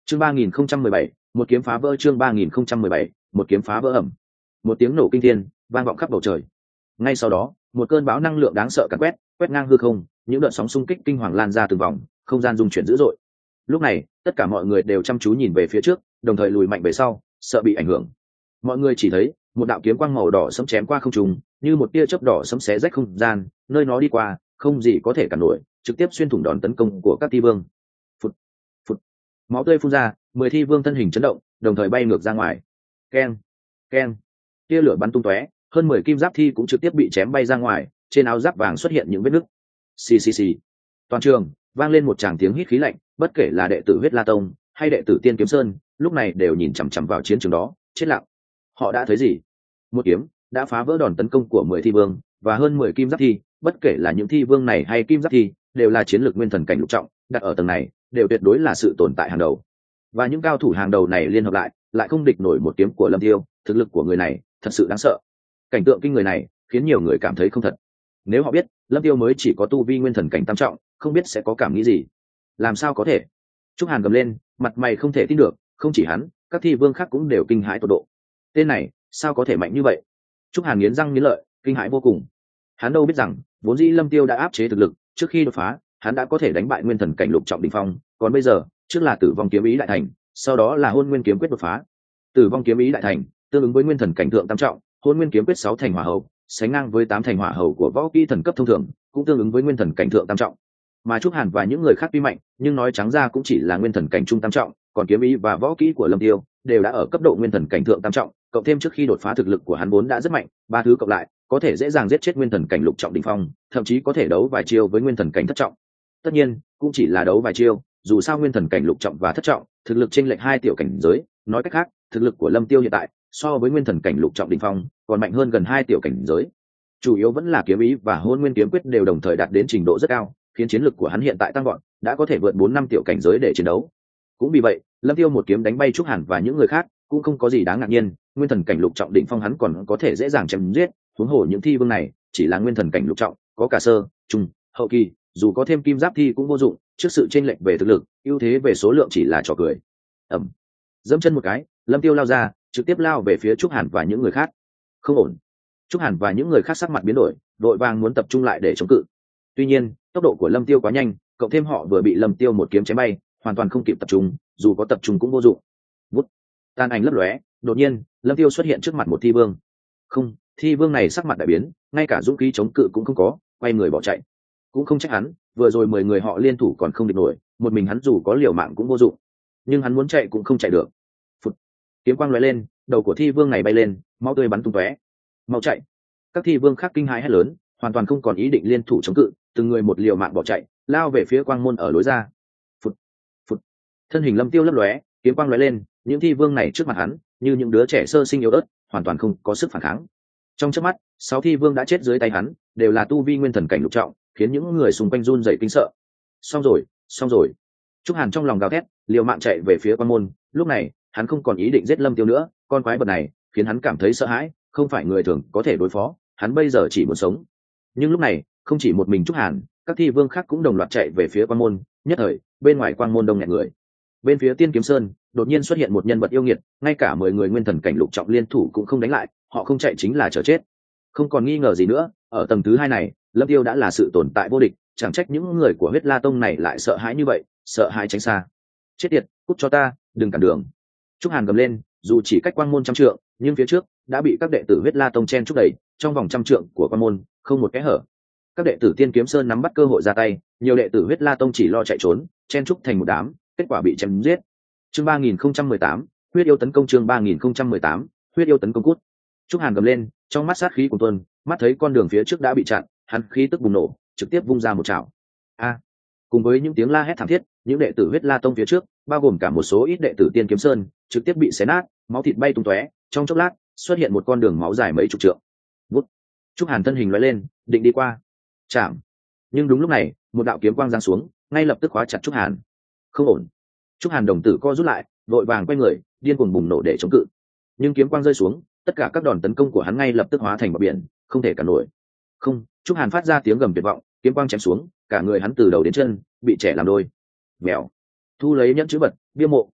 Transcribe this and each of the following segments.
chương 3017, một kiếm phá vỡ. Chương 3017, một kiếm phá vỡ ẩm. Một tiếng nổ kinh thiên vang vọng khắp bầu trời. Ngay sau đó, một cơn bão năng lượng đáng sợ càn quét ngang hư không, những đợt sóng xung kích kinh hoàng lan ra từng vòng, không gian rung chuyển dữ dội. Lúc này, tất cả mọi người đều chăm chú nhìn về phía trước, đồng thời lùi mạnh về sau, sợ bị ảnh hưởng. Mọi người chỉ thấy một đạo kiếm quang màu đỏ sẫm chém qua không trung, như một tia chớp đỏ sẫm xé rách không gian, nơi nó đi qua, không gì có thể cản nổi, trực tiếp xuyên thủng đòn tấn công của các thi vương. Phụt, phụt. Máu tươi phun ra, 10 thi vương thân hình chấn động, đồng thời bay ngược ra ngoài. Keng, keng. Tia lửa bắn tung tóe, hơn 10 kim giáp thi cũng trực tiếp bị chém bay ra ngoài, trên áo giáp vàng xuất hiện những vết nứt. Xì xì xì. Toàn trường vang lên một tràng tiếng hít khí lạnh, bất kể là đệ tử Huyết La Tông hay đệ tử Tiên Kiếm Sơn, lúc này đều nhìn chằm chằm vào chiến trường đó, chết lặng. Họ đã thấy gì? Một kiếm đã phá vỡ đòn tấn công của 10 thi vương và hơn 10 kim giáp thi, bất kể là những thi vương này hay kim giáp thi, đều là chiến lược nguyên thần cảnh lục trọng, đặt ở tầng này, đều tuyệt đối là sự tồn tại hàng đầu. Và những cao thủ hàng đầu này liên hợp lại không địch nổi một kiếm của Lâm Tiêu, thực lực của người này thật sự đáng sợ. Cảnh tượng kinh người này khiến nhiều người cảm thấy không thật. Nếu họ biết Lâm Tiêu mới chỉ có tu vi nguyên thần cảnh tam trọng, không biết sẽ có cảm nghĩ gì. Làm sao có thể? Trúc Hàn gầm lên, mặt mày không thể tin được, không chỉ hắn, các thi vương khác cũng đều kinh hãi tột độ. Tên này sao có thể mạnh như vậy? Trúc Hàn nghiến răng nghiến lợi, kinh hãi vô cùng. Hắn đâu biết rằng vốn dĩ Lâm Tiêu đã áp chế thực lực, trước khi đột phá hắn đã có thể đánh bại nguyên thần cảnh lục trọng đỉnh phong, còn bây giờ trước là tử vong kiếm ý đại thành, sau đó là hôn nguyên kiếm quyết đột phá. Tử vong kiếm ý đại thành tương ứng với nguyên thần cảnh thượng tam trọng, hôn nguyên kiếm quyết 6 thành hỏa hầu, sánh ngang với 8 thành hỏa hầu của võ kỹ thần cấp thông thường, cũng tương ứng với nguyên thần cảnh thượng tam trọng. Mà Trúc Hàn và những người khác tuy mạnh, nhưng nói trắng ra cũng chỉ là nguyên thần cảnh trung tam trọng, còn kiếm ý và võ kỹ của Lâm Tiêu đều đã ở cấp độ nguyên thần cảnh thượng tam trọng, cộng thêm trước khi đột phá thực lực của hắn vốn đã rất mạnh, ba thứ cộng lại có thể dễ dàng giết chết nguyên thần cảnh lục trọng đỉnh phong, thậm chí có thể đấu vài chiêu với nguyên thần cảnh thất trọng. Tất nhiên, cũng chỉ là đấu vài chiêu, dù sao nguyên thần cảnh lục trọng và thất trọng, thực lực chênh lệch 2 tiểu cảnh giới, nói cách khác, thực lực của Lâm Tiêu hiện tại so với nguyên thần cảnh lục trọng đỉnh phong còn mạnh hơn gần 2 tiểu cảnh giới. Chủ yếu vẫn là kiếm ý và hôn nguyên kiếm quyết đều đồng thời đạt đến trình độ rất cao, khiến chiến lực của hắn hiện tại tăng vọt, đã có thể vượt 4-5 tiểu cảnh giới để chiến đấu. Cũng vì vậy, Lâm Tiêu một kiếm đánh bay Trúc Hàn và những người khác, cũng không có gì đáng ngạc nhiên, nguyên thần cảnh lục trọng đỉnh phong hắn còn có thể dễ dàng chém giết, huống hồ những thi vương này chỉ là nguyên thần cảnh lục trọng, có cả sơ, trung, hậu kỳ, dù có thêm kim giáp thi cũng vô dụng, trước sự chênh lệch về thực lực, ưu thế về số lượng chỉ là trò cười. Ầm. Dẫm chân một cái, Lâm Tiêu lao ra, trực tiếp lao về phía Trúc Hàn và những người khác. Không ổn. Trúc Hàn và những người khác sắc mặt biến đổi, đội vàng muốn tập trung lại để chống cự. Tuy nhiên, tốc độ của Lâm Tiêu quá nhanh, cộng thêm họ vừa bị Lâm Tiêu một kiếm chém bay, hoàn toàn không kịp tập trung, dù có tập trung cũng vô dụng. Vút. Tàn ảnh lấp lóe, đột nhiên, Lâm Tiêu xuất hiện trước mặt một thi vương. Không, thi vương này sắc mặt đại biến, ngay cả dũng khí chống cự cũng không có, quay người bỏ chạy. Cũng không trách hắn, vừa rồi 10 người họ liên thủ còn không địch nổi, một mình hắn dù có liều mạng cũng vô dụng. Nhưng hắn muốn chạy cũng không chạy được. Phụt. Kiếm quang lóe lên, đầu của thi vương này bay lên, máu tươi bắn tung tóe. Mau chạy! Các thi vương khác kinh hãi hét lớn, hoàn toàn không còn ý định liên thủ chống cự, từng người một liều mạng bỏ chạy, lao về phía quang môn ở lối ra. Phụt. Phụt. Thân hình Lâm Tiêu lấp lóe, kiếm quang lóe lên, những thi vương này trước mặt hắn như những đứa trẻ sơ sinh yếu ớt, hoàn toàn không có sức phản kháng. Trong chớp mắt, 6 thi vương đã chết dưới tay hắn, đều là tu vi nguyên thần cảnh lục trọng, khiến những người xung quanh run rẩy kinh sợ. Xong rồi, xong rồi! Trúc Hàn trong lòng gào thét, liều mạng chạy về phía quan môn. Lúc này hắn không còn ý định giết Lâm Tiêu nữa, con quái vật này khiến hắn cảm thấy sợ hãi, không phải người thường có thể đối phó, hắn bây giờ chỉ muốn sống. Nhưng lúc này không chỉ một mình Trúc Hàn, các thi vương khác cũng đồng loạt chạy về phía quan môn. Nhất thời bên ngoài quang môn đông nghẹt người. Bên phía Tiên Kiếm Sơn đột nhiên xuất hiện một nhân vật yêu nghiệt, ngay cả 10 người nguyên thần cảnh lục trọng liên thủ cũng không đánh lại, họ không chạy chính là chờ chết. Không còn nghi ngờ gì nữa, ở tầng thứ 2 này Lâm Tiêu đã là sự tồn tại vô địch, chẳng trách những người của Huyết La Tông này lại sợ hãi như vậy, sợ hãi tránh xa. Chết tiệt, cút cho ta, đừng cản đường! Trúc Hàn gầm lên, dù chỉ cách quang môn 100 trượng, nhưng phía trước đã bị các đệ tử Huyết La Tông chen trúc đầy, trong vòng 100 trượng của quang môn không một kẽ hở. Các đệ tử Tiên Kiếm Sơn nắm bắt cơ hội ra tay, nhiều đệ tử Huyết La Tông chỉ lo chạy trốn, chen trúc thành một đám, kết quả bị chém giết. Chương 3018, huyết yêu tấn công. Chương 3018, huyết yêu tấn công cút. Trúc Hàn gầm lên, trong mắt sát khí của tuôn, mắt thấy con đường phía trước đã bị chặn, hắn khí tức bùng nổ, trực tiếp vung ra một chảo. A! Cùng với những tiếng la hét thảm thiết, những đệ tử Huyết La Tông phía trước, bao gồm cả một số ít đệ tử Tiên Kiếm Sơn, trực tiếp bị xé nát, máu thịt bay tung tóe, trong chốc lát, xuất hiện một con đường máu dài mấy chục trượng. Vút. Trúc Hàn thân hình lóe lên, định đi qua. Chạm. Nhưng đúng lúc này, một đạo kiếm quang giáng xuống, ngay lập tức khóa chặt Trúc Hàn. Không ổn. Trúc Hàn đồng tử co rút lại, vội vàng quay người, điên cuồng bùng nổ để chống cự. Nhưng kiếm quang rơi xuống, tất cả các đòn tấn công của hắn ngay lập tức hóa thành bọt biển, không thể cản nổi. Không, Trúc Hàn phát ra tiếng gầm tuyệt vọng, kiếm quang chém xuống, cả người hắn từ đầu đến chân bị chẻ làm đôi. Mèo. Thu lấy nhẫn chữ vật, bia mộ,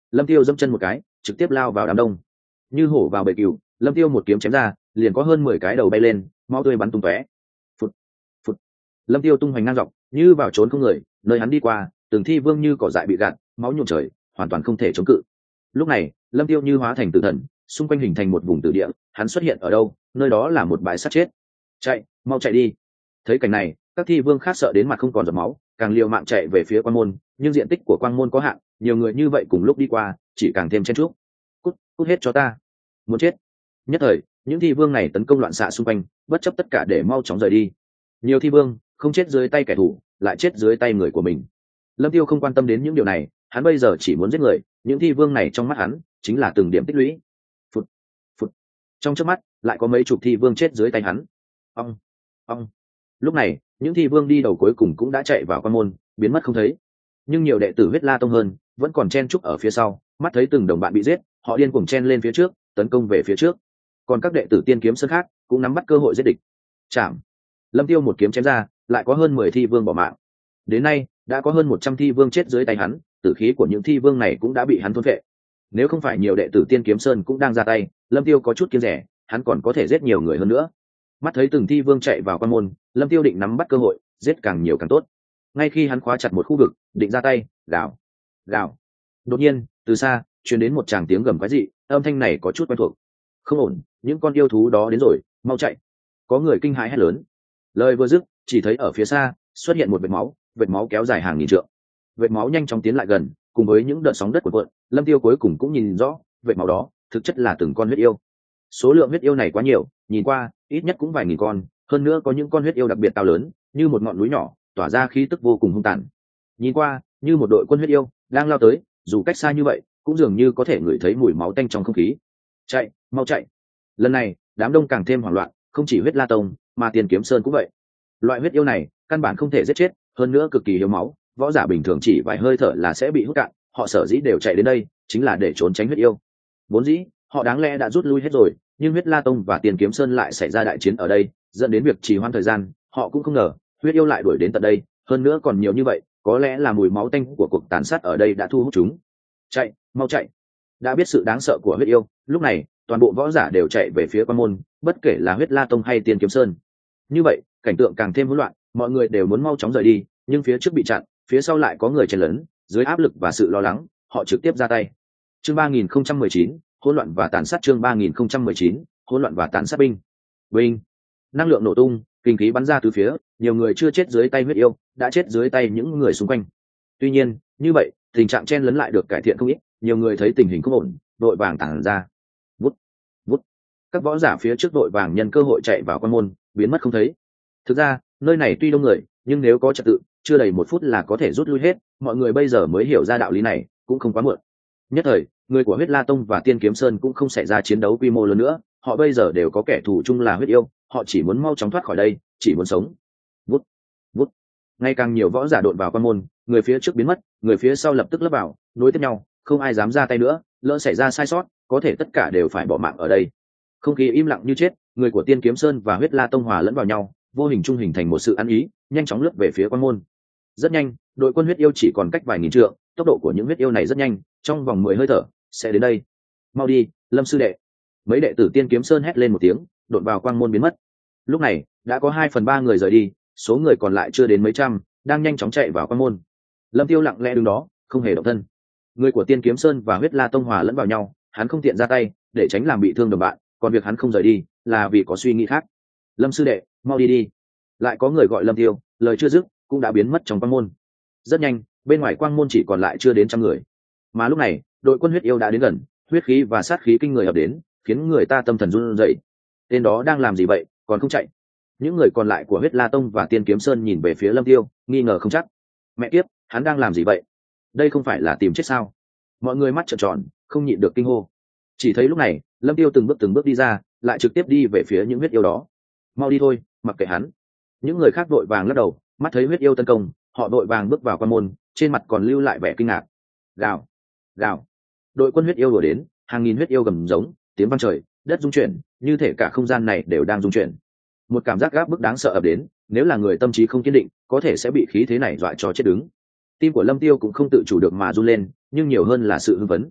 Lâm Tiêu dẫm chân một cái, trực tiếp lao vào đám đông. Như hổ vào bầy cừu, Lâm Tiêu một kiếm chém ra, liền có hơn 10 cái đầu bay lên, máu tươi bắn tung tóe. Phụt, phụt. Lâm Tiêu tung hoành ngang dọc, như vào trốn không người, nơi hắn đi qua, từng thi vương như cỏ dại bị gạt, máu nhuộm trời, hoàn toàn không thể chống cự. Lúc này, Lâm Tiêu như hóa thành tử thần, xung quanh hình thành một vùng tử địa, hắn xuất hiện ở đâu, nơi đó là một bãi sát chết. Chạy, mau chạy đi. Thấy cảnh này, các thi vương khác sợ đến mặt không còn giọt máu, càng liều mạng chạy về phía quang môn, nhưng diện tích của quang môn có hạn, nhiều người như vậy cùng lúc đi qua, chỉ càng thêm chen chúc. Cút, cút hết cho ta. Muốn chết. Nhất thời, những thi vương này tấn công loạn xạ xung quanh, bất chấp tất cả để mau chóng rời đi. Nhiều thi vương không chết dưới tay kẻ thù, lại chết dưới tay người của mình. Lâm Tiêu không quan tâm đến những điều này, hắn bây giờ chỉ muốn giết người, những thi vương này trong mắt hắn chính là từng điểm tích lũy. Phụt, phụt. Trong chớp mắt, lại có mấy chục thi vương chết dưới tay hắn. Ong, ong. Lúc này, những thi vương đi đầu cuối cùng cũng đã chạy vào quan môn, biến mất không thấy. Nhưng nhiều đệ tử huyết la tông hơn, vẫn còn chen chúc ở phía sau, mắt thấy từng đồng bạn bị giết, họ điên cuồng chen lên phía trước, tấn công về phía trước. Còn các đệ tử tiên kiếm sơn khác cũng nắm bắt cơ hội giết địch. Chạm. Lâm Tiêu một kiếm chém ra, lại có hơn 10 thi vương bỏ mạng. Đến nay, đã có hơn 100 thi vương chết dưới tay hắn, tử khí của những thi vương này cũng đã bị hắn thôn phệ. Nếu không phải nhiều đệ tử tiên kiếm sơn cũng đang ra tay, Lâm Tiêu có chút kiêng rẻ, hắn còn có thể giết nhiều người hơn nữa. Mắt thấy từng thi vương chạy vào quan môn, Lâm Tiêu định nắm bắt cơ hội, giết càng nhiều càng tốt. Ngay khi hắn khóa chặt một khu vực, định ra tay, gào, gào. Đột nhiên, từ xa truyền đến một tràng tiếng gầm quái dị, âm thanh này có chút quen thuộc. Không ổn, những con yêu thú đó đến rồi, mau chạy. Có người kinh hãi hét lớn. Lời vừa dứt, chỉ thấy ở phía xa xuất hiện một vệt máu kéo dài hàng nghìn trượng. Vệt máu nhanh chóng tiến lại gần, cùng với những đợt sóng đất cuộn cuộn, Lâm Tiêu cuối cùng cũng nhìn rõ, vệt máu đó thực chất là từng con huyết yêu. Số lượng huyết yêu này quá nhiều, nhìn qua ít nhất cũng vài nghìn con, hơn nữa có những con huyết yêu đặc biệt cao lớn, như một ngọn núi nhỏ, tỏa ra khí tức vô cùng hung tàn. Nhìn qua như một đội quân huyết yêu đang lao tới, dù cách xa như vậy cũng dường như có thể ngửi thấy mùi máu tanh trong không khí. Chạy, mau chạy. Lần này đám đông càng thêm hoảng loạn, không chỉ huyết la tông mà tiền kiếm sơn cũng vậy. Loại huyết yêu này căn bản không thể giết chết, hơn nữa cực kỳ yếu máu, võ giả bình thường chỉ vài hơi thở là sẽ bị hút cạn, họ sở dĩ đều chạy đến đây chính là để trốn tránh huyết yêu. Vốn dĩ họ đáng lẽ đã rút lui hết rồi, nhưng huyết la tông và tiền kiếm sơn lại xảy ra đại chiến ở đây, dẫn đến việc trì hoãn thời gian. Họ cũng không ngờ huyết yêu lại đuổi đến tận đây, hơn nữa còn nhiều như vậy, có lẽ là mùi máu tanh của cuộc tàn sát ở đây đã thu hút chúng. Chạy, mau chạy. Đã biết sự đáng sợ của huyết yêu, lúc này toàn bộ võ giả đều chạy về phía quan môn, bất kể là huyết la tông hay tiền kiếm sơn. Như vậy cảnh tượng càng thêm hỗn loạn, mọi người đều muốn mau chóng rời đi, nhưng phía trước bị chặn, phía sau lại có người chen lấn, dưới áp lực và sự lo lắng, họ trực tiếp ra tay. Chương 3019, hỗn loạn và tàn sát. Chương 3019, hỗn loạn và tàn sát. Binh. Năng lượng nổ tung, kinh khí bắn ra từ phía, nhiều người chưa chết dưới tay huyết yêu, đã chết dưới tay những người xung quanh. Tuy nhiên, như vậy, tình trạng chen lấn lại được cải thiện không ít, nhiều người thấy tình hình không ổn, đội vàng tản ra. Vút, vút. Các võ giả phía trước đội vàng nhân cơ hội chạy vào quan môn, biến mất không thấy. Thực ra, nơi này tuy đông người, nhưng nếu có trật tự, chưa đầy 1 phút là có thể rút lui hết, mọi người bây giờ mới hiểu ra đạo lý này, cũng không quá muộn. Nhất thời, người của huyết la tông và tiên kiếm sơn cũng không xảy ra chiến đấu quy mô lớn nữa, họ bây giờ đều có kẻ thù chung là huyết yêu, họ chỉ muốn mau chóng thoát khỏi đây, chỉ muốn sống. Vút, vút. Ngày càng nhiều võ giả đột vào quan môn, người phía trước biến mất, người phía sau lập tức lấp vào, nối tiếp nhau, không ai dám ra tay nữa, lỡ xảy ra sai sót, có thể tất cả đều phải bỏ mạng ở đây. Không khí im lặng như chết, người của tiên kiếm sơn và huyết la tông hòa lẫn vào nhau, vô hình trung hình thành một sự ăn ý, nhanh chóng lướt về phía quan môn. Rất nhanh, đội quân huyết yêu chỉ còn cách vài nghìn trượng, tốc độ của những huyết yêu này rất nhanh, trong vòng 10 hơi thở sẽ đến đây. Mau đi, Lâm sư đệ. Mấy đệ tử tiên kiếm sơn hét lên một tiếng, đột vào quang môn biến mất. Lúc này đã có 2/3 người rời đi, số người còn lại chưa đến mấy trăm, đang nhanh chóng chạy vào quang môn. Lâm Tiêu lặng lẽ đứng đó, không hề động thân. Người của tiên kiếm sơn và huyết la tông hòa lẫn vào nhau, hắn không tiện ra tay để tránh làm bị thương đồng bạn, còn việc hắn không rời đi là vì có suy nghĩ khác. Lâm sư đệ, mau đi đi. Lại có người gọi Lâm Tiêu, lời chưa dứt cũng đã biến mất trong quang môn. Rất nhanh, bên ngoài quang môn chỉ còn lại chưa đến 100 người. Mà lúc này, đội quân huyết yêu đã đến gần, huyết khí và sát khí kinh người ập đến, khiến người ta tâm thần run rẩy. Tên đó đang làm gì vậy, còn không chạy? Những người còn lại của huyết la tông và tiên kiếm sơn nhìn về phía Lâm Tiêu, nghi ngờ không chắc. Mẹ kiếp, hắn đang làm gì vậy? Đây không phải là tìm chết sao? Mọi người mắt trợn tròn, không nhịn được kinh hô. Chỉ thấy lúc này, Lâm Tiêu từng bước đi ra, lại trực tiếp đi về phía những huyết yêu đó. Mau đi thôi, mặc kệ hắn. Những người khác vội vàng lắc đầu, mắt thấy huyết yêu tấn công, họ vội vàng bước vào quan môn, trên mặt còn lưu lại vẻ kinh ngạc. Gào, gào. Đội quân huyết yêu đuổi đến, hàng nghìn huyết yêu gầm giống, tiếng vang trời, đất rung chuyển, như thể cả không gian này đều đang rung chuyển. Một cảm giác gáp bức đáng sợ ập đến, nếu là người tâm trí không kiên định, có thể sẽ bị khí thế này dọa cho chết đứng. Tim của Lâm Tiêu cũng không tự chủ được mà run lên, nhưng nhiều hơn là sự hưng phấn,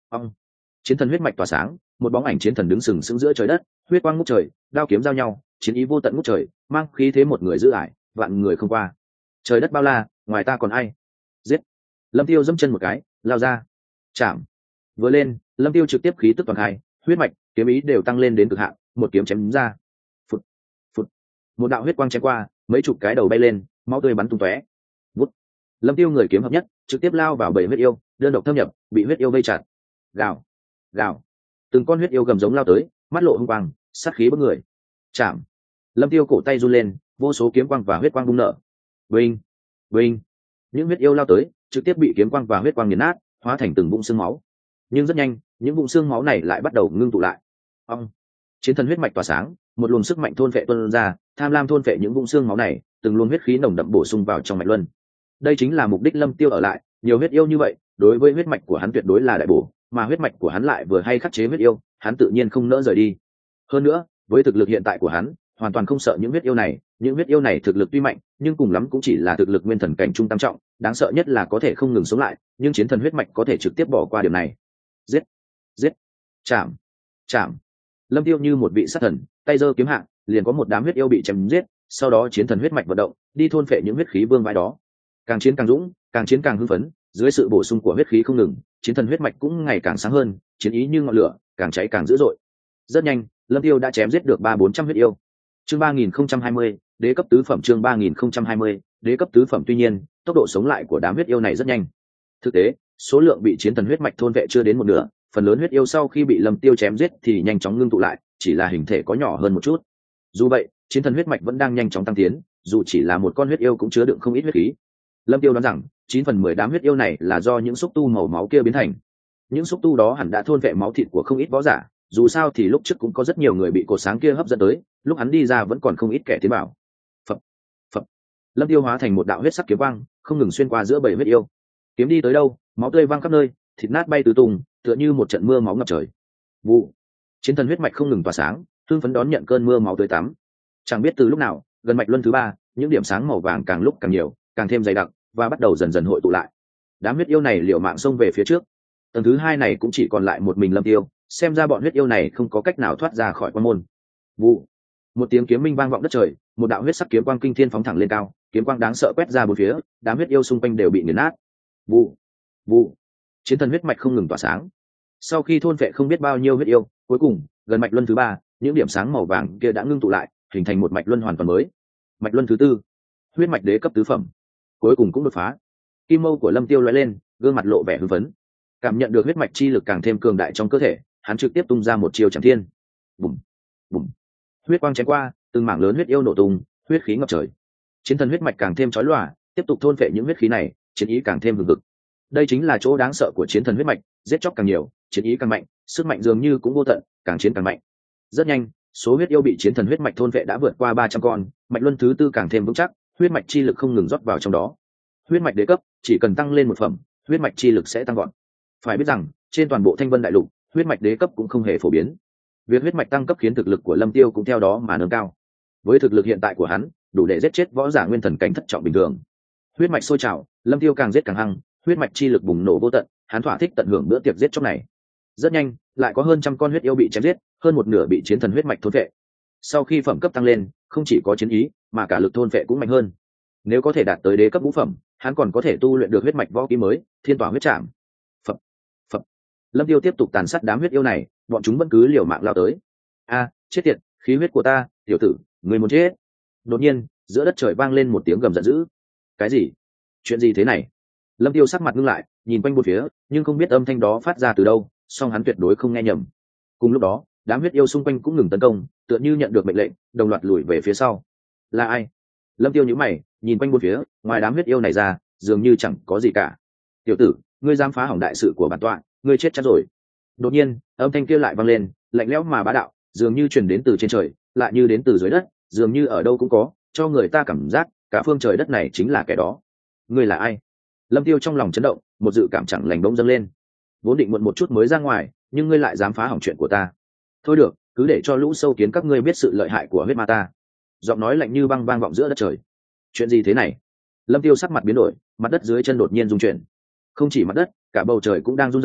Ông chiến thần huyết mạch tỏa sáng, một bóng ảnh chiến thần đứng sừng sững giữa trời đất, huyết quang ngút trời, đao kiếm giao nhau, chiến ý vô tận ngút trời, mang khí thế một người giữ ải, vạn người không qua. Trời đất bao la, ngoài ta còn ai? Giết! Lâm Tiêu dẫm chân một cái, lao ra, chạm. Vừa lên, Lâm Tiêu trực tiếp khí tức toàn khai, huyết mạch, kiếm ý đều tăng lên đến cực hạn, một kiếm chém đúng ra. Phụt, phụt. Một đạo huyết quang chém qua, mấy chục cái đầu bay lên, máu tươi bắn tung tóe. Vút. Lâm Tiêu người kiếm hợp nhất, trực tiếp lao vào bầy huyết yêu, đơn độc thâm nhập, bị huyết yêu vây chặt. Gào, gào. Từng con huyết yêu gầm giống lao tới, mắt lộ hung quang, sát khí bức người. Chạm. Lâm Tiêu cổ tay run lên, vô số kiếm quang và huyết quang bung nở. Vinh, vinh. Những huyết yêu lao tới, trực tiếp bị kiếm quang và huyết quang nghiền nát, hóa thành từng vũng xương máu. Nhưng rất nhanh, những vũng xương máu này lại bắt đầu ngưng tụ lại. Ông chiến thần huyết mạch tỏa sáng, một luồng sức mạnh thôn phệ tuôn ra, tham lam thôn phệ những vũng xương máu này, từng luồng huyết khí nồng đậm bổ sung vào trong mạch luân. Đây chính là mục đích Lâm Tiêu ở lại, nhiều huyết yêu như vậy, đối với huyết mạch của hắn tuyệt đối là đại bổ, mà huyết mạch của hắn lại vừa hay khắc chế huyết yêu, hắn tự nhiên không nỡ rời đi. Hơn nữa, với thực lực hiện tại của hắn, hoàn toàn không sợ những huyết yêu này, những huyết yêu này thực lực tuy mạnh, nhưng cùng lắm cũng chỉ là thực lực nguyên thần cảnh trung tam trọng, đáng sợ nhất là có thể không ngừng sống lại, nhưng chiến thần huyết mạch có thể trực tiếp bỏ qua điều này. Giết, giết, chạm, chạm. Lâm Tiêu như một vị sát thần, tay giơ kiếm hạng, liền có một đám huyết yêu bị chém giết, sau đó chiến thần huyết mạch vận động, đi thôn phệ những huyết khí vương vãi đó. Càng chiến càng dũng, càng chiến càng hưng phấn, dưới sự bổ sung của huyết khí không ngừng, chiến thần huyết mạch cũng ngày càng sáng hơn, chiến ý như ngọn lửa, càng cháy càng dữ dội. Rất nhanh, Lâm Tiêu đã chém giết được 300-400 huyết yêu. Chương 3020, đế cấp tứ phẩm. Chương 3020, đế cấp tứ phẩm. Tuy nhiên, tốc độ sống lại của đám huyết yêu này rất nhanh. Thực tế, số lượng bị chiến thần huyết mạch thôn vệ chưa đến một nửa, phần lớn huyết yêu sau khi bị Lâm Tiêu chém giết thì nhanh chóng ngưng tụ lại, chỉ là hình thể có nhỏ hơn một chút. Dù vậy, chiến thần huyết mạch vẫn đang nhanh chóng tăng tiến, dù chỉ là một con huyết yêu cũng chứa đựng không ít huyết khí. Lâm Tiêu đoán rằng 9/10 đám huyết yêu này là do những xúc tu màu máu kia biến thành. Những xúc tu đó hẳn đã thôn vệ máu thịt của không ít võ giả, dù sao thì lúc trước cũng có rất nhiều người bị cột sáng kia hấp dẫn tới, lúc hắn đi ra vẫn còn không ít kẻ tiến vào. Phập, phập. Lâm Tiêu hóa thành một đạo huyết sắc kiếm quang, không ngừng xuyên qua giữa bầy huyết yêu. Kiếm đi tới đâu, máu tươi văng khắp nơi, thịt nát bay tứ tung, tựa như một trận mưa máu ngập trời. Vụ. Chiến thần huyết mạch không ngừng tỏa sáng, hưng phấn đón nhận cơn mưa máu tươi tắm. Chẳng biết từ lúc nào, gần mạch luân thứ 3, những điểm sáng màu vàng càng lúc càng nhiều, càng thêm dày đặc và bắt đầu dần dần hội tụ lại. Đám huyết yêu này liều mạng xông về phía trước. Tầng thứ 2 này cũng chỉ còn lại một mình Lâm Tiêu, xem ra bọn huyết yêu này không có cách nào thoát ra khỏi quan môn. Vụ. Một tiếng kiếm minh vang vọng đất trời, một đạo huyết sắc kiếm quang kinh thiên phóng thẳng lên cao, kiếm quang đáng sợ quét ra bốn phía, đám huyết yêu xung quanh đều bị nghiền nát. Vụ. Vụ. Chiến thần huyết mạch không ngừng tỏa sáng. Sau khi thôn phệ không biết bao nhiêu huyết yêu, cuối cùng gần mạch luân thứ 3, những điểm sáng màu vàng kia đã ngưng tụ lại, hình thành một mạch luân hoàn toàn mới. Mạch luân thứ 4, huyết mạch đế cấp tứ phẩm, cuối cùng cũng đột phá. Kim mâu của Lâm Tiêu lóe lên, gương mặt lộ vẻ hưng phấn. Cảm nhận được huyết mạch chi lực càng thêm cường đại trong cơ thể, hắn trực tiếp tung ra một chiêu chẳng thiên. Bùm, bùm. Huyết quang chém qua, từng mảng lớn huyết yêu nổ tung, huyết khí ngập trời. Chiến thần huyết mạch càng thêm chói lòa, tiếp tục thôn phệ những huyết khí này, chiến ý càng thêm hừng hực. Đây chính là chỗ đáng sợ của chiến thần huyết mạch, giết chóc càng nhiều, chiến ý càng mạnh, sức mạnh dường như cũng vô tận, càng chiến càng mạnh. Rất nhanh, số huyết yêu bị chiến thần huyết mạch thôn phệ đã vượt qua 300 con, mạch luân thứ 4 càng thêm vững chắc, huyết mạch chi lực không ngừng rót vào trong đó. Huyết mạch đế cấp, chỉ cần tăng lên một phẩm, huyết mạch chi lực sẽ tăng vọt. Phải biết rằng, trên toàn bộ Thanh Vân Đại Lục, huyết mạch đế cấp cũng không hề phổ biến. Việc huyết mạch tăng cấp khiến thực lực của Lâm Tiêu cũng theo đó mà nâng cao. Với thực lực hiện tại của hắn, đủ để giết chết võ giả nguyên thần cảnh thất trọng bình thường. Huyết mạch sôi trào, Lâm Tiêu càng giết càng hăng, huyết mạch chi lực bùng nổ vô tận, hắn thỏa thích tận hưởng bữa tiệc giết chóc này. Rất nhanh, lại có hơn trăm con huyết yêu bị chém giết, hơn một nửa bị chiến thần huyết mạch thôn phệ. Sau khi phẩm cấp tăng lên, không chỉ có chiến ý, mà cả lực thôn phệ cũng mạnh hơn. Nếu có thể đạt tới đế cấp ngũ phẩm, hắn còn có thể tu luyện được huyết mạch võ kỹ mới, Thiên Tỏa huyết trảm. Phập, phập. Lâm Tiêu tiếp tục tàn sát đám huyết yêu này, bọn chúng vẫn cứ liều mạng lao tới. A, chết tiệt, khí huyết của ta, tiểu tử, người muốn chết. Đột nhiên, giữa đất trời vang lên một tiếng gầm giận dữ. Cái gì? Chuyện gì thế này? Lâm Tiêu sắc mặt ngưng lại, nhìn quanh bốn phía, nhưng không biết âm thanh đó phát ra từ đâu, song hắn tuyệt đối không nghe nhầm. Cùng lúc đó, đám huyết yêu xung quanh cũng ngừng tấn công, tựa như nhận được mệnh lệnh, đồng loạt lùi về phía sau. Là ai? Lâm Tiêu nhíu mày, nhìn quanh bốn phía, ngoài đám huyết yêu này ra, dường như chẳng có gì cả. Tiểu tử, ngươi dám phá hỏng đại sự của bản tọa, ngươi chết chắc rồi. Đột nhiên, âm thanh kia lại vang lên, lạnh lẽo mà bá đạo, dường như truyền đến từ trên trời, lại như đến từ dưới đất, dường như ở đâu cũng có, cho người ta cảm giác cả phương trời đất này chính là kẻ đó. Ngươi là ai? Lâm Tiêu trong lòng chấn động, một dự cảm chẳng lành bỗng dâng lên. Vốn định muộn một chút mới ra ngoài, nhưng ngươi lại dám phá hỏng chuyện của ta. Thôi được, cứ để cho lũ sâu kiến các ngươi biết sự lợi hại của huyết ma ta. Giọng nói lạnh như băng vang vọng giữa đất trời. Chuyện gì thế này? Lâm Tiêu sắc mặt biến đổi, mặt đất dưới chân đột nhiên rung chuyển. Không chỉ mặt đất, cả bầu trời cũng đang rung rẩy,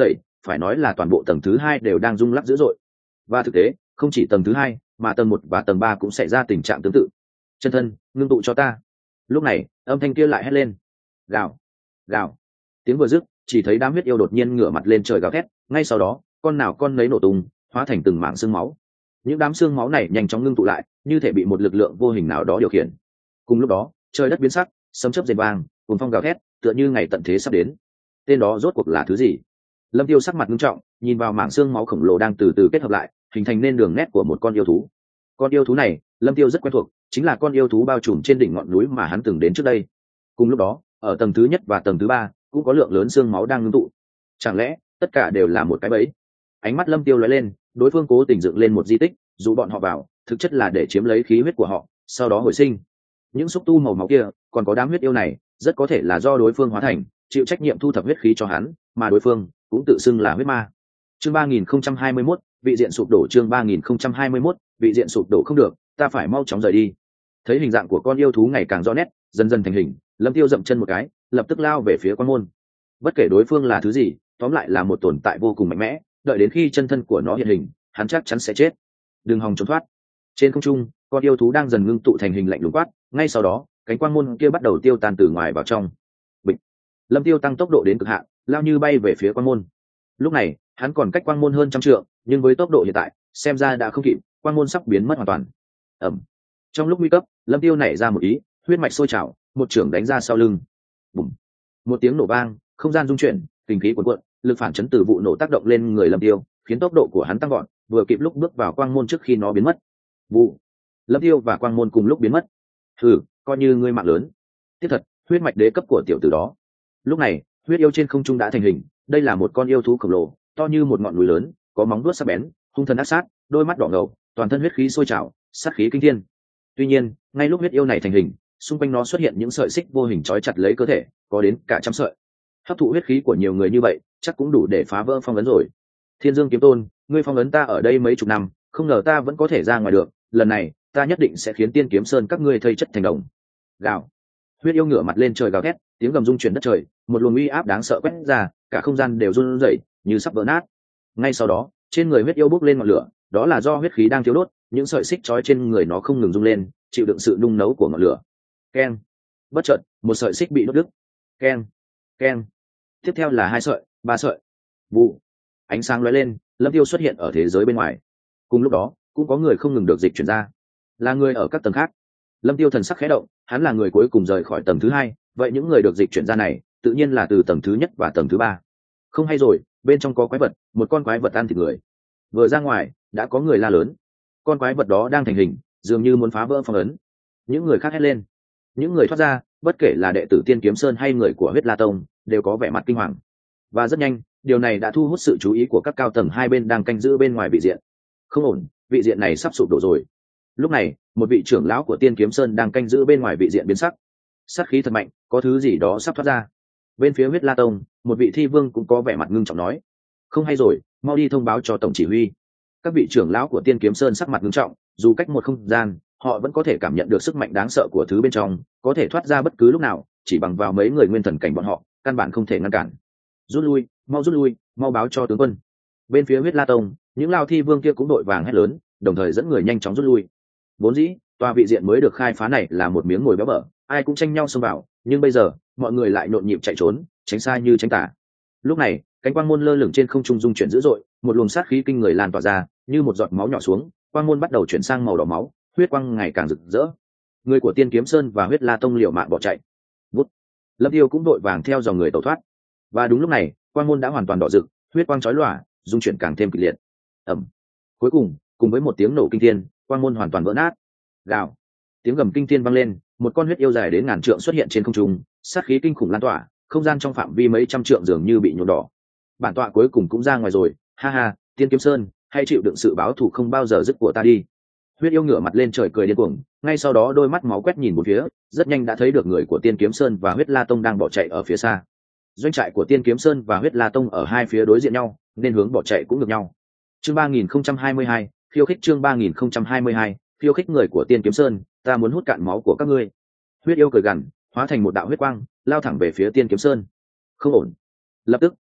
phải nói là toàn bộ tầng thứ 2 đều đang rung lắc dữ dội. Và thực tế không chỉ tầng thứ 2, mà tầng 1 và tầng 3 cũng xảy ra tình trạng tương tự. Chân thân ngưng tụ cho ta. Lúc này âm thanh kia lại hét lên. Gào, gào. Tiếng vừa dứt, chỉ thấy đám huyết yêu đột nhiên ngửa mặt lên trời gào thét, ngay sau đó con nào con nấy nổ tung, hóa thành từng mảng xương máu. Những đám xương máu này nhanh chóng ngưng tụ lại, như thể bị một lực lượng vô hình nào đó điều khiển. Cùng lúc đó trời đất biến sắc, sấm chớp rền vang, cùng phong gào thét, tựa như ngày tận thế sắp đến. Tên đó rốt cuộc là thứ gì? Lâm Tiêu sắc mặt nghiêm trọng, nhìn vào mảng xương máu khổng lồ đang từ từ kết hợp lại, hình thành nên đường nét của một con yêu thú. Con yêu thú này Lâm Tiêu rất quen thuộc, chính là con yêu thú bao trùm trên đỉnh ngọn núi mà hắn từng đến trước đây. Cùng lúc đó ở tầng thứ nhất và tầng thứ 3 cũng có lượng lớn xương máu đang ngưng tụ. Chẳng lẽ tất cả đều là một cái bẫy? Ánh mắt Lâm Tiêu lóe lên, đối phương cố tình dựng lên một di tích, dù bọn họ vào thực chất là để chiếm lấy khí huyết của họ, sau đó hồi sinh. Những xúc tu màu máu kia còn có đám huyết yêu này rất có thể là do đối phương hóa thành, chịu trách nhiệm thu thập huyết khí cho hắn, mà đối phương cũng tự xưng là huyết ma. Chương 3021, vị diện sụp đổ. Chương 3021, vị diện sụp đổ. Không được, ta phải mau chóng rời đi. Thấy hình dạng của con yêu thú ngày càng rõ nét, dần dần thành hình, Lâm Tiêu dậm chân một cái, lập tức lao về phía quan môn. Bất kể đối phương là thứ gì, tóm lại là một tồn tại vô cùng mạnh mẽ, đợi đến khi chân thân của nó hiện hình, hắn chắc chắn sẽ chết. Đừng hòng trốn thoát. Trên không trung, con yêu thú đang dần ngưng tụ thành hình lạnh lùng quát, ngay sau đó cánh quang môn kia bắt đầu tiêu tan từ ngoài vào trong. Bịch. Lâm Tiêu tăng tốc độ đến cực hạn, lao như bay về phía quang môn. Lúc này hắn còn cách quang môn hơn 100 trượng, nhưng với tốc độ hiện tại xem ra đã không kịp, quang môn sắp biến mất hoàn toàn. Ẩm. Trong lúc nguy cấp, Lâm Tiêu nảy ra một ý, huyết mạch sôi trào, một chưởng đánh ra sau lưng. Bùm. Một tiếng nổ vang, không gian rung chuyển, kinh khí cuộn cuộn, lực phản chấn từ vụ nổ tác động lên người Lâm Tiêu, khiến tốc độ của hắn tăng vọt, vừa kịp lúc bước vào quang môn trước khi nó biến mất. Vụ. Lâm Tiêu và quang môn cùng lúc biến mất. Thử, coi như ngươi mạng lớn. Tiếp thật, huyết mạch đế cấp của tiểu tử đó. Lúc này huyết yêu trên không trung đã thành hình, đây là một con yêu thú khổng lồ, to như một ngọn núi lớn, có móng vuốt sắc bén, hung thần ác sát, đôi mắt đỏ ngầu, toàn thân huyết khí sôi trào, sát khí kinh thiên. Tuy nhiên ngay lúc huyết yêu này thành hình, xung quanh nó xuất hiện những sợi xích vô hình trói chặt lấy cơ thể, có đến cả trăm sợi. Hấp thụ huyết khí của nhiều người như vậy chắc cũng đủ để phá vỡ phong ấn rồi. Thiên Dương kiếm tôn, ngươi phong ấn ta ở đây mấy chục năm, không ngờ ta vẫn có thể ra ngoài được, lần này ta nhất định sẽ khiến Tiên Kiếm Sơn các ngươi thây chất thành đồng. Gào. Huyết yêu ngửa mặt lên trời gào thét, tiếng gầm rung chuyển đất trời, một luồng uy áp đáng sợ quét ra, cả không gian đều run rẩy như sắp vỡ nát. Ngay sau đó trên người huyết yêu bốc lên ngọn lửa, đó là do huyết khí đang thiêu đốt, những sợi xích trói trên người nó không ngừng rung lên, chịu đựng sự nung nấu của ngọn lửa. Keng. Bất chợt một sợi xích bị đốt đứt. Keng, keng. Tiếp theo là 2 sợi, 3 sợi. Vụ. Ánh sáng lóe lên, Lâm Tiêu xuất hiện ở thế giới bên ngoài. Cùng lúc đó cũng có người không ngừng được dịch chuyển ra, là người ở các tầng khác. Lâm Tiêu thần sắc khẽ động, hắn là người cuối cùng rời khỏi tầng thứ 2, vậy những người được dịch chuyển ra này tự nhiên là từ tầng thứ nhất và tầng thứ 3. Không hay rồi, bên trong có quái vật, một con quái vật ăn thịt người. Vừa ra ngoài đã có người la lớn, con quái vật đó đang thành hình, dường như muốn phá vỡ phong ấn. Những người khác hét lên. Những người thoát ra, bất kể là đệ tử Tiên Kiếm Sơn hay người của Huyết La Tông, đều có vẻ mặt kinh hoàng. Và rất nhanh điều này đã thu hút sự chú ý của các cao tầng hai bên đang canh giữ bên ngoài vị diện. Không ổn, vị diện này sắp sụp đổ rồi. Lúc này một vị trưởng lão của Tiên Kiếm Sơn đang canh giữ bên ngoài vị diện biến sắc. Sát khí thật mạnh, có thứ gì đó sắp thoát ra. Bên phía Huyết La Tông, một vị thi vương cũng có vẻ mặt ngưng trọng nói, không hay rồi, mau đi thông báo cho tổng chỉ huy. Các vị trưởng lão của Tiên Kiếm Sơn sắc mặt ngưng trọng, dù cách một không gian họ vẫn có thể cảm nhận được sức mạnh đáng sợ của thứ bên trong, có thể thoát ra bất cứ lúc nào, chỉ bằng vào mấy người nguyên thần cảnh bọn họ căn bản không thể ngăn cản. Rút lui, mau báo cho tướng quân. Bên phía Huyết La Tông, những lao thi vương kia cũng đội vàng hét lớn, đồng thời dẫn người nhanh chóng rút lui. Vốn dĩ tòa vị diện mới được khai phá này là một miếng mồi béo bở, ai cũng tranh nhau xông vào, nhưng bây giờ mọi người lại nhộn nhịp chạy trốn, tránh xa như tránh tà. Lúc này cánh quang môn lơ lửng trên không trung dung chuyển dữ dội, một luồng sát khí kinh người lan tỏa ra, như một giọt máu nhỏ xuống, quang môn bắt đầu chuyển sang màu đỏ máu, huyết quang ngày càng rực rỡ. Người của Tiên Kiếm Sơn và Huyết La Tông liều mạng bỏ chạy. Vút. Lâm Tiêu cũng đội vàng theo dòng người tẩu thoát. Và đúng lúc này quang môn đã hoàn toàn đỏ rực, huyết quang chói lòa, dung chuyển càng thêm kịch liệt. Ầm. Cuối cùng với một tiếng nổ kinh thiên, quang môn hoàn toàn vỡ nát. Gào. Tiếng gầm kinh thiên vang lên, một con huyết yêu dài đến ngàn trượng xuất hiện trên không trung, sát khí kinh khủng lan tỏa, không gian trong phạm vi mấy trăm trượng dường như bị nhuộm đỏ. Bản tọa cuối cùng cũng ra ngoài rồi, ha ha, Tiên Kiếm Sơn, hãy chịu đựng sự báo thù không bao giờ dứt của ta đi. Huyết yêu ngửa mặt lên trời cười điên cuồng, ngay sau đó đôi mắt máu quét nhìn một phía, rất nhanh đã thấy được người của Tiên Kiếm Sơn và Huyết La Tông đang bỏ chạy ở phía xa. Doanh trại của Tiên Kiếm Sơn và Huyết La Tông ở hai phía đối diện nhau, nên hướng bỏ chạy cũng ngược nhau. Chương 3022, khiêu khích. Chương 3022, khiêu khích. Người của Tiên Kiếm Sơn, ta muốn hút cạn máu của các ngươi. Huyết yêu cười gằn, hóa thành một đạo huyết quang, lao thẳng về phía Tiên Kiếm Sơn. Không ổn. Lập tức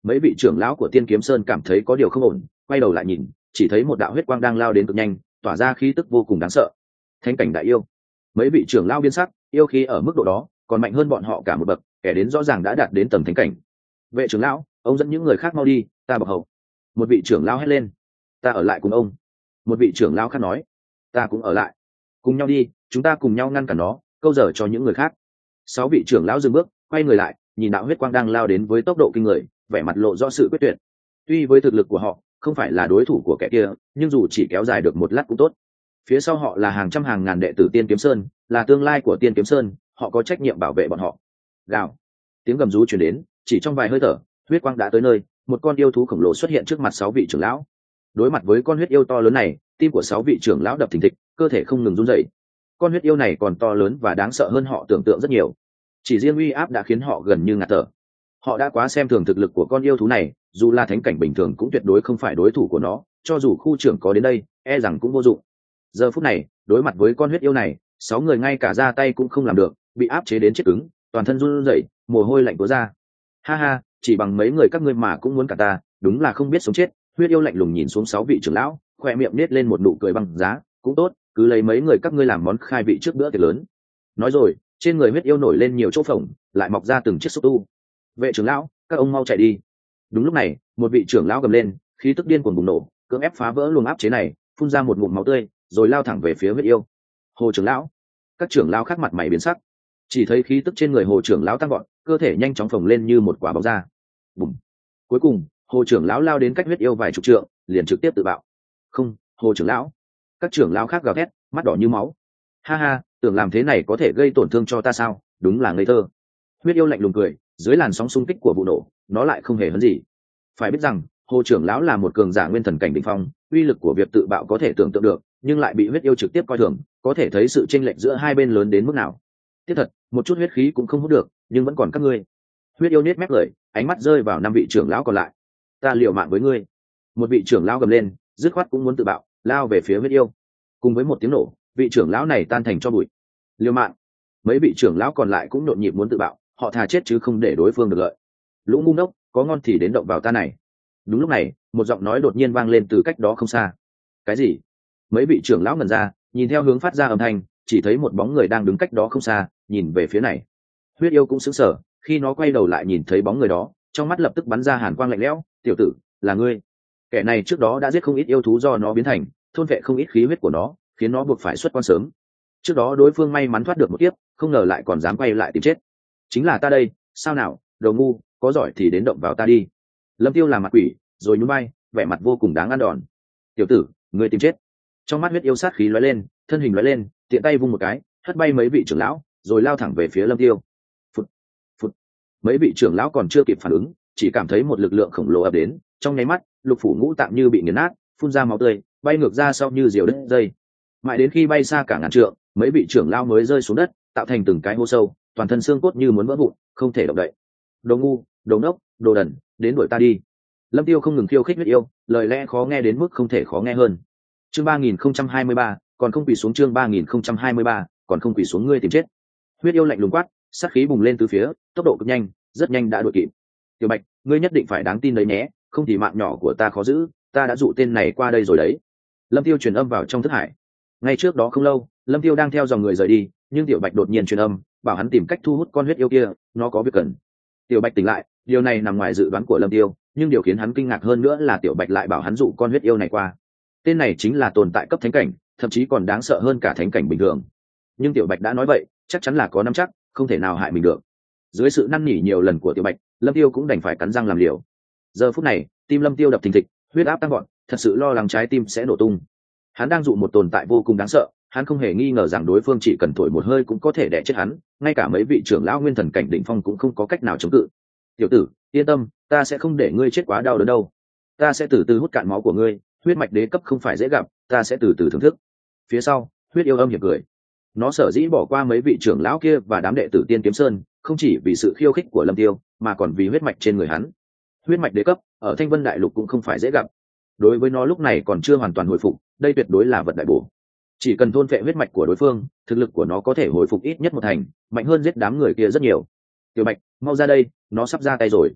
Mấy vị trưởng lão của Tiên Kiếm Sơn cảm thấy có điều không ổn, quay đầu lại nhìn, chỉ thấy một đạo huyết quang đang lao đến cực nhanh, tỏa ra khí tức vô cùng đáng sợ. Thánh cảnh đại yêu. Mấy vị trưởng lão biến sắc, yêu khí ở mức độ đó còn mạnh hơn bọn họ cả một bậc, kẻ đến rõ ràng đã đạt đến tầng thánh cảnh. Vệ trưởng lão, ông dẫn những người khác mau đi, ta bọc hậu. Một vị trưởng lão hét lên. Ta ở lại cùng ông. Một vị trưởng lão khác nói. Ta cũng ở lại. Cùng nhau đi, chúng ta cùng nhau ngăn cản nó, câu giờ cho những người khác. 6 vị trưởng lão dừng bước, quay người lại, nhìn đạo huyết quang đang lao đến với tốc độ kinh người, vẻ mặt lộ rõ sự quyết tuyệt. Tuy với thực lực của họ không phải là đối thủ của kẻ kia, nhưng dù chỉ kéo dài được một lát cũng tốt. Phía sau họ là hàng trăm hàng ngàn đệ tử Tiên Kiếm Sơn, là tương lai của Tiên Kiếm Sơn, họ có trách nhiệm bảo vệ bọn họ. Gào. Tiếng gầm rú truyền đến, chỉ trong vài hơi thở, huyết quang đã tới nơi, một con yêu thú khổng lồ xuất hiện trước mặt 6 vị trưởng lão. Đối mặt với con huyết yêu to lớn này, tim của 6 vị trưởng lão đập thình thịch, cơ thể không ngừng run rẩy. Con huyết yêu này còn to lớn và đáng sợ hơn họ tưởng tượng rất nhiều. Chỉ riêng uy áp đã khiến họ gần như ngạt thở. Họ đã quá xem thường thực lực của con yêu thú này, dù là thánh cảnh bình thường cũng tuyệt đối không phải đối thủ của nó, cho dù khu trưởng có đến đây, e rằng cũng vô dụng. Giờ phút này, đối mặt với con huyết yêu này, 6 người ngay cả ra tay cũng không làm được, bị áp chế đến chết cứng, toàn thân run rẩy, mồ hôi lạnh túa ra. Ha ha, chỉ bằng mấy người các ngươi mà cũng muốn cả ta, đúng là không biết sống chết. Huyết yêu lạnh lùng nhìn xuống 6 vị trưởng lão, khoe miệng nết lên một nụ cười băng giá. Cũng tốt, cứ lấy mấy người các ngươi làm món khai vị trước bữa tiệc lớn. Nói rồi, trên người huyết yêu nổi lên nhiều chỗ phồng, lại mọc ra từng chiếc xúc tu. Vệ trưởng lão, các ông mau chạy đi. Đúng lúc này, một vị trưởng lão gầm lên, khí tức điên cuồng bùng nổ, cưỡng ép phá vỡ luồng áp chế này, phun ra một ngụm máu tươi, rồi lao thẳng về phía huyết yêu. Hồ trưởng lão. Các trưởng lão khác mặt mày biến sắc, chỉ thấy khí tức trên người hồ trưởng lão tăng vọt, cơ thể nhanh chóng phồng lên như một quả bóng da. Bùm. Cuối cùng, hồ trưởng lão lao đến cách huyết yêu vài chục trượng, liền trực tiếp tự bạo. Không, hồ trưởng lão. Các trưởng lão khác gào thét, mắt đỏ như máu. Ha ha, tưởng làm thế này có thể gây tổn thương cho ta sao? Đúng là ngây thơ. Huyết yêu lạnh lùng cười, dưới làn sóng xung kích của vụ nổ, nó lại không hề hấn gì. Phải biết rằng, hồ trưởng lão là một cường giả nguyên thần cảnh đỉnh phong, uy lực của việc tự bạo có thể tưởng tượng được, nhưng lại bị huyết yêu trực tiếp coi thường, có thể thấy sự chênh lệch giữa hai bên lớn đến mức nào. Tiếc thật, một chút huyết khí cũng không hút được, nhưng vẫn còn các ngươi. Huyết yêu nết mép cười, ánh mắt rơi vào 5 vị trưởng lão còn lại. Ta liều mạng với ngươi. Một vị trưởng lão gầm lên, dứt khoát cũng muốn tự bạo, lao về phía huyết yêu. Cùng với một tiếng nổ, vị trưởng lão này tan thành tro bụi. Liều mạng. Mấy vị trưởng lão còn lại cũng nhộn nhịp muốn tự bạo, họ thà chết chứ không để đối phương được lợi. Lũ ngu ngốc, có ngon thì đến động vào ta này. Đúng lúc này, một giọng nói đột nhiên vang lên từ cách đó không xa. Cái gì? Mấy vị trưởng lão ngẩn ra, nhìn theo hướng phát ra âm thanh, chỉ thấy một bóng người đang đứng cách đó không xa, nhìn về phía này. Huyết yêu cũng sững sờ, khi nó quay đầu lại nhìn thấy bóng người đó, trong mắt lập tức bắn ra hàn quang lạnh lẽo. Tiểu tử, là ngươi? Kẻ này trước đó đã giết không ít yêu thú do nó biến thành, thôn vệ không ít khí huyết của nó, khiến nó buộc phải xuất quan sớm. Trước đó đối phương may mắn thoát được một kiếp, không ngờ lại còn dám quay lại tìm chết. Chính là ta đây, sao nào, đồ ngu, có giỏi thì đến động vào ta đi. Lâm Tiêu làm mặt quỷ, rồi nhún vai, vẻ mặt vô cùng đáng ăn đòn. Tiểu tử, ngươi tìm chết. Trong mắt huyết yêu sát khí lóe lên, thân hình lóe lên, tiện tay vung một cái, hất bay mấy vị trưởng lão, rồi lao thẳng về phía Lâm Tiêu. Phụt, phụt. Mấy vị trưởng lão còn chưa kịp phản ứng, chỉ cảm thấy một lực lượng khổng lồ ập đến, trong nháy mắt, lục phủ ngũ tạng như bị nghiền nát, phun ra máu tươi, bay ngược ra sau như diều đứt dây. Mãi đến khi bay xa cả ngàn trượng, mấy vị trưởng lão mới rơi xuống đất, tạo thành từng cái hố sâu, toàn thân xương cốt như muốn vỡ vụn, không thể động đậy. Đồ ngu, đồ ngốc, đồ đần, đến đuổi ta đi. Lâm Tiêu không ngừng khiêu khích huyết yêu, lời lẽ khó nghe đến mức không thể khó nghe hơn. Chương 3023, còn không quỳ xuống. Chương 3023, còn không quỳ xuống, ngươi tìm chết. Huyết yêu lạnh lùng quát, sát khí bùng lên từ phía, tốc độ cực nhanh, rất nhanh đã đuổi kịp. Tiểu Bạch, ngươi nhất định phải đáng tin đấy nhé, không thì mạng nhỏ của ta khó giữ, ta đã dụ tên này qua đây rồi đấy. Lâm Tiêu truyền âm vào trong thức hải. Ngay trước đó không lâu, Lâm Tiêu đang theo dòng người rời đi, nhưng Tiểu Bạch đột nhiên truyền âm, bảo hắn tìm cách thu hút con huyết yêu kia, nó có việc cần. Tiểu Bạch tỉnh lại, điều này nằm ngoài dự đoán của Lâm Tiêu, nhưng điều khiến hắn kinh ngạc hơn nữa là Tiểu Bạch lại bảo hắn dụ con huyết yêu này qua. Tên này chính là tồn tại cấp thánh cảnh, thậm chí còn đáng sợ hơn cả thánh cảnh bình thường. Nhưng Tiểu Bạch đã nói vậy, chắc chắn là có nắm chắc, không thể nào hại mình được. Dưới sự năn nỉ nhiều lần của Tiểu Bạch, Lâm Tiêu cũng đành phải cắn răng làm liều. Giờ phút này, tim Lâm Tiêu đập thình thịch, huyết áp tăng vọt, thật sự lo lắng trái tim sẽ nổ tung. Hắn đang dụ một tồn tại vô cùng đáng sợ, hắn không hề nghi ngờ rằng đối phương chỉ cần thổi một hơi cũng có thể đè chết hắn, ngay cả mấy vị trưởng lão nguyên thần cảnh đỉnh phong cũng không có cách nào chống cự. Tiểu tử, yên tâm, ta sẽ không để ngươi chết quá đau đớn đâu. Ta sẽ từ từ hút cạn máu của ngươi, huyết mạch đế cấp không phải dễ gặp, ta sẽ từ từ thưởng thức. Phía sau, huyết yêu âm hiểm cười. Nó sở dĩ bỏ qua mấy vị trưởng lão kia và đám đệ tử Tiên Kiếm Sơn, không chỉ vì sự khiêu khích của Lâm Tiêu, mà còn vì huyết mạch trên người hắn. Huyết mạch đế cấp ở Thanh Vân Đại Lục cũng không phải dễ gặp. Đối với nó lúc này còn chưa hoàn toàn hồi phục, đây tuyệt đối là vật đại bổ. Chỉ cần thôn phệ huyết mạch của đối phương, thực lực của nó có thể hồi phục ít nhất một thành, mạnh hơn giết đám người kia rất nhiều. Tiểu Bạch, mau ra đây, nó sắp ra tay rồi.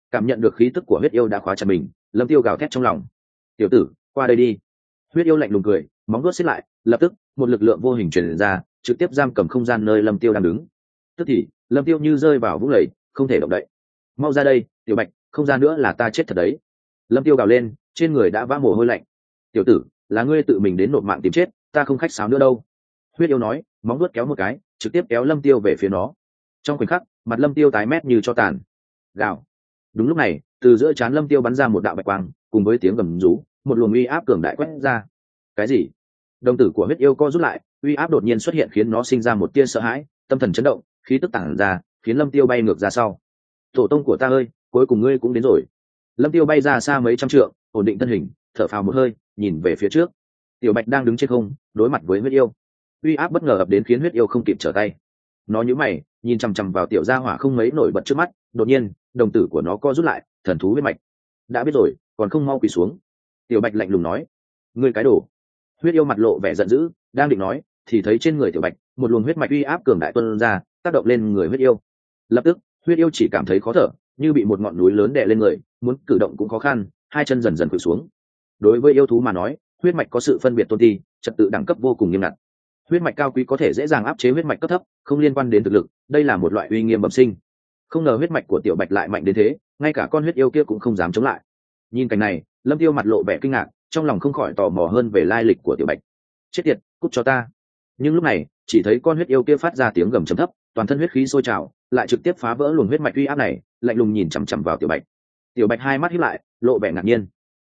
Cảm nhận được khí tức của huyết yêu đã khóa chặt mình, Lâm Tiêu gào thét trong lòng: tiểu tử, qua đây đi. Huyết yêu lạnh lùng cười, móng vuốt xiết lại, lập tức một lực lượng vô hình truyền ra, trực tiếp giam cầm không gian nơi Lâm Tiêu đang đứng. Tức thì Lâm Tiêu như rơi vào vũng lầy, không thể động đậy. Mau ra đây, tiểu bạch, không ra nữa là ta chết thật đấy. Lâm Tiêu gào lên, trên người đã vã mồ hôi lạnh. Tiểu tử, là ngươi tự mình đến nộp mạng tìm chết, ta không khách sáo nữa đâu. Huyết yêu nói, móng vuốt kéo một cái, trực tiếp kéo Lâm Tiêu về phía nó. Trong khoảnh khắc, mặt Lâm Tiêu tái mét như cho tàn. Gào. Đúng lúc này, từ giữa trán Lâm Tiêu bắn ra một đạo bạch quang, cùng với tiếng gầm rú, một luồng uy áp cường đại quét ra. Cái gì? Đồng tử của huyết yêu co rút lại, uy áp đột nhiên xuất hiện khiến nó sinh ra một tia sợ hãi, tâm thần chấn động, khí tức tản ra, khiến Lâm Tiêu bay ngược ra sau. Tổ tông của ta ơi, cuối cùng ngươi cũng đến rồi. Lâm Tiêu bay ra xa mấy trăm trượng, ổn định thân hình, thở phào một hơi, nhìn về phía trước. Tiểu bạch đang đứng trên không, đối mặt với huyết yêu. Uy áp bất ngờ ập đến khiến huyết yêu không kịp trở tay. Nó nhíu mày, nhìn chằm chằm vào tiểu gia hỏa không mấy nổi bật trước mắt, đột nhiên đồng tử của nó co rút lại, thần thú huyết mạch. Đã biết rồi, còn không mau quỳ xuống. Tiểu bạch lạnh lùng nói. Ngươi cái đồ. Huyết yêu mặt lộ vẻ giận dữ, đang định nói thì thấy trên người tiểu bạch một luồng huyết mạch uy áp cường đại tuôn ra, tác động lên người huyết yêu. Lập tức huyết yêu chỉ cảm thấy khó thở, như bị một ngọn núi lớn đè lên người, muốn cử động cũng khó khăn, hai chân dần dần khuỵu xuống. Đối với yêu thú mà nói, huyết mạch có sự phân biệt tôn ti, trật tự đẳng cấp vô cùng nghiêm ngặt. Huyết mạch cao quý có thể dễ dàng áp chế huyết mạch cấp thấp, không liên quan đến thực lực, đây là một loại uy nghiêm bẩm sinh. Không ngờ huyết mạch của tiểu bạch lại mạnh đến thế, ngay cả con huyết yêu kia cũng không dám chống lại. Nhìn cảnh này, Lâm Tiêu mặt lộ vẻ kinh ngạc, trong lòng không khỏi tò mò hơn về lai lịch của tiểu bạch. Chết tiệt, cút cho ta. Nhưng lúc này chỉ thấy con huyết yêu kia phát ra tiếng gầm trầm thấp, toàn thân huyết khí sôi trào, lại trực tiếp phá vỡ luồng huyết mạch uy áp này, lạnh lùng nhìn chằm chằm vào tiểu bạch. Tiểu bạch hai mắt híp lại, lộ vẻ ngạc nhiên.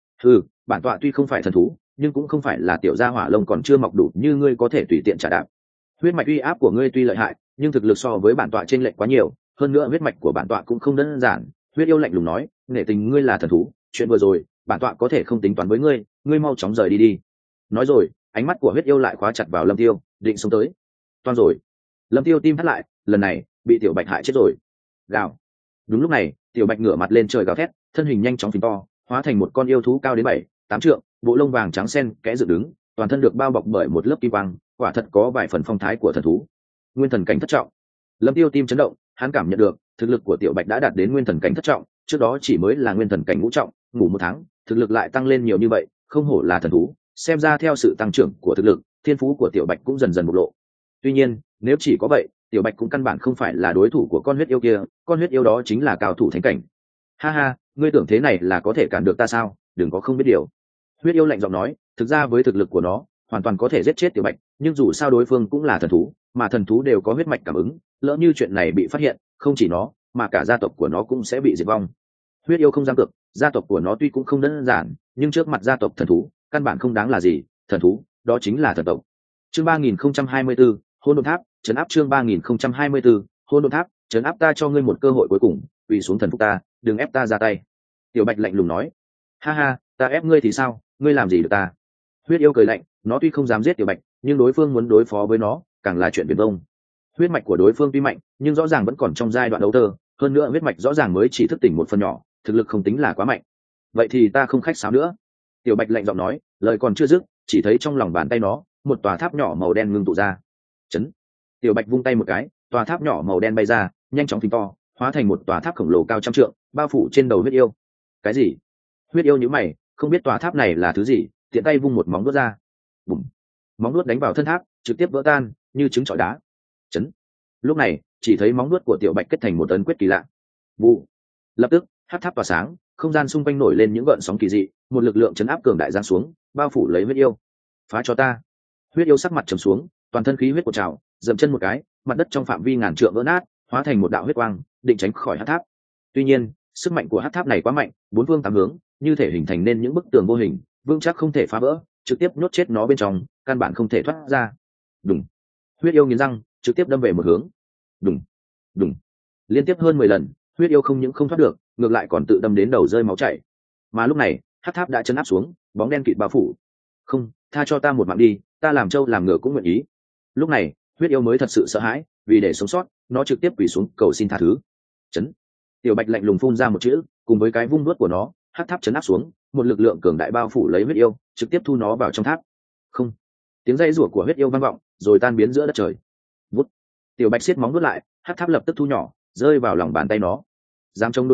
Bản tọa tuy không phải thần thú, nhưng cũng không phải là tiểu gia hỏa lông còn chưa mọc đủ như ngươi có thể tùy tiện trả đạp. Huyết mạch uy áp của ngươi tuy lợi hại, nhưng thực lực so với bản tọa trên lệch quá nhiều, hơn nữa huyết mạch của bản tọa cũng không đơn giản. Huyết yêu lạnh lùng nói, nể tình ngươi là thần thú, chuyện vừa rồi bản tọa có thể không tính toán với ngươi, ngươi mau chóng rời đi đi. Nói rồi, ánh mắt của huyết yêu lại khóa chặt vào Lâm Tiêu, định xông tới. Toan rồi. Lâm Tiêu tim thắt lại, lần này bị tiểu bạch hại chết rồi. Gào. Đúng lúc này, tiểu bạch ngửa mặt lên trời gào thét, thân hình nhanh chóng phình to, hóa thành một con yêu thú cao đến 7-8 trượng, bộ lông vàng trắng xen kẽ dựng đứng, toàn thân được bao bọc bởi một lớp kim quang, quả thật có vài phần phong thái của thần thú. Nguyên thần cảnh thất trọng. Lâm Tiêu tim chấn động, hắn cảm nhận được thực lực của tiểu bạch đã đạt đến nguyên thần cảnh thất trọng, trước đó chỉ mới là nguyên thần cảnh ngũ trọng, ngủ một tháng, thực lực lại tăng lên nhiều như vậy, không hổ là thần thú. Xem ra theo sự tăng trưởng của thực lực, thiên phú của tiểu bạch cũng dần dần bộc lộ. Tuy nhiên, nếu chỉ có vậy, tiểu bạch cũng căn bản không phải là đối thủ của con huyết yêu kia, con huyết yêu đó chính là cao thủ thánh cảnh. Ha ha, ngươi tưởng thế này là có thể cản được ta sao? Đừng có không biết điều. Huyết yêu lạnh giọng nói, thực ra với thực lực của nó, hoàn toàn có thể giết chết tiểu bạch, nhưng dù sao đối phương cũng là thần thú, mà thần thú đều có huyết mạch cảm ứng, lỡ như chuyện này bị phát hiện, không chỉ nó, mà cả gia tộc của nó cũng sẽ bị diệt vong. Huyết yêu không dám cược, gia tộc của nó tuy cũng không đơn giản, nhưng trước mặt gia tộc thần thú, căn bản không đáng là gì, thần thú, đó chính là thần tộc. Chương 3024, Hôn Độn Tháp, trấn áp chương 3024, Hôn Độn Tháp, trấn áp ta cho ngươi một cơ hội cuối cùng, quỳ xuống thần phục ta, đừng ép ta ra tay. Tiểu Bạch lạnh lùng nói. Ha ha, ta ép ngươi thì sao, ngươi làm gì được ta? Huyết yêu cười lạnh, nó tuy không dám giết Tiểu Bạch, nhưng đối phương muốn đối phó với nó, càng là chuyện viển vông. Huyết mạch của đối phương tuy mạnh, nhưng rõ ràng vẫn còn trong giai đoạn đấu tơ, hơn nữa huyết mạch rõ ràng mới chỉ thức tỉnh một phần nhỏ, thực lực không tính là quá mạnh. Vậy thì ta không khách sáo nữa. Tiểu Bạch lạnh giọng nói, lời còn chưa dứt, chỉ thấy trong lòng bàn tay nó, một tòa tháp nhỏ màu đen ngưng tụ ra. Chấn. Tiểu Bạch vung tay một cái, tòa tháp nhỏ màu đen bay ra, nhanh chóng phình to, hóa thành một tòa tháp khổng lồ cao trăm trượng, bao phủ trên đầu huyết yêu. Cái gì? Huyết yêu nhíu mày, không biết tòa tháp này là thứ gì, tiện tay vung một móng vuốt ra. Bùm. Móng vuốt đánh vào thân tháp, trực tiếp vỡ tan, như trứng trọi đá. Chấn. Lúc này, chỉ thấy móng vuốt của Tiểu Bạch kết thành một ấn quyết kỳ lạ. Vụ. Lập tức, hắc tháp tỏa sáng, không gian xung quanh nổi lên những gợn sóng kỳ dị, một lực lượng chấn áp cường đại giáng xuống, bao phủ lấy huyết yêu. Phá cho ta. Huyết yêu sắc mặt trầm xuống, toàn thân khí huyết cuộn trào, dậm chân một cái, mặt đất trong phạm vi ngàn trượng vỡ nát, hóa thành một đạo huyết quang, định tránh khỏi hắc tháp. Tuy nhiên, sức mạnh của hắc tháp này quá mạnh, bốn phương tám hướng, như thể hình thành nên những bức tường vô hình, vững chắc không thể phá vỡ, trực tiếp nhốt chết nó bên trong, căn bản không thể thoát ra. Đùng. Huyết yêu nghiến răng, trực tiếp đâm về một hướng. Đùng. Đùng. Liên tiếp hơn 10 lần, huyết yêu không những không thoát được, ngược lại còn tự đâm đến đầu rơi máu chảy. Mà lúc này, hắc tháp đã chấn áp xuống, bóng đen kịt bao phủ. Không, tha cho ta một mạng đi, ta làm trâu làm ngựa cũng nguyện ý. Lúc này, huyết yêu mới thật sự sợ hãi, vì để sống sót, nó trực tiếp quỳ xuống cầu xin tha thứ. Chấn. Tiểu Bạch lạnh lùng phun ra một chữ, cùng với cái vung đuốt của nó, hắc tháp chấn áp xuống, một lực lượng cường đại bao phủ lấy huyết yêu, trực tiếp thu nó vào trong tháp. Không. Tiếng rây rủa của huyết yêu vang vọng, rồi tan biến giữa đất trời. Vút. Tiểu Bạch siết móng đuốt lại, hắc tháp lập tức thu nhỏ, rơi vào lòng bàn tay nó. Dám chống đối ta,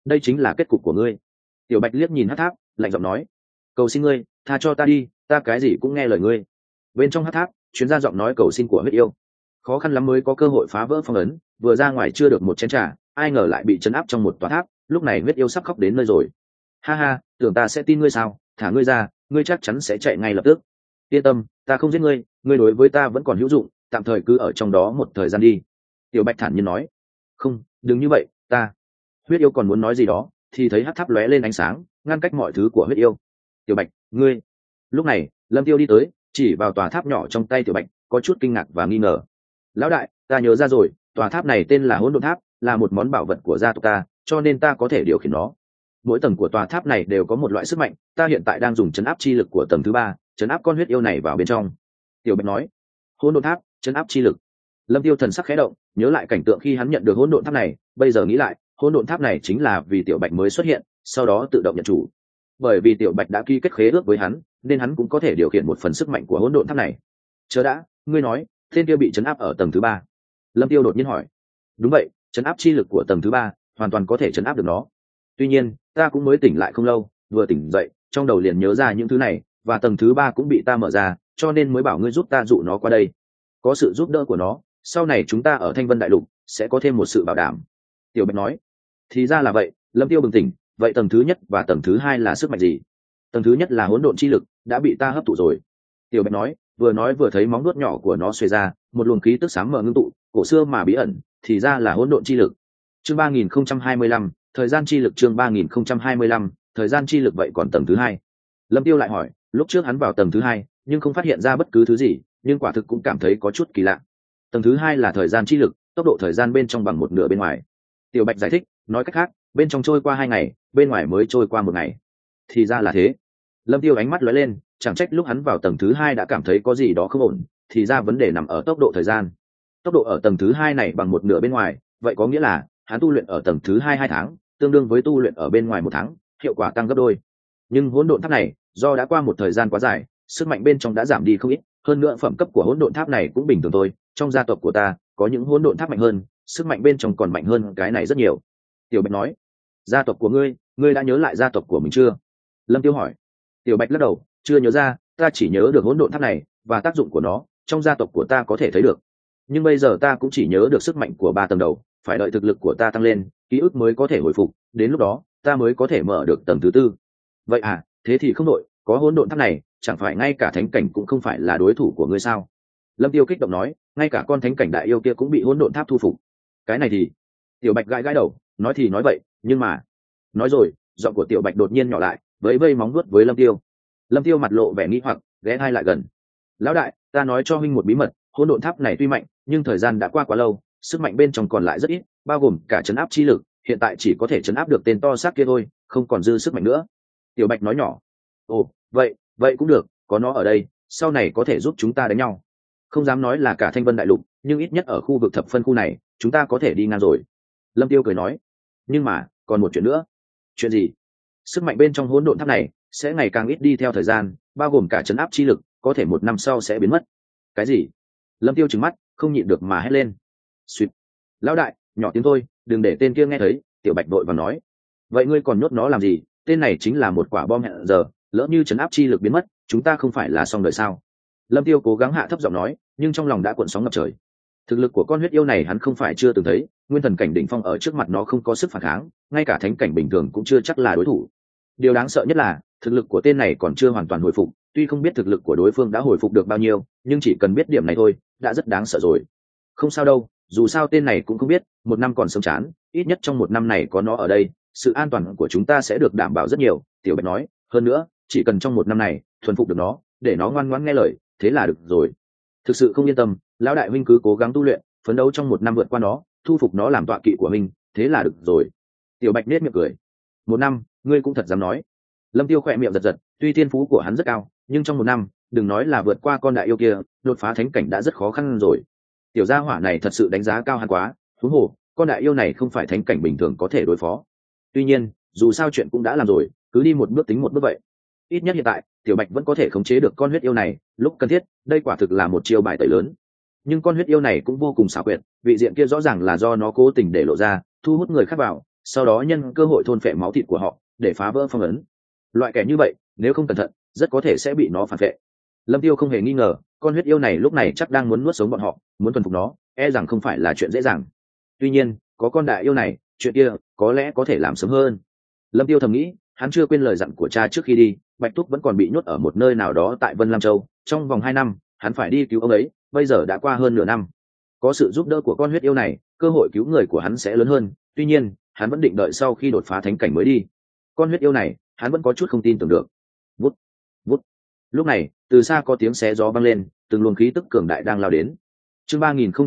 đây chính là kết cục của ngươi. Tiểu Bạch liếc nhìn Hắc Tháp, lạnh giọng nói, cầu xin ngươi tha cho ta đi, ta cái gì cũng nghe lời ngươi. Bên trong Hắc Tháp chuyến ra giọng nói cầu xin của huyết yêu. Khó khăn lắm mới có cơ hội phá vỡ phong ấn, vừa ra ngoài chưa được một chén trà, ai ngờ lại bị trấn áp trong một tòa tháp. Lúc này huyết yêu sắp khóc đến nơi rồi. Ha ha, tưởng ta sẽ tin ngươi sao? Thả ngươi ra, ngươi chắc chắn sẽ chạy ngay lập tức. Yên tâm, ta không giết ngươi, ngươi đối với ta vẫn còn hữu dụng, tạm thời cứ ở trong đó một thời gian đi. Tiểu Bạch thản nhiên nói. Không, đừng như vậy, ta. Huyết yêu còn muốn nói gì đó, thì thấy Hắc Tháp lóe lên ánh sáng, ngăn cách mọi thứ của huyết yêu. Tiểu Bạch, ngươi. Lúc này, Lâm Tiêu đi tới, chỉ vào tòa tháp nhỏ trong tay Tiểu Bạch, có chút kinh ngạc và nghi ngờ. Lão đại, ta nhớ ra rồi, tòa tháp này tên là Hỗn Độn Tháp, là một món bảo vật của gia tộc ta, cho nên ta có thể điều khiển nó. Mỗi tầng của tòa tháp này đều có một loại sức mạnh, ta hiện tại đang dùng trấn áp chi lực của tầng thứ 3, trấn áp con huyết yêu này vào bên trong. Tiểu Bạch nói. Hỗn Độn Tháp, trấn áp chi lực. Lâm Tiêu thần sắc khẽ động, nhớ lại cảnh tượng khi hắn nhận được Hỗn Độn Tháp này, bây giờ nghĩ lại, Hỗn Độn Tháp này chính là vì Tiểu Bạch mới xuất hiện, sau đó tự động nhận chủ. Bởi vì Tiểu Bạch đã ký kết khế ước với hắn, nên hắn cũng có thể điều khiển một phần sức mạnh của Hỗn Độn Tháp này. Chờ đã, ngươi nói, tên kia bị trấn áp ở tầng thứ 3. Lâm Tiêu đột nhiên hỏi. Đúng vậy, trấn áp chi lực của tầng thứ 3 hoàn toàn có thể trấn áp được nó. Tuy nhiên, ta cũng mới tỉnh lại không lâu, vừa tỉnh dậy, trong đầu liền nhớ ra những thứ này, và tầng thứ 3 cũng bị ta mở ra, cho nên mới bảo ngươi giúp ta dụ nó qua đây. Có sự giúp đỡ của nó, sau này chúng ta ở Thanh Vân Đại Lục sẽ có thêm một sự bảo đảm. Tiểu Bạch nói. Thì ra là vậy. Lâm Tiêu bừng tỉnh. Vậy tầng thứ nhất và tầng thứ 2 là sức mạnh gì? Tầng thứ nhất là hỗn độn chi lực, đã bị ta hấp thụ rồi. Tiểu Bạch nói vừa thấy móng vuốt nhỏ của nó xuề ra, một luồng khí tức sáng mờ ngưng tụ, cổ xưa mà bí ẩn, thì ra là hỗn độn chi lực. Chương 3025, thời gian chi lực. Chương 3025, thời gian chi lực. Vậy còn tầng thứ 2? Lâm Tiêu lại hỏi. Lúc trước hắn vào tầng thứ 2, nhưng không phát hiện ra bất cứ thứ gì, nhưng quả thực cũng cảm thấy có chút kỳ lạ. Tầng thứ 2 là thời gian chi lực, tốc độ thời gian bên trong bằng một nửa bên ngoài. Tiểu Bạch giải thích, nói cách khác, bên trong trôi qua 2 ngày, bên ngoài mới trôi qua 1 ngày. Thì ra là thế. Lâm Tiêu ánh mắt lóe lên, chẳng trách lúc hắn vào tầng thứ 2 đã cảm thấy có gì đó không ổn, thì ra vấn đề nằm ở tốc độ thời gian. Tốc độ ở tầng thứ 2 này bằng một nửa bên ngoài, vậy có nghĩa là hắn tu luyện ở tầng thứ 2 2 tháng, tương đương với tu luyện ở bên ngoài 1 tháng, hiệu quả tăng gấp đôi. Nhưng hỗn độn tháp này, do đã qua một thời gian quá dài, sức mạnh bên trong đã giảm đi không ít, hơn nữa phẩm cấp của hỗn độn tháp này cũng bình thường thôi, trong gia tộc của ta có những hỗn độn tháp mạnh hơn, sức mạnh bên trong còn mạnh hơn cái này rất nhiều. Tiểu Bạch nói. Gia tộc của ngươi đã nhớ lại gia tộc của mình chưa? Lâm Tiêu hỏi. Tiểu Bạch lắc đầu, chưa nhớ ra, ta chỉ nhớ được hỗn độn tháp này và tác dụng của nó, trong gia tộc của ta có thể thấy được. Nhưng bây giờ ta cũng chỉ nhớ được sức mạnh của 3 tầng đầu, phải đợi thực lực của ta tăng lên, ký ức mới có thể hồi phục, đến lúc đó, ta mới có thể mở được tầng thứ 4. Vậy à, thế thì không đội, có hỗn độn tháp này, chẳng phải ngay cả thánh cảnh cũng không phải là đối thủ của ngươi sao? Lâm Tiêu kích động nói, ngay cả con thánh cảnh đại yêu kia cũng bị hỗn độn tháp thu phục. Cái này thì... Tiểu Bạch gãi đầu, nói thì nói vậy, nhưng mà... Nói rồi, giọng của Tiểu Bạch đột nhiên nhỏ lại, vẫy vây móng vuốt với Lâm Tiêu. Lâm Tiêu mặt lộ vẻ nghi hoặc, ghé hai lại gần. Lão đại, ta nói cho huynh một bí mật, hỗn độn tháp này tuy mạnh, nhưng thời gian đã qua quá lâu, sức mạnh bên trong còn lại rất ít, bao gồm cả trấn áp chi lực, hiện tại chỉ có thể trấn áp được tên to xác kia thôi, không còn dư sức mạnh nữa. Tiểu Bạch nói nhỏ. Ồ, vậy cũng được, có nó ở đây, sau này có thể giúp chúng ta đánh nhau. Không dám nói là cả Thanh Vân Đại Lục, nhưng ít nhất ở khu vực thập phân khu này, chúng ta có thể đi ngang rồi. Lâm Tiêu cười nói. Nhưng mà, còn một chuyện nữa. Chuyện gì? Sức mạnh bên trong hỗn độn tháp này sẽ ngày càng ít đi theo thời gian, bao gồm cả trấn áp chi lực, có thể 1 năm sau sẽ biến mất. Cái gì? Lâm Tiêu trừng mắt, không nhịn được mà hét lên. Xuyệt. Lão đại, nhỏ tiếng thôi, đừng để tên kia nghe thấy. Tiểu Bạch đội vào nói. Vậy ngươi còn nhốt nó làm gì? Tên này chính là một quả bom hẹn giờ, lỡ như trấn áp chi lực biến mất, chúng ta không phải là xong đời sao? Lâm Tiêu cố gắng hạ thấp giọng nói, nhưng trong lòng đã cuộn sóng ngập trời. Thực lực của con huyết yêu này hắn không phải chưa từng thấy, nguyên thần cảnh đỉnh phong ở trước mặt nó không có sức phản kháng, ngay cả thánh cảnh bình thường cũng chưa chắc là đối thủ. Điều đáng sợ nhất là thực lực của tên này còn chưa hoàn toàn hồi phục, tuy không biết thực lực của đối phương đã hồi phục được bao nhiêu, nhưng chỉ cần biết điểm này thôi đã rất đáng sợ rồi. Không sao đâu, dù sao tên này cũng không biết 1 năm còn sớm chán, ít nhất trong 1 năm này có nó ở đây, sự an toàn của chúng ta sẽ được đảm bảo rất nhiều. Tiểu Bạch nói, hơn nữa chỉ cần trong 1 năm này thuần phục được nó, để nó ngoan ngoãn nghe lời, thế là được rồi. Thực sự không yên tâm, lão đại huynh cứ cố gắng tu luyện, phấn đấu trong 1 năm vượt qua nó, thu phục nó làm tọa kỵ của mình, thế là được rồi. Tiểu Bạch nết miệng cười. 1 năm, ngươi cũng thật dám nói. Lâm Tiêu khỏe miệng giật giật, tuy thiên phú của hắn rất cao, nhưng trong 1 năm, đừng nói là vượt qua con đại yêu kia, đột phá thánh cảnh đã rất khó khăn rồi. Tiểu gia hỏa này thật sự đánh giá cao hắn quá, huống hồ, con đại yêu này không phải thánh cảnh bình thường có thể đối phó. Tuy nhiên, dù sao chuyện cũng đã làm rồi, cứ đi một bước tính một bước vậy. Ít nhất hiện tại, Tiểu Bạch vẫn có thể khống chế được con huyết yêu này, lúc cần thiết, đây quả thực là một chiêu bài tẩy lớn. Nhưng con huyết yêu này cũng vô cùng xảo quyệt, vị diện kia rõ ràng là do nó cố tình để lộ ra, thu hút người khác vào, sau đó nhân cơ hội thôn phệ máu thịt của họ để phá vỡ phong ấn. Loại kẻ như vậy nếu không cẩn thận rất có thể sẽ bị nó phản vệ. Lâm Tiêu không hề nghi ngờ con huyết yêu này lúc này chắc đang muốn nuốt sống bọn họ, muốn thuần phục nó e rằng không phải là chuyện dễ dàng. Tuy nhiên có con đại yêu này, chuyện kia có lẽ có thể làm sớm hơn. Lâm Tiêu thầm nghĩ, hắn chưa quên lời dặn của cha trước khi đi, Bạch Túc vẫn còn bị nhốt ở một nơi nào đó tại Vân Lam Châu, trong vòng 2 năm hắn phải đi cứu ông ấy, bây giờ đã qua hơn nửa năm. Có sự giúp đỡ của con huyết yêu này, cơ hội cứu người của hắn sẽ lớn hơn, tuy nhiên hắn vẫn định đợi sau khi đột phá thánh cảnh mới đi. Con huyết yêu này hắn vẫn có chút không tin tưởng được. Vút vút. Lúc này từ xa có tiếng xé gió vang lên, từng luồng khí tức cường đại đang lao đến. Chương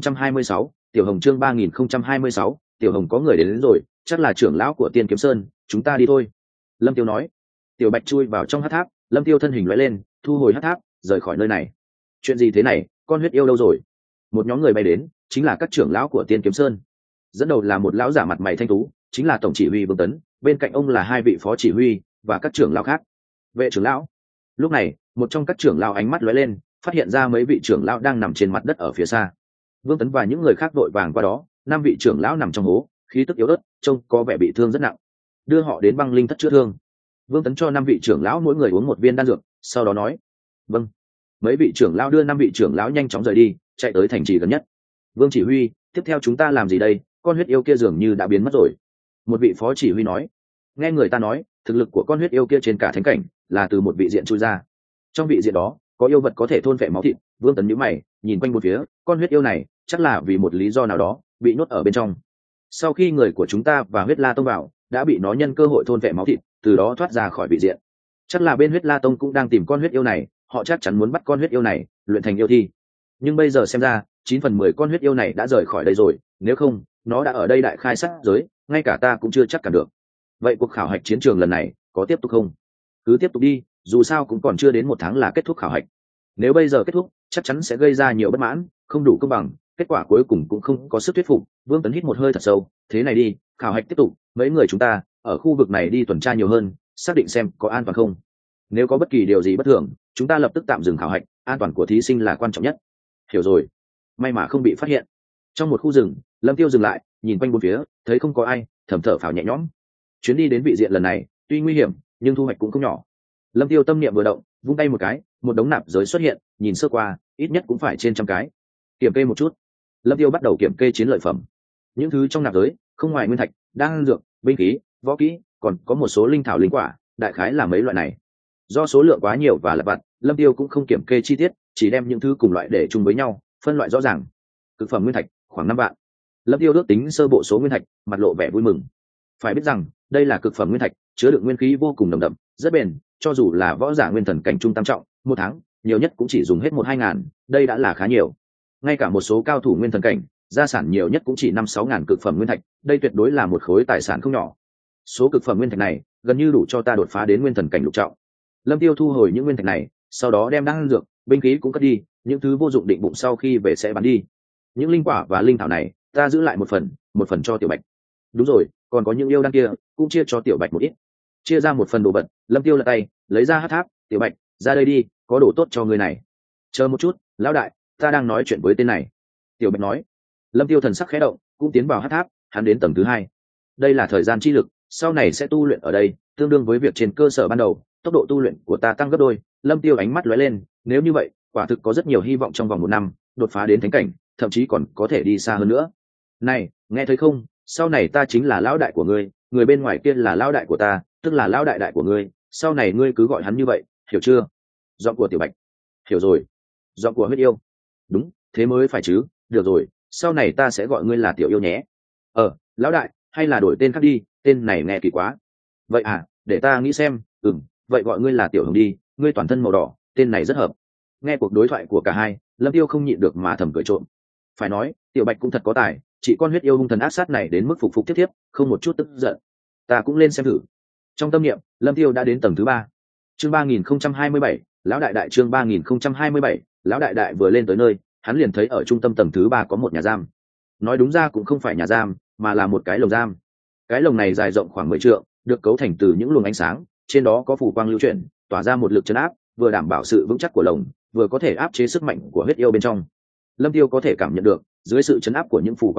3026, Tiểu Hồng. Chương 3026, Tiểu Hồng. Có người đến rồi, chắc là trưởng lão của Tiên Kiếm Sơn, chúng ta đi thôi. Lâm Tiêu nói. Tiểu Bạch chui vào trong hắc tháp, Lâm Tiêu thân hình lóe lên, thu hồi hắc tháp, rời khỏi nơi này. Chuyện gì thế này, con huyết yêu đâu rồi? Một nhóm người bay đến, chính là các trưởng lão của Tiên Kiếm Sơn. Dẫn đầu là một lão giả mặt mày thanh tú, chính là tổng chỉ huy Vương Tấn, bên cạnh ông là 2 vị phó chỉ huy và các trưởng lão khác. Vệ trưởng lão. Lúc này một trong các trưởng lão ánh mắt lóe lên, phát hiện ra mấy vị trưởng lão đang nằm trên mặt đất ở phía xa. Vương Tấn và những người khác vội vàng qua đó, 5 vị trưởng lão nằm trong hố, khí tức yếu ớt, trông có vẻ bị thương rất nặng. Đưa họ đến băng linh thất chữa thương. Vương Tấn cho 5 vị trưởng lão mỗi người uống 1 viên đan dược, sau đó nói: "Vâng." Mấy vị trưởng lão đưa 5 vị trưởng lão nhanh chóng rời đi, chạy tới thành trì gần nhất. "Vương chỉ huy, tiếp theo chúng ta làm gì đây? Con huyết yêu kia dường như đã biến mất rồi." Một vị phó chỉ huy nói. Nghe người ta nói, thực lực của con huyết yêu kia trên cả thánh cảnh là từ một vị diện chui ra. Trong vị diện đó có yêu vật có thể thôn phệ máu thịt. Vương Tấn nhíu mày, nhìn quanh một phía, con huyết yêu này chắc là vì một lý do nào đó bị nhốt ở bên trong. Sau khi người của chúng ta và Huyết La Tông vào, đã bị nó nhân cơ hội thôn phệ máu thịt, từ đó thoát ra khỏi vị diện. Chắc là bên Huyết La Tông cũng đang tìm con huyết yêu này, họ chắc chắn muốn bắt con huyết yêu này luyện thành yêu thi. Nhưng bây giờ xem ra 9 phần 10 con huyết yêu này đã rời khỏi đây rồi, nếu không nó đã ở đây đại khai sát giới, ngay cả ta cũng chưa chắc cản được. Vậy cuộc khảo hạch chiến trường lần này có tiếp tục không? Cứ tiếp tục đi, dù sao cũng còn chưa đến 1 tháng là kết thúc khảo hạch. Nếu bây giờ kết thúc chắc chắn sẽ gây ra nhiều bất mãn, không đủ công bằng, kết quả cuối cùng cũng không có sức thuyết phục. Vương Tấn hít một hơi thật sâu. Thế này đi, khảo hạch tiếp tục, mấy người chúng ta ở khu vực này đi tuần tra nhiều hơn, xác định xem có an toàn không. Nếu có bất kỳ điều gì bất thường, chúng ta lập tức tạm dừng khảo hạch, an toàn của thí sinh là quan trọng nhất. Hiểu rồi. May mà không bị phát hiện. Trong một khu rừng, Lâm Tiêu dừng lại, nhìn quanh bốn phía, thấy không có ai, thầm thở phào nhẹ nhõm. Chuyến đi đến vị diện lần này tuy nguy hiểm nhưng thu hoạch cũng không nhỏ. Lâm Tiêu tâm niệm vừa động, vung tay một cái, một đống nạp giới xuất hiện, nhìn sơ qua ít nhất cũng phải trên 100 cái. Kiểm kê một chút. Lâm Tiêu bắt đầu kiểm kê chiến lợi phẩm. Những thứ trong nạp giới không ngoài nguyên thạch, đan dược, binh khí, võ kỹ, còn có một số linh thảo linh quả, đại khái là mấy loại này. Do số lượng quá nhiều và lặt vặt, Lâm Tiêu cũng không kiểm kê chi tiết, chỉ đem những thứ cùng loại để chung với nhau, phân loại rõ ràng. Cực phẩm nguyên thạch khoảng 5 vạn. Lâm Tiêu ước tính sơ bộ số nguyên thạch, mặt lộ vẻ vui mừng. Phải biết rằng đây là cực phẩm nguyên thạch, chứa đựng nguyên khí vô cùng nồng đậm, rất bền, cho dù là võ giả nguyên thần cảnh trung tam trọng, 1 tháng nhiều nhất cũng chỉ dùng hết 1-2 ngàn, đây đã là khá nhiều. Ngay cả một số cao thủ nguyên thần cảnh, gia sản nhiều nhất cũng chỉ 5-6 ngàn cực phẩm nguyên thạch, đây tuyệt đối là một khối tài sản không nhỏ. Số cực phẩm nguyên thạch này gần như đủ cho ta đột phá đến nguyên thần cảnh lục trọng. Lâm Tiêu thu hồi những nguyên thạch này, sau đó đem đan dược, binh khí cũng cất đi, những thứ vô dụng định bụng sau khi về sẽ bán đi. Những linh quả và linh thảo này ta giữ lại một phần cho Tiểu Bạch. Đúng rồi, còn có những yêu đan kia cũng chia cho Tiểu Bạch một ít. Chia ra một phần đồ vật, Lâm Tiêu lật tay lấy ra hắc tháp. Tiểu Bạch, ra đây đi, có đồ tốt cho người này. Chờ một chút, lão đại, ta đang nói chuyện với tên này. Tiểu Bạch nói. Lâm Tiêu thần sắc khẽ động, cũng tiến vào hắc tháp, hắn đến tầng thứ 2. Đây là thời gian chi lực, sau này sẽ tu luyện ở đây, tương đương với việc trên cơ sở ban đầu, tốc độ tu luyện của ta tăng gấp đôi. Lâm Tiêu ánh mắt lóe lên, nếu như vậy quả thực có rất nhiều hy vọng trong vòng 1 năm đột phá đến thánh cảnh, thậm chí còn có thể đi xa hơn nữa. Này, nghe thấy không, sau này ta chính là lão đại của ngươi, người bên ngoài kia là lão đại của ta, tức là lão đại đại của ngươi, sau này ngươi cứ gọi hắn như vậy, hiểu chưa? Giọng của Tiểu Bạch. Hiểu rồi. Giọng của huyết yêu. Đúng, thế mới phải chứ. Được rồi, sau này ta sẽ gọi ngươi là Tiểu Yêu nhé. Lão đại, hay là đổi tên khác đi, tên này nghe kỳ quá. Vậy à, để ta nghĩ xem. Vậy gọi ngươi là Tiểu Hồng đi, ngươi toàn thân màu đỏ, tên này rất hợp. Nghe cuộc đối thoại của cả hai, Lâm Tiêu không nhịn được mà thầm cười trộm. Phải nói, Tiểu Bạch cũng thật có tài, chị con huyết yêu hung thần ác sát này đến mức phục phục tiếp tiếp, không một chút tức giận. Ta cũng lên xem thử. Trong tâm niệm, Lâm Tiêu đã đến tầng thứ 3. Chương 3027, lão đại đại. Chương 3027, lão đại đại. Vừa lên tới nơi, hắn liền thấy ở trung tâm tầng thứ 3 có một nhà giam. Nói đúng ra cũng không phải nhà giam, mà là một cái lồng giam. Cái lồng này dài rộng khoảng 10 trượng, được cấu thành từ những luồng ánh sáng, trên đó có phù quang lưu chuyển, tỏa ra một lực trấn áp, vừa đảm bảo sự vững chắc của lồng, vừa có thể áp chế sức mạnh của huyết yêu bên trong. Lâm Tiêu có thể cảm nhận được, dưới sự trấn áp của những phù quang đó,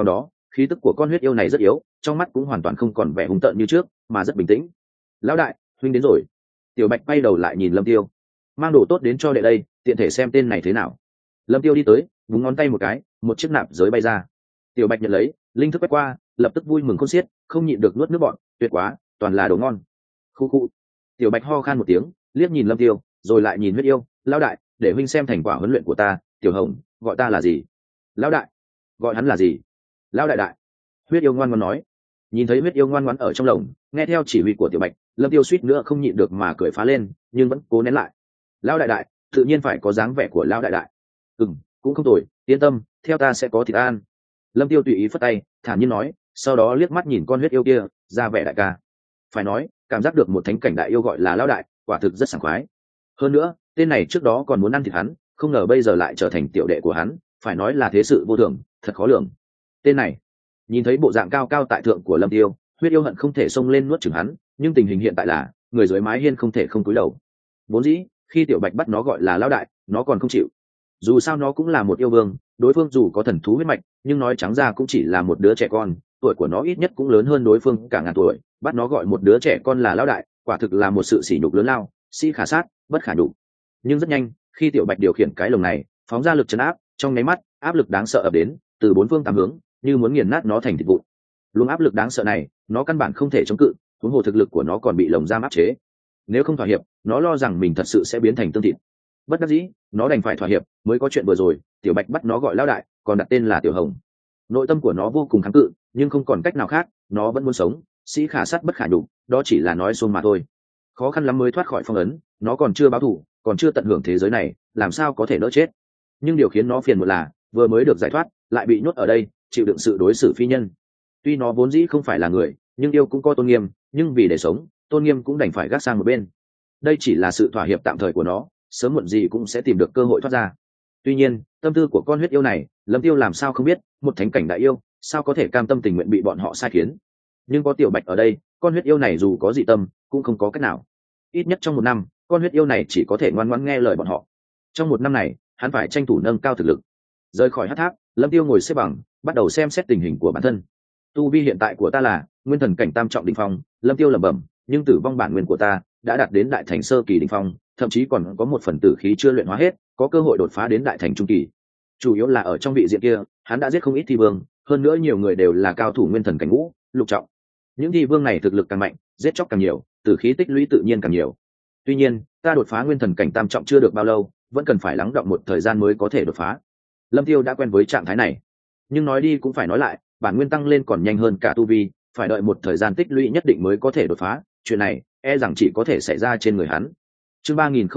khí tức của con huyết yêu này rất yếu, trong mắt cũng hoàn toàn không còn vẻ hung tợn như trước, mà rất bình tĩnh. Lão đại, huynh đến rồi. Tiểu Bạch quay đầu lại nhìn Lâm Tiêu, mang đồ tốt đến cho đệ đây, tiện thể xem tên này thế nào. Lâm Tiêu đi tới, búng ngón tay một cái, một chiếc nạp giới bay ra. Tiểu Bạch nhận lấy, linh thức quét qua, lập tức vui mừng khôn xiết, không nhịn được nuốt nước bọt, tuyệt quá, toàn là đồ ngon. Khu khu. Tiểu Bạch ho khan một tiếng, liếc nhìn Lâm Tiêu, rồi lại nhìn huyết yêu. Lão đại, để huynh xem thành quả huấn luyện của ta. Tiểu Hồng, gọi ta là gì? Lão đại. Gọi hắn là gì? Lão đại đại. Huyết yêu ngoan ngoãn nói. Nhìn thấy huyết yêu ngoan ngoãn ở trong lồng, nghe theo chỉ huy của Tiểu Bạch, Lâm Tiêu suýt nữa không nhịn được mà cười phá lên, nhưng vẫn cố nén lại. Lão đại đại, tự nhiên phải có dáng vẻ của lão đại đại. Cũng không tồi, yên tâm, theo ta sẽ có thịt ăn. Lâm Tiêu tùy ý phất tay, thản nhiên nói, sau đó liếc mắt nhìn con huyết yêu kia, ra vẻ đại ca. Phải nói, cảm giác được một thánh cảnh đại yêu gọi là lão đại, quả thực rất sảng khoái. Hơn nữa, tên này trước đó còn muốn ăn thịt hắn, không ngờ bây giờ lại trở thành tiểu đệ của hắn, phải nói là thế sự vô thường, thật khó lường. Tên này, nhìn thấy bộ dạng cao cao tại thượng của Lâm Tiêu, huyết yêu hận không thể xông lên nuốt chửng hắn, nhưng tình hình hiện tại là người dưới mái hiên không thể không cúi đầu. Vốn dĩ, khi Tiểu Bạch bắt nó gọi là lão đại, nó còn không chịu. Dù sao nó cũng là một yêu vương, đối phương dù có thần thú huyết mạch, nhưng nói trắng ra cũng chỉ là một đứa trẻ con, tuổi của nó ít nhất cũng lớn hơn đối phương cả ngàn tuổi, bắt nó gọi một đứa trẻ con là lão đại, quả thực là một sự sỉ nhục lớn lao, sĩ khả sát, bất khả nhục. Nhưng rất nhanh, khi Tiểu Bạch điều khiển cái lồng này, phóng ra lực trấn áp, trong nháy mắt, áp lực đáng sợ ập đến, từ bốn phương tám hướng, như muốn nghiền nát nó thành thịt vụn. Luồng áp lực đáng sợ này, nó căn bản không thể chống cự, huống hồ thực lực của nó còn bị lồng giam áp chế. Nếu không thỏa hiệp, nó lo rằng mình thật sự sẽ biến thành tương thịt. Bất đắc dĩ, nó đành phải thỏa hiệp, mới có chuyện vừa rồi, Tiểu Bạch bắt nó gọi lão đại, còn đặt tên là Tiểu Hồng. Nội tâm của nó vô cùng kháng cự, nhưng không còn cách nào khác, nó vẫn muốn sống, sĩ khả sát bất khả nhục, đó chỉ là nói xuông mà thôi. Khó khăn lắm mới thoát khỏi phong ấn, nó còn chưa báo thù, còn chưa tận hưởng thế giới này, làm sao có thể đỡ chết. Nhưng điều khiến nó phiền một là, vừa mới được giải thoát, lại bị nhốt ở đây, chịu đựng sự đối xử phi nhân. Tuy nó vốn dĩ không phải là người, nhưng yêu cũng có tôn nghiêm, nhưng vì để sống, tôn nghiêm cũng đành phải gác sang một bên. Đây chỉ là sự thỏa hiệp tạm thời của nó, sớm muộn gì cũng sẽ tìm được cơ hội thoát ra. Tuy nhiên, tâm tư của con huyết yêu này, Lâm Tiêu làm sao không biết, một thánh cảnh đại yêu, sao có thể cam tâm tình nguyện bị bọn họ sai khiến. Nhưng có Tiểu Bạch ở đây, con huyết yêu này dù có dị tâm, cũng không có cách nào. Ít nhất trong một năm, con huyết yêu này chỉ có thể ngoan ngoãn nghe lời bọn họ. Trong một năm này, hắn phải tranh thủ nâng cao thực lực. Rời khỏi hắc tháp, Lâm Tiêu ngồi xếp bằng, bắt đầu xem xét tình hình của bản thân. Tu vi hiện tại của ta là nguyên thần cảnh tam trọng đỉnh phong, Lâm Tiêu lẩm bẩm, nhưng tử vong bản nguyên của ta đã đạt đến đại thành sơ kỳ đỉnh phong, thậm chí còn có một phần tử khí chưa luyện hóa hết, có cơ hội đột phá đến đại thành trung kỳ. Chủ yếu là ở trong vị diện kia, hắn đã giết không ít thi vương, hơn nữa nhiều người đều là cao thủ nguyên thần cảnh ngũ, lục trọng. Những thi vương này thực lực càng mạnh, giết chóc càng nhiều, tử khí tích lũy tự nhiên càng nhiều. Tuy nhiên, ta đột phá nguyên thần cảnh tam trọng chưa được bao lâu, vẫn cần phải lắng đọng một thời gian mới có thể đột phá. Lâm Tiêu đã quen với trạng thái này, nhưng nói đi cũng phải nói lại, bản nguyên tăng lên còn nhanh hơn cả tu vi, phải đợi một thời gian tích lũy nhất định mới có thể đột phá. Chuyện này e rằng chỉ có thể xảy ra trên người hắn. Chương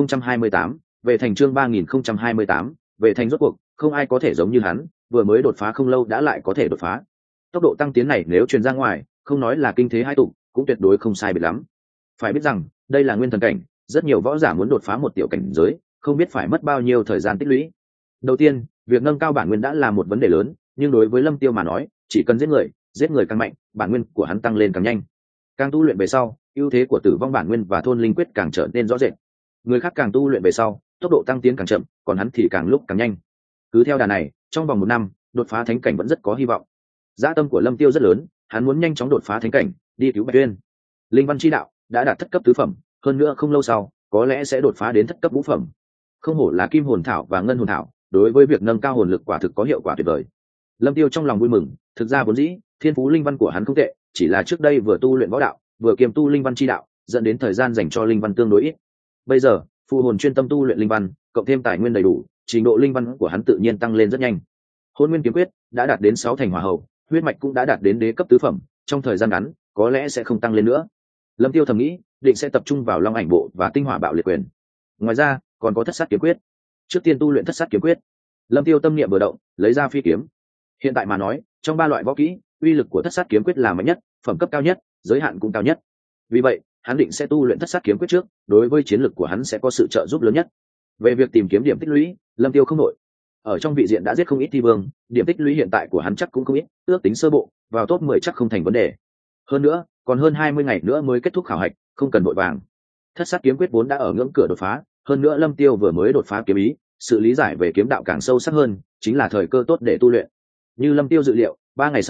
3028, về thành. Chương 3028, về thành. Rốt cuộc không ai có thể giống như hắn, vừa mới đột phá không lâu đã lại có thể đột phá. Tốc độ tăng tiến này nếu truyền ra ngoài, không nói là kinh thế hai tục, cũng tuyệt đối không sai biệt lắm. Phải biết rằng, đây là nguyên thần cảnh, rất nhiều võ giả muốn đột phá một tiểu cảnh giới, không biết phải mất bao nhiêu thời gian tích lũy. Đầu tiên, việc nâng cao bản nguyên đã là một vấn đề lớn, nhưng đối với Lâm Tiêu mà nói, chỉ cần giết người càng mạnh, bản nguyên của hắn tăng lên càng nhanh. Càng tu luyện về sau, ưu thế của tử vong bản nguyên và thôn linh quyết càng trở nên rõ rệt. Người khác càng tu luyện về sau, tốc độ tăng tiến càng chậm, còn hắn thì càng lúc càng nhanh. Cứ theo đà này, trong vòng một năm, đột phá thánh cảnh vẫn rất có hy vọng. Dã tâm của Lâm Tiêu rất lớn, hắn muốn nhanh chóng đột phá thánh cảnh, đi cứu Bạch Tuyên. Linh văn chi đạo đã đạt thất cấp tứ phẩm, hơn nữa không lâu sau, có lẽ sẽ đột phá đến thất cấp ngũ phẩm. Không hổ là kim hồn thảo và ngân hồn thảo, đối với việc nâng cao hồn lực quả thực có hiệu quả tuyệt vời. Lâm Tiêu trong lòng vui mừng, thực ra vốn dĩ thiên phú linh văn của hắn không tệ, chỉ là trước đây vừa tu luyện võ đạo, vừa kiêm tu linh văn chi đạo, dẫn đến thời gian dành cho linh văn tương đối ít. Bây giờ, phù hồn chuyên tâm tu luyện linh văn, cộng thêm tài nguyên đầy đủ, trình độ linh văn của hắn tự nhiên tăng lên rất nhanh. Hôn Nguyên kiếm quyết đã đạt đến 6 thành hỏa hậu, huyết mạch cũng đã đạt đến đế cấp tứ phẩm, trong thời gian ngắn, có lẽ sẽ không tăng lên nữa. Lâm Tiêu thầm nghĩ, định sẽ tập trung vào Long Ảnh Bộ và Tinh Hỏa Bạo Liệt Quyền. Ngoài ra, còn có Thất Sát kiếm quyết. Trước tiên tu luyện Thất Sát kiếm quyết. Lâm Tiêu tâm niệm vừa động, lấy ra phi kiếm. Hiện tại mà nói, trong ba loại võ kỹ, uy lực của Thất Sát kiếm quyết là mạnh nhất, phẩm cấp cao nhất, giới hạn cũng cao nhất. Vì vậy, hắn định sẽ tu luyện Thất Sát kiếm quyết trước, đối với chiến lực của hắn sẽ có sự trợ giúp lớn nhất. Về việc tìm kiếm điểm tích lũy, Lâm Tiêu không nội. Ở trong vị diện đã giết không ít thi vương, điểm tích lũy hiện tại của hắn chắc cũng không ít, ước tính sơ bộ, vào top 10 chắc không thành vấn đề. Hơn nữa, còn hơn 20 ngày nữa mới kết thúc khảo hạch, không cần vội vàng. Thất Sát kiếm quyết vốn đã ở ngưỡng cửa đột phá, hơn nữa Lâm Tiêu vừa mới đột phá kiếm ý, sự lý giải về kiếm đạo càng sâu sắc hơn, chính là thời cơ tốt để tu luyện. Như Lâm Tiêu dự liệu, 3 ngày sau,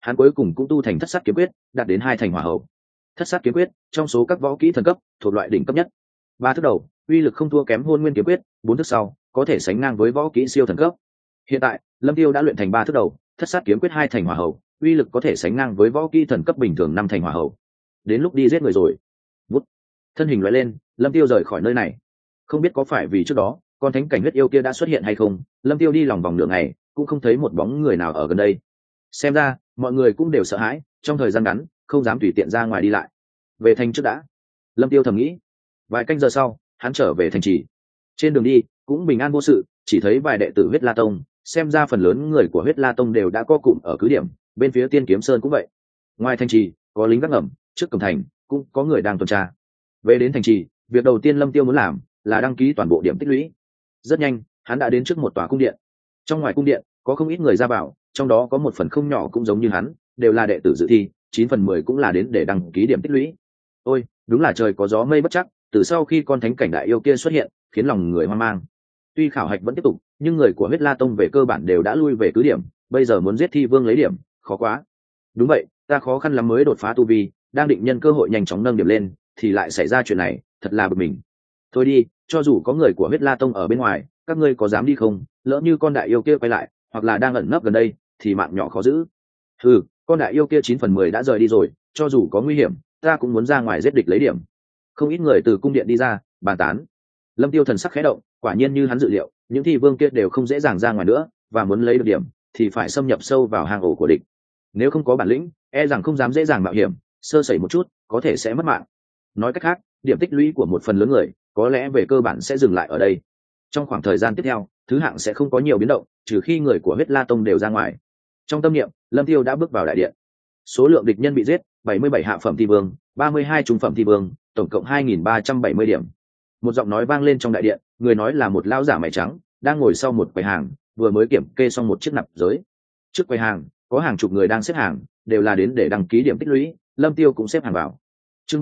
hắn cuối cùng cũng tu thành thất sát kiếm quyết, đạt đến 2 thành hỏa hầu. Thất sát kiếm quyết trong số các võ kỹ thần cấp thuộc loại đỉnh cấp nhất. 3 thức đầu uy lực không thua kém hôn nguyên kiếm quyết, 4 thức sau có thể sánh ngang với võ kỹ siêu thần cấp. Hiện tại Lâm Tiêu đã luyện thành 3 thức đầu, thất sát kiếm quyết 2 thành hỏa hầu, uy lực có thể sánh ngang với võ kỹ thần cấp bình thường 5 thành hỏa hầu. Đến lúc đi giết người rồi. Vút. Thân hình lóe lên, Lâm Tiêu rời khỏi nơi này. Không biết có phải vì trước đó con thánh cảnh huyết yêu kia đã xuất hiện hay không, Lâm Tiêu đi lòng vòng nửa ngày cũng không thấy một bóng người nào ở gần đây. Xem ra mọi người cũng đều sợ hãi, trong thời gian ngắn không dám tùy tiện ra ngoài đi lại. Về thành trước đã, Lâm Tiêu thầm nghĩ. Vài canh giờ sau hắn trở về thành trì. Trên đường đi cũng bình an vô sự, chỉ thấy vài đệ tử huyết la tông, xem ra phần lớn người của huyết la tông đều đã co cụm ở cứ điểm, bên phía Tiên Kiếm Sơn cũng vậy. Ngoài thành trì có lính gác ngầm, trước cổng thành cũng có người đang tuần tra. Về đến thành trì, việc đầu tiên Lâm Tiêu muốn làm là đăng ký toàn bộ điểm tích lũy. Rất nhanh hắn đã đến trước một tòa cung điện. Trong ngoài cung điện có không ít người ra vào, trong đó có một phần không nhỏ cũng giống như hắn, đều là đệ tử dự thi, 9/10 cũng là đến để đăng ký điểm tích lũy. Ôi, đúng là trời có gió mây bất trắc, từ sau khi con thánh cảnh đại yêu kia xuất hiện, khiến lòng người hoang mang. Tuy khảo hạch vẫn tiếp tục, nhưng người của huyết la tông về cơ bản đều đã lui về cứ điểm, bây giờ muốn giết thi vương lấy điểm khó quá. Đúng vậy, ta khó khăn lắm mới đột phá tu vi, đang định nhân cơ hội nhanh chóng nâng điểm lên, thì lại xảy ra chuyện này, thật là bực mình. Thôi đi, cho dù có người của huyết la tông ở bên ngoài, các ngươi có dám đi không? Lỡ như con đại yêu kia quay lại, hoặc là đang ẩn nấp gần đây, thì mạng nhỏ khó giữ. Ừ, con đại yêu kia 9/10 đã rời đi rồi, cho dù có nguy hiểm, ta cũng muốn ra ngoài giết địch lấy điểm. Không ít người từ cung điện đi ra bàn tán. Lâm Tiêu thần sắc khẽ động, quả nhiên như hắn dự liệu, những thi vương kia đều không dễ dàng ra ngoài nữa, và muốn lấy được điểm thì phải xâm nhập sâu vào hang ổ của địch. Nếu không có bản lĩnh, e rằng không dám dễ dàng mạo hiểm, sơ sẩy một chút có thể sẽ mất mạng. Nói cách khác, điểm tích lũy của một phần lớn người có lẽ về cơ bản sẽ dừng lại ở đây. Trong khoảng thời gian tiếp theo, thứ hạng sẽ không có nhiều biến động, trừ khi người của huyết la tông đều ra ngoài. Trong tâm niệm, Lâm Tiêu đã bước vào đại điện. Số lượng địch nhân bị giết 77 hạ phẩm thi vương, 32 trung phẩm thi vương, tổng cộng 2.370 điểm. Một giọng nói vang lên trong đại điện, người nói là một lão giả mày trắng, đang ngồi sau một quầy hàng, vừa mới kiểm kê xong một chiếc nạp giới. Trước quầy hàng có hàng chục người đang xếp hàng, đều là đến để đăng ký điểm tích lũy. Lâm Tiêu cũng xếp hàng vào. Chương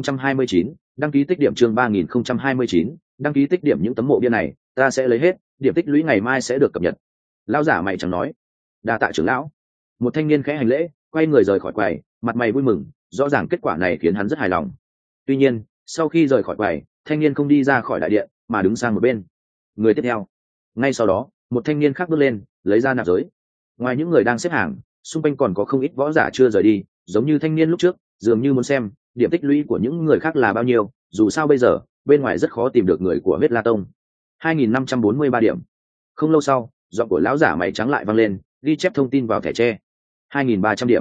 3029, đăng ký tích điểm. Chương 3029, đăng ký tích điểm. Những tấm mộ bia này ta sẽ lấy hết, điểm tích lũy ngày mai sẽ được cập nhật. Lão giả mày trắng nói. Đa tạ trưởng lão. Một thanh niên khẽ hành lễ, quay người rời khỏi quầy, mặt mày vui mừng, rõ ràng kết quả này khiến hắn rất hài lòng. Tuy nhiên, sau khi rời khỏi quầy, thanh niên không đi ra khỏi đại điện mà đứng sang một bên. Người tiếp theo. Ngay sau đó, một thanh niên khác bước lên, lấy ra nạp giới. Ngoài những người đang xếp hàng, xung quanh còn có không ít võ giả chưa rời đi, giống như thanh niên lúc trước, dường như muốn xem điểm tích lũy của những người khác là bao nhiêu, dù sao bây giờ bên ngoài rất khó tìm được người của huyết la tông. 2.543 điểm. Không lâu sau, giọng của lão giả mày trắng lại vang lên, ghi chép thông tin vào thẻ tre. 2.300 điểm,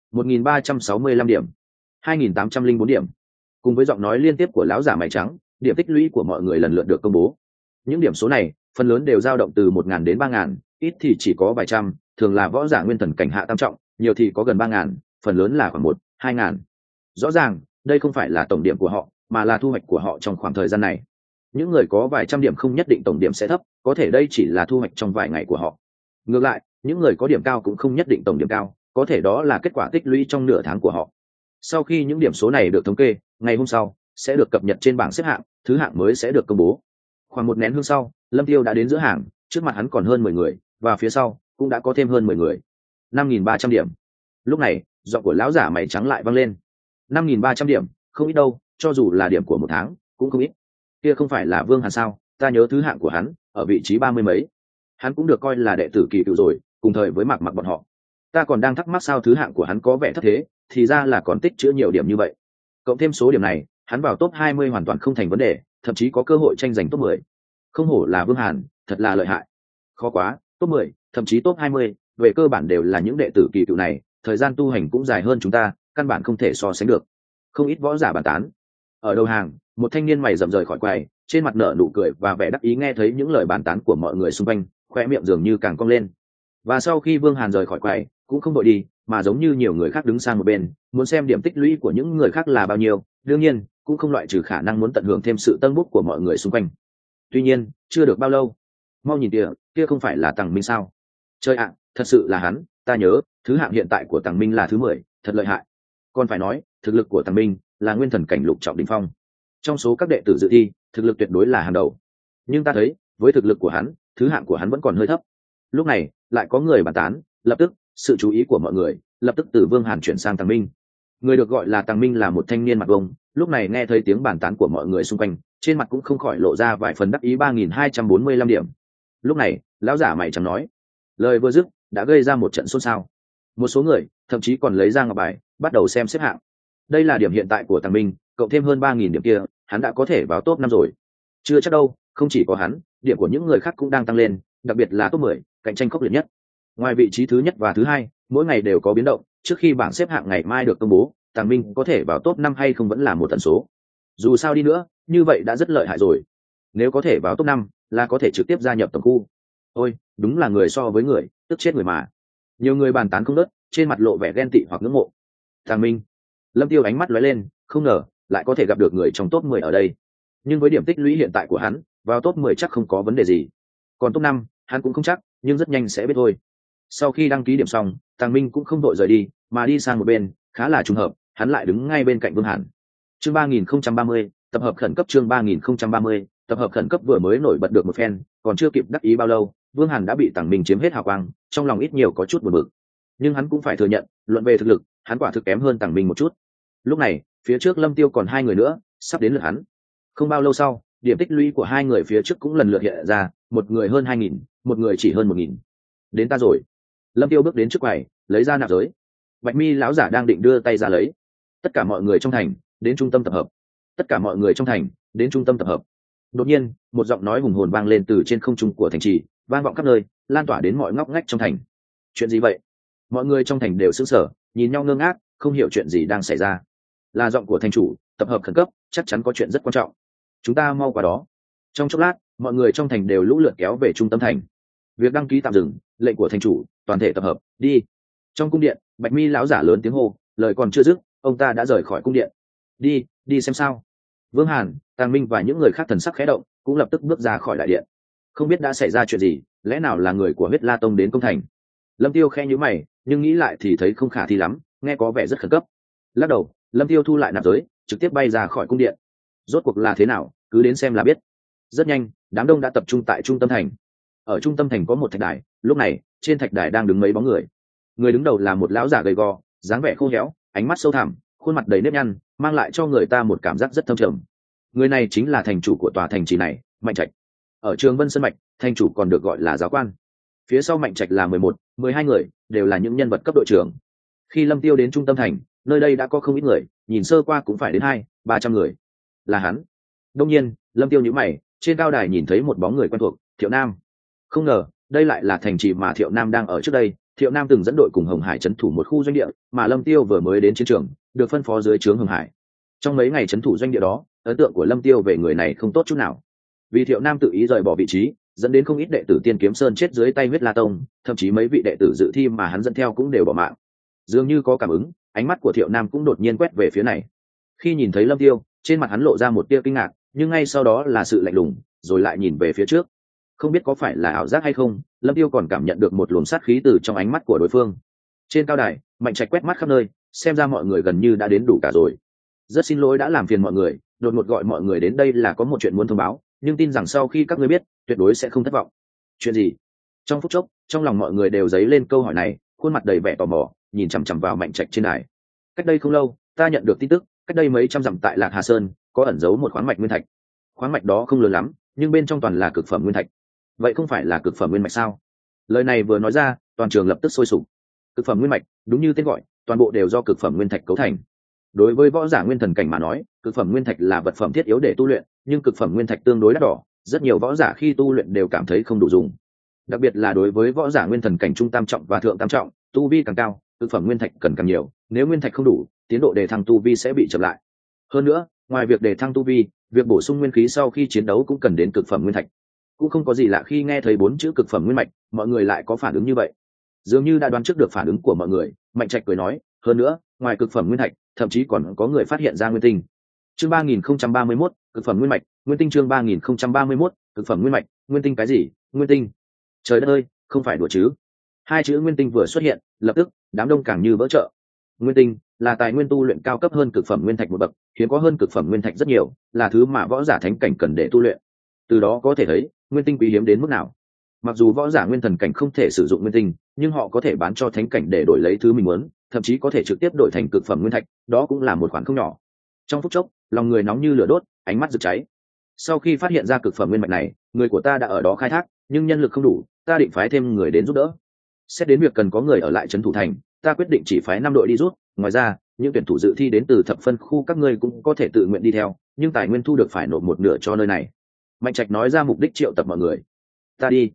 1.365 điểm, 2.804 điểm. Cùng với giọng nói liên tiếp của lão giả mày trắng, điểm tích lũy của mọi người lần lượt được công bố. Những điểm số này phần lớn đều dao động từ 1.000 đến 3.000, ít thì chỉ có vài trăm, thường là võ giả nguyên thần cảnh hạ tam trọng, nhiều thì có gần 3.000, phần lớn là khoảng 1-2.000. Rõ ràng đây không phải là tổng điểm của họ, mà là thu hoạch của họ trong khoảng thời gian này. Những người có vài trăm điểm không nhất định tổng điểm sẽ thấp, có thể đây chỉ là thu hoạch trong vài ngày của họ. Ngược lại, những người có điểm cao cũng không nhất định tổng điểm cao, có thể đó là kết quả tích lũy trong nửa tháng của họ. Sau khi những điểm số này được thống kê, ngày hôm sau sẽ được cập nhật trên bảng xếp hạng, thứ hạng mới sẽ được công bố. Khoảng một nén hương sau, Lâm Tiêu đã đến giữa hàng, trước mặt hắn còn hơn 10 người, và phía sau cũng đã có thêm hơn 10 người. 5.300 điểm. Lúc này, giọng của lão giả mày trắng lại vang lên. 5.300 điểm, không ít đâu, cho dù là điểm của một tháng, cũng không ít. Kia không phải là Vương Hàn sao? Ta nhớ thứ hạng của hắn ở vị trí 30 mấy. Hắn cũng được coi là đệ tử kỳ cựu rồi, cùng thời với Mạc Mặc bọn họ. Ta còn đang thắc mắc sao thứ hạng của hắn có vẻ thấp thế, thì ra là còn tích trữ nhiều điểm như vậy. Cộng thêm số điểm này, hắn vào top 20 hoàn toàn không thành vấn đề, thậm chí có cơ hội tranh giành top 10. Không hổ là Vương Hàn, thật là lợi hại. Khó quá, top 10, thậm chí top 20, về cơ bản đều là những đệ tử kỳ cựu này, thời gian tu hành cũng dài hơn chúng ta, căn bản không thể so sánh được. Không ít võ giả bàn tán. Ở đầu hàng, một thanh niên mày rậm rời khỏi quầy, trên mặt nở nụ cười và vẻ đắc ý nghe thấy những lời bàn tán của mọi người xung quanh, khoe miệng dường như càng cong lên. Và sau khi Vương Hàn rời khỏi quầy, cũng không đội đi, mà giống như nhiều người khác đứng sang một bên, muốn xem điểm tích lũy của những người khác là bao nhiêu, đương nhiên cũng không loại trừ khả năng muốn tận hưởng thêm sự tân bút của mọi người xung quanh. Tuy nhiên, chưa được bao lâu, mau nhìn kìa, kia không phải là Tằng Minh sao? Trời ạ, thật sự là hắn, ta nhớ, thứ hạng hiện tại của Tằng Minh là thứ 10, thật lợi hại. Còn phải nói, thực lực của Tằng Minh là nguyên thần cảnh lục trọng đỉnh phong. Trong số các đệ tử dự thi, thực lực tuyệt đối là hàng đầu. Nhưng ta thấy, với thực lực của hắn, thứ hạng của hắn vẫn còn hơi thấp. Lúc này, lại có người bàn tán, lập tức, sự chú ý của mọi người lập tức từ Vương Hàn chuyển sang Tàng Minh. Người được gọi là Tàng Minh là một thanh niên mặt vông, lúc này nghe thấy tiếng bàn tán của mọi người xung quanh, trên mặt cũng không khỏi lộ ra vài phần đắc ý. 3.245 điểm. Lúc này lão giả mày trắng nói, lời vừa dứt đã gây ra một trận xôn xao. Một số người thậm chí còn lấy ra ngọc bài bắt đầu xem xếp hạng. Đây là điểm hiện tại của Tàng Minh, cộng thêm hơn 3.000 điểm kia, hắn đã có thể vào top 5 rồi. Chưa chắc đâu, không chỉ có hắn, điểm của những người khác cũng đang tăng lên, đặc biệt là top 10, cạnh tranh khốc liệt nhất. Ngoài vị trí thứ nhất và thứ hai, mỗi ngày đều có biến động, trước khi bảng xếp hạng ngày mai được công bố, Tàng Minh có thể vào top 5 hay không vẫn là một tần số. Dù sao đi nữa, như vậy đã rất lợi hại rồi. Nếu có thể vào top 5, là có thể trực tiếp gia nhập tổng khu. Ôi, đúng là người so với người, tức chết người mà. Nhiều người bàn tán không ngớt, trên mặt lộ vẻ ghen tị hoặc ngưỡng mộ. Tàng Minh. Lâm Tiêu ánh mắt lóe lên, không ngờ lại có thể gặp được người trong top 10 ở đây. Nhưng với điểm tích lũy hiện tại của hắn, vào top 10 chắc không có vấn đề gì. Còn top 5, hắn cũng không chắc, nhưng rất nhanh sẽ biết thôi. Sau khi đăng ký điểm xong, Tàng Minh cũng không đội rời đi, mà đi sang một bên, khá là trùng hợp, hắn lại đứng ngay bên cạnh Vương Hàn. Chương 3030, tập hợp khẩn cấp. Chương 3030, tập hợp khẩn cấp vừa mới nổi bật được một phen, còn chưa kịp đắc ý bao lâu, Vương Hàn đã bị Tàng Minh chiếm hết hào quang, trong lòng ít nhiều có chút buồn bực. Nhưng hắn cũng phải thừa nhận, luận về thực lực, hắn quả thực kém hơn Tàng Minh một chút. Lúc này, phía trước Lâm Tiêu còn hai người nữa, sắp đến lượt hắn. Không bao lâu sau, điểm tích lũy của hai người phía trước cũng lần lượt hiện ra, một người hơn 2.000, một người chỉ hơn 1.000. Đến ta rồi. Lâm Tiêu bước đến trước quầy, lấy ra nạp giới. Bạch Mi lão giả đang định đưa tay ra lấy. Tất cả mọi người trong thành, đến trung tâm tập hợp. Tất cả mọi người trong thành, đến trung tâm tập hợp. Đột nhiên, một giọng nói hùng hồn vang lên từ trên không trung của thành trì, vang vọng khắp nơi, lan tỏa đến mọi ngóc ngách trong thành. Chuyện gì vậy? Mọi người trong thành đều sững sờ, nhìn nhau ngơ ngác, không hiểu chuyện gì đang xảy ra. Là giọng của thành chủ, tập hợp khẩn cấp, chắc chắn có chuyện rất quan trọng. Chúng ta mau qua đó. Trong chốc lát, mọi người trong thành đều lũ lượt kéo về trung tâm thành. Việc đăng ký tạm dừng, lệnh của thành chủ, toàn thể tập hợp, đi. Trong cung điện, Bạch Mi lão giả lớn tiếng hô, lời còn chưa dứt, ông ta đã rời khỏi cung điện. Đi, đi xem sao. Vương Hàn, Tàng Minh và những người khác thần sắc khẽ động, cũng lập tức bước ra khỏi đại điện. Không biết đã xảy ra chuyện gì, lẽ nào là người của Huyết La Tông đến công thành? Lâm Tiêu khẽ nhíu mày, nhưng nghĩ lại thì thấy không khả thi lắm, nghe có vẻ rất khẩn cấp. Lắc đầu, Lâm Tiêu thu lại nạp giới, trực tiếp bay ra khỏi cung điện. Rốt cuộc là thế nào, cứ đến xem là biết. Rất nhanh, đám đông đã tập trung tại trung tâm thành. Ở trung tâm thành có một thạch đài, lúc này trên thạch đài đang đứng mấy bóng người. Người đứng đầu là một lão giả gầy gò, dáng vẻ khô héo, ánh mắt sâu thẳm, khuôn mặt đầy nếp nhăn, mang lại cho người ta một cảm giác rất thâm trầm. Người này chính là thành chủ của tòa thành trì này, Mạnh Trạch. Ở Trường Vân Sơn mạch, thành chủ còn được gọi là giáo quan. Phía sau Mạnh Trạch là 11, 12 người, đều là những nhân vật cấp đội trưởng. Khi Lâm Tiêu đến trung tâm thành, nơi đây đã có không ít người, nhìn sơ qua cũng phải đến 200-300 người. Là hắn. Đông nhiên, Lâm Tiêu nhíu mày, trên cao đài nhìn thấy một bóng người quen thuộc, Thiệu Nam. Không ngờ, đây lại là thành trì mà Thiệu Nam đang ở trước đây. Thiệu Nam từng dẫn đội cùng Hồng Hải trấn thủ một khu doanh địa, mà Lâm Tiêu vừa mới đến chiến trường, được phân phó dưới trướng Hồng Hải. Trong mấy ngày trấn thủ doanh địa đó, ấn tượng của Lâm Tiêu về người này không tốt chút nào. Vì Thiệu Nam tự ý rời bỏ vị trí, dẫn đến không ít đệ tử Tiên Kiếm Sơn chết dưới tay Huyết La Tông, thậm chí mấy vị đệ tử dự thi mà hắn dẫn theo cũng đều bỏ mạng. Dường như có cảm ứng, ánh mắt của Thiệu Nam cũng đột nhiên quét về phía này. Khi nhìn thấy Lâm Tiêu, trên mặt hắn lộ ra một tia kinh ngạc, nhưng ngay sau đó là sự lạnh lùng, rồi lại nhìn về phía trước. Không biết có phải là ảo giác hay không, Lâm Tiêu còn cảm nhận được một luồng sát khí từ trong ánh mắt của đối phương. Trên cao đài, Mạnh Trạch quét mắt khắp nơi, xem ra mọi người gần như đã đến đủ cả rồi. Rất xin lỗi đã làm phiền mọi người, đột ngột gọi mọi người đến đây là có một chuyện muốn thông báo, nhưng tin rằng sau khi các ngươi biết, tuyệt đối sẽ không thất vọng. Chuyện gì? Trong phút chốc, trong lòng mọi người đều dấy lên câu hỏi này, khuôn mặt đầy vẻ tò mò, nhìn chằm chằm vào Mạnh Trạch trên đài. Cách đây không lâu, ta nhận được tin tức, cách đây mấy trăm dặm tại Lạc Hà Sơn, có ẩn giấu một khoáng mạch nguyên thạch. Khoáng mạch đó không lớn lắm, nhưng bên trong toàn là cực phẩm nguyên thạch. Vậy không phải là cực phẩm nguyên mạch sao? Lời này vừa nói ra, toàn trường lập tức sôi sục. Cực phẩm nguyên mạch, đúng như tên gọi, toàn bộ đều do cực phẩm nguyên thạch cấu thành. Đối với võ giả nguyên thần cảnh mà nói, cực phẩm nguyên thạch là vật phẩm thiết yếu để tu luyện, nhưng cực phẩm nguyên thạch tương đối đắt đỏ, rất nhiều võ giả khi tu luyện đều cảm thấy không đủ dùng. Đặc biệt là đối với võ giả nguyên thần cảnh trung tam trọng và thượng tam trọng, tu vi càng cao, cực phẩm nguyên thạch cần càng nhiều, nếu nguyên thạch không đủ, tiến độ đề thăng tu vi sẽ bị chậm lại. Hơn nữa, ngoài việc đề thăng tu vi, việc bổ sung nguyên khí sau khi chiến đấu cũng cần đến cực phẩm nguyên thạch. Cũng không có gì lạ khi nghe thấy 4 chữ cực phẩm nguyên mạch, mọi người lại có phản ứng như vậy. Dường như đã đoán trước được phản ứng của mọi người, Mạnh Trạch cười nói, hơn nữa, ngoài cực phẩm nguyên thạch, thậm chí còn có người phát hiện ra nguyên tinh. Chương 3031, cực phẩm nguyên mạch, nguyên tinh. Chương 3031, cực phẩm nguyên mạch, nguyên tinh. Cái gì? Nguyên tinh? Trời đất ơi, không phải đùa chứ? Hai chữ nguyên tinh vừa xuất hiện, lập tức đám đông càng như vỡ chợ. Nguyên tinh là tài nguyên tu luyện cao cấp hơn cực phẩm nguyên thạch một bậc, hiếm có hơn cực phẩm nguyên thạch rất nhiều, là thứ mà võ giả thánh cảnh cần để tu luyện. Từ đó có thể thấy nguyên tinh quý hiếm đến mức nào. Mặc dù võ giả nguyên thần cảnh không thể sử dụng nguyên tinh, nhưng họ có thể bán cho thánh cảnh để đổi lấy thứ mình muốn, thậm chí có thể trực tiếp đổi thành cực phẩm nguyên thạch, đó cũng là một khoản không nhỏ. Trong phút chốc, lòng người nóng như lửa đốt, ánh mắt rực cháy. Sau khi phát hiện ra cực phẩm nguyên mạch này, người của ta đã ở đó khai thác, nhưng nhân lực không đủ, ta định phái thêm người đến giúp đỡ. Xét đến việc cần có người ở lại trấn thủ thành, ta quyết định chỉ phái 5 đội đi rút. Ngoài ra, những tuyển thủ dự thi đến từ thập phân khu các ngươi cũng có thể tự nguyện đi theo, nhưng tài nguyên thu được phải nộp một nửa cho nơi này. Mạnh Trạch nói ra mục đích triệu tập mọi người. Ta đi,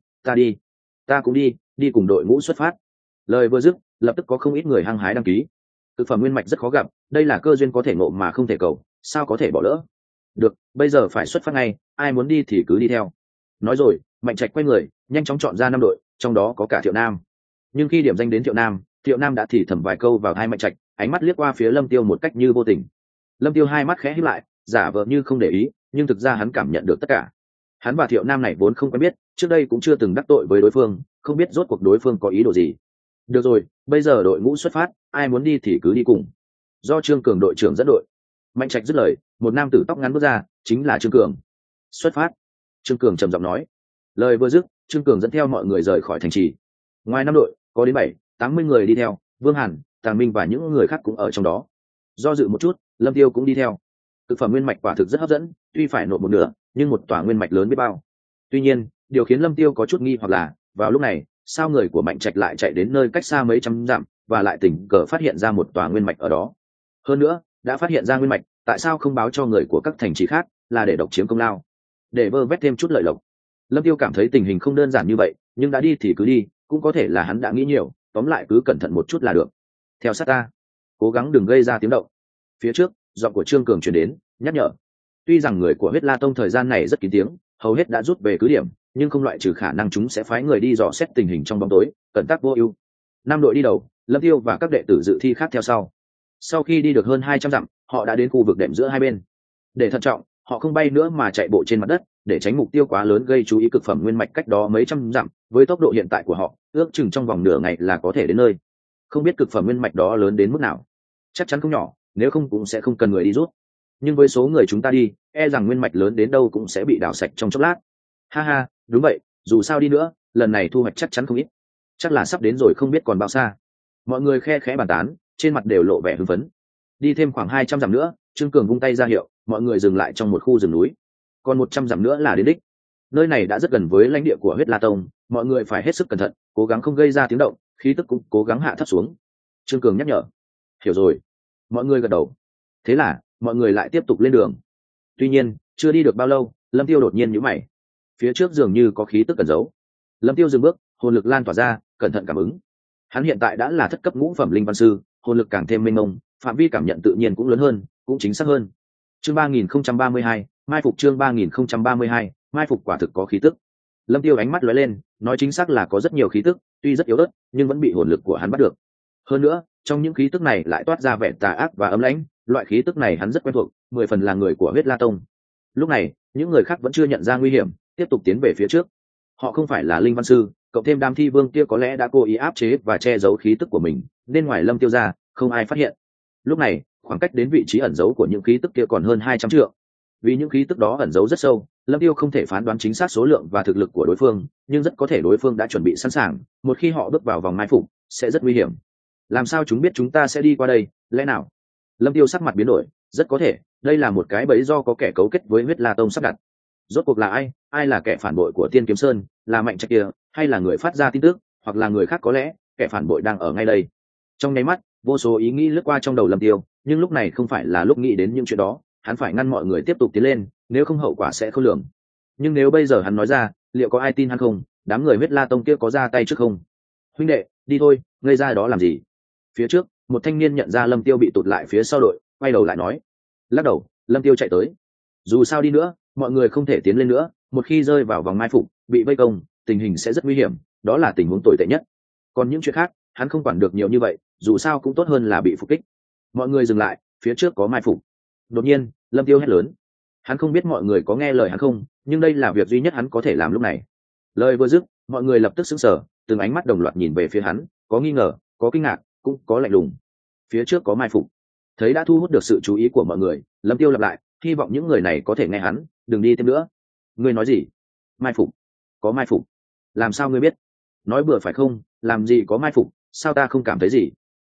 ta cũng đi cùng đội ngũ xuất phát. Lời vừa dứt, lập tức có không ít người hăng hái đăng ký. Thực phẩm nguyên mạch rất khó gặp, đây là cơ duyên có thể ngộ mà không thể cầu, sao có thể bỏ lỡ. Được, bây giờ phải xuất phát ngay, ai muốn đi thì cứ đi theo. Nói rồi, Mạnh Trạch quay người, nhanh chóng chọn ra 5 đội, trong đó có cả Thiệu Nam. Nhưng khi điểm danh đến Thiệu Nam đã thì thầm vài câu vào hai Mạnh Trạch, ánh mắt liếc qua phía Lâm Tiêu một cách như vô tình. Lâm Tiêu hai mắt khẽ híp lại, giả vờ như không để ý, nhưng thực ra hắn cảm nhận được tất cả. Hắn và Thiệu Nam này vốn không quen biết, trước đây cũng chưa từng đắc tội với đối phương, không biết rốt cuộc đối phương có ý đồ gì. Được rồi, bây giờ đội ngũ xuất phát, ai muốn đi thì cứ đi cùng. Do Trương Cường đội trưởng dẫn đội. Mạnh Trạch dứt lời, một nam tử tóc ngắn bước ra, chính là Trương Cường. Xuất phát. Trương Cường trầm giọng nói. Lời vừa dứt, Trương Cường dẫn theo mọi người rời khỏi thành trì. Ngoài 5 đội, có đến 70 người đi theo, Vương Hàn, Tàng Minh và những người khác cũng ở trong đó. Do dự một chút, Lâm Tiêu cũng đi theo. Thực phẩm nguyên mạch quả thực rất hấp dẫn, tuy phải nộp một nửa, nhưng một tòa nguyên mạch lớn biết bao. Tuy nhiên, điều khiến Lâm Tiêu có chút nghi hoặc là, vào lúc này, sao người của Mạnh Trạch lại chạy đến nơi cách xa mấy trăm dặm, và lại tình cờ phát hiện ra một tòa nguyên mạch ở đó. Hơn nữa, đã phát hiện ra nguyên mạch, tại sao không báo cho người của các thành trì khác, là để độc chiếm công lao, để vơ vét thêm chút lợi lộc. Lâm Tiêu cảm thấy tình hình không đơn giản như vậy, nhưng đã đi thì cứ đi, cũng có thể là hắn đã nghĩ nhiều, tóm lại cứ cẩn thận một chút là được. Theo sát ta, cố gắng đừng gây ra tiếng động. Phía trước, giọng của Trương Cường truyền đến, nhắc nhở. Tuy rằng người của Huyết La Tông thời gian này rất kín tiếng, hầu hết đã rút về cứ điểm, nhưng không loại trừ khả năng chúng sẽ phái người đi dò xét tình hình trong bóng tối, cẩn tắc vô ưu. 5 đội đi đầu, Lâm Tiêu và các đệ tử dự thi khác theo sau. Sau khi đi được hơn 200 dặm, họ đã đến khu vực đệm giữa hai bên. Để thận trọng, họ không bay nữa mà chạy bộ trên mặt đất, để tránh mục tiêu quá lớn gây chú ý cực phẩm nguyên mạch cách đó mấy trăm dặm. Với tốc độ hiện tại của họ, ước chừng trong vòng nửa ngày là có thể đến nơi. Không biết cực phẩm nguyên mạch đó lớn đến mức nào, chắc chắn không nhỏ, nếu không cũng sẽ không cần người đi rút. Nhưng với số người chúng ta đi, e rằng nguyên mạch lớn đến đâu cũng sẽ bị đào sạch trong chốc lát. Ha ha, đúng vậy, dù sao đi nữa, lần này thu hoạch chắc chắn không ít. Chắc là sắp đến rồi, không biết còn bao xa. Mọi người khe khẽ bàn tán, trên mặt đều lộ vẻ hưng phấn. Đi thêm khoảng 200 dặm nữa, Trương Cường vung tay ra hiệu, mọi người dừng lại trong một khu rừng núi. Còn 100 dặm nữa là đến đích. Nơi này đã rất gần với lãnh địa của Huyết La Tông, mọi người phải hết sức cẩn thận, cố gắng không gây ra tiếng động, khí tức cũng cố gắng hạ thấp xuống. Trương Cường nhắc nhở. Hiểu rồi. Mọi người gật đầu. Thế là mọi người lại tiếp tục lên đường. Tuy nhiên, chưa đi được bao lâu, Lâm Tiêu đột nhiên nhíu mày. Phía trước dường như có khí tức cẩn giấu. Lâm Tiêu dừng bước, hồn lực lan tỏa ra, cẩn thận cảm ứng. Hắn hiện tại đã là thất cấp ngũ phẩm linh văn sư, hồn lực càng thêm mênh mông, phạm vi cảm nhận tự nhiên cũng lớn hơn, cũng chính xác hơn. Chương 3032, mai phục. Chương 3032, mai phục quả thực có khí tức. Lâm Tiêu ánh mắt lóe lên, nói chính xác là có rất nhiều khí tức, tuy rất yếu ớt, nhưng vẫn bị hồn lực của hắn bắt được. Hơn nữa, trong những khí tức này lại toát ra vẻ tà ác và ấm lãnh, loại khí tức này hắn rất quen thuộc, 10 phần là người của Huyết La Tông. Lúc này, những người khác vẫn chưa nhận ra nguy hiểm, tiếp tục tiến về phía trước. Họ không phải là linh văn sư, cộng thêm Đam Thi Vương kia có lẽ đã cố ý áp chế và che giấu khí tức của mình, nên ngoài Lâm Tiêu ra, không ai phát hiện. Lúc này, khoảng cách đến vị trí ẩn giấu của những khí tức kia còn hơn 200 trượng. Vì những khí tức đó ẩn giấu rất sâu, Lâm Tiêu không thể phán đoán chính xác số lượng và thực lực của đối phương, nhưng rất có thể đối phương đã chuẩn bị sẵn sàng, một khi họ bước vào vòng mai phục, sẽ rất nguy hiểm. Làm sao chúng biết chúng ta sẽ đi qua đây, lẽ nào? Lâm Tiêu sắc mặt biến đổi, rất có thể, đây là một cái bẫy do có kẻ cấu kết với Huyết La Tông sắp đặt. Rốt cuộc là ai là kẻ phản bội của Tiên Kiếm Sơn, là Mạnh Trạch kia, hay là người phát ra tin tức, hoặc là người khác, có lẽ kẻ phản bội đang ở ngay đây. Trong nháy mắt, vô số ý nghĩ lướt qua trong đầu Lâm Tiêu, nhưng lúc này không phải là lúc nghĩ đến những chuyện đó, hắn phải ngăn mọi người tiếp tục tiến lên, nếu không hậu quả sẽ khó lường. Nhưng nếu bây giờ hắn nói ra, liệu có ai tin hắn không? Đám người Huyết La Tông kia có ra tay trước không? Huynh đệ, đi thôi, ngây ra đó làm gì? Phía trước, một thanh niên nhận ra Lâm Tiêu bị tụt lại phía sau đội, quay đầu lại nói. Lắc đầu, Lâm Tiêu chạy tới. Dù sao đi nữa, mọi người không thể tiến lên nữa, một khi rơi vào vòng mai phục, bị vây công, tình hình sẽ rất nguy hiểm, đó là tình huống tồi tệ nhất. Còn những chuyện khác, hắn không quản được nhiều như vậy, dù sao cũng tốt hơn là bị phục kích. Mọi người dừng lại, phía trước có mai phục. Đột nhiên, Lâm Tiêu hét lớn. Hắn không biết mọi người có nghe lời hắn không, nhưng đây là việc duy nhất hắn có thể làm lúc này. Lời vừa dứt, mọi người lập tức sững sờ, từng ánh mắt đồng loạt nhìn về phía hắn, có nghi ngờ, có kinh ngạc, cũng có lạnh lùng. Phía trước có mai phục. Thấy đã thu hút được sự chú ý của mọi người, Lâm Tiêu lặp lại, hy vọng những người này có thể nghe hắn, đừng đi thêm nữa. Ngươi nói gì? Mai phục? Có mai phục? Làm sao ngươi biết? Nói bừa phải không? Làm gì có mai phục? Sao ta không cảm thấy gì?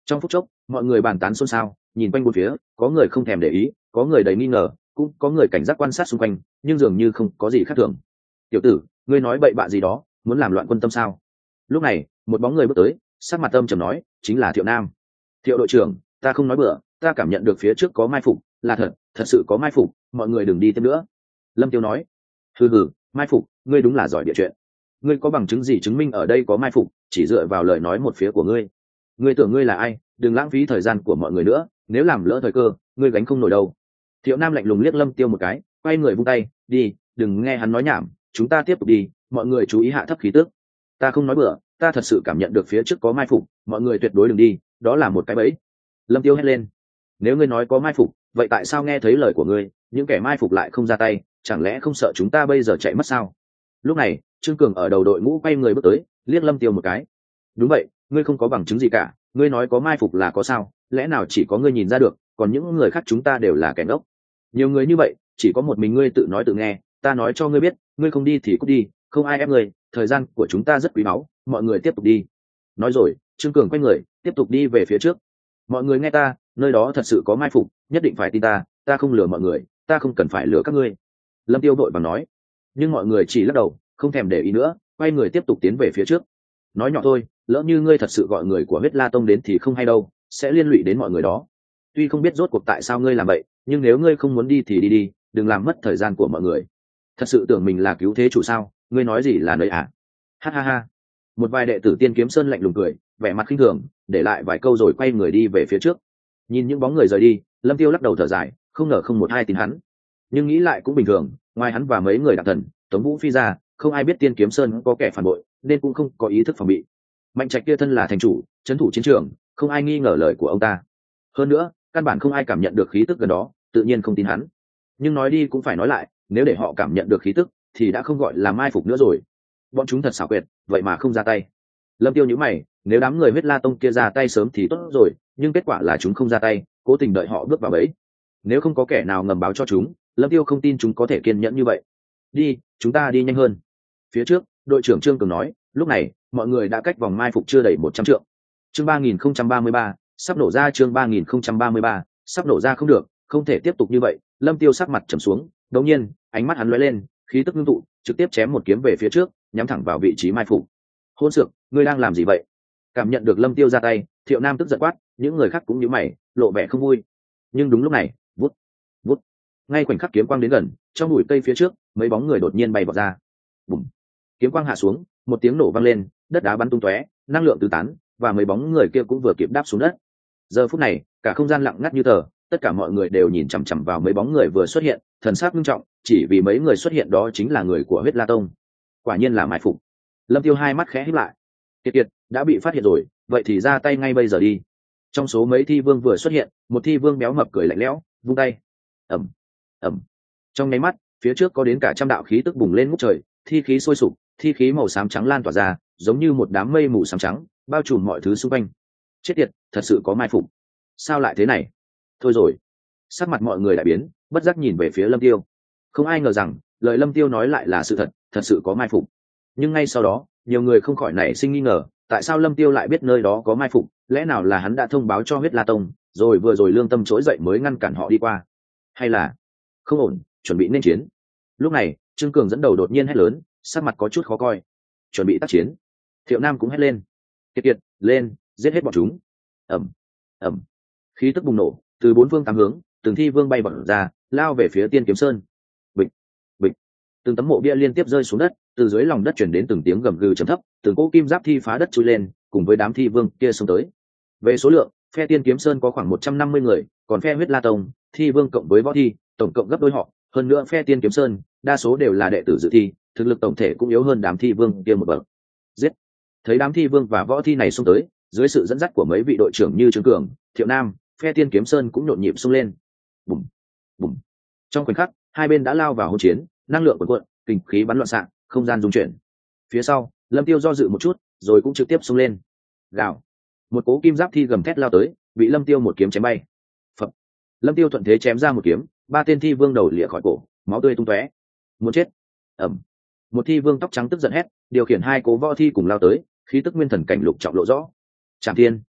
Trong phút chốc mọi người bàn tán xôn xao, nhìn quanh bốn phía, có người không thèm để ý, có người đầy nghi ngờ, cũng có người cảnh giác quan sát xung quanh, nhưng dường như không có gì khác thường. Tiểu tử, ngươi nói bậy bạ gì đó, muốn làm loạn quân tâm sao? Lúc này một bóng người bước tới, sắc mặt âm trầm nói, chính là Thiệu Nam. Thiệu đội trưởng, ta không nói bừa, ta cảm nhận được phía trước có mai phục, là thật, thật sự có mai phục, mọi người đừng đi thêm nữa. Lâm Tiêu nói. Hừ, mai phục, ngươi đúng là giỏi địa chuyện. Ngươi có bằng chứng gì chứng minh ở đây có mai phục? Chỉ dựa vào lời nói một phía của ngươi. Ngươi tưởng ngươi là ai? Đừng lãng phí thời gian của mọi người nữa, nếu làm lỡ thời cơ, ngươi gánh không nổi đâu. Thiệu Nam lạnh lùng liếc Lâm Tiêu một cái, quay người vung tay, đi, đừng nghe hắn nói nhảm, chúng ta tiếp tục đi, mọi người chú ý hạ thấp khí tức. Ta không nói bừa, ta thật sự cảm nhận được phía trước có mai phục, mọi người tuyệt đối đừng đi, đó là một cái bẫy. Lâm Tiêu hét lên. Nếu ngươi nói có mai phục, vậy tại sao nghe thấy lời của ngươi, những kẻ mai phục lại không ra tay, chẳng lẽ không sợ chúng ta bây giờ chạy mất sao? Lúc này Trương Cường ở đầu đội ngũ quay người bước tới, liếc Lâm Tiêu một cái. Đúng vậy, ngươi không có bằng chứng gì cả, ngươi nói có mai phục là có sao, lẽ nào chỉ có ngươi nhìn ra được, còn những người khác chúng ta đều là kẻ ngốc? Nhiều người như vậy, chỉ có một mình ngươi tự nói tự nghe, ta nói cho ngươi biết, ngươi không đi thì cút đi, không ai ép ngươi, thời gian của chúng ta rất quý báu, mọi người tiếp tục đi. Nói rồi Trương Cường quay người tiếp tục đi về phía trước. Mọi người nghe ta, nơi đó thật sự có mai phục, nhất định phải tin ta, ta không lừa mọi người, ta không cần phải lừa các ngươi. Lâm Tiêu vội vàng nói. Nhưng mọi người chỉ lắc đầu, không thèm để ý nữa, quay người tiếp tục tiến về phía trước. Nói nhỏ thôi, lỡ như ngươi thật sự gọi người của Huyết La Tông đến thì không hay đâu, sẽ liên lụy đến mọi người đó. Tuy không biết rốt cuộc tại sao ngươi làm vậy, nhưng nếu ngươi không muốn đi thì đi đi, đừng làm mất thời gian của mọi người. Thật sự tưởng mình là cứu thế chủ sao? Ngươi nói gì là nơi à? Ha ha ha. Một vài đệ tử Tiên Kiếm Sơn lạnh lùng cười, vẻ mặt khinh thường, để lại vài câu rồi quay người đi về phía trước. Nhìn những bóng người rời đi, Lâm Tiêu lắc đầu thở dài, không ngờ không một ai tin hắn. Nhưng nghĩ lại cũng bình thường, ngoài hắn và mấy người đặc thần, Tống Vũ Phi ra, không ai biết Tiên Kiếm Sơn có kẻ phản bội, nên cũng không có ý thức phòng bị. Mạnh Trạch kia thân là thành chủ, trấn thủ chiến trường, không ai nghi ngờ lời của ông ta. Hơn nữa, căn bản không ai cảm nhận được khí tức gần đó, tự nhiên không tin hắn. Nhưng nói đi cũng phải nói lại, nếu để họ cảm nhận được khí tức, thì đã không gọi là mai phục nữa rồi. Bọn chúng thật xảo quyệt, vậy mà không ra tay. Lâm Tiêu nhíu mày, nếu đám người Huyết La Tông kia ra tay sớm thì tốt rồi, nhưng kết quả là chúng không ra tay, cố tình đợi họ bước vào bẫy. Nếu không có kẻ nào ngầm báo cho chúng, Lâm Tiêu không tin chúng có thể kiên nhẫn như vậy. Đi, chúng ta đi nhanh hơn. Phía trước, đội trưởng Trương Cường nói, lúc này, mọi người đã cách vòng mai phục chưa đầy 100 trượng. Chương 3033, sắp nổ ra. Chương 3033, sắp nổ ra. Không được, không thể tiếp tục như vậy. Lâm Tiêu sắc mặt trầm xuống, đột nhiên, ánh mắt hắn lóe lên, khí tức ngưng tụ, trực tiếp chém một kiếm về phía trước, nhắm thẳng vào vị trí mai phục. Hôn xược, ngươi đang làm gì vậy? Cảm nhận được Lâm Tiêu ra tay, Thiệu Nam tức giận quát, những người khác cũng nhíu mày, lộ vẻ không vui. Nhưng đúng lúc này, vút, vút, ngay khoảnh khắc kiếm quang đến gần, trong bụi cây phía trước, mấy bóng người đột nhiên bay vọt ra. Bùm, kiếm quang hạ xuống, một tiếng nổ vang lên, đất đá bắn tung tóe, năng lượng tứ tán, và mấy bóng người kia cũng vừa kịp đáp xuống đất. Giờ phút này, cả không gian lặng ngắt như tờ, tất cả mọi người đều nhìn chằm chằm vào mấy bóng người vừa xuất hiện, thần sắc nghiêm trọng, chỉ vì mấy người xuất hiện đó chính là người của Huyết La Tông. Quả nhiên là mai phục. Lâm Tiêu hai mắt khẽ híp lại. Kiệt, đã bị phát hiện rồi, vậy thì ra tay ngay bây giờ đi. Trong số mấy thi vương vừa xuất hiện, một thi vương béo mập cười lạnh lẽo, vung tay. Ầm, ầm. Trong nháy mắt, phía trước có đến cả trăm đạo khí tức bùng lên ngút trời, thi khí sôi sục, thi khí màu xám trắng lan tỏa ra, giống như một đám mây mù xám trắng, bao trùm mọi thứ xung quanh. Chết tiệt, thật sự có mai phục. Sao lại thế này? Thôi rồi. Sắc mặt mọi người lại biến, bất giác nhìn về phía Lâm Tiêu. Không ai ngờ rằng, lời Lâm Tiêu nói lại là sự thật, thật sự có mai phục. Nhưng ngay sau đó, nhiều người không khỏi nảy sinh nghi ngờ, tại sao Lâm Tiêu lại biết nơi đó có mai phục, lẽ nào là hắn đã thông báo cho Huyết La Tông, rồi vừa rồi lương tâm trỗi dậy mới ngăn cản họ đi qua, hay là không ổn, chuẩn bị nên chiến. Lúc này Trương Cường dẫn đầu đột nhiên hét lớn, sắc mặt có chút khó coi. Chuẩn bị tác chiến. Thiệu Nam cũng hét lên. Kiệt, lên, giết hết bọn chúng. Ầm, ầm. Khí tức bùng nổ, từ bốn phương tám hướng, từng thi vương bay bật ra, lao về phía Tiên Kiếm Sơn. Bịch, bịch. Từng tấm mộ bia liên tiếp rơi xuống đất, từ dưới lòng đất chuyển đến từng tiếng gầm gừ trầm thấp, từng cỗ kim giáp thi phá đất chui lên, cùng với đám thi vương kia xông tới. Về số lượng, phe Tiên Kiếm Sơn có khoảng 150 người, còn phe Huyết La Tông, thi vương cộng với võ thi, tổng cộng gấp đôi họ. Hơn nữa phe Tiên Kiếm Sơn, đa số đều là đệ tử dự thi, thực lực tổng thể cũng yếu hơn đám thi vương kia một bậc. Giết! Thấy đám thi vương và võ thi này xông tới, dưới sự dẫn dắt của mấy vị đội trưởng như Trương Cường, Thiệu Nam, phe Tiên Kiếm Sơn cũng nhộn nhịp xông lên. Bùm, bùm. Trong khoảnh khắc, hai bên đã lao vào hỗn chiến, năng lượng cuồn cuộn, kình khí bắn loạn xạ, không gian rung chuyển. Phía sau, Lâm Tiêu do dự một chút, rồi cũng trực tiếp xông lên. Gào! Một cố kim giáp thi gầm thét lao tới, bị Lâm Tiêu một kiếm chém bay. Phập! Lâm Tiêu thuận thế chém ra một kiếm, ba tên thi vương đầu lìa khỏi cổ, máu tươi tung tóe. Muốn chết! Ầm! Một thi vương tóc trắng tức giận hét, điều khiển hai cố võ thi cùng lao tới, khí tức nguyên thần cảnh lục trọng lộ rõ. Trảm Thiên!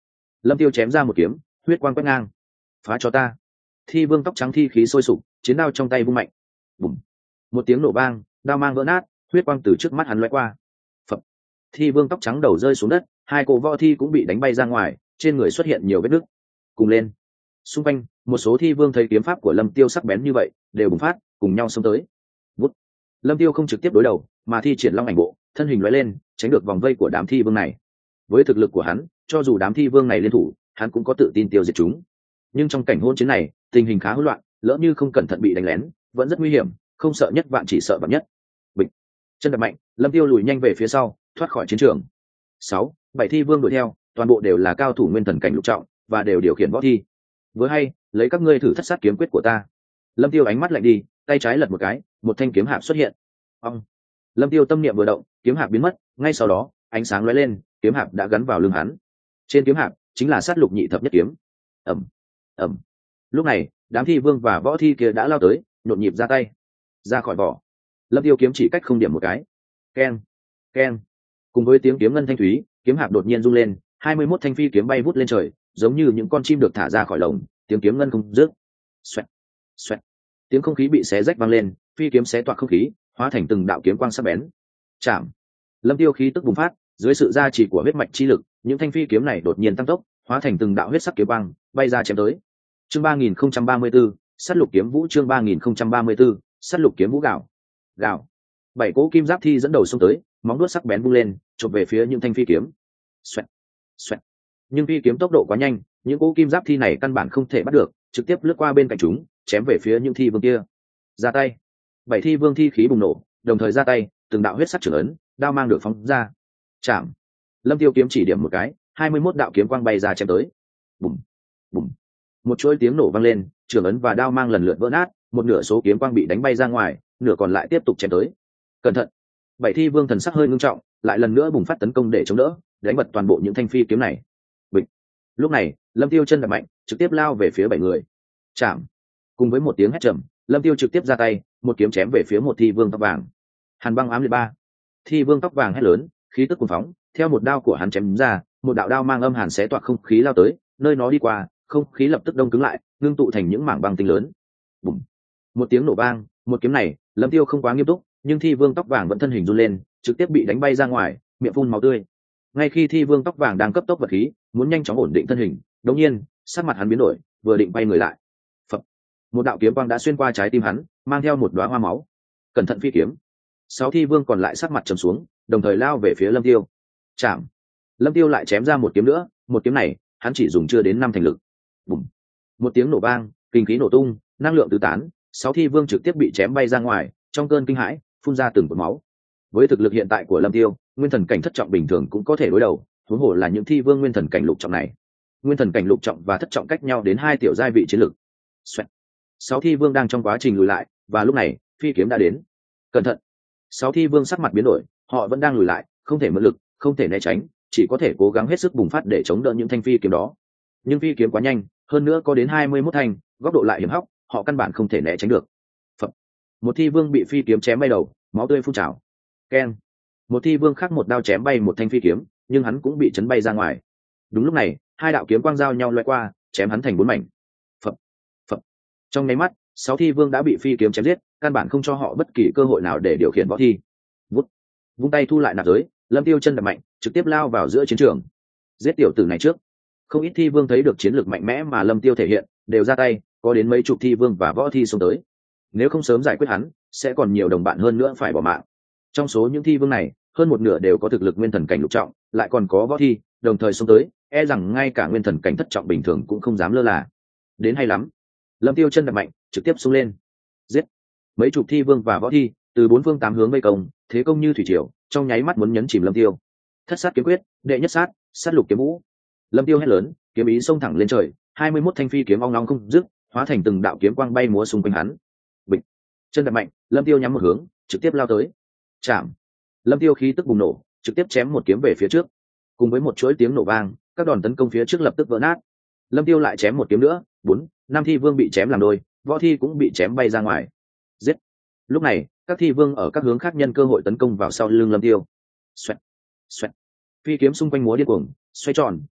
Lâm Tiêu chém ra một kiếm, huyết quang quét ngang. Phá cho ta. Thi vương tóc trắng thi khí sôi sục, chiến đao trong tay vung mạnh. Bùm. Một tiếng nổ vang, đao mang vỡ nát, huyết quang từ trước mắt hắn lóe qua. Phập. Thi vương tóc trắng đầu rơi xuống đất, hai cổ võ thi cũng bị đánh bay ra ngoài, trên người xuất hiện nhiều vết nứt. Cùng lên. Xung quanh, một số thi vương thấy kiếm pháp của Lâm Tiêu sắc bén như vậy, đều bùng phát, cùng nhau xông tới. Vút. Lâm Tiêu không trực tiếp đối đầu, mà thi triển long ảnh bộ, thân hình lóe lên, tránh được vòng vây của đám thi vương này. Với thực lực của hắn, cho dù đám thi vương này liên thủ, hắn cũng có tự tin tiêu diệt chúng. Nhưng trong cảnh hôn chiến này, tình hình khá hỗn loạn, lỡ như không cẩn thận bị đánh lén, vẫn rất nguy hiểm, không sợ nhất vạn chỉ sợ vạn nhất. Bịch. Chân đập mạnh, Lâm Tiêu lùi nhanh về phía sau, thoát khỏi chiến trường. 6, 7 thi vương đuổi theo, toàn bộ đều là cao thủ nguyên thần cảnh lục trọng, và đều điều khiển võ thi. Vừa hay, lấy các ngươi thử thất sát kiếm quyết của ta. Lâm Tiêu ánh mắt lạnh đi, tay trái lật một cái, một thanh kiếm hạp xuất hiện. Ông. Lâm Tiêu tâm niệm vừa động, kiếm hạp biến mất, ngay sau đó, ánh sáng lóe lên, kiếm hạp đã gắn vào lưng hắn. Trên kiếm hạp chính là sát lục nhị thập nhất kiếm. Ầm, ầm. Lúc này, đám thi vương và võ thi kia đã lao tới, nhộn nhịp ra tay. Ra khỏi vỏ. Lâm Tiêu kiếm chỉ cách không điểm một cái. Keng, keng. Cùng với tiếng kiếm ngân thanh thúy, kiếm hạp đột nhiên rung lên, 21 thanh phi kiếm bay vút lên trời, giống như những con chim được thả ra khỏi lồng, tiếng kiếm ngân không dứt. Xoẹt, xoẹt. Tiếng không khí bị xé rách vang lên, phi kiếm xé toạc không khí, hóa thành từng đạo kiếm quang sắc bén. Chạm. Lâm Tiêu khí tức bùng phát, dưới sự gia trì của huyết mạch chi lực, những thanh phi kiếm này đột nhiên tăng tốc, hóa thành từng đạo huyết sắc kiếm quang, bay ra chém tới. Chương 3034, sát lục kiếm vũ. Chương 3034, sát lục kiếm vũ. Gào, gào. 7 cỗ kim giáp thi dẫn đầu xông tới, móng vuốt sắc bén vung lên, chộp về phía những thanh phi kiếm. Xoẹt, xoẹt. Nhưng phi kiếm tốc độ quá nhanh, những cỗ kim giáp thi này căn bản không thể bắt được, trực tiếp lướt qua bên cạnh chúng, chém về phía những thi vương kia. Ra tay. 7 thi vương thi khí bùng nổ, đồng thời ra tay, từng đạo huyết sắc trưởng ấn, đao mang được phóng ra. Chạm. Lâm Tiêu kiếm chỉ điểm một cái, 21 đạo kiếm quang bay ra chém tới. Bùm, bùm. Một chuỗi tiếng nổ vang lên, trưởng ấn và đao mang lần lượt vỡ nát, một nửa số kiếm quang bị đánh bay ra ngoài, nửa còn lại tiếp tục chém tới. Cẩn thận. 7 thi vương thần sắc hơi ngưng trọng, lại lần nữa bùng phát tấn công để chống đỡ, đánh bật toàn bộ những thanh phi kiếm này. Bịch. Lúc này, Lâm Tiêu chân đạp mạnh, trực tiếp lao về phía 7 người. Chạm. Cùng với một tiếng hét trầm, Lâm Tiêu trực tiếp ra tay, một kiếm chém về phía một thi vương tóc vàng. Hàn băng ám liệt 3. Thi vương tóc vàng hét lớn, khí tức cuồng phóng, theo một đao của hắn chém ra, một đạo đao mang âm hàn xé toạc không khí lao tới, nơi nó đi qua, không khí lập tức đông cứng lại, ngưng tụ thành những mảng băng tinh lớn. Bùm. Một tiếng nổ vang, một kiếm này, Lâm Tiêu không quá nghiêm túc, nhưng thi vương tóc vàng vẫn thân hình run lên, trực tiếp bị đánh bay ra ngoài, miệng phun máu tươi. Ngay khi thi vương tóc vàng đang cấp tốc vật khí, muốn nhanh chóng ổn định thân hình, đột nhiên, sắc mặt hắn biến đổi, vừa định bay người lại. Phập. Một đạo kiếm quang đã xuyên qua trái tim hắn, mang theo một đóa hoa máu. Cẩn thận phi kiếm. 6 thi vương còn lại sắc mặt trầm xuống, đồng thời lao về phía Lâm Tiêu. Chạm. Lâm Tiêu lại chém ra một kiếm nữa, một kiếm này, hắn chỉ dùng chưa đến 5 thành lực. Bùm. Một tiếng nổ vang, kinh khí nổ tung, năng lượng tứ tán, 6 thi vương trực tiếp bị chém bay ra ngoài, trong cơn kinh hãi, phun ra từng cột máu. Với thực lực hiện tại của Lâm Tiêu, nguyên thần cảnh thất trọng bình thường cũng có thể đối đầu, huống hồ là những thi vương nguyên thần cảnh lục trọng này. Nguyên thần cảnh lục trọng và thất trọng cách nhau đến 2 tiểu giai vị chiến lực. 6 thi vương đang trong quá trình lùi lại, và lúc này, phi kiếm đã đến. Cẩn thận. 6 thi vương sắc mặt biến đổi, họ vẫn đang lùi lại, không thể mượn lực, không thể né tránh, chỉ có thể cố gắng hết sức bùng phát để chống đỡ những thanh phi kiếm đó. Nhưng phi kiếm quá nhanh, hơn nữa có đến 21 thanh, góc độ lại hiểm hóc, họ căn bản không thể né tránh được. Phập. Một thi vương bị phi kiếm chém bay đầu, máu tươi phun trào. Keng. Một thi vương khác một đao chém bay một thanh phi kiếm, nhưng hắn cũng bị chấn bay ra ngoài. Đúng lúc này, hai đạo kiếm quang giao nhau loại qua, chém hắn thành 4 mảnh. Phập. Phập. Trong nháy mắt, 6 thi vương đã bị phi kiếm chém giết, căn bản không cho họ bất kỳ cơ hội nào để điều khiển võ thi. Vút. Vung tay thu lại nạp giới, Lâm Tiêu chân đập mạnh, trực tiếp lao vào giữa chiến trường. Giết tiểu tử này trước. Không ít thi vương thấy được chiến lược mạnh mẽ mà Lâm Tiêu thể hiện, đều ra tay, có đến mấy chục thi vương và võ thi xông tới. Nếu không sớm giải quyết hắn, sẽ còn nhiều đồng bạn hơn nữa phải bỏ mạng. Trong số những thi vương này, hơn một nửa đều có thực lực nguyên thần cảnh lục trọng, lại còn có võ thi, đồng thời xông tới, e rằng ngay cả nguyên thần cảnh thất trọng bình thường cũng không dám lơ là. Đến hay lắm. Lâm Tiêu chân đập mạnh, trực tiếp xông lên. Giết. Mấy chục thi vương và võ thi, từ 4 phương 8 hướng vây công, thế công như thủy triều, trong nháy mắt muốn nhấn chìm Lâm Tiêu. Thất sát kiếm quyết, đệ nhất sát, sát lục kiếm vũ. Lâm Tiêu hét lớn, kiếm ý xông thẳng lên trời, 21 thanh phi kiếm ong long không dứt, hóa thành từng đạo kiếm quang bay múa xung quanh hắn. Bịch. Chân đập mạnh, Lâm Tiêu nhắm một hướng, trực tiếp lao tới. Chạm. Lâm Tiêu khí tức bùng nổ, trực tiếp chém một kiếm về phía trước. Cùng với một chuỗi tiếng nổ vang, các đòn tấn công phía trước lập tức vỡ nát. Lâm Tiêu lại chém một kiếm nữa, 4, 5 thi vương bị chém làm đôi, võ thi cũng bị chém bay ra ngoài. Giết. Lúc này, các thi vương ở các hướng khác nhân cơ hội tấn công vào sau lưng Lâm Tiêu. Xoẹt, xoẹt. Phi kiếm xung quanh múa điên cuồng, xoay tròn,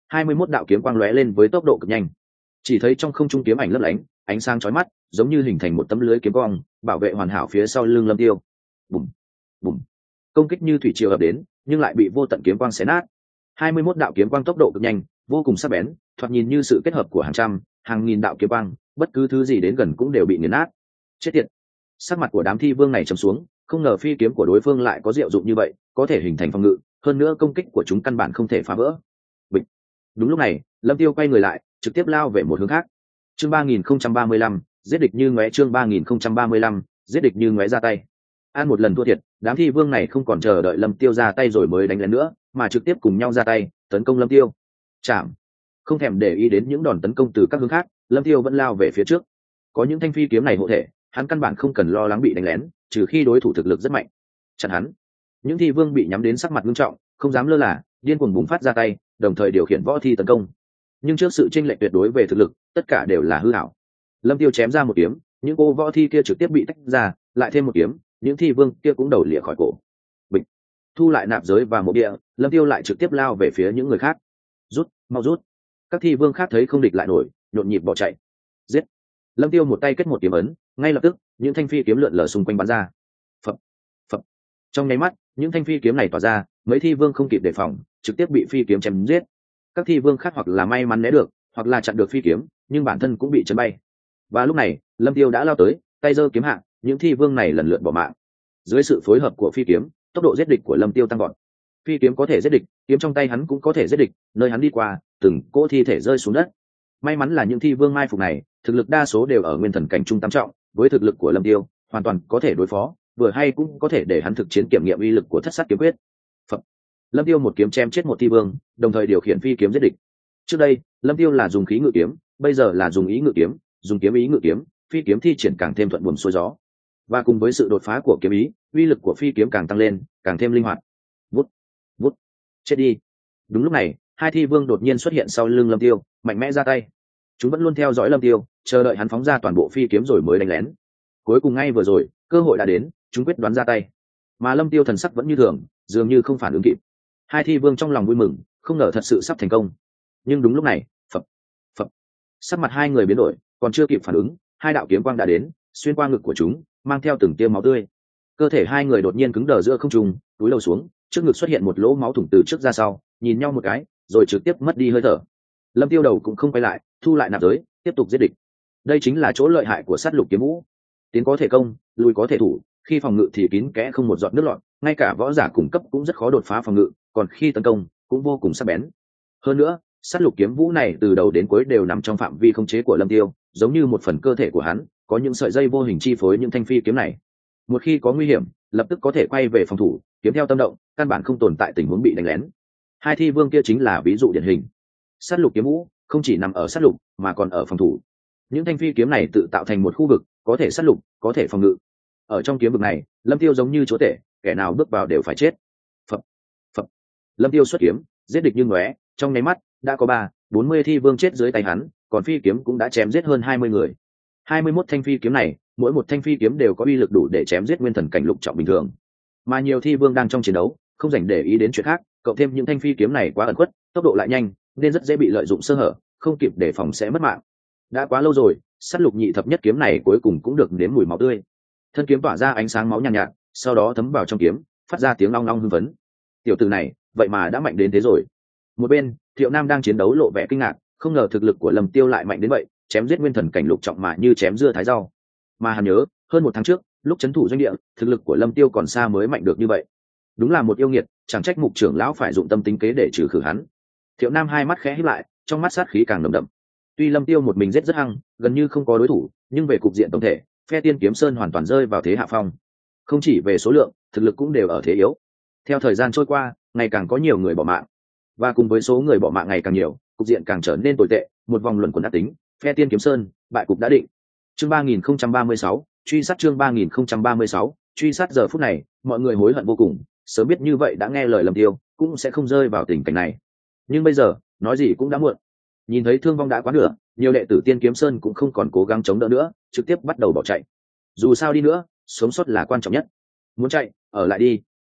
21 đạo kiếm quang lóe lên với tốc độ cực nhanh, chỉ thấy trong không trung kiếm ảnh lấp lánh, ánh sáng chói mắt giống như hình thành một tấm lưới kiếm quang bảo vệ hoàn hảo phía sau lưng Lâm Tiêu. Bùm bùm, công kích như thủy triều ập đến nhưng lại bị vô tận kiếm quang xé nát. 21 đạo kiếm quang tốc độ cực nhanh, vô cùng sắc bén, thoạt nhìn như sự kết hợp của hàng trăm hàng nghìn đạo kiếm quang, bất cứ thứ gì đến gần cũng đều bị nghiền nát. Chết tiệt! Sắc mặt của đám thi vương này trầm xuống, không ngờ phi kiếm của đối phương lại có diệu dụng như vậy, có thể hình thành phòng ngự, hơn nữa công kích của chúng căn bản không thể phá vỡ. Bịch. Đúng lúc này, Lâm Tiêu quay người lại, trực tiếp lao về một hướng khác. Chương 3035, giết địch như ngóe. Chương 3035, giết địch như ngóe ra tay. An một lần thua thiệt, đám thi vương này không còn chờ đợi Lâm Tiêu ra tay rồi mới đánh lén nữa, mà trực tiếp cùng nhau ra tay tấn công Lâm Tiêu. Chạm! Không thèm để ý đến những đòn tấn công từ các hướng khác, Lâm Tiêu vẫn lao về phía trước. Có những thanh phi kiếm này hộ thể, hắn căn bản không cần lo lắng bị đánh lén, trừ khi đối thủ thực lực rất mạnh. Chặn hắn! Những thi vương bị nhắm đến sắc mặt nghiêm trọng, không dám lơ là, điên cuồng bùng phát ra tay, đồng thời điều khiển võ thi tấn công. Nhưng trước sự chênh lệch tuyệt đối về thực lực, tất cả đều là hư ảo. Lâm Tiêu chém ra một kiếm, những cô võ thi kia trực tiếp bị tách ra, lại thêm một kiếm, những thi vương kia cũng đầu lìa khỏi cổ. Bịch. Thu lại nạp giới và mộ địa, Lâm Tiêu lại trực tiếp lao về phía những người khác. Rút, mau rút! Các thi vương khác thấy không địch lại nổi, nhộn nhịp bỏ chạy. Giết! Lâm Tiêu một tay kết một kiếm ấn, ngay lập tức những thanh phi kiếm lượn lờ xung quanh bắn ra. Phập, phập. Trong nháy mắt, những thanh phi kiếm này tỏa ra, mấy thi vương không kịp đề phòng, trực tiếp bị phi kiếm chém giết. Các thi vương khác hoặc là may mắn né được, hoặc là chặn được phi kiếm, nhưng bản thân cũng bị chấn bay. Và lúc này, Lâm Tiêu đã lao tới, tay giơ kiếm hạ, những thi vương này lần lượt bỏ mạng. Dưới sự phối hợp của phi kiếm, tốc độ giết địch của Lâm Tiêu tăng vọt. Phi kiếm có thể giết địch, kiếm trong tay hắn cũng có thể giết địch, nơi hắn đi qua, từng cỗ thi thể rơi xuống đất. May mắn là những thi vương mai phục này, thực lực đa số đều ở nguyên thần cảnh trung tam trọng, với thực lực của Lâm Tiêu, hoàn toàn có thể đối phó, vừa hay cũng có thể để hắn thực chiến kiểm nghiệm uy lực của Thất Sát kiếm quyết. Phật. Lâm Tiêu một kiếm chém chết một thi vương, đồng thời điều khiển phi kiếm giết địch. Trước đây, Lâm Tiêu là dùng khí ngự kiếm, bây giờ là dùng ý ngự kiếm, dùng kiếm ý ngự kiếm, phi kiếm thi triển càng thêm thuận buồm xuôi gió. Và cùng với sự đột phá của kiếm ý, uy lực của phi kiếm càng tăng lên, càng thêm linh hoạt. Vút, vút, chết đi! Đúng lúc này, hai thi vương đột nhiên xuất hiện sau lưng Lâm Tiêu, mạnh mẽ ra tay. Chúng vẫn luôn theo dõi Lâm Tiêu, chờ đợi hắn phóng ra toàn bộ phi kiếm rồi mới đánh lén. Cuối cùng ngay vừa rồi, cơ hội đã đến, chúng quyết đoán ra tay. Mà Lâm Tiêu thần sắc vẫn như thường, dường như không phản ứng kịp. Hai thi vương trong lòng vui mừng, không ngờ thật sự sắp thành công. Nhưng đúng lúc này, phập, phập, sắc mặt hai người biến đổi, còn chưa kịp phản ứng, hai đạo kiếm quang đã đến, xuyên qua ngực của chúng, mang theo từng tia máu tươi. Cơ thể hai người đột nhiên cứng đờ giữa không trung, túi lầu xuống, trước ngực xuất hiện một lỗ máu thủng từ trước ra sau, nhìn nhau một cái, rồi trực tiếp mất đi hơi thở. Lâm Tiêu đầu cũng không quay lại, thu lại nạp giới, tiếp tục giết địch. Đây chính là chỗ lợi hại của sát lục kiếm vũ. Tiến có thể công, lùi có thể thủ, khi phòng ngự thì kín kẽ không một giọt nước lọt, ngay cả võ giả cùng cấp cũng rất khó đột phá phòng ngự, còn khi tấn công cũng vô cùng sắc bén. Hơn nữa, sát lục kiếm vũ này từ đầu đến cuối đều nằm trong phạm vi khống chế của Lâm Tiêu, giống như một phần cơ thể của hắn, có những sợi dây vô hình chi phối những thanh phi kiếm này. Một khi có nguy hiểm, lập tức có thể quay về phòng thủ, kiếm theo tâm động, căn bản không tồn tại tình huống bị đánh lén. Hai thi vương kia chính là ví dụ điển hình. Sát lục kiếm vũ không chỉ nằm ở sát lục, mà còn ở phòng thủ. Những thanh phi kiếm này tự tạo thành một khu vực, có thể sát lục, có thể phòng ngự. Ở trong kiếm vực này, Lâm Tiêu giống như chúa tể, kẻ nào bước vào đều phải chết. Phập, phập. Lâm Tiêu xuất kiếm, giết địch như ngóe, trong nháy mắt đã có 40 thi vương chết dưới tay hắn, còn phi kiếm cũng đã chém giết hơn 20 người. 21 thanh phi kiếm này, mỗi một thanh phi kiếm đều có uy lực đủ để chém giết nguyên thần cảnh lục trọng bình thường. Mà nhiều thi vương đang trong chiến đấu, không dành để ý đến chuyện khác, cộng thêm những thanh phi kiếm này quá ẩn khuất, tốc độ lại nhanh, nên rất dễ bị lợi dụng sơ hở, không kịp đề phòng sẽ mất mạng. Đã quá lâu rồi, sát lục nhị thập nhất kiếm này cuối cùng cũng được nếm mùi máu tươi. Thân kiếm tỏa ra ánh sáng máu nhàn nhạt, sau đó thấm vào trong kiếm, phát ra tiếng long long hưng phấn. Tiểu tử này, vậy mà đã mạnh đến thế rồi. Một bên, Thiệu Nam đang chiến đấu lộ vẻ kinh ngạc, không ngờ thực lực của Lâm Tiêu lại mạnh đến vậy, chém giết nguyên thần cảnh lục trọng mà như chém dưa thái rau. Mà hắn nhớ, hơn một tháng trước, lúc trấn thủ doanh địa, thực lực của Lâm Tiêu còn xa mới mạnh được như vậy. Đúng là một yêu nghiệt, chẳng trách Mục trưởng lão phải dụng tâm tính kế để trừ khử hắn. Thiệu Nam hai mắt khẽ híp lại, trong mắt sát khí càng nồng đậm. Tuy Lâm Tiêu một mình giết rất hăng, gần như không có đối thủ, nhưng về cục diện tổng thể, phe Tiên Kiếm Sơn hoàn toàn rơi vào thế hạ phong. Không chỉ về số lượng, thực lực cũng đều ở thế yếu. Theo thời gian trôi qua, ngày càng có nhiều người bỏ mạng, và cùng với số người bỏ mạng ngày càng nhiều, cục diện càng trở nên tồi tệ, một vòng luẩn quẩn đã tính, phe Tiên Kiếm Sơn bại cục đã định. Chương 3036, truy sát. Chương 3036, truy sát. Giờ phút này, mọi người hối hận vô cùng, sớm biết như vậy đã nghe lời Lâm Tiêu, cũng sẽ không rơi vào tình cảnh này. Nhưng bây giờ, nói gì cũng đã muộn. Nhìn thấy thương vong đã quá nửa, nhiều đệ tử Tiên Kiếm Sơn cũng không còn cố gắng chống đỡ nữa, trực tiếp bắt đầu bỏ chạy. Dù sao đi nữa, sống sót là quan trọng nhất. Muốn chạy, ở lại đi.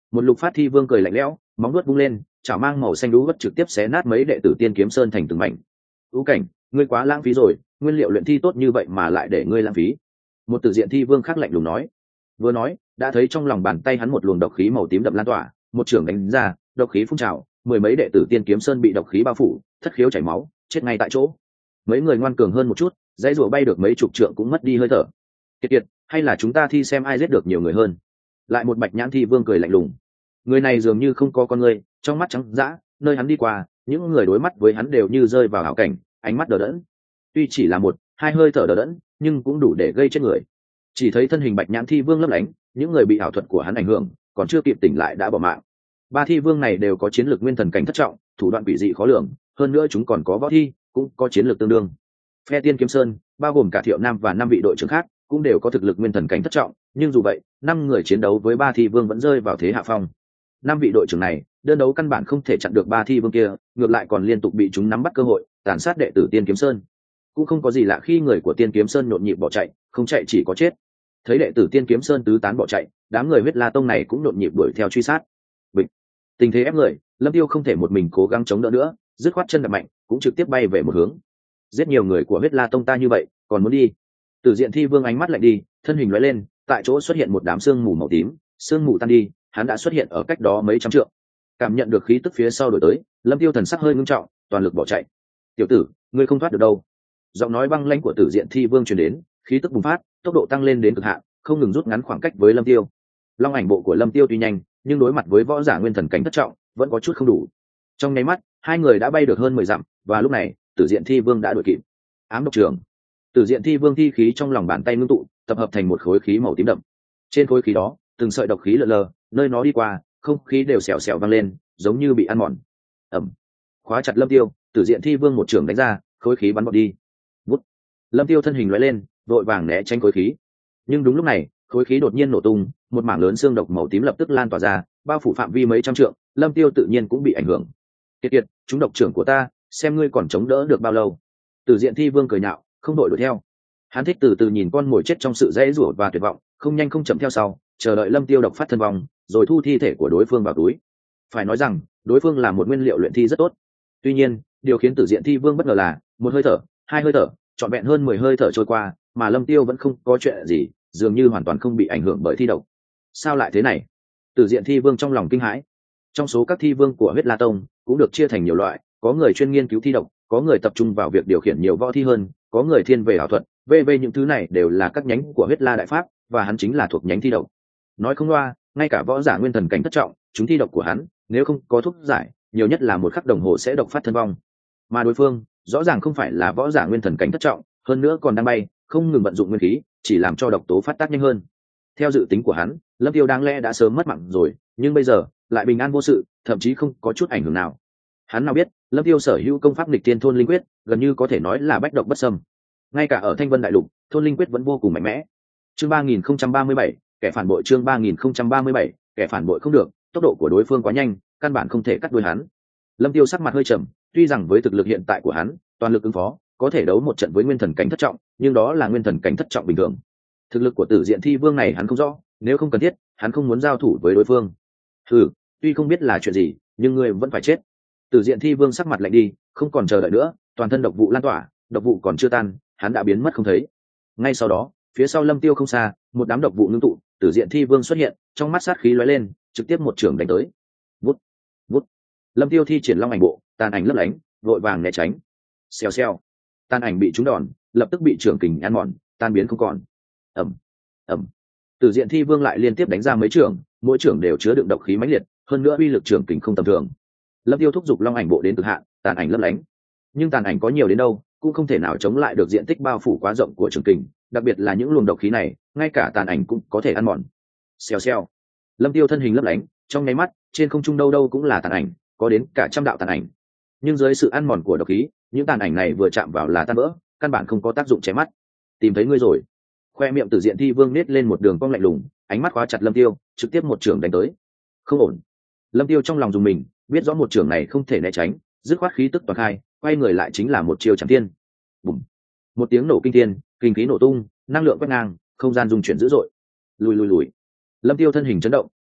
Một lục phát thi vương cười lạnh lẽo, móng vuốt vung lên, chảo mang màu xanh lũ vất trực tiếp xé nát mấy đệ tử Tiên Kiếm Sơn thành từng mảnh. Ú Cảnh, ngươi quá lãng phí rồi, nguyên liệu luyện thi tốt như vậy mà lại để ngươi lãng phí. Một tử diện thi vương khác lạnh lùng nói. Vừa nói, đã thấy trong lòng bàn tay hắn một luồng độc khí màu tím đậm lan tỏa, một trường đánh ra, độc khí phun trào, mười mấy đệ tử Tiên Kiếm Sơn bị độc khí bao phủ, thất khiếu chảy máu, chết ngay tại chỗ. Mấy người ngoan cường hơn một chút, dãy rùa bay được mấy chục trượng cũng mất đi hơi thở. Kiệt kiệt, hay là chúng ta thi xem ai giết được nhiều người hơn. Lại một bạch nhãn thi vương cười lạnh lùng. Người này dường như không có con người, trong mắt trắng dã, nơi hắn đi qua, những người đối mắt với hắn đều như rơi vào ảo cảnh, ánh mắt đờ đẫn. Tuy chỉ là một, hai hơi thở đờ đẫn, nhưng cũng đủ để gây chết người. Chỉ thấy thân hình bạch nhãn thi vương lấp lánh, những người bị ảo thuật của hắn ảnh hưởng, còn chưa kịp tỉnh lại đã bỏ mạng. Ba thi vương này đều có chiến lược nguyên thần cảnh thất trọng, thủ đoạn quỷ dị khó lường, hơn nữa chúng còn có võ thi, cũng có chiến lược tương đương. Phe Tiên Kiếm Sơn, bao gồm cả Thiệu Nam và 5 vị đội trưởng khác, cũng đều có thực lực nguyên thần cảnh thất trọng, nhưng dù vậy, 5 người chiến đấu với ba thi vương vẫn rơi vào thế hạ phong. 5 vị đội trưởng này, đơn đấu căn bản không thể chặn được ba thi vương kia, ngược lại còn liên tục bị chúng nắm bắt cơ hội, tàn sát đệ tử Tiên Kiếm Sơn. Cũng không có gì lạ khi người của Tiên Kiếm Sơn nhộn nhịp bỏ chạy, không chạy chỉ có chết. Thấy đệ tử Tiên Kiếm Sơn tứ tán bỏ chạy, đám người Huyết La Tông này cũng nhộn nhịp đuổi theo truy sát. Bịch. Tình thế ép người, Lâm Tiêu không thể một mình cố gắng chống đỡ nữa, dứt khoát chân đạp mạnh, cũng trực tiếp bay về một hướng. Giết nhiều người của Huyết La Tông ta như vậy, còn muốn đi? Tử diện thi vương ánh mắt lạnh đi, thân hình lóe lên, tại chỗ xuất hiện một đám sương mù màu tím, sương mù tan đi, hắn đã xuất hiện ở cách đó mấy trăm trượng. Cảm nhận được khí tức phía sau đổi tới, Lâm Tiêu thần sắc hơi ngưng trọng, toàn lực bỏ chạy. "Tiểu tử, ngươi không thoát được đâu." Giọng nói băng lãnh của Tử diện thi vương truyền đến, khí tức bùng phát, tốc độ tăng lên đến cực hạn, không ngừng rút ngắn khoảng cách với Lâm Tiêu. Long ảnh bộ của Lâm Tiêu tuy nhanh, nhưng đối mặt với võ giả nguyên thần cảnh thất trọng, vẫn có chút không đủ. Trong nháy mắt, hai người đã bay được hơn 10 dặm, và lúc này, Tử diện thi vương đã đuổi kịp. Ám độc trường. Tử diện thi vương thi khí trong lòng bàn tay ngưng tụ, tập hợp thành một khối khí màu tím đậm. Trên khối khí đó, từng sợi độc khí lờ lờ, nơi nó đi qua, không khí đều xèo xèo vang lên, giống như bị ăn mòn. Ầm. Khóa chặt Lâm Tiêu, Tử diện thi vương một trường đánh ra, khối khí bắn bọt đi. Vút. Lâm Tiêu thân hình lóe lên, vội vàng né tránh khối khí. Nhưng đúng lúc này, khối khí đột nhiên nổ tung, một mảng lớn xương độc màu tím lập tức lan tỏa ra, bao phủ phạm vi mấy trăm trượng. Lâm Tiêu tự nhiên cũng bị ảnh hưởng. Kiệt kiệt, chúng độc trưởng của ta, xem ngươi còn chống đỡ được bao lâu. Tử diện thi vương cười nhạo, không đội đuổi theo. Hắn thích từ từ nhìn con mồi chết trong sự dãy rủa và tuyệt vọng, không nhanh không chậm theo sau, chờ đợi Lâm Tiêu độc phát thân vong, rồi thu thi thể của đối phương vào túi. Phải nói rằng, đối phương là một nguyên liệu luyện thi rất tốt. Tuy nhiên, điều khiến Tử diện thi vương bất ngờ là, một hơi thở, hai hơi thở, trọn vẹn hơn 10 hơi thở trôi qua, mà Lâm Tiêu vẫn không có chuyện gì, dường như hoàn toàn không bị ảnh hưởng bởi thi độc. Sao lại thế này? Tử diện thi vương trong lòng kinh hãi. Trong số các thi vương của Huyết La Tông cũng được chia thành nhiều loại, có người chuyên nghiên cứu thi độc, có người tập trung vào việc điều khiển nhiều võ thi hơn, có người thiên về ảo thuật, về những thứ này đều là các nhánh của Huyết La đại pháp, và hắn chính là thuộc nhánh thi độc. Nói không loa, ngay cả võ giả nguyên thần cảnh thất trọng, chúng thi độc của hắn, nếu không có thuốc giải, nhiều nhất là một khắc đồng hồ sẽ độc phát thân vong. Mà đối phương, rõ ràng không phải là võ giả nguyên thần cảnh thất trọng, hơn nữa còn đang bay, không ngừng vận dụng nguyên khí, chỉ làm cho độc tố phát tác nhanh hơn. Theo dự tính của hắn, Lâm Tiêu đáng lẽ đã sớm mất mạng rồi, nhưng bây giờ lại bình an vô sự, thậm chí không có chút ảnh hưởng nào. Hắn nào biết, Lâm Tiêu sở hữu công pháp nghịch tiên thôn linh quyết, gần như có thể nói là bách độc bất xâm. Ngay cả ở Thanh Vân đại lục, thôn linh quyết vẫn vô cùng mạnh mẽ. Chương 3037, kẻ phản bội. Chương 3037, kẻ phản bội không được, tốc độ của đối phương quá nhanh, căn bản không thể cắt đuôi hắn. Lâm Tiêu sắc mặt hơi trầm, tuy rằng với thực lực hiện tại của hắn, toàn lực ứng phó, có thể đấu một trận với nguyên thần cảnh thất trọng, nhưng đó là nguyên thần cảnh thất trọng bình thường. Thực lực của Tử diện thi vương này hắn không rõ, nếu không cần thiết, hắn không muốn giao thủ với đối phương. Tuy không biết là chuyện gì, nhưng ngươi vẫn phải chết. Tử diện thi vương sắc mặt lạnh đi, không còn chờ đợi nữa, toàn thân độc vụ lan tỏa, độc vụ còn chưa tan, hắn đã biến mất không thấy. Ngay sau đó, phía sau Lâm Tiêu không xa, một đám độc vụ ngưng tụ, Tử diện thi vương xuất hiện, trong mắt sát khí lóe lên, trực tiếp một trường đánh tới. Vút, vút. Lâm Tiêu thi triển long ảnh bộ, tàn ảnh lấp lánh, vội vàng né tránh. Xèo xèo, tàn ảnh bị trúng đòn, lập tức bị trưởng kình ăn mòn, tan biến không còn. Ầm, ầm. Tử diện thi vương lại liên tiếp đánh ra mấy trường, mỗi trường đều chứa đựng độc khí mãnh liệt, hơn nữa uy lực trưởng kình không tầm thường. Lâm Tiêu thúc giục long ảnh bộ đến cực hạn, tàn ảnh lấp lánh. Nhưng tàn ảnh có nhiều đến đâu, cũng không thể nào chống lại được diện tích bao phủ quá rộng của trường kình, đặc biệt là những luồng độc khí này, ngay cả tàn ảnh cũng có thể ăn mòn. Xèo xèo. Lâm Tiêu thân hình lấp lánh, trong nháy mắt, trên không trung đâu đâu cũng là tàn ảnh, có đến cả trăm đạo tàn ảnh. Nhưng dưới sự ăn mòn của độc khí, những tàn ảnh này vừa chạm vào là tan vỡ, căn bản không có tác dụng chém mắt. Tìm thấy ngươi rồi. Khoe miệng Tử diện thi vương nết lên một đường cong lạnh lùng, ánh mắt khóa chặt Lâm Tiêu, trực tiếp một trường đánh tới. Không ổn. Lâm Tiêu trong lòng dùng mình, biết rõ một trường này không thể né tránh, dứt khoát khí tức toàn khai, quay người lại chính là một chiêu chẳng thiên. Bùm. Một tiếng nổ kinh thiên, kinh khí nổ tung, năng lượng quét ngang, không gian rung chuyển dữ dội. Lùi. Lâm Tiêu thân hình chấn động,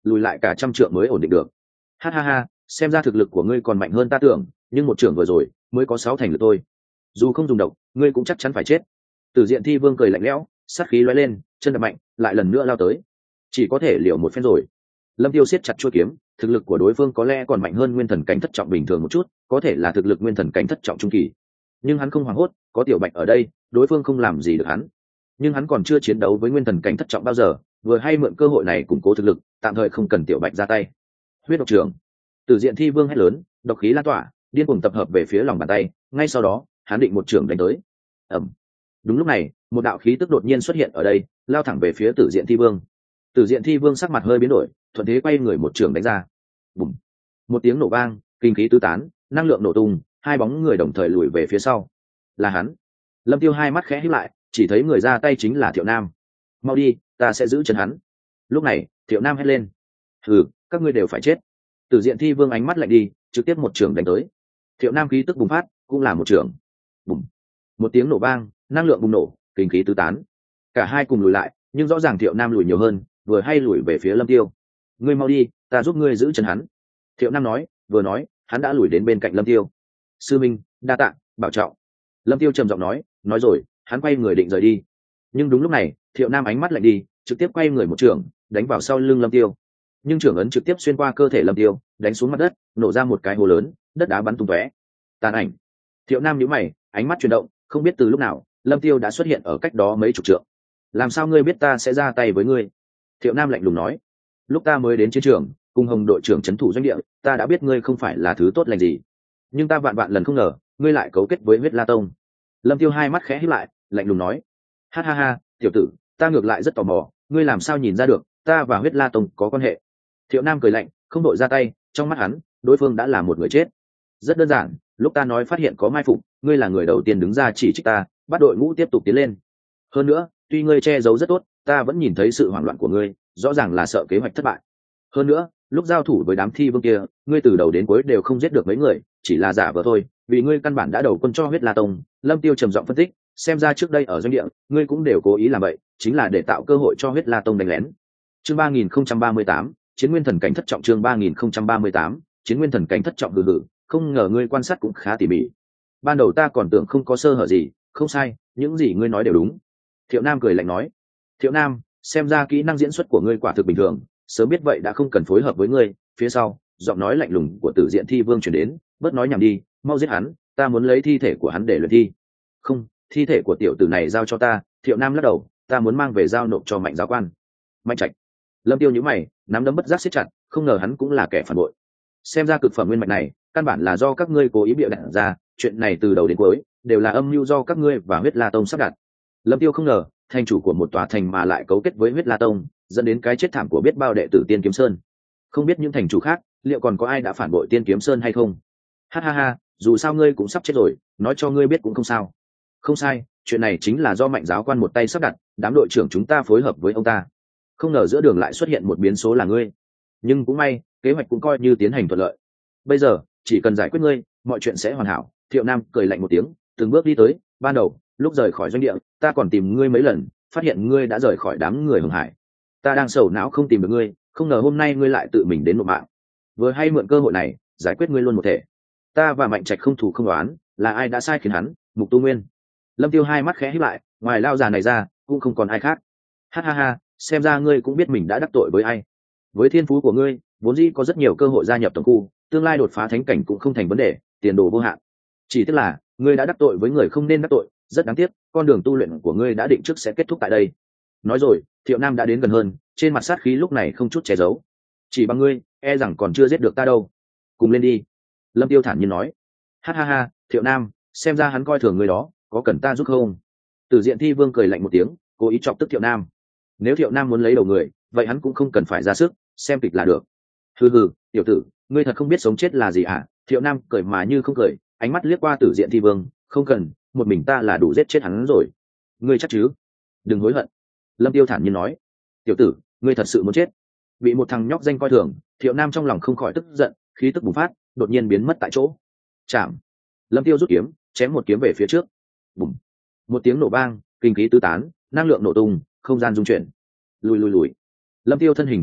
lùi lại cả 100 trượng mới ổn định được. Ha ha ha, xem ra thực lực của ngươi còn mạnh hơn ta tưởng, nhưng một trưởng vừa rồi mới có 6 thành lực thôi, dù không dùng độc ngươi cũng chắc chắn phải chết. Tử Diện Thi Vương cười lạnh lẽo, sát khí lóe lên, chân đập mạnh, lại lần nữa lao tới. Chỉ có thể liều một phen rồi. Lâm Tiêu siết chặt chuôi kiếm, thực lực của đối phương có lẽ còn mạnh hơn nguyên thần cảnh thất trọng bình thường một chút, có thể là thực lực nguyên thần cảnh thất trọng trung kỳ. Nhưng hắn không hoảng hốt, có Tiểu Bạch ở đây, đối phương không làm gì được hắn. Nhưng hắn còn chưa chiến đấu với nguyên thần cảnh thất trọng bao giờ, vừa hay mượn cơ hội này củng cố thực lực, tạm thời không cần Tiểu Bạch ra tay. Huyết độc trường. Tử Diện Thi Vương hét lớn, độc khí lan tỏa, điên cuồng tập hợp về phía lòng bàn tay, ngay sau đó, hắn định một trường đánh tới. Ầm. Đúng lúc này, một đạo khí tức đột nhiên xuất hiện ở đây, lao thẳng về phía Tử Diện Thi Vương. Tử Diện Thi Vương sắc mặt hơi biến đổi, thuận thế quay người một trường đánh ra. Bùm. Một tiếng nổ vang, kinh khí tứ tán, năng lượng nổ tung, hai bóng người đồng thời lùi về phía sau. Là hắn. Lâm Tiêu hai mắt khẽ híp lại, chỉ thấy người ra tay chính là Thiệu Nam. Mau đi, ta sẽ giữ chân hắn. Lúc này, Thiệu Nam hét lên. Hừ, các ngươi đều phải chết. Tử Diện Thi Vương ánh mắt lạnh đi, trực tiếp một trường đánh tới. Thiệu Nam khí tức bùng phát, cũng là một trường. Bùm. Một tiếng nổ vang, năng lượng bùng nổ, kinh khí tứ tán. Cả hai cùng lùi lại, nhưng rõ ràng Thiệu Nam lùi nhiều hơn, vừa hay lùi về phía Lâm Tiêu. Ngươi mau đi, ta giúp ngươi giữ chân hắn. Thiệu Nam nói, vừa nói, hắn đã lùi đến bên cạnh Lâm Tiêu. Sư minh, đa tạ, bảo trọng. Lâm Tiêu trầm giọng nói rồi, hắn quay người định rời đi. Nhưng đúng lúc này, Thiệu Nam ánh mắt lạnh đi, trực tiếp quay người một trường, đánh vào sau lưng Lâm Tiêu. Nhưng trường ấn trực tiếp xuyên qua cơ thể Lâm Tiêu, đánh xuống mặt đất, nổ ra một cái hố lớn, đất đá bắn tung tóe. Tàn ảnh. Thiệu Nam nhíu mày, ánh mắt chuyển động, không biết từ lúc nào, Lâm Tiêu đã xuất hiện ở cách đó mấy chục trượng. Làm sao ngươi biết ta sẽ ra tay với ngươi? Thiệu Nam lạnh lùng nói. Lúc ta mới đến chiến trường, cùng Hồng đội trưởng trấn thủ doanh địa, ta đã biết ngươi không phải là thứ tốt lành gì, nhưng ta vạn vạn lần không ngờ ngươi lại cấu kết với Huyết La Tông. Lâm Tiêu hai mắt khẽ híp lại, lạnh lùng nói. Ha ha ha, tiểu tử, ta ngược lại rất tò mò, ngươi làm sao nhìn ra được ta và Huyết La Tông có quan hệ? Thiệu Nam cười lạnh, không đội ra tay, trong mắt hắn, đối phương đã là một người chết. Rất đơn giản, lúc ta nói phát hiện có mai phục, ngươi là người đầu tiên đứng ra chỉ trích ta, bắt đội ngũ tiếp tục tiến lên. Hơn nữa, tuy ngươi che giấu rất tốt, ta vẫn nhìn thấy sự hoảng loạn của ngươi, rõ ràng là sợ kế hoạch thất bại. Hơn nữa, lúc giao thủ với đám thi vương kia, ngươi từ đầu đến cuối đều không giết được mấy người, chỉ là giả vờ thôi, vì ngươi căn bản đã đầu quân cho Huyết La Tông. Lâm Tiêu trầm giọng phân tích, xem ra trước đây ở doanh địa, ngươi cũng đều cố ý làm vậy, chính là để tạo cơ hội cho Huyết La Tông đánh lén. Chương 3038, Chiến Nguyên Thần cảnh thất trọng. Chương 3038, Chiến Nguyên Thần cảnh thất trọng. Hừ hừ, không ngờ ngươi quan sát cũng khá tỉ mỉ. Ban đầu ta còn tưởng không có sơ hở gì, không sai, những gì ngươi nói đều đúng. Thiệu Nam cười lạnh nói. Thiệu Nam, xem ra kỹ năng diễn xuất của ngươi quả thực bình thường, sớm biết vậy đã không cần phối hợp với ngươi. Phía sau, giọng nói lạnh lùng của Tử Diện Thi Vương truyền đến, bớt nói nhảm đi, mau giết hắn, ta muốn lấy thi thể của hắn để luyện thi. Không, thi thể của tiểu tử này giao cho ta. Thiệu Nam lắc đầu, ta muốn mang về giao nộp cho Mạnh giáo quan. Mạnh Trạch. Lâm Tiêu nhíu mày, nắm đấm bất giác siết chặt, không ngờ hắn cũng là kẻ phản bội. Xem ra cực phẩm nguyên mạch này, căn bản là do các ngươi cố ý bịa đặt ra, chuyện này từ đầu đến cuối đều là âm mưu do các ngươi và Huyết La Tông sắp đặt. Lâm Tiêu không ngờ, thành chủ của một tòa thành mà lại cấu kết với Huyết La Tông, dẫn đến cái chết thảm của biết bao đệ tử Tiên Kiếm Sơn. Không biết những thành chủ khác, liệu còn có ai đã phản bội Tiên Kiếm Sơn hay không? Ha ha ha, dù sao ngươi cũng sắp chết rồi, nói cho ngươi biết cũng không sao. Không sai, chuyện này chính là do Mạnh giáo quan một tay sắp đặt, đám đội trưởng chúng ta phối hợp với ông ta. Không ngờ giữa đường lại xuất hiện một biến số là ngươi. Nhưng cũng may, kế hoạch cũng coi như tiến hành thuận lợi. Bây giờ, chỉ cần giải quyết ngươi, mọi chuyện sẽ hoàn hảo. Thiệu Nam cười lạnh một tiếng, từng bước đi tới. Ban đầu, lúc rời khỏi doanh địa, ta còn tìm ngươi mấy lần, phát hiện ngươi đã rời khỏi đám người Hồng Hải. Ta đang sầu não không tìm được ngươi, không ngờ hôm nay ngươi lại tự mình đến nộp mạng. Vừa hay mượn cơ hội này, giải quyết ngươi luôn một thể. Ta và Mạnh Trạch không thù không đoán, là ai đã sai khiến hắn? Mục Tu Nguyên. Lâm Tiêu hai mắt khẽ híp lại, ngoài lao già này ra, cũng không còn ai khác. Ha ha ha, xem ra ngươi cũng biết mình đã đắc tội với ai. Với thiên phú của ngươi, vốn dĩ có rất nhiều cơ hội gia nhập tổng khu, tương lai đột phá thánh cảnh cũng không thành vấn đề, tiền đồ vô hạn. Chỉ tiếc là, ngươi đã đắc tội với người không nên đắc tội, rất đáng tiếc, con đường tu luyện của ngươi đã định trước sẽ kết thúc tại đây. Nói rồi, Thiệu Nam đã đến gần hơn, trên mặt sát khí lúc này không chút che giấu. Chỉ bằng ngươi, e rằng còn chưa giết được ta đâu. Cùng lên đi. Lâm Tiêu thản nhiên nói. Ha ha ha, Thiệu Nam, xem ra hắn coi thường ngươi đó, có cần ta giúp không? Tử Diện Thi Vương cười lạnh một tiếng, cố ý chọc tức Thiệu Nam. Nếu Thiệu Nam muốn lấy đầu người, vậy hắn cũng không cần phải ra sức, xem kịch là được. Hừ hừ, tiểu tử, ngươi thật không biết sống chết là gì à? Thiệu Nam cười mà như không cười, ánh mắt liếc qua Tử Diện Thi Vương, không cần, một mình ta là đủ giết chết hắn rồi. Ngươi chắc chứ? Đừng hối hận. Lâm Tiêu thản nhiên nói. Tiểu tử, ngươi thật sự muốn chết? Bị một thằng nhóc danh coi thường, Thiệu Nam trong lòng không khỏi tức giận, khí tức bùng phát, đột nhiên biến mất tại chỗ. Chạm. Lâm Tiêu rút kiếm, chém một kiếm về phía trước. Bùng. Một tiếng nổ vang, kinh khí tứ tán, năng lượng nổ tung, không gian rung chuyển. Lùi. Lâm Tiêu thân hình chấn động,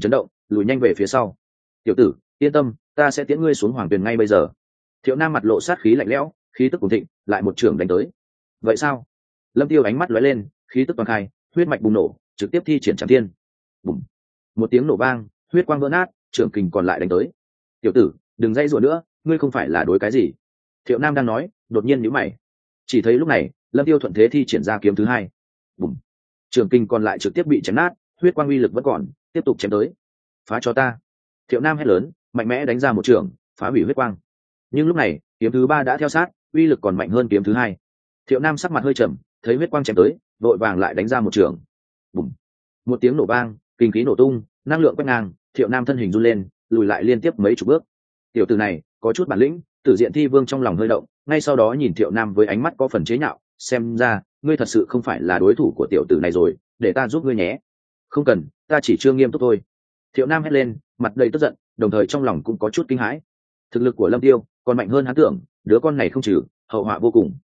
lùi nhanh về phía sau. Tiểu tử, yên tâm, ta sẽ tiễn ngươi xuống hoàng tuyền ngay bây giờ. Thiệu Nam mặt lộ sát khí lạnh lẽo, khí tức cuồng thịnh, lại một trưởng đánh tới. Vậy sao? Lâm Tiêu ánh mắt lóe lên, khí tức toàn khai, huyết mạch bùng nổ, trực tiếp thi triển Trảm Thiên. Bùng! Một tiếng nổ vang, huyết quang vỡ nát, trưởng kình còn lại đánh tới. Tiểu tử, đừng dây dùa nữa, ngươi không phải là đối cái gì? Thiệu Nam đang nói, đột nhiên nhíu mày. Chỉ thấy lúc này, Lâm Tiêu thuận thế thi triển ra kiếm thứ hai. Bùng! Trưởng kình còn lại trực tiếp bị chém nát, huyết quang uy lực vẫn còn, tiếp tục chém tới. Phá cho ta! Thiệu Nam hét lớn, mạnh mẽ đánh ra một trường, phá hủy huyết quang. Nhưng lúc này, kiếm thứ ba đã theo sát, uy lực còn mạnh hơn kiếm thứ hai. Thiệu Nam sắc mặt hơi trầm, thấy huyết quang chém tới, vội vàng lại đánh ra một trường. Bùng! Một tiếng nổ vang, kinh khí nổ tung, năng lượng quét ngang, Thiệu Nam thân hình run lên, lùi lại liên tiếp mấy chục bước. Tiểu tử này có chút bản lĩnh. Tử Diện Thi Vương trong lòng hơi động, ngay sau đó nhìn Thiệu Nam với ánh mắt có phần chế nhạo, xem ra ngươi thật sự không phải là đối thủ của tiểu tử này rồi, để ta giúp ngươi nhé. Không cần, ta chỉ chưa nghiêm túc thôi. Thiệu Nam hét lên, mặt đầy tức giận, đồng thời trong lòng cũng có chút kinh hãi. Thực lực của Lâm Tiêu còn mạnh hơn hắn tưởng, đứa con này không trừ, hậu họa vô cùng.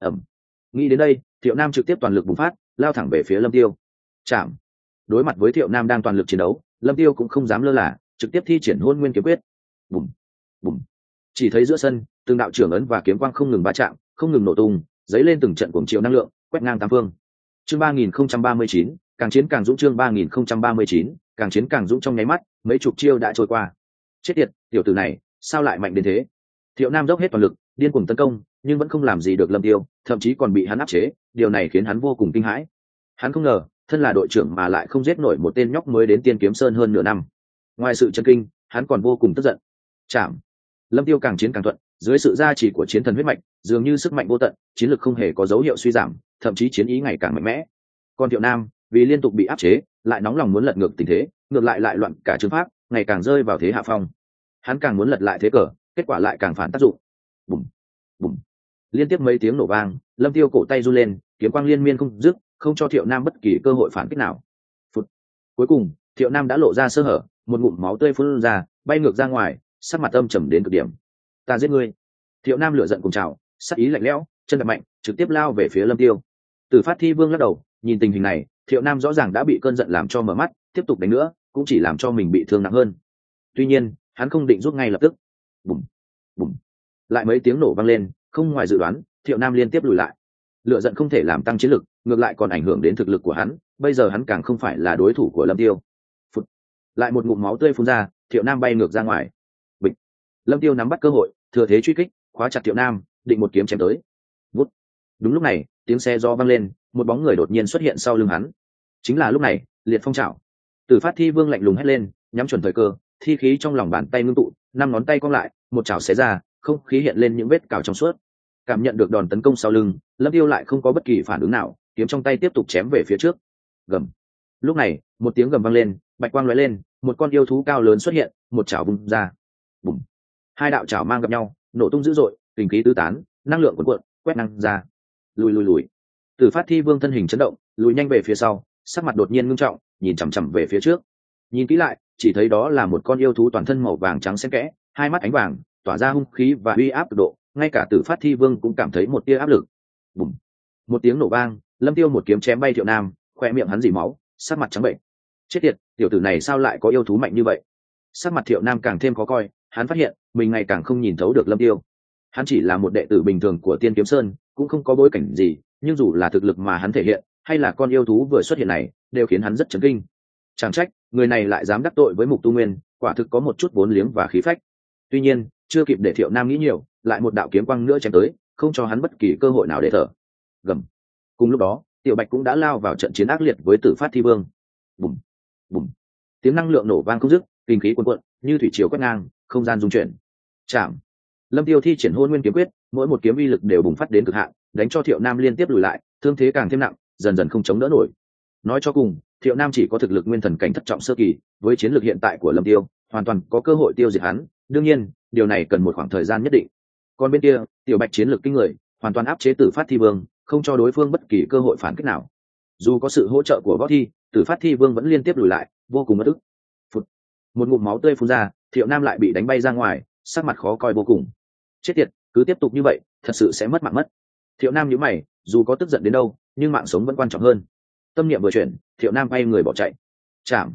Nghĩ đến đây, Thiệu Nam trực tiếp toàn lực bùng phát, lao thẳng về phía Lâm Tiêu. Chạm. Đối mặt với Thiệu Nam đang toàn lực chiến đấu, Lâm Tiêu cũng không dám lơ là, trực tiếp thi triển Hôn Nguyên kiếm quyết. Bùng, bùng. Chỉ thấy giữa sân, từng đạo trưởng ấn và kiếm quang không ngừng va chạm, không ngừng nổ tung, dấy lên từng trận cuồng chiều năng lượng, quét ngang tam phương. Chương 3039, càng chiến càng dũng. Chương 3039, càng chiến càng dũng. Trong nháy mắt, mấy chục chiêu đã trôi qua. Chết tiệt, tiểu tử này, sao lại mạnh đến thế? Thiệu Nam dốc hết toàn lực, điên cuồng tấn công, nhưng vẫn không làm gì được Lâm Tiêu, thậm chí còn bị hắn áp chế, điều này khiến hắn vô cùng kinh hãi. Hắn không ngờ, thân là đội trưởng mà lại không giết nổi một tên nhóc mới đến Tiên Kiếm Sơn hơn nửa năm. Ngoài sự chấn kinh, hắn còn vô cùng tức giận. Chạm. Lâm Tiêu càng chiến càng thuận, dưới sự gia trì của chiến thần huyết mạch, dường như sức mạnh vô tận, chiến lực không hề có dấu hiệu suy giảm, thậm chí chiến ý ngày càng mạnh mẽ. Còn Thiệu Nam, vì liên tục bị áp chế, lại nóng lòng muốn lật ngược tình thế, ngược lại loạn cả chương pháp, ngày càng rơi vào thế hạ phong. Hắn càng muốn lật lại thế cờ, kết quả lại càng phản tác dụng. Bùng, bùng. Liên tiếp mấy tiếng nổ vang, Lâm Tiêu cổ tay run lên, kiếm quang liên miên không dứt, không cho Thiệu Nam bất kỳ cơ hội phản kích nào. Phút. Cuối cùng, Thiệu Nam đã lộ ra sơ hở, một ngụm máu tươi phun ra, bay ngược ra ngoài, sắc mặt âm trầm đến cực điểm. Ta giết ngươi! Thiệu Nam lửa giận cùng trào, sắc ý lạnh lẽo, chân đạp mạnh, trực tiếp lao về phía Lâm Tiêu. Tử Phát Thi Vương lắc đầu, nhìn tình hình này, Thiệu Nam rõ ràng đã bị cơn giận làm cho mở mắt, tiếp tục đánh nữa, cũng chỉ làm cho mình bị thương nặng hơn. Tuy nhiên, hắn không định rút ngay lập tức. Bùng, bùng. Lại mấy tiếng nổ vang lên, không ngoài dự đoán, Thiệu Nam liên tiếp lùi lại. Lửa giận không thể làm tăng chiến lực, ngược lại còn ảnh hưởng đến thực lực của hắn, bây giờ hắn càng không phải là đối thủ của Lâm Tiêu. Phụt. Lại một ngụm máu tươi phun ra, Thiệu Nam bay ngược ra ngoài. Bịch. Lâm Tiêu nắm bắt cơ hội, thừa thế truy kích, khóa chặt Thiệu Nam, định một kiếm chém tới. Vút. Đúng lúc này, tiếng xe gió vang lên, một bóng người đột nhiên xuất hiện sau lưng hắn. Chính là lúc này, Liệt Phong chảo. Tử Phát Thi Vương lạnh lùng hét lên, nhắm chuẩn thời cơ, thi khí trong lòng bàn tay ngưng tụ, năm ngón tay cong lại, một chảo xé ra, không khí hiện lên những vết cào trong suốt. Cảm nhận được đòn tấn công sau lưng, Lâm Tiêu lại không có bất kỳ phản ứng nào, kiếm trong tay tiếp tục chém về phía trước. Gầm. Lúc này, một tiếng gầm vang lên, bạch quang lóe lên, một con yêu thú cao lớn xuất hiện, một chảo vung ra. Bùng. Hai đạo chảo mang gặp nhau, nổ tung dữ dội, kình khí tứ tán, năng lượng cuộn cuộn, quét năng ra. Lùi. Tử Phát Thi Vương thân hình chấn động, lùi nhanh về phía sau, sắc mặt đột nhiên ngưng trọng, nhìn chằm chằm về phía trước. Nhìn kỹ lại, chỉ thấy đó là một con yêu thú toàn thân màu vàng trắng xen kẽ, hai mắt ánh vàng, tỏa ra hung khí và uy áp cực độ, ngay cả Tử Phát Thi Vương cũng cảm thấy một tia áp lực. Bùng. Một tiếng nổ vang, Lâm Tiêu một kiếm chém bay Thiệu Nam, khóe miệng hắn rỉ máu, sắc mặt trắng bệnh. Chết tiệt, tiểu tử này sao lại có yêu thú mạnh như vậy? Sắc mặt Thiệu Nam càng thêm khó coi, hắn phát hiện mình ngày càng không nhìn thấu được Lâm Tiêu. Hắn chỉ là một đệ tử bình thường của Tiên Kiếm Sơn, cũng không có bối cảnh gì, nhưng dù là thực lực mà hắn thể hiện, hay là con yêu thú vừa xuất hiện này, đều khiến hắn rất chấn kinh. Chẳng trách, người này lại dám đắc tội với Mục Tu Nguyên, quả thực có một chút vốn liếng và khí phách. Tuy nhiên, chưa kịp để Thiệu Nam nghĩ nhiều, lại một đạo kiếm quang nữa chém tới, không cho hắn bất kỳ cơ hội nào để thở. Gầm. Cùng lúc đó, Tiểu Bạch cũng đã lao vào trận chiến ác liệt với Tử Phát Thi Vương. Bùng, bùng. Tiếng năng lượng nổ vang không dứt, kinh khí cuồn cuộn, như thủy triều quét ngang, không gian rung chuyển. Chạm. Lâm Tiêu thi triển Hôn Nguyên kiếm quyết, mỗi một kiếm uy lực đều bùng phát đến cực hạn, đánh cho Thiệu Nam liên tiếp lùi lại, thương thế càng thêm nặng, dần dần không chống đỡ nổi. Nói cho cùng, Thiệu Nam chỉ có thực lực nguyên thần cảnh thất trọng sơ kỳ, với chiến lược hiện tại của Lâm Tiêu, hoàn toàn có cơ hội tiêu diệt hắn, đương nhiên, điều này cần một khoảng thời gian nhất định. Còn bên kia, Tiểu Bạch chiến lược kinh người, hoàn toàn áp chế Tử Phát Thi Vương, không cho đối phương bất kỳ cơ hội phản kích nào. Dù có sự hỗ trợ của võ thi, Tử Phát Thi Vương vẫn liên tiếp lùi lại, vô cùng bất ức. Phụt. Một ngụm máu tươi phun ra, Thiệu Nam lại bị đánh bay ra ngoài, sắc mặt khó coi vô cùng. Chết tiệt, cứ tiếp tục như vậy, thật sự sẽ mất mạng mất. Thiệu Nam nhíu mày, dù có tức giận đến đâu, nhưng mạng sống vẫn quan trọng hơn. Tâm niệm vừa chuyển, Thiệu Nam bay người bỏ chạy. Chạm.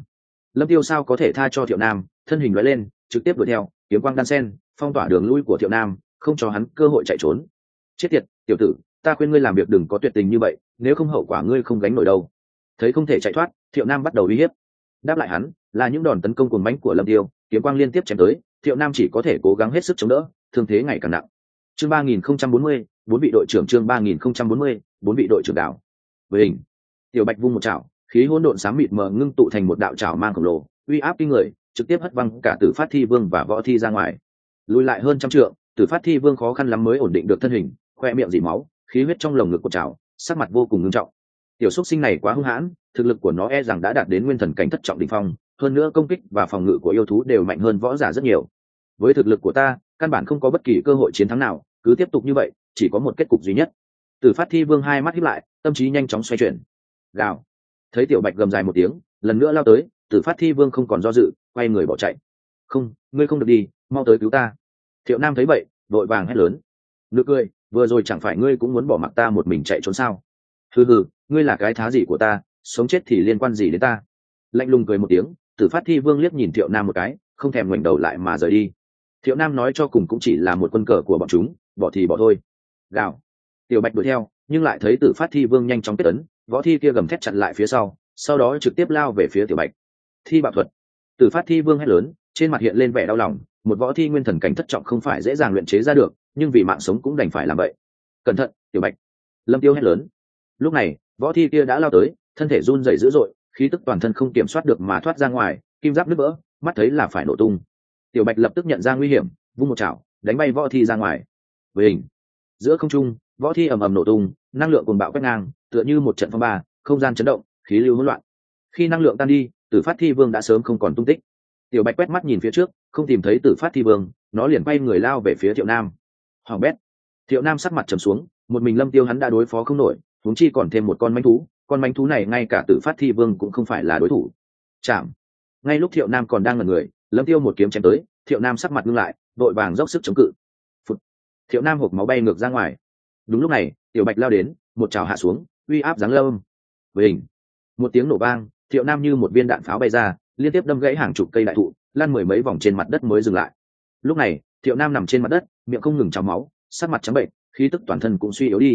Lâm Tiêu sao có thể tha cho Thiệu Nam, thân hình lóe lên trực tiếp đuổi theo, kiếm quang đan sen phong tỏa đường lui của Thiệu Nam, không cho hắn cơ hội chạy trốn. Chết tiệt, tiểu tử, ta khuyên ngươi làm việc đừng có tuyệt tình như vậy, nếu không hậu quả ngươi không gánh nổi đâu. Thấy không thể chạy thoát, Thiệu Nam bắt đầu uy hiếp. Đáp lại hắn là những đòn tấn công cuồng mãnh của Lâm Tiêu, kiếm quang liên tiếp chém tới, Thiệu Nam chỉ có thể cố gắng hết sức chống đỡ, thương thế ngày càng nặng. Chương 3040, bốn vị đội trưởng. Chương 3040, bốn vị đội trưởng đảo. Với hình, Tiểu Bạch vung một chảo, khí hỗn độn sáng mịt mờ ngưng tụ thành một đạo chảo mang khổng lồ, uy áp kinh người, trực tiếp hất văng cả Tử Phát Thi Vương và Võ Thi ra ngoài. Lùi lại hơn trăm trượng, Tử Phát Thi Vương khó khăn lắm mới ổn định được thân hình, khoe miệng rỉ máu, khí huyết trong lồng ngực của chảo, sắc mặt vô cùng nghiêm trọng. Tiểu xúc sinh này quá hung hãn, thực lực của nó e rằng đã đạt đến nguyên thần cảnh thất trọng đỉnh phong, hơn nữa công kích và phòng ngự của yêu thú đều mạnh hơn võ giả rất nhiều. Với thực lực của ta, căn bản không có bất kỳ cơ hội chiến thắng nào, cứ tiếp tục như vậy, chỉ có một kết cục duy nhất. Tử Phát Thi Vương hai mắt híp lại, tâm trí nhanh chóng xoay chuyển. Gào. Thấy Tiểu Bạch gầm dài một tiếng, lần nữa lao tới, Tử Phát Thi Vương không còn do dự, quay người bỏ chạy. "Không, ngươi không được đi, mau tới cứu ta." Thiệu Nam thấy vậy, vội vàng hét lớn. "Nực cười, vừa rồi chẳng phải ngươi cũng muốn bỏ mặc ta một mình chạy trốn sao? Hừ hừ, ngươi là cái thá gì của ta, sống chết thì liên quan gì đến ta?" Lạnh lùng cười một tiếng, Tử Phát Thi Vương liếc nhìn Thiệu Nam một cái, không thèm ngoảnh đầu lại mà rời đi. Thiệu Nam nói cho cùng cũng chỉ là một quân cờ của bọn chúng, bỏ thì bỏ thôi. Gào. Tiểu Bạch đuổi theo, nhưng lại thấy Tử Phát Thi Vương nhanh chóng kết ấn, võ thi kia gầm thét chặn lại phía sau đó trực tiếp lao về phía Tiểu Bạch. Thi bạo thuật. Tử Phát Thi Vương hét lớn, trên mặt hiện lên vẻ đau lòng, một võ thi nguyên thần cảnh thất trọng không phải dễ dàng luyện chế ra được, nhưng vì mạng sống cũng đành phải làm vậy. Cẩn thận, Tiểu Bạch. Lâm Tiêu hét lớn. Lúc này, võ thi kia đã lao tới, thân thể run rẩy dữ dội, khí tức toàn thân không kiểm soát được mà thoát ra ngoài, kim giáp nứt vỡ, mắt thấy là phải nổ tung. Tiểu Bạch lập tức nhận ra nguy hiểm, vung một chảo, đánh bay võ thi ra ngoài. Với hình, giữa không trung, võ thi ầm ầm nổ tung, năng lượng cuồng bạo quét ngang, tựa như một trận phong ba, không gian chấn động, khí lưu hỗn loạn. Khi năng lượng tan đi, Tử Phát Thi Vương đã sớm không còn tung tích. Tiểu Bạch quét mắt nhìn phía trước, không tìm thấy Tử Phát Thi Vương, nó liền quay người lao về phía Thiệu Nam. Hoàng bét. Thiệu Nam sắc mặt trầm xuống, một mình Lâm Tiêu hắn đã đối phó không nổi, huống chi còn thêm một con mãnh thú này ngay cả Tử Phát Thi Vương cũng không phải là đối thủ. Chạm. Ngay lúc Thiệu Nam còn đang ngẩn người, Lâm Tiêu một kiếm chém tới, Thiệu Nam sắc mặt ngưng lại, đội vàng dốc sức chống cự. Phụt. Thiệu Nam hộc máu bay ngược ra ngoài. Đúng lúc này, Tiểu Bạch lao đến, một chảo hạ xuống, uy áp giáng lâm. Với hình, một tiếng nổ vang, Thiệu Nam như một viên đạn pháo bay ra, liên tiếp đâm gãy hàng chục cây đại thụ, lan mười mấy vòng trên mặt đất mới dừng lại. Lúc này, Thiệu Nam nằm trên mặt đất, miệng không ngừng trào máu, sắc mặt trắng bệnh, khí tức toàn thân cũng suy yếu đi.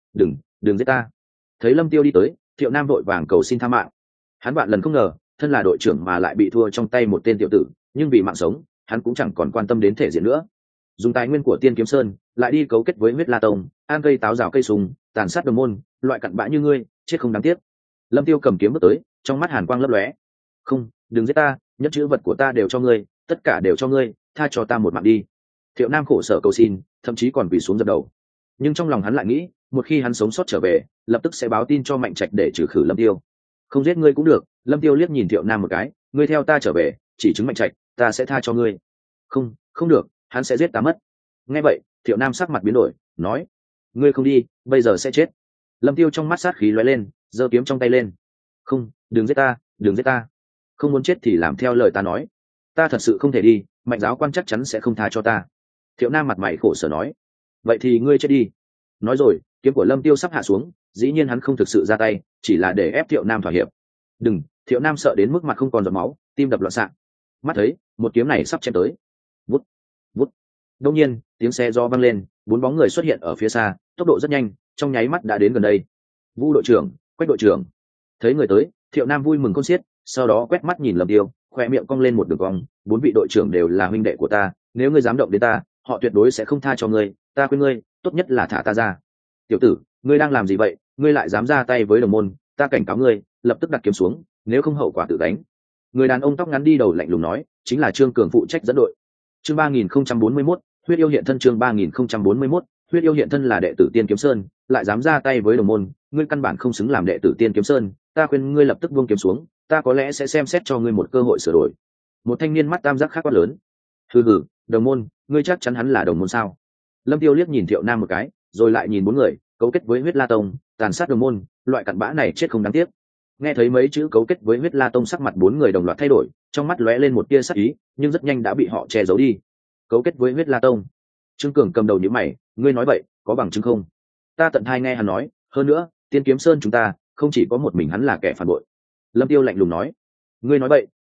Đừng giết ta. Thấy Lâm Tiêu đi tới, Thiệu Nam vội vàng cầu xin tha mạng. Hắn vạn lần không ngờ, thân là đội trưởng mà lại bị thua trong tay một tên tiểu tử, nhưng vì mạng sống, hắn cũng chẳng còn quan tâm đến thể diện nữa. Dùng tài nguyên của Tiên Kiếm Sơn, lại đi cấu kết với Huyết La Tông, an cây táo rào cây sùng, tàn sát đồng môn, loại cặn bã như ngươi, chết không đáng tiếc. Lâm Tiêu cầm kiếm bước tới, trong mắt hàn quang lấp lóe. "Không, đừng giết ta, nhất chữ vật của ta đều cho ngươi, tất cả đều cho ngươi, tha cho ta một mạng đi." Thiệu Nam khổ sở cầu xin, thậm chí còn quỳ xuống dập đầu. Nhưng trong lòng hắn lại nghĩ, một khi hắn sống sót trở về, lập tức sẽ báo tin cho Mạnh Trạch để trừ khử Lâm Tiêu. "Không giết ngươi cũng được." Lâm Tiêu liếc nhìn Thiệu Nam một cái, "Ngươi theo ta trở về, chỉ chứng Mạnh Trạch, ta sẽ tha cho ngươi." "Không, không được, hắn sẽ giết ta mất." Nghe vậy, Thiệu Nam sắc mặt biến đổi, nói: "Ngươi không đi, bây giờ sẽ chết." Lâm Tiêu trong mắt sát khí lóe lên, giơ kiếm trong tay lên. "Không, đừng giết ta, đừng giết ta. Không muốn chết thì làm theo lời ta nói. Ta thật sự không thể đi, Mạnh giáo quan chắc chắn sẽ không tha cho ta." Thiệu Nam mặt mày khổ sở nói: "Vậy thì ngươi chết đi." Nói rồi, kiếm của Lâm Tiêu sắp hạ xuống, dĩ nhiên hắn không thực sự ra tay, chỉ là để ép Thiệu Nam thỏa hiệp. "Đừng." Thiệu Nam sợ đến mức mặt không còn giọt máu, tim đập loạn xạ. Mắt thấy, một kiếm này sắp chém tới. Vút, vút. Đột nhiên, tiếng xe gió vang lên, bốn bóng người xuất hiện ở phía xa, tốc độ rất nhanh, trong nháy mắt đã đến gần đây. Vũ đội trưởng, Quách đội trưởng. Thấy người tới, Thiệu Nam vui mừng khôn xiết, sau đó quét mắt nhìn Lâm Tiêu, khoe miệng cong lên một đường cong. "Bốn vị đội trưởng đều là huynh đệ của ta, nếu ngươi dám động đến ta, họ tuyệt đối sẽ không tha cho ngươi, ta khuyên ngươi, tốt nhất là thả ta ra." "Tiểu tử, ngươi đang làm gì vậy? Ngươi lại dám ra tay với đồng môn, ta cảnh cáo ngươi, lập tức đặt kiếm xuống, nếu không hậu quả tự gánh." Người đàn ông tóc ngắn đi đầu lạnh lùng nói, chính là Trương Cường phụ trách dẫn đội. Chương 3041, huyết yêu hiện thân. Chương 3041, huyết yêu hiện thân là đệ tử Tiên Kiếm Sơn, lại dám ra tay với đồng môn, ngươi căn bản không xứng làm đệ tử Tiên Kiếm Sơn, ta khuyên ngươi lập tức buông kiếm xuống, ta có lẽ sẽ xem xét cho ngươi một cơ hội sửa đổi. Một thanh niên mắt tam giác khác quát lớn. "Hừ hừ, đồng môn, ngươi chắc chắn hắn là đồng môn sao?" Lâm Tiêu liếc nhìn Thiệu Nam một cái, rồi lại nhìn bốn người, cấu kết với Huyết La Tông, tàn sát đồng môn, loại cặn bã này chết không đáng tiếc. Nghe thấy mấy chữ cấu kết với Huyết La Tông, sắc mặt bốn người đồng loạt thay đổi, trong mắt lóe lên một tia sắc ý, nhưng rất nhanh đã bị họ che giấu đi. Cấu kết với Huyết La Tông? Trương Cường cầm đầu nhíu mày, ngươi nói vậy, có bằng chứng không? Ta tận tai nghe hắn nói, hơn nữa, Tiên Kiếm Sơn chúng ta không chỉ có một mình hắn là kẻ phản bội. Lâm Tiêu lạnh lùng nói, ngươi nói vậy,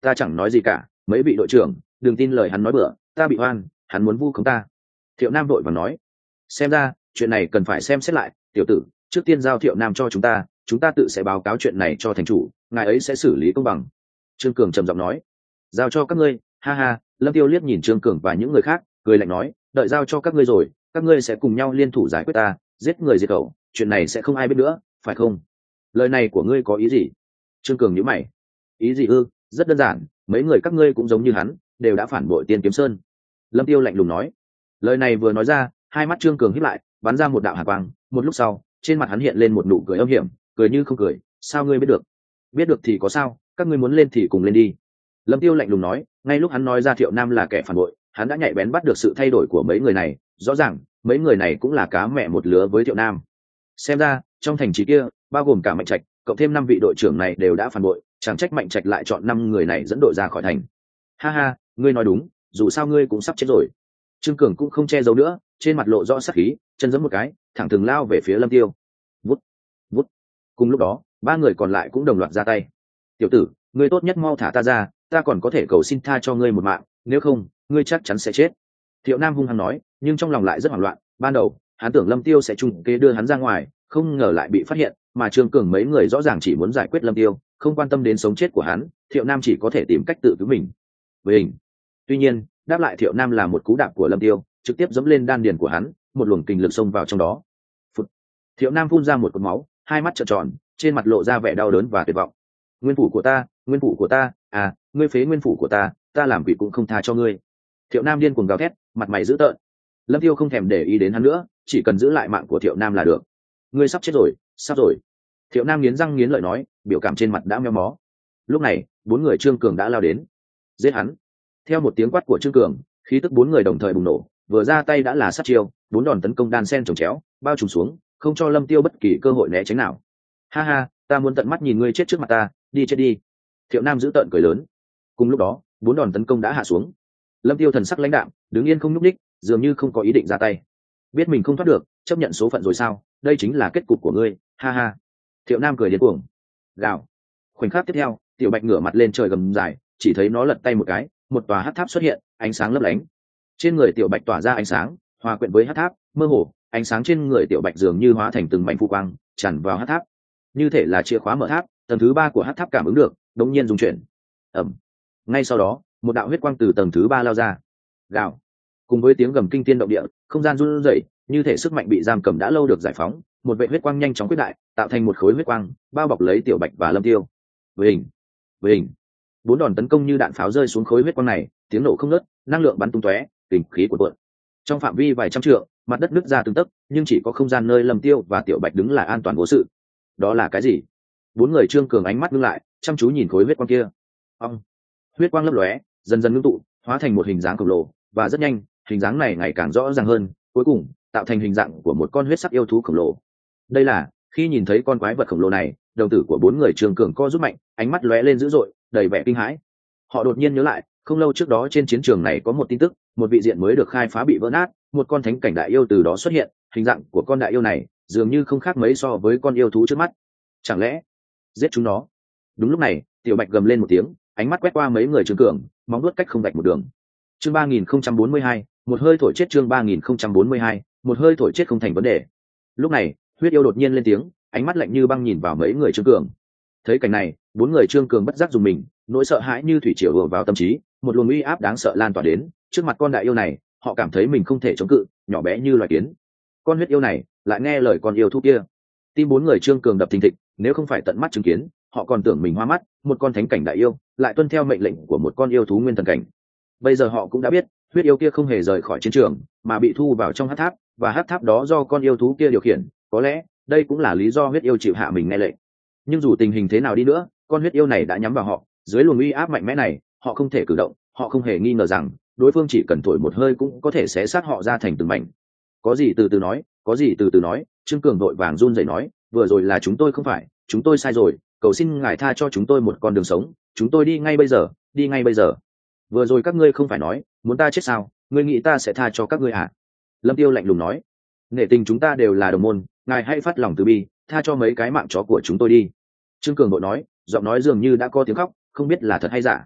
ta chẳng nói gì cả, mấy vị đội trưởng đừng tin lời hắn nói bừa, ta bị oan, hắn muốn vu khống ta. Thiệu Nam vội vàng nói, xem ra chuyện này cần phải xem xét lại, tiểu tử, trước tiên giao Thiệu Nam cho chúng ta tự sẽ báo cáo chuyện này cho thành chủ, ngài ấy sẽ xử lý công bằng. Trương Cường trầm giọng nói, giao cho các ngươi, ha ha. Lâm Tiêu liếc nhìn Trương Cường và những người khác, cười lạnh nói, đợi giao cho các ngươi rồi, các ngươi sẽ cùng nhau liên thủ giải quyết ta, giết người diệt khẩu, chuyện này sẽ không ai biết nữa, phải không? Lời này của ngươi có ý gì? Trương Cường nhíu mày. Ý gì ư? Rất đơn giản, mấy người các ngươi cũng giống như hắn, đều đã phản bội Tiên Kiếm Sơn. Lâm Tiêu lạnh lùng nói. Lời này vừa nói ra, hai mắt Trương Cường híp lại, bắn ra một đạo hàn quang, một lúc sau, trên mặt hắn hiện lên một nụ cười âm hiểm, cười như không cười, sao ngươi biết được? Biết được thì có sao, các ngươi muốn lên thì cùng lên đi. Lâm Tiêu lạnh lùng nói, ngay lúc hắn nói ra Thiệu Nam là kẻ phản bội, hắn đã nhạy bén bắt được sự thay đổi của mấy người này, rõ ràng mấy người này cũng là cá mẹ một lứa với Thiệu Nam. Xem ra trong thành trì kia, bao gồm cả Mạnh Trạch, cộng thêm 5 vị đội trưởng này đều đã phản bội, chẳng trách Mạnh Trạch lại chọn 5 người này dẫn đội ra khỏi thành. Ha ha, ngươi nói đúng, dù sao ngươi cũng sắp chết rồi. Trương Cường cũng không che giấu nữa, trên mặt lộ rõ sắc khí, chân giẫm một cái, thẳng thừng lao về phía Lâm Tiêu. Vút, vút. Cùng lúc đó, 3 người còn lại cũng đồng loạt ra tay. Tiểu tử, ngươi tốt nhất mau thả ta ra, ta còn có thể cầu xin tha cho ngươi một mạng, nếu không ngươi chắc chắn sẽ chết. Thiệu Nam hung hăng nói, nhưng trong lòng lại rất hoảng loạn. Ban đầu hắn tưởng Lâm Tiêu sẽ trùng kế đưa hắn ra ngoài, không ngờ lại bị phát hiện, mà Trương Cường mấy người rõ ràng chỉ muốn giải quyết Lâm Tiêu, không quan tâm đến sống chết của hắn. Thiệu Nam chỉ có thể tìm cách tự cứu mình với hình. Tuy nhiên đáp lại Thiệu Nam là một cú đạp của Lâm Tiêu, trực tiếp giẫm lên đan điền của hắn, một luồng kình lực xông vào trong đó. Phụt. Thiệu Nam phun ra một cột máu, hai mắt trợn tròn, trên mặt lộ ra vẻ đau đớn và tuyệt vọng. Nguyên phủ của ta, à, ngươi phế nguyên phủ của ta làm quỷ cũng không tha cho ngươi. Thiệu Nam điên cuồng gào thét, mặt mày dữ tợn. Lâm Tiêu không thèm để ý đến hắn nữa, chỉ cần giữ lại mạng của Thiệu Nam là được. Ngươi sắp chết rồi, sắp rồi. Thiệu Nam nghiến răng nghiến lợi nói, biểu cảm trên mặt đã méo mó. Lúc này 4 người Trương Cường đã lao đến, giết hắn. Theo một tiếng quát của Trương Cường, khí tức 4 người đồng thời bùng nổ, vừa ra tay đã là sát chiêu, 4 đòn tấn công đan sen chồng chéo, bao trùm xuống, không cho Lâm Tiêu bất kỳ cơ hội né tránh nào. Ha ha, ta muốn tận mắt nhìn ngươi chết trước mặt ta, đi chết đi. Thiệu Nam giữ tợn cười lớn. Cùng lúc đó 4 đòn tấn công đã hạ xuống. Lâm Tiêu thần sắc lãnh đạm, đứng yên không nhúc nhích, dường như không có ý định ra tay. Biết mình không thoát được, chấp nhận số phận rồi sao? Đây chính là kết cục của ngươi, ha ha. Thiệu Nam cười điên cuồng. Gào. Khoảnh khắc tiếp theo, Tiểu Bạch ngửa mặt lên trời gầm dài, chỉ thấy nó lật tay một cái, một tòa hắc tháp xuất hiện, ánh sáng lấp lánh. Trên người Tiểu Bạch tỏa ra ánh sáng, hòa quyện với hắc tháp, mơ hồ, ánh sáng trên người Tiểu Bạch dường như hóa thành từng mảnh phù quang, tràn vào hắc tháp. Như thể là chìa khóa mở tháp, tầng thứ 3 của hắc tháp cảm ứng được, đột nhiên rung chuyển. Ầm. Ngay sau đó, một đạo huyết quang từ tầng thứ 3 lao ra. Gào. Cùng với tiếng gầm kinh thiên động địa, không gian run rẩy, như thể sức mạnh bị giam cầm đã lâu được giải phóng, một vệ huyết quang nhanh chóng quyết đại, tạo thành một khối huyết quang, bao bọc lấy Tiểu Bạch và Lâm Tiêu. Vình, vình. 4 đòn tấn công như đạn pháo rơi xuống khối huyết quang này, tiếng nổ không ngớt, năng lượng bắn tung tóe, kình khí cuộn cuộn. Trong phạm vi vài trăm trượng, mặt đất nứt ra từng tấc, nhưng chỉ có không gian nơi Lâm Tiêu và Tiểu Bạch đứng là an toàn vô sự. Đó là cái gì? 4 người Trương Cường ánh mắt ngưng lại, chăm chú nhìn khối huyết quang kia. Ong. Huyết quang lấp lóe, dần dần ngưng tụ, hóa thành một hình dáng khổng lồ, và rất nhanh, hình dáng này ngày càng rõ ràng hơn, cuối cùng tạo thành hình dạng của một con huyết sắc yêu thú khổng lồ. Đây là, khi nhìn thấy con quái vật khổng lồ này, đồng tử của 4 người Trương Cường co rút mạnh, ánh mắt lóe lên dữ dội, đầy vẻ kinh hãi. Họ đột nhiên nhớ lại, không lâu trước đó trên chiến trường này có một tin tức, một vị diện mới được khai phá bị vỡ nát, một con thánh cảnh đại yêu từ đó xuất hiện, hình dạng của con đại yêu này dường như không khác mấy so với con yêu thú trước mắt. Chẳng lẽ giết chúng nó? Đúng lúc này, Tiểu Bạch gầm lên một tiếng, ánh mắt quét qua mấy người Trương Cường, móng vuốt cách không vạch một đường. Chương 3042, một hơi thổi chết. Chương 3042, một hơi thổi chết không thành vấn đề. Lúc này, huyết yêu đột nhiên lên tiếng, ánh mắt lạnh như băng nhìn vào mấy người Trương Cường. Thấy cảnh này, 4 người Trương Cường bất giác dùng mình, nỗi sợ hãi như thủy triều ùa vào tâm trí, một luồng uy áp đáng sợ lan tỏa đến, trước mặt con đại yêu này, họ cảm thấy mình không thể chống cự, nhỏ bé như loài kiến. Con huyết yêu này lại nghe lời con yêu thú kia. Tim 4 người Trương Cường đập thình thịch, nếu không phải tận mắt chứng kiến, họ còn tưởng mình hoa mắt, một con thánh cảnh đại yêu lại tuân theo mệnh lệnh của một con yêu thú nguyên thần cảnh. Bây giờ họ cũng đã biết, huyết yêu kia không hề rời khỏi chiến trường, mà bị thu vào trong hắc tháp, và hắc tháp đó do con yêu thú kia điều khiển, có lẽ đây cũng là lý do huyết yêu chịu hạ mình nghe lệnh. Nhưng dù tình hình thế nào đi nữa, con huyết yêu này đã nhắm vào họ, dưới luồng uy áp mạnh mẽ này, họ không thể cử động, họ không hề nghi ngờ rằng đối phương chỉ cần thổi một hơi cũng có thể xé xác họ ra thành từng mảnh. Có gì từ từ nói, có gì từ từ nói. Trương Cường vội vàng run rẩy nói, vừa rồi là chúng tôi không phải, chúng tôi sai rồi, cầu xin ngài tha cho chúng tôi một con đường sống, chúng tôi đi ngay bây giờ, đi ngay bây giờ. Vừa rồi các ngươi không phải nói muốn ta chết sao, ngươi nghĩ ta sẽ tha cho các ngươi à? Lâm Tiêu lạnh lùng nói, nể tình chúng ta đều là đồng môn, ngài hãy phát lòng từ bi, tha cho mấy cái mạng chó của chúng tôi đi. Trương Cường vội nói, giọng nói dường như đã có tiếng khóc, không biết là thật hay giả.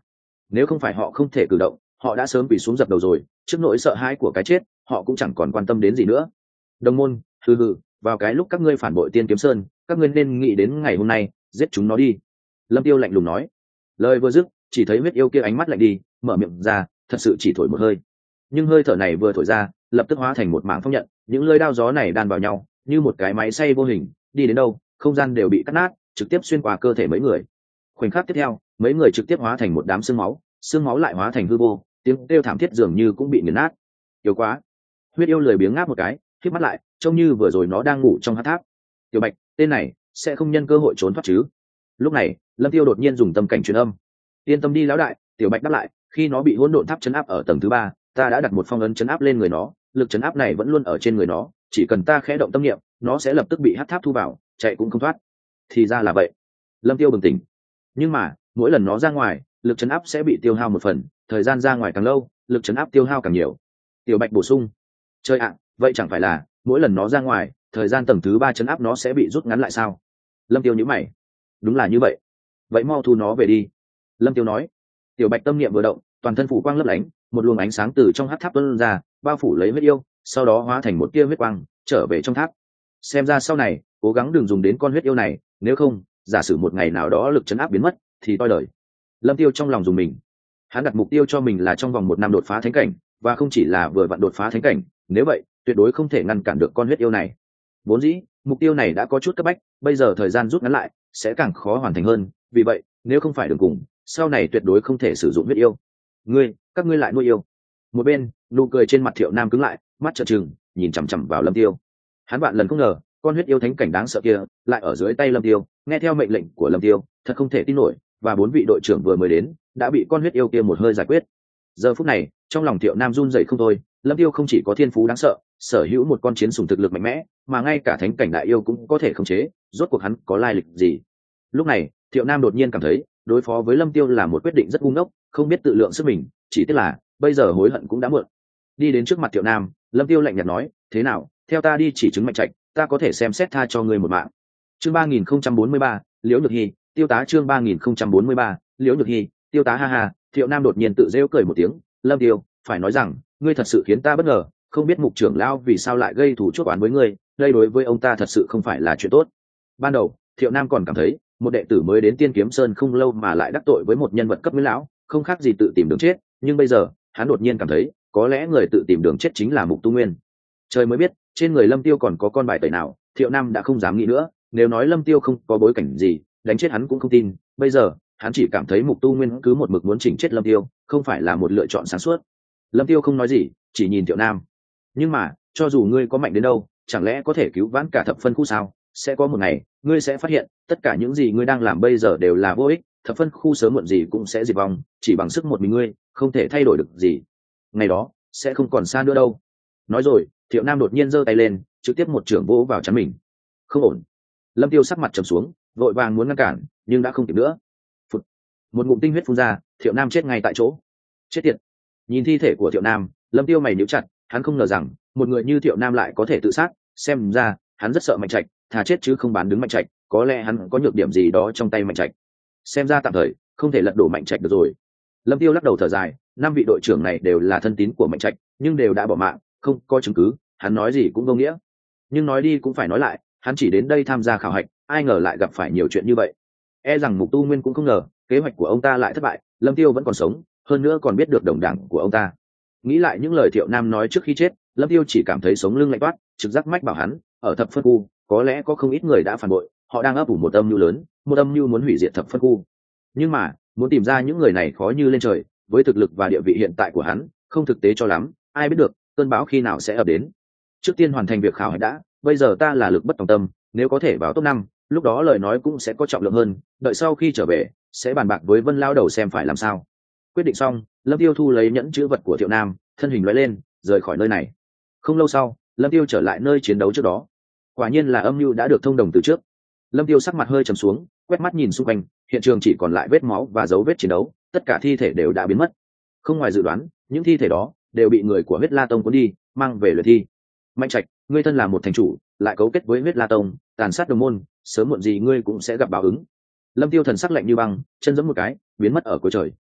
nếu không phải họ không thể cử động, họ đã sớm bị xuống dập đầu rồi. Trước nỗi sợ hãi của cái chết, họ cũng chẳng còn quan tâm đến gì nữa. Đồng môn, vào cái lúc các ngươi phản bội Tiên Kiếm Sơn, các ngươi nên nghĩ đến ngày hôm nay, giết chúng nó đi. Lâm Tiêu lạnh lùng nói. Lời vừa dứt, chỉ thấy huyết yêu kia ánh mắt lạnh đi, mở miệng ra, thật sự chỉ thổi một hơi. Nhưng hơi thở này vừa thổi ra, lập tức hóa thành một mảng phong nhận, những lưỡi đao gió này đan vào nhau, như một cái máy xay vô hình, đi đến đâu, không gian đều bị cắt nát, trực tiếp xuyên qua cơ thể mấy người. Khoảnh khắc tiếp theo, mấy người trực tiếp hóa thành một đám xương máu lại hóa thành hư vô, tiếng kêu thảm thiết dường như cũng bị nghiền nát. Yếu quá. Huyết yêu lười biếng ngáp một cái, khép mắt lại, trông như vừa rồi nó đang ngủ trong hắc tháp. Tiểu Bạch, tên này sẽ không nhân cơ hội trốn thoát chứ? Lúc này, Lâm Tiêu đột nhiên dùng tâm cảnh truyền âm. Yên tâm đi lão đại, Tiểu Bạch đáp lại, khi nó bị hỗn độn tháp chấn áp ở tầng thứ 3, ta đã đặt một phong ấn chấn áp lên người nó, lực chấn áp này vẫn luôn ở trên người nó, chỉ cần ta khẽ động tâm niệm, nó sẽ lập tức bị hắc tháp thu vào, chạy cũng không thoát. Thì ra là vậy. Lâm Tiêu bừng tỉnh. Nhưng mà, mỗi lần nó ra ngoài, lực chấn áp sẽ bị tiêu hao một phần, thời gian ra ngoài càng lâu, lực chấn áp tiêu hao càng nhiều. Tiểu Bạch bổ sung. Chơi ạ, vậy chẳng phải là mỗi lần nó ra ngoài, thời gian tầng thứ 3 chấn áp nó sẽ bị rút ngắn lại sao? Lâm Tiêu nhíu mày. Đúng là như vậy. Vậy mau thu nó về đi. Lâm Tiêu nói. Tiểu Bạch tâm niệm vừa động, toàn thân phủ quang lấp lánh, một luồng ánh sáng từ trong hắc tháp tuôn ra, bao phủ lấy huyết yêu, sau đó hóa thành một tia huyết quang, trở về trong tháp. Xem ra sau này, cố gắng đừng dùng đến con huyết yêu này, nếu không, giả sử một ngày nào đó lực chấn áp biến mất, thì toi đời. Lâm Tiêu trong lòng dùng mình. Hắn đặt mục tiêu cho mình là trong vòng 1 năm đột phá thánh cảnh, và không chỉ là vừa vặn đột phá thánh cảnh, nếu vậy, tuyệt đối không thể ngăn cản được con huyết yêu này. Vốn dĩ, mục tiêu này đã có chút cấp bách, bây giờ thời gian rút ngắn lại, sẽ càng khó hoàn thành hơn, vì vậy, nếu không phải đường cùng, sau này tuyệt đối không thể sử dụng huyết yêu. Các ngươi lại nuôi yêu. Một bên, nụ cười trên mặt Thiệu Nam cứng lại, mắt trợn trừng, nhìn chằm chằm vào Lâm Tiêu. Hắn vạn lần không ngờ, con huyết yêu thánh cảnh đáng sợ kia lại ở dưới tay Lâm Tiêu, nghe theo mệnh lệnh của Lâm Tiêu, thật không thể tin nổi, và 4 vị đội trưởng vừa mới đến, đã bị con huyết yêu kia một hơi giải quyết. Giờ phút này, trong lòng Thiệu Nam run rẩy không thôi, Lâm Tiêu không chỉ có thiên phú đáng sợ, sở hữu một con chiến sủng thực lực mạnh mẽ, mà ngay cả thánh cảnh đại yêu cũng có thể khống chế, rốt cuộc hắn có lai lịch gì? Lúc này, Thiệu Nam đột nhiên cảm thấy, đối phó với Lâm Tiêu là một quyết định rất ngu ngốc, không biết tự lượng sức mình, chỉ tiếc là bây giờ hối hận cũng đã muộn. Đi đến trước mặt Thiệu Nam, Lâm Tiêu lạnh nhạt nói, thế nào, theo ta đi chỉ chứng mạnh trạch, ta có thể xem xét tha cho ngươi một mạng. Chương 3043, Liễu Nhược Hi, tiêu tá. Chương 3043, Liễu Nhược Hi, tiêu tá. Ha ha. Thiệu Nam đột nhiên tự rêu cười một tiếng. Lâm Tiêu, phải nói rằng, ngươi thật sự khiến ta bất ngờ, không biết Mục trưởng lão vì sao lại gây thù chuốc oán với ngươi, đây đối với ông ta thật sự không phải là chuyện tốt. Ban đầu, Thiệu Nam còn cảm thấy, một đệ tử mới đến Tiên Kiếm Sơn không lâu mà lại đắc tội với một nhân vật cấp nguyên lão, không khác gì tự tìm đường chết, nhưng bây giờ, hắn đột nhiên cảm thấy, có lẽ người tự tìm đường chết chính là Mục Tu Nguyên. Trời mới biết, trên người Lâm Tiêu còn có con bài tẩy nào, Thiệu Nam đã không dám nghĩ nữa, nếu nói Lâm Tiêu không có bối cảnh gì, đánh chết hắn cũng không tin, bây giờ, hắn chỉ cảm thấy Mục Tu Nguyên cứ một mực muốn chỉnh chết Lâm Tiêu, không phải là một lựa chọn sáng suốt. Lâm Tiêu không nói gì, chỉ nhìn Thiệu Nam. Nhưng mà, cho dù ngươi có mạnh đến đâu, chẳng lẽ có thể cứu vãn cả thập phân khu sao? Sẽ có một ngày, ngươi sẽ phát hiện, tất cả những gì ngươi đang làm bây giờ đều là vô ích, thập phân khu sớm muộn gì cũng sẽ diệt vong, chỉ bằng sức một mình ngươi, không thể thay đổi được gì. Ngày đó, sẽ không còn xa nữa đâu. Nói rồi, Thiệu Nam đột nhiên giơ tay lên, trực tiếp một chưởng vỗ vào trán mình. Không ổn. Lâm Tiêu sắc mặt trầm xuống, vội vàng muốn ngăn cản, nhưng đã không kịp nữa. Phụt. Một ngụm tinh huyết phun ra, Thiệu Nam chết ngay tại chỗ. Chết tiệt. Nhìn thi thể của Thiệu Nam, Lâm Tiêu mày nhíu chặt, hắn không ngờ rằng một người như Thiệu Nam lại có thể tự sát, xem ra hắn rất sợ Mạnh Trạch, thà chết chứ không bán đứng Mạnh Trạch, có lẽ hắn có nhược điểm gì đó trong tay Mạnh Trạch. Xem ra tạm thời không thể lật đổ Mạnh Trạch được rồi. Lâm Tiêu lắc đầu thở dài, 5 vị đội trưởng này đều là thân tín của Mạnh Trạch, nhưng đều đã bỏ mạng, không có chứng cứ, hắn nói gì cũng vô nghĩa. Nhưng nói đi cũng phải nói lại, hắn chỉ đến đây tham gia khảo hạch, ai ngờ lại gặp phải nhiều chuyện như vậy. E rằng Mục Tu Nguyên cũng không ngờ, kế hoạch của ông ta lại thất bại, Lâm Tiêu vẫn còn sống, hơn nữa còn biết được đồng đảng của ông ta. Nghĩ lại những lời Thiệu Nam nói trước khi chết, Lâm Tiêu chỉ cảm thấy sống lưng lạnh toát, trực giác mách bảo hắn, ở thập phân khu, có lẽ có không ít người đã phản bội, họ đang ấp ủ một âm mưu lớn, một âm mưu muốn hủy diệt thập phân khu. Nhưng mà, muốn tìm ra những người này khó như lên trời, với thực lực và địa vị hiện tại của hắn, không thực tế cho lắm, ai biết được cơn bão khi nào sẽ ập đến. Trước tiên hoàn thành việc khảo hạch đã, bây giờ ta là lực bất tòng tâm, nếu có thể vào top 5, lúc đó lời nói cũng sẽ có trọng lượng hơn, đợi sau khi trở về, sẽ bàn bạc với Vân Lao Đầu xem phải làm sao. Quyết định xong, Lâm Tiêu thu lấy nhẫn chữ vật của Thiệu Nam, thân hình lóe lên, rời khỏi nơi này. Không lâu sau, Lâm Tiêu trở lại nơi chiến đấu trước đó. Quả nhiên là âm mưu đã được thông đồng từ trước. Lâm Tiêu sắc mặt hơi trầm xuống, quét mắt nhìn xung quanh, hiện trường chỉ còn lại vết máu và dấu vết chiến đấu, tất cả thi thể đều đã biến mất. Không ngoài dự đoán, những thi thể đó đều bị người của Huyết La Tông cuốn đi, mang về luyện thi. Mạnh Trạch, ngươi thân là một thành chủ, lại cấu kết với Huyết La Tông, tàn sát đồng môn, sớm muộn gì ngươi cũng sẽ gặp báo ứng. Lâm Tiêu thần sắc lạnh như băng, chân giẫm một cái, biến mất ở cuối trời.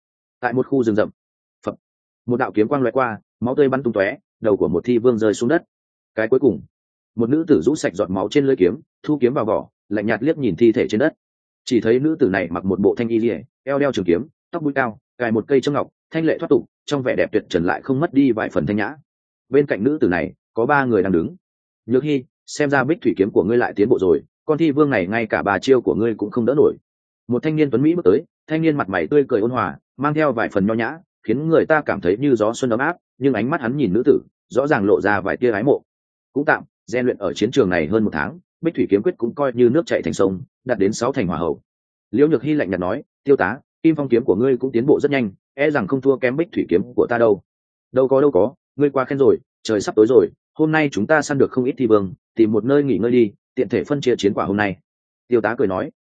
Tại một khu rừng rậm, phập, một đạo kiếm quang lóe qua, máu tươi bắn tung tóe, đầu của một thi vương rơi xuống đất. Cái cuối cùng, một nữ tử rũ sạch giọt máu trên lưỡi kiếm, thu kiếm vào vỏ, lạnh nhạt liếc nhìn thi thể trên đất. Chỉ thấy nữ tử này mặc một bộ thanh y liễu, eo đeo trường kiếm, tóc búi cao, cài một cây châm ngọc, thanh lệ thoát tục, trong vẻ đẹp tuyệt trần lại không mất đi vài phần thanh nhã. Bên cạnh nữ tử này có 3 người đang đứng. Nhược Hy, xem ra bích thủy kiếm của ngươi lại tiến bộ rồi, con thi vương này ngay cả 3 chiêu của ngươi cũng không đỡ nổi. Một thanh niên tuấn mỹ bước tới, thanh niên mặt mày tươi cười ôn hòa, mang theo vài phần nho nhã, khiến người ta cảm thấy như gió xuân ấm áp, nhưng ánh mắt hắn nhìn nữ tử, rõ ràng lộ ra vài tia ái mộ. Cũng tạm, rèn luyện ở chiến trường này hơn 1 tháng, bích thủy kiếm quyết cũng coi như nước chảy thành sông, đạt đến 6 thành hỏa hậu. Liễu Nhược Hy lạnh nhạt nói, tiêu tá, kim phong kiếm của ngươi cũng tiến bộ rất nhanh, e rằng không thua kém bích thủy kiếm của ta đâu. Đâu có, ngươi quá khen rồi, trời sắp tối rồi, hôm nay chúng ta săn được không ít thi vương, tìm một nơi nghỉ ngơi đi, tiện thể phân chia chiến quả hôm nay. Tiêu tá cười nói,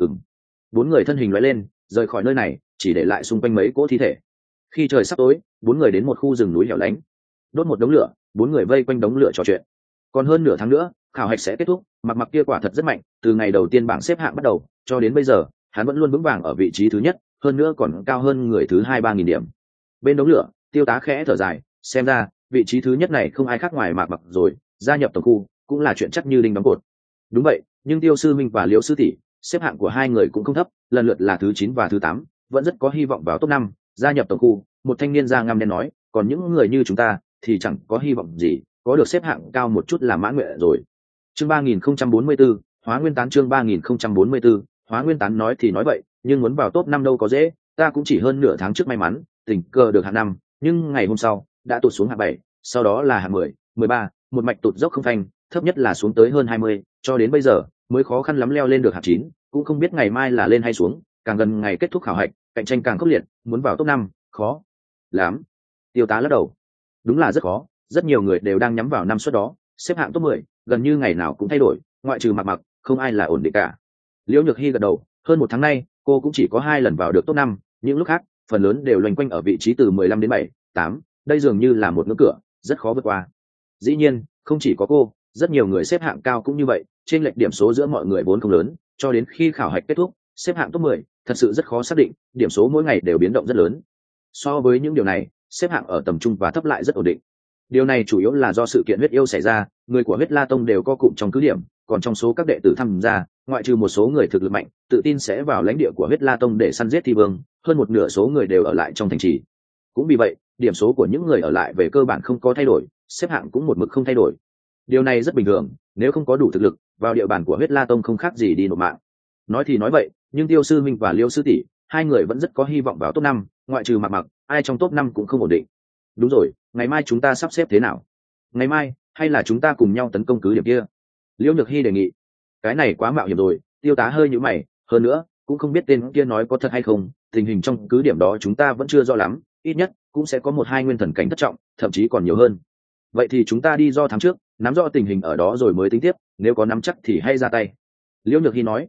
4 người thân hình lóe lên, rời khỏi nơi này, chỉ để lại xung quanh mấy cỗ thi thể. Khi trời sắp tối, 4 người đến một khu rừng núi hẻo lánh, đốt một đống lửa, 4 người vây quanh đống lửa trò chuyện. Còn hơn nửa tháng nữa, khảo hạch sẽ kết thúc, mặc kia quả thật rất mạnh, từ ngày đầu tiên bảng xếp hạng bắt đầu, cho đến bây giờ, hắn vẫn luôn vững vàng ở vị trí thứ nhất, hơn nữa còn cao hơn người thứ 2-3 nghìn điểm. Bên đống lửa, Tiêu tá khẽ thở dài, xem ra vị trí thứ nhất này không ai khác ngoài Mạc rồi, gia nhập tổng khu cũng là chuyện chắc như đinh đóng cột. Đúng vậy, nhưng Tiêu sư minh và Liễu sư tỷ, xếp hạng của 2 người cũng không thấp, lần lượt là thứ 9 và thứ 8, vẫn rất có hy vọng vào top 5, gia nhập tổng khu. Một thanh niên da ngăm đen nói, còn những người như chúng ta thì chẳng có hy vọng gì, có được xếp hạng cao một chút là mãn nguyện rồi. Chương 3044, Hóa Nguyên Tán. Chương 3044, Hóa Nguyên Tán. Nói thì nói vậy, nhưng muốn vào top 5 đâu có dễ, ta cũng chỉ hơn nửa tháng trước may mắn tình cờ được hạng 5, nhưng ngày hôm sau đã tụt xuống hạng 7, sau đó là hạng 10, 13, một mạch tụt dốc không phanh, thấp nhất là xuống tới hơn 20, cho đến bây giờ mới khó khăn lắm leo lên được hạng 9, cũng không biết ngày mai là lên hay xuống, càng gần ngày kết thúc khảo hạch, cạnh tranh càng khốc liệt, muốn vào top 5, khó lắm. Tiêu tá lắc đầu, đúng là rất khó, rất nhiều người đều đang nhắm vào năm suất đó, xếp hạng top 10, gần như ngày nào cũng thay đổi, ngoại trừ Mặc, không ai là ổn định cả. Liễu Nhược Hy gật đầu, hơn 1 tháng nay, cô cũng chỉ có 2 lần vào được top 5, những lúc khác, phần lớn đều loanh quanh ở vị trí từ 15 đến 7, 8, đây dường như là một ngưỡng cửa, rất khó vượt qua. Dĩ nhiên, không chỉ có cô, rất nhiều người xếp hạng cao cũng như vậy, trên lệch điểm số giữa mọi người vốn không lớn, cho đến khi khảo hạch kết thúc, xếp hạng top 10, thật sự rất khó xác định, điểm số mỗi ngày đều biến động rất lớn. So với những điều này, xếp hạng ở tầm trung và thấp lại rất ổn định. Điều này chủ yếu là do sự kiện huyết yêu xảy ra, người của huyết la tông đều co cụm trong cứ điểm, còn trong số các đệ tử tham gia, ngoại trừ một số người thực lực mạnh tự tin sẽ vào lãnh địa của huyết la tông để săn giết thi vương, hơn một nửa số người đều ở lại trong thành trì. Cũng vì vậy, điểm số của những người ở lại về cơ bản không có thay đổi, xếp hạng cũng một mực không thay đổi. Điều này rất bình thường, nếu không có đủ thực lực, vào địa bàn của huyết la tông không khác gì đi nộp mạng. Nói thì nói vậy, nhưng Tiêu sư minh và Liêu sư tỷ, 2 người vẫn rất có hy vọng vào top 5, ngoại trừ Mặc, ai trong top 5 cũng không ổn định. Đúng rồi, ngày mai chúng ta sắp xếp thế nào? Ngày mai, hay là chúng ta cùng nhau tấn công cứ điểm kia? Liễu Nhược Hy đề nghị. Cái này quá mạo hiểm rồi, Tiêu tá hơi nhíu mày, hơn nữa, cũng không biết tên kia nói có thật hay không, tình hình trong cứ điểm đó chúng ta vẫn chưa rõ lắm, ít nhất cũng sẽ có 1-2 nguyên thần cảnh thất trọng, thậm chí còn nhiều hơn. Vậy thì chúng ta đi do tháng trước, nắm rõ tình hình ở đó rồi mới tính tiếp, nếu có nắm chắc thì hay ra tay. Liễu Nhược Hy nói.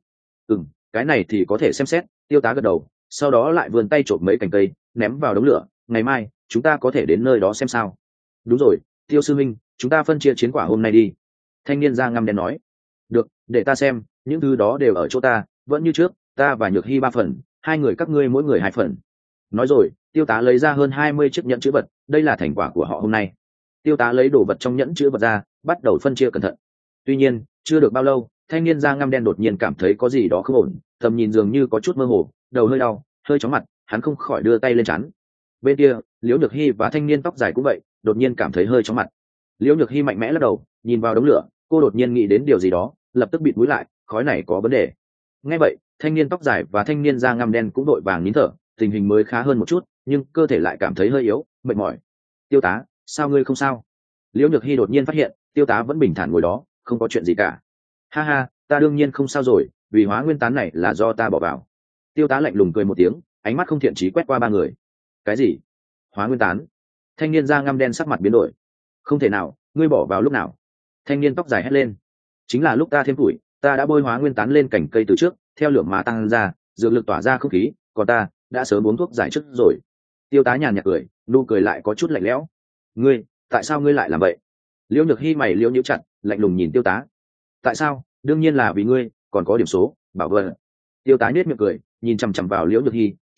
Cái này thì có thể xem xét. Tiêu tá gật đầu, sau đó lại vươn tay trộm mấy cành cây, ném vào đống lửa. Ngày mai chúng ta có thể đến nơi đó xem sao. Đúng rồi, Tiêu sư minh, chúng ta phân chia chiến quả hôm nay đi. Thanh niên da ngăm đen nói. Được, để ta xem, những thứ đó đều ở chỗ ta, vẫn như trước, ta và Nhược Hy 3 phần, 2 người các ngươi mỗi người 2 phần. Nói rồi, Tiêu tá lấy ra hơn 20 chiếc nhẫn chữ vật, đây là thành quả của họ hôm nay. Tiêu tá lấy đồ vật trong nhẫn chữ vật ra, bắt đầu phân chia cẩn thận. Tuy nhiên, chưa được bao lâu, thanh niên da ngăm đen đột nhiên cảm thấy có gì đó không ổn, tầm nhìn dường như có chút mơ hồ, đầu hơi đau, hơi chóng mặt, hắn không khỏi đưa tay lên trán. Bên kia, Liễu Nhược Hy và thanh niên tóc dài cũng vậy, đột nhiên cảm thấy hơi chóng mặt. Liễu Nhược Hy mạnh mẽ lắc đầu, nhìn vào đống lửa, cô đột nhiên nghĩ đến điều gì đó, lập tức bịt mũi lại, khói này có vấn đề. Nghe vậy, thanh niên tóc dài và thanh niên da ngăm đen cũng đội vàng nín thở, tình hình mới khá hơn một chút, nhưng cơ thể lại cảm thấy hơi yếu, mệt mỏi. Tiêu tá, sao ngươi không sao? Liễu Nhược Hy đột nhiên phát hiện, Tiêu tá vẫn bình thản ngồi đó, không có chuyện gì cả. Ha ha, ta đương nhiên không sao rồi, vì hóa nguyên tán này là do ta bỏ vào. Tiêu tá lạnh lùng cười một tiếng, ánh mắt không thiện chí quét qua 3 người. Cái gì? Hóa nguyên tán? Thanh niên da ngăm đen sắc mặt biến đổi. Không thể nào, ngươi bỏ vào lúc nào? Thanh niên tóc dài hét lên. Chính là lúc ta thêm tuổi, ta đã bôi hóa nguyên tán lên cành cây từ trước, theo lượng mà tăng ra, dược lực tỏa ra không khí, còn ta đã sớm uống thuốc giải trước rồi. Tiêu tá nhàn nhạt cười, nụ cười lại có chút lạnh lẽo. Ngươi, tại sao ngươi lại làm vậy? Liễu Nhược Hy mày liễu nhíu chặt, lạnh lùng nhìn Tiêu tá. Tại sao? Đương nhiên là vì ngươi, còn có điểm số, bảo vợ. Tiêu tá nhếch miệng cười, nhìn chằm chằm vào Liễu Nhược Hy,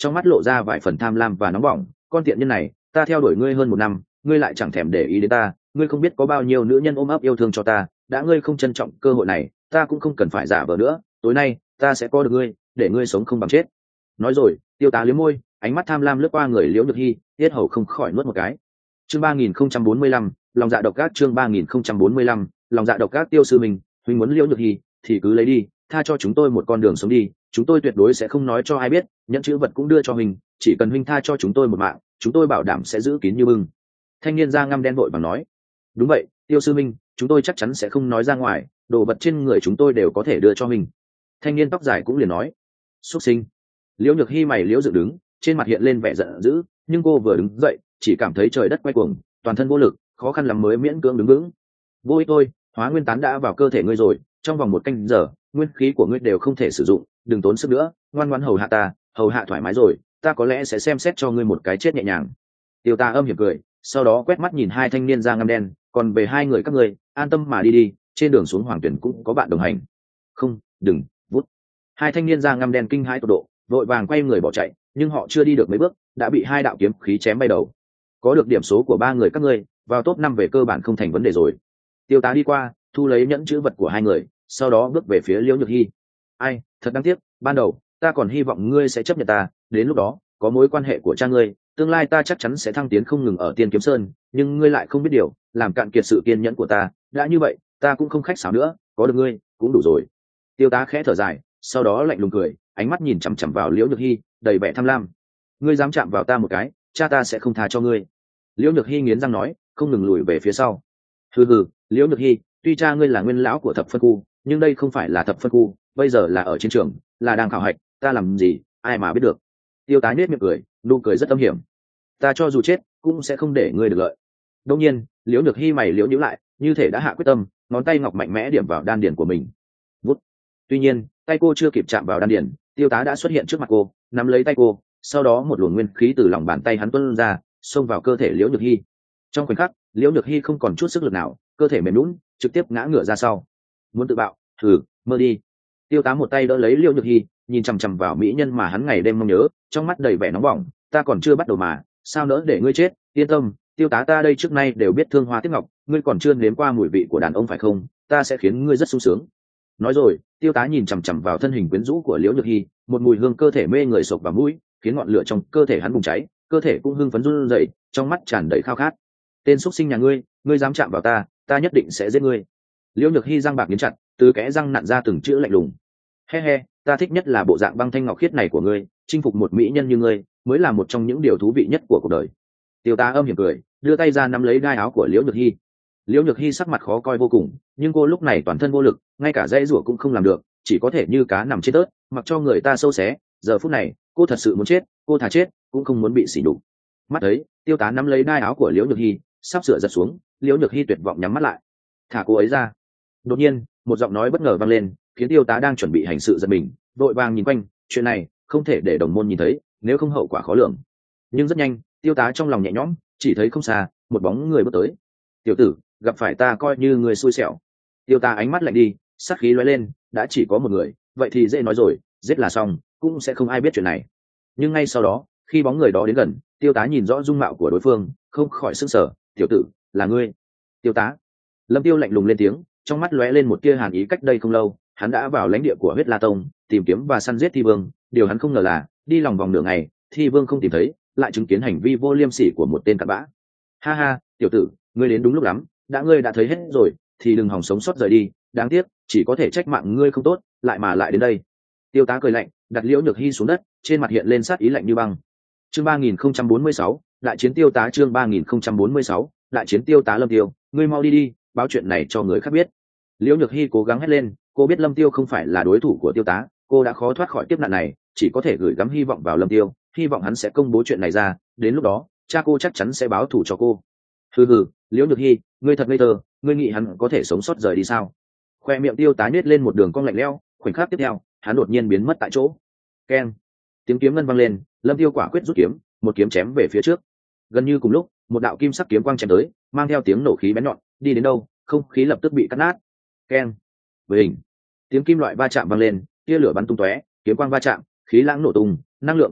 trong mắt lộ ra vài phần tham lam và nóng bỏng. Con tiện nhân này, ta theo đuổi ngươi hơn 1 năm, ngươi lại chẳng thèm để ý đến ta, ngươi không biết có bao nhiêu nữ nhân ôm ấp yêu thương cho ta, đã ngươi không trân trọng cơ hội này, ta cũng không cần phải giả vờ nữa, tối nay ta sẽ có được ngươi, để ngươi sống không bằng chết. Nói rồi, Tiêu Tá liếm môi, ánh mắt tham lam lướt qua người Liễu Nhược Hi, tiết hầu không khỏi nuốt một cái. Chương 3045, lòng dạ độc ác. Chương 3045, lòng dạ độc ác. Tiêu sư mình, huynh muốn Liễu Nhược Hi thì cứ lấy đi, tha cho chúng tôi một con đường sống đi, chúng tôi tuyệt đối sẽ không nói cho ai biết, nhẫn chữ vật cũng đưa cho huynh, chỉ cần huynh tha cho chúng tôi một mạng, chúng tôi bảo đảm sẽ giữ kín như bưng. Thanh niên da ngăm đen vội vàng nói. Đúng vậy, Tiêu sư minh, chúng tôi chắc chắn sẽ không nói ra ngoài, đồ vật trên người chúng tôi đều có thể đưa cho huynh. Thanh niên tóc dài cũng liền nói. Xuất sinh. Liễu Nhược Hi mày liễu dựng đứng, trên mặt hiện lên vẻ giận dữ, nhưng cô vừa đứng dậy chỉ cảm thấy trời đất quay cuồng, toàn thân vô lực, khó khăn lắm mới miễn cưỡng đứng vững. Vô ích thôi, hóa nguyên tán đã vào cơ thể ngươi rồi, trong vòng 1 canh giờ nguyên khí của ngươi đều không thể sử dụng, đừng tốn sức nữa, ngoan ngoãn hầu hạ ta, hầu hạ thoải mái rồi ta có lẽ sẽ xem xét cho ngươi một cái chết nhẹ nhàng. Tiêu Tá âm hiểm cười, sau đó quét mắt nhìn hai thanh niên da ngăm đen, còn về hai người các ngươi, an tâm mà đi đi, trên đường xuống Hoàng Tuyển cũng có bạn đồng hành. Không, đừng, vút. Hai thanh niên da ngăm đen kinh hãi tột độ, vội vàng quay người bỏ chạy, nhưng họ chưa đi được mấy bước đã bị hai đạo kiếm khí chém bay đầu. Có được điểm số của 3 người các ngươi, vào top 5 về cơ bản không thành vấn đề rồi. Tiêu Tá đi qua, thu lấy nhẫn chữ vật của hai người, sau đó bước về phía Liễu Nhược Hi. Ai, thật đáng tiếc, ban đầu ta còn hy vọng ngươi sẽ chấp nhận ta, đến lúc đó có mối quan hệ của cha ngươi, tương lai ta chắc chắn sẽ thăng tiến không ngừng ở Tiên Kiếm Sơn, nhưng ngươi lại không biết điều, làm cạn kiệt sự kiên nhẫn của ta, đã như vậy ta cũng không khách sáo nữa, có được ngươi cũng đủ rồi. Tiêu Tá khẽ thở dài, sau đó lạnh lùng cười, ánh mắt nhìn chằm chằm vào Liễu Nhược Hi, đầy vẻ tham lam. Ngươi dám chạm vào ta một cái, cha ta sẽ không tha cho ngươi. Liễu Nhược Hi nghiến răng nói, không ngừng lùi về phía sau. Hừ hừ, Liễu Nhược Hi, tuy cha ngươi là nguyên lão của thập phân khu, nhưng đây không phải là thập phân khu, bây giờ là ở chiến trường, là đang khảo hạch, ta làm gì ai mà biết được. Tiêu Tá nhếch miệng cười, nụ cười rất âm hiểm. Ta cho dù chết cũng sẽ không để ngươi được lợi. Đương nhiên, Liễu Nhược Hi mày liễu nhíu lại, như thể đã hạ quyết tâm, ngón tay ngọc mạnh mẽ điểm vào đan điền của mình. Vút. Tuy nhiên, tay cô chưa kịp chạm vào đan điền, Tiêu Tá đã xuất hiện trước mặt cô, nắm lấy tay cô, sau đó một luồng nguyên khí từ lòng bàn tay hắn tuôn ra, xông vào cơ thể Liễu Nhược Hi. Trong khoảnh khắc, Liễu Nhược Hi không còn chút sức lực nào, cơ thể mềm nhũn, trực tiếp ngã ngửa ra sau. Muốn tự bạo, thử, mơ đi. Tiêu Tá một tay đỡ lấy Liễu Nhược Hi, nhìn chằm chằm vào mỹ nhân mà hắn ngày đêm mong nhớ, trong mắt đầy vẻ nóng bỏng. Ta còn chưa bắt đầu mà, sao nỡ để ngươi chết? Yên tâm, Tiêu Tá ta đây trước nay đều biết thương hoa tiếc ngọc, ngươi còn chưa nếm qua mùi vị của đàn ông phải không? Ta sẽ khiến ngươi rất sung sướng. Nói rồi, Tiêu Tá nhìn chằm chằm vào thân hình quyến rũ của Liễu Nhược Hi, một mùi hương cơ thể mê người sộc vào mũi, khiến ngọn lửa trong cơ thể hắn bùng cháy, cơ thể cũng hưng phấn run rẩy, trong mắt tràn đầy khao khát. Tên xuất sinh nhà ngươi, ngươi dám chạm vào ta, ta nhất định sẽ giết ngươi. Liễu Nhược Hi răng bạc nghiến chặt, từ kẽ răng nặn ra từng chữ lạnh lùng. He he, ta thích nhất là bộ dạng băng thanh ngọc khiết này của ngươi, chinh phục một mỹ nhân như ngươi, mới là một trong những điều thú vị nhất của cuộc đời. Tiêu Tá âm hiểm cười, đưa tay ra nắm lấy gai áo của Liễu Nhược Hi. Liễu Nhược Hi sắc mặt khó coi vô cùng, nhưng cô lúc này toàn thân vô lực, ngay cả dãy rủa cũng không làm được, chỉ có thể như cá nằm trên tớt, mặc cho người ta sâu xé. Giờ phút này, cô thật sự muốn chết, cô thà chết cũng không muốn bị sỉ nhục. Mắt thấy, Tiêu Tá nắm lấy gai áo của Liễu Nhược Hi, sắp sửa giật xuống, Liễu Nhược Hi tuyệt vọng nhắm mắt lại. Thả cô ấy ra. Đột nhiên, một giọng nói bất ngờ vang lên, khiến Tiêu Tá đang chuẩn bị hành sự giật mình, vội vàng nhìn quanh, chuyện này không thể để đồng môn nhìn thấy, nếu không hậu quả khó lường. Nhưng rất nhanh, Tiêu Tá trong lòng nhẹ nhõm, chỉ thấy không xa, một bóng người bước tới. Tiểu tử, gặp phải ta coi như người xui xẻo. Tiêu Tá ánh mắt lạnh đi, sát khí lóe lên, đã chỉ có một người, vậy thì dễ nói rồi, giết là xong, cũng sẽ không ai biết chuyện này. Nhưng ngay sau đó, khi bóng người đó đến gần, Tiêu Tá nhìn rõ dung mạo của đối phương, không khỏi sửng sở. Tiểu tử, là ngươi? Tiêu Tá. Lâm Tiêu lạnh lùng lên tiếng, trong mắt lóe lên một tia hàn ý. Cách đây không lâu, hắn đã vào lãnh địa của Huyết La Tông, tìm kiếm và săn giết Thi Vương. Điều hắn không ngờ là, đi lòng vòng nửa ngày, Thi Vương không tìm thấy, lại chứng kiến hành vi vô liêm sỉ của một tên cặn bã. Ha ha, tiểu tử, ngươi đến đúng lúc lắm, ngươi đã thấy hết rồi, thì đừng hòng sống sót rời đi. Đáng tiếc, chỉ có thể trách mạng ngươi không tốt, lại đến đây. Tiêu Tá cười lạnh, đặt Liễu Nhược Hi xuống đất, trên mặt hiện lên sát ý lạnh như băng. Chương 3046, đại chiến Tiêu Tá. Chương 3046, đại chiến Tiêu Tá. Lâm Tiêu, ngươi mau đi đi, báo chuyện này cho người khác biết. Liễu Nhược Hi cố gắng hét lên, cô biết Lâm Tiêu không phải là đối thủ của Tiêu Tá, cô đã khó thoát khỏi kiếp nạn này, chỉ có thể gửi gắm hy vọng vào Lâm Tiêu, hy vọng hắn sẽ công bố chuyện này ra, đến lúc đó cha cô chắc chắn sẽ báo thù cho cô. Hừ hừ, Liễu Nhược Hi, ngươi thật ngây thơ, ngươi nghĩ hắn có thể sống sót rời đi sao? Khoe miệng Tiêu Tá nhếch lên một đường cong lạnh lẽo, khoảnh khắc tiếp theo, hắn đột nhiên biến mất tại chỗ. Keng, tiếng kiếm ngân vang lên, Lâm Tiêu quả quyết rút kiếm, một kiếm chém về phía trước. Gần như cùng lúc, một đạo kim sắc kiếm quang chém tới, mang theo tiếng nổ khí bén nhọn, đi đến đâu, không khí lập tức bị cắt nát. Keng, với hình, tiếng kim loại va chạm vang lên, tia lửa bắn tung tóe, kiếm quang va chạm, khí lãng nổ tung, năng lượng cuồn cuộn,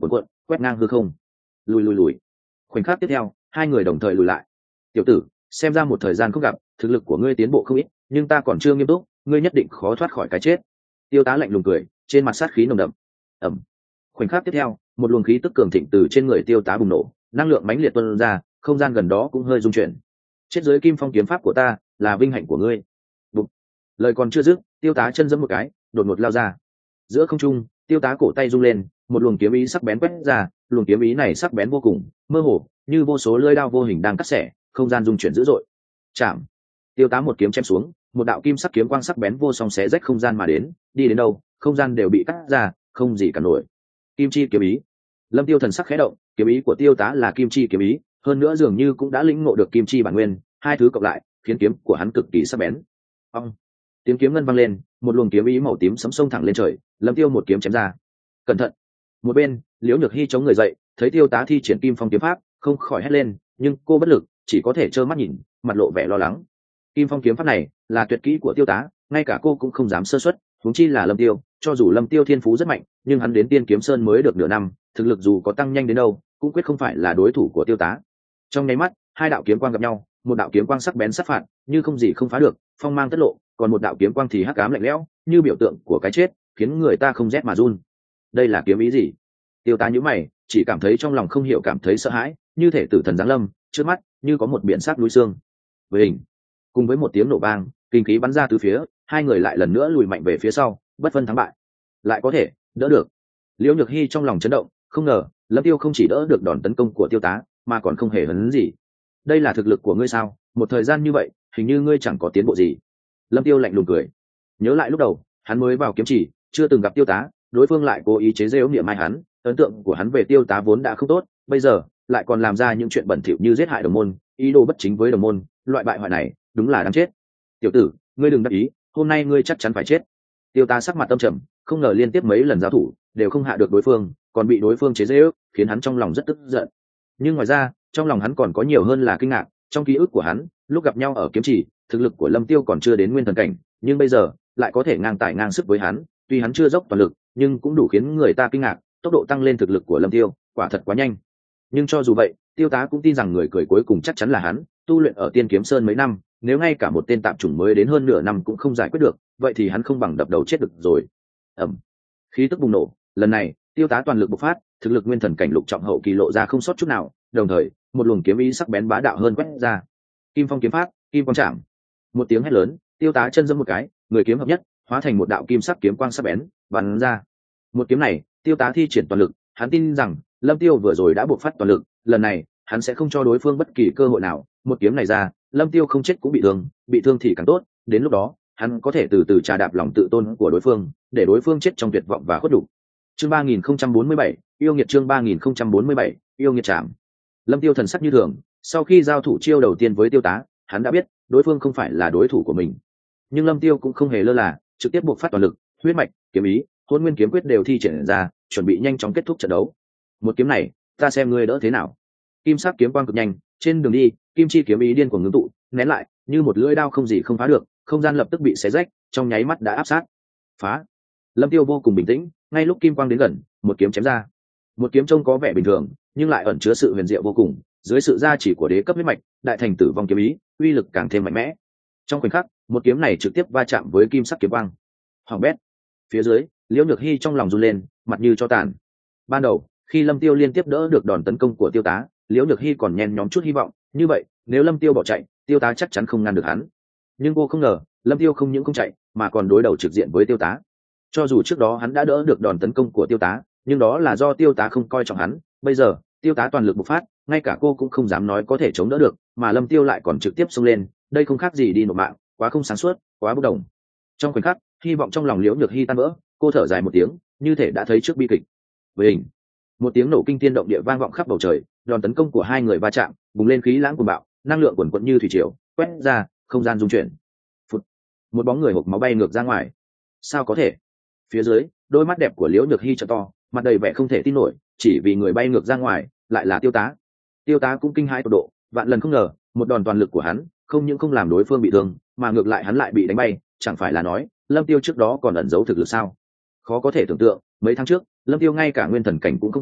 quét ngang hư không. Lùi. Khoảnh khắc tiếp theo hai người đồng thời lùi lại. Tiểu tử, xem ra một thời gian không gặp, thực lực của ngươi tiến bộ không ít, nhưng ta còn chưa nghiêm túc, ngươi nhất định khó thoát khỏi cái chết. Tiêu Tá lạnh lùng cười, trên mặt sát khí nồng đậm. Ẩm. Khoảnh khắc tiếp theo, một luồng khí tức cường thịnh từ trên người Tiêu Tá bùng nổ, năng lượng mãnh liệt tuôn ra, không gian gần đó cũng hơi rung chuyển. Chết dưới Kim Phong kiếm pháp của ta, là vinh hạnh của ngươi. Bụp. Lời còn chưa dứt, Tiêu Tá chân giẫm một cái, đột ngột lao ra. Giữa không trung, Tiêu Tá cổ tay rung lên, một luồng kiếm ý sắc bén quét ra, luồng kiếm ý này sắc bén vô cùng, mơ hồ, như vô số lưỡi đao vô hình đang cắt xẻ, không gian rung chuyển dữ dội. Chạm. Tiêu Tá một kiếm chém xuống, một đạo kim sắc kiếm quang sắc bén vô song xé rách không gian mà đến, đi đến đâu, không gian đều bị cắt ra, không gì cản nổi. Kim chi kiếm ý. Lâm Tiêu thần sắc khẽ động, kiếm ý của Tiêu Tá là kim chi kiếm ý, hơn nữa dường như cũng đã lĩnh ngộ được kim chi bản nguyên, hai thứ cộng lại, khiến kiếm của hắn cực kỳ sắc bén. Ong. Tiếng kiếm ngân vang lên, một luồng kiếm ý màu tím sấm sông thẳng lên trời, Lâm Tiêu một kiếm chém ra. Cẩn thận. Một bên, Liễu Nhược Hi chống người dậy, thấy Tiêu Tá thi triển Kim Phong kiếm pháp, không khỏi hét lên, nhưng cô bất lực, chỉ có thể trơ mắt nhìn, mặt lộ vẻ lo lắng. Kim Phong kiếm pháp này là tuyệt kỹ của Tiêu Tá, ngay cả cô cũng không dám sơ suất, huống chi là Lâm Tiêu. Cho dù Lâm Tiêu thiên phú rất mạnh, nhưng hắn đến Tiên Kiếm Sơn mới được nửa năm, thực lực dù có tăng nhanh đến đâu, cũng quyết không phải là đối thủ của Tiêu Tá. Trong nháy mắt, hai đạo kiếm quang gặp nhau, một đạo kiếm quang sắc bén sát phạt, như không gì không phá được, phong mang tất lộ, còn một đạo kiếm quang thì hắc ám lạnh lẽo, như biểu tượng của cái chết, khiến người ta không rét mà run. Đây là kiếm ý gì? Tiêu Tá nhíu mày, chỉ cảm thấy trong lòng không hiểu cảm thấy sợ hãi, như thể tử thần giáng lâm, trước mắt như có một biển sắc núi xương. Với hình, cùng với một tiếng nổ vang, kinh khí bắn ra từ phía, hai người lại lần nữa lùi mạnh về phía sau, bất phân thắng bại. Lại có thể đỡ được. Liễu Nhược Hi trong lòng chấn động, không ngờ Lâm Tiêu không chỉ đỡ được đòn tấn công của Tiêu Tá, mà còn không hề hấn gì. Đây là thực lực của ngươi sao? Một thời gian như vậy, hình như ngươi chẳng có tiến bộ gì. Lâm Tiêu lạnh lùng cười. Nhớ lại lúc đầu, hắn mới vào kiếm chỉ, chưa từng gặp Tiêu Tá, đối phương lại cố ý chế giễu niệm mai hắn, ấn tượng của hắn về Tiêu Tá vốn đã không tốt, bây giờ lại còn làm ra những chuyện bẩn thỉu như giết hại đồng môn, ý đồ bất chính với đồng môn, loại bại hoại này đúng là đáng chết. Tiểu tử, ngươi đừng đắc ý, hôm nay ngươi chắc chắn phải chết. Tiêu Tá sắc mặt tâm trầm, không ngờ liên tiếp mấy lần giao thủ đều không hạ được đối phương, còn bị đối phương chế giễu, khiến hắn trong lòng rất tức giận. Nhưng ngoài ra, trong lòng hắn còn có nhiều hơn là kinh ngạc. Trong ký ức của hắn, lúc gặp nhau ở kiếm chỉ, thực lực của Lâm Tiêu còn chưa đến nguyên thần cảnh, nhưng bây giờ lại có thể ngang tài ngang sức với hắn. Tuy hắn chưa dốc toàn lực, nhưng cũng đủ khiến người ta kinh ngạc. Tốc độ tăng lên thực lực của Lâm Tiêu quả thật quá nhanh. Nhưng cho dù vậy, Tiêu Tá cũng tin rằng người cười cuối cùng chắc chắn là hắn. Tu luyện ở Tiên Kiếm Sơn mấy năm, nếu ngay cả một tên tạm chủng mới đến hơn nửa năm cũng không giải quyết được, vậy thì hắn không bằng đập đầu chết được rồi. Ầm. Khí tức bùng nổ, lần này Tiêu Tá toàn lực bộc phát, thực lực nguyên thần cảnh lục trọng hậu kỳ lộ ra không sót chút nào, đồng thời một luồng kiếm ý sắc bén bá đạo hơn quét ra. Kim Phong kiếm pháp, Kim Quang chạm. Một tiếng hét lớn, Tiêu Tá chân giẫm một cái, người kiếm hợp nhất, hóa thành một đạo kim sắc kiếm quang sắc bén bắn ra. Một kiếm này, Tiêu Tá thi triển toàn lực, hắn tin rằng Lâm Tiêu vừa rồi đã bộc phát toàn lực, lần này hắn sẽ không cho đối phương bất kỳ cơ hội nào. Một kiếm này ra, Lâm Tiêu không chết cũng bị thương thì càng tốt, đến lúc đó hắn có thể từ từ trà đạp lòng tự tôn của đối phương, để đối phương chết trong tuyệt vọng và khuất đủ. Chương 3047, yêu nghiệt. Chương 3047, yêu nghiệt chạm. Lâm Tiêu thần sắc như thường, sau khi giao thủ chiêu đầu tiên với Tiêu Tá, hắn đã biết đối phương không phải là đối thủ của mình. Nhưng Lâm Tiêu cũng không hề lơ là, trực tiếp buộc phát toàn lực, huyết mạch, kiếm ý, hôn nguyên kiếm quyết đều thi triển ra, chuẩn bị nhanh chóng kết thúc trận đấu. Một kiếm này, ta xem ngươi đỡ thế nào. Kim sắc kiếm quang cực nhanh, trên đường đi, kim chi kiếm ý điên cuồng ngưng tụ, nén lại, như một lưỡi đao không gì không phá được, không gian lập tức bị xé rách, trong nháy mắt đã áp sát. Phá. Lâm Tiêu vô cùng bình tĩnh, ngay lúc kim quang đến gần, một kiếm chém ra. Một kiếm trông có vẻ bình thường, nhưng lại ẩn chứa sự huyền diệu vô cùng, dưới sự gia chỉ của đế cấp huyết mạch, đại thành tử vong kiếm ý, uy lực càng thêm mạnh mẽ. Trong khoảnh khắc, một kiếm này trực tiếp va chạm với kim sắc kiếm quang. Hoàng bét. Phía dưới, Liễu Nhược Hi trong lòng run lên, mặt như cho tàn. Ban đầu, khi Lâm Tiêu liên tiếp đỡ được đòn tấn công của Tiêu Tá, Liễu Nhược Hi còn nhen nhóm chút hy vọng, như vậy, nếu Lâm Tiêu bỏ chạy, Tiêu Tá chắc chắn không ngăn được hắn. Nhưng cô không ngờ, Lâm Tiêu không những không chạy, mà còn đối đầu trực diện với Tiêu Tá. Cho dù trước đó hắn đã đỡ được đòn tấn công của Tiêu Tá, nhưng đó là do Tiêu Tá không coi trọng hắn. Bây giờ, Tiêu Tá toàn lực bộc phát, ngay cả cô cũng không dám nói có thể chống đỡ được, mà Lâm Tiêu lại còn trực tiếp xông lên, đây không khác gì đi nộp mạng, quá không sáng suốt, quá bốc đồng. Trong khoảnh khắc, hy vọng trong lòng Liễu Nhược Hi tan vỡ, cô thở dài một tiếng, như thể đã thấy trước bi kịch. Với hình, một tiếng nổ kinh thiên động địa vang vọng khắp bầu trời, đòn tấn công của hai người va chạm, bùng lên khí lãng cuồng bạo, năng lượng quần quật như thủy triều, quét ra, không gian rung chuyển. Phụt, một bóng người hộc máu bay ngược ra ngoài. Sao có thể? Phía dưới, đôi mắt đẹp của Liễu Nhược Hi trợ to, mặt đầy vẻ không thể tin nổi, chỉ vì người bay ngược ra ngoài lại là Tiêu Tá. Tiêu Tá cũng kinh hãi tột độ, vạn lần không ngờ, một đòn toàn lực của hắn, không những không làm đối phương bị thương, mà ngược lại hắn lại bị đánh bay, chẳng phải là nói, Lâm Tiêu trước đó còn ẩn giấu thực lực sao? Khó có thể tưởng tượng, mấy tháng trước, Lâm Tiêu ngay cả nguyên thần cảnh cũng không phải,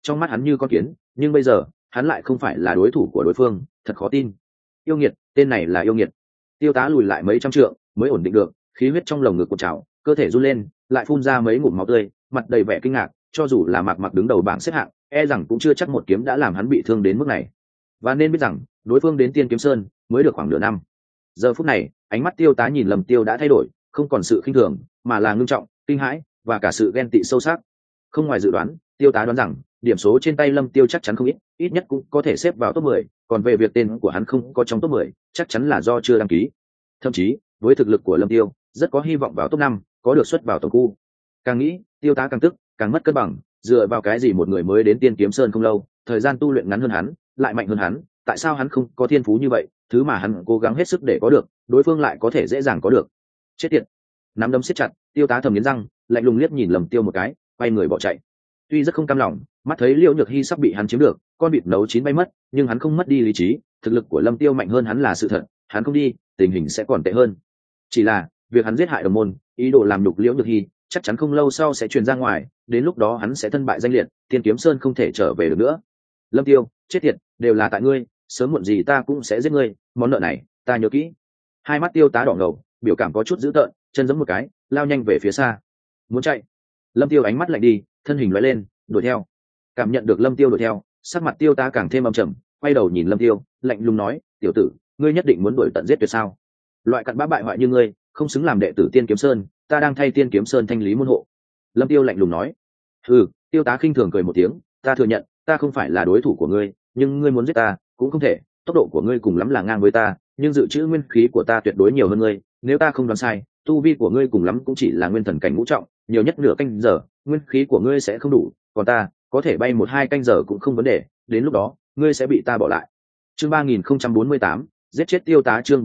trong mắt hắn như con kiến, nhưng bây giờ hắn lại không phải là đối thủ của đối phương, thật khó tin. Yêu nghiệt, tên này là yêu nghiệt. Tiêu Tá lùi lại mấy trăm trượng mới ổn định được, khí huyết trong lồng ngực cuộn trào, cơ thể run lên, lại phun ra mấy ngụm máu tươi, mặt đầy vẻ kinh ngạc, cho dù là Mạc Mặc đứng đầu bảng xếp hạng, e rằng cũng chưa chắc một kiếm đã làm hắn bị thương đến mức này. Và nên biết rằng, đối phương đến Tiên Kiếm Sơn mới được khoảng nửa năm. Giờ phút này, ánh mắt Tiêu Tá nhìn Lâm Tiêu đã thay đổi, không còn sự khinh thường, mà là ngưng trọng, kinh hãi và cả sự ghen tị sâu sắc. Không ngoài dự đoán, Tiêu Tá đoán rằng điểm số trên tay Lâm Tiêu chắc chắn không ít, ít nhất cũng có thể xếp vào top 10, còn về việc tên của hắn không có trong top 10, chắc chắn là do chưa đăng ký. Thậm chí, với thực lực của Lâm Tiêu, rất có hy vọng vào top 5, có được xuất vào tổng khu. Càng nghĩ, Tiêu Tá càng tức, càng mất cân bằng, dựa vào cái gì một người mới đến Tiên Kiếm Sơn không lâu, thời gian tu luyện ngắn hơn hắn, lại mạnh hơn hắn, tại sao hắn không có thiên phú như vậy, thứ mà hắn cố gắng hết sức để có được, đối phương lại có thể dễ dàng có được. Chết tiệt. Nắm đấm siết chặt, Tiêu Tá thầm nghiến răng, lạnh lùng liếc nhìn Lâm Tiêu một cái, quay người bỏ chạy. Tuy rất không cam lòng, mắt thấy Liễu Nhược Hy sắp bị hắn chiếm được, con vịt nấu chín bay mất, nhưng hắn không mất đi lý trí, thực lực của Lâm Tiêu mạnh hơn hắn là sự thật, hắn không đi, tình hình sẽ còn tệ hơn. Chỉ là, việc hắn giết hại đồng môn, ý đồ làm nhục Liễu Nhược Hy, chắc chắn không lâu sau sẽ truyền ra ngoài, đến lúc đó hắn sẽ thân bại danh liệt, Tiên Kiếm Sơn không thể trở về được nữa. Lâm Tiêu, chết tiệt, đều là tại ngươi, sớm muộn gì ta cũng sẽ giết ngươi, món nợ này, ta nhớ kỹ. Hai mắt Tiêu Tá đỏ ngầu, biểu cảm có chút dữ tợn, chân giẫm một cái, lao nhanh về phía xa. Muốn chạy. Lâm Tiêu ánh mắt lạnh đi, thân hình lóe lên, đuổi theo. Cảm nhận được Lâm Tiêu đuổi theo, sắc mặt Tiêu Tá càng thêm âm trầm, quay đầu nhìn Lâm Tiêu, lạnh lùng nói, tiểu tử, ngươi nhất định muốn đuổi tận giết tuyệt sao? Loại cặn bã bại hoại như ngươi, không xứng làm đệ tử Tiên Kiếm Sơn, ta đang thay Tiên Kiếm Sơn thanh lý môn hộ. Lâm Tiêu lạnh lùng nói. Tiêu Tá khinh thường cười một tiếng, ta thừa nhận, ta không phải là đối thủ của ngươi, nhưng ngươi muốn giết ta, cũng không thể, tốc độ của ngươi cùng lắm là ngang với ta, nhưng dự trữ nguyên khí của ta tuyệt đối nhiều hơn ngươi, nếu ta không đoán sai, tu vi của ngươi cùng lắm cũng chỉ là nguyên thần cảnh ngũ trọng, nhiều nhất nửa canh giờ, nguyên khí của ngươi sẽ không đủ, còn ta, có thể bay 1-2 canh giờ cũng không vấn đề, đến lúc đó, ngươi sẽ bị ta bỏ lại. Chương 3048, giết chết Tiêu Tá. Chương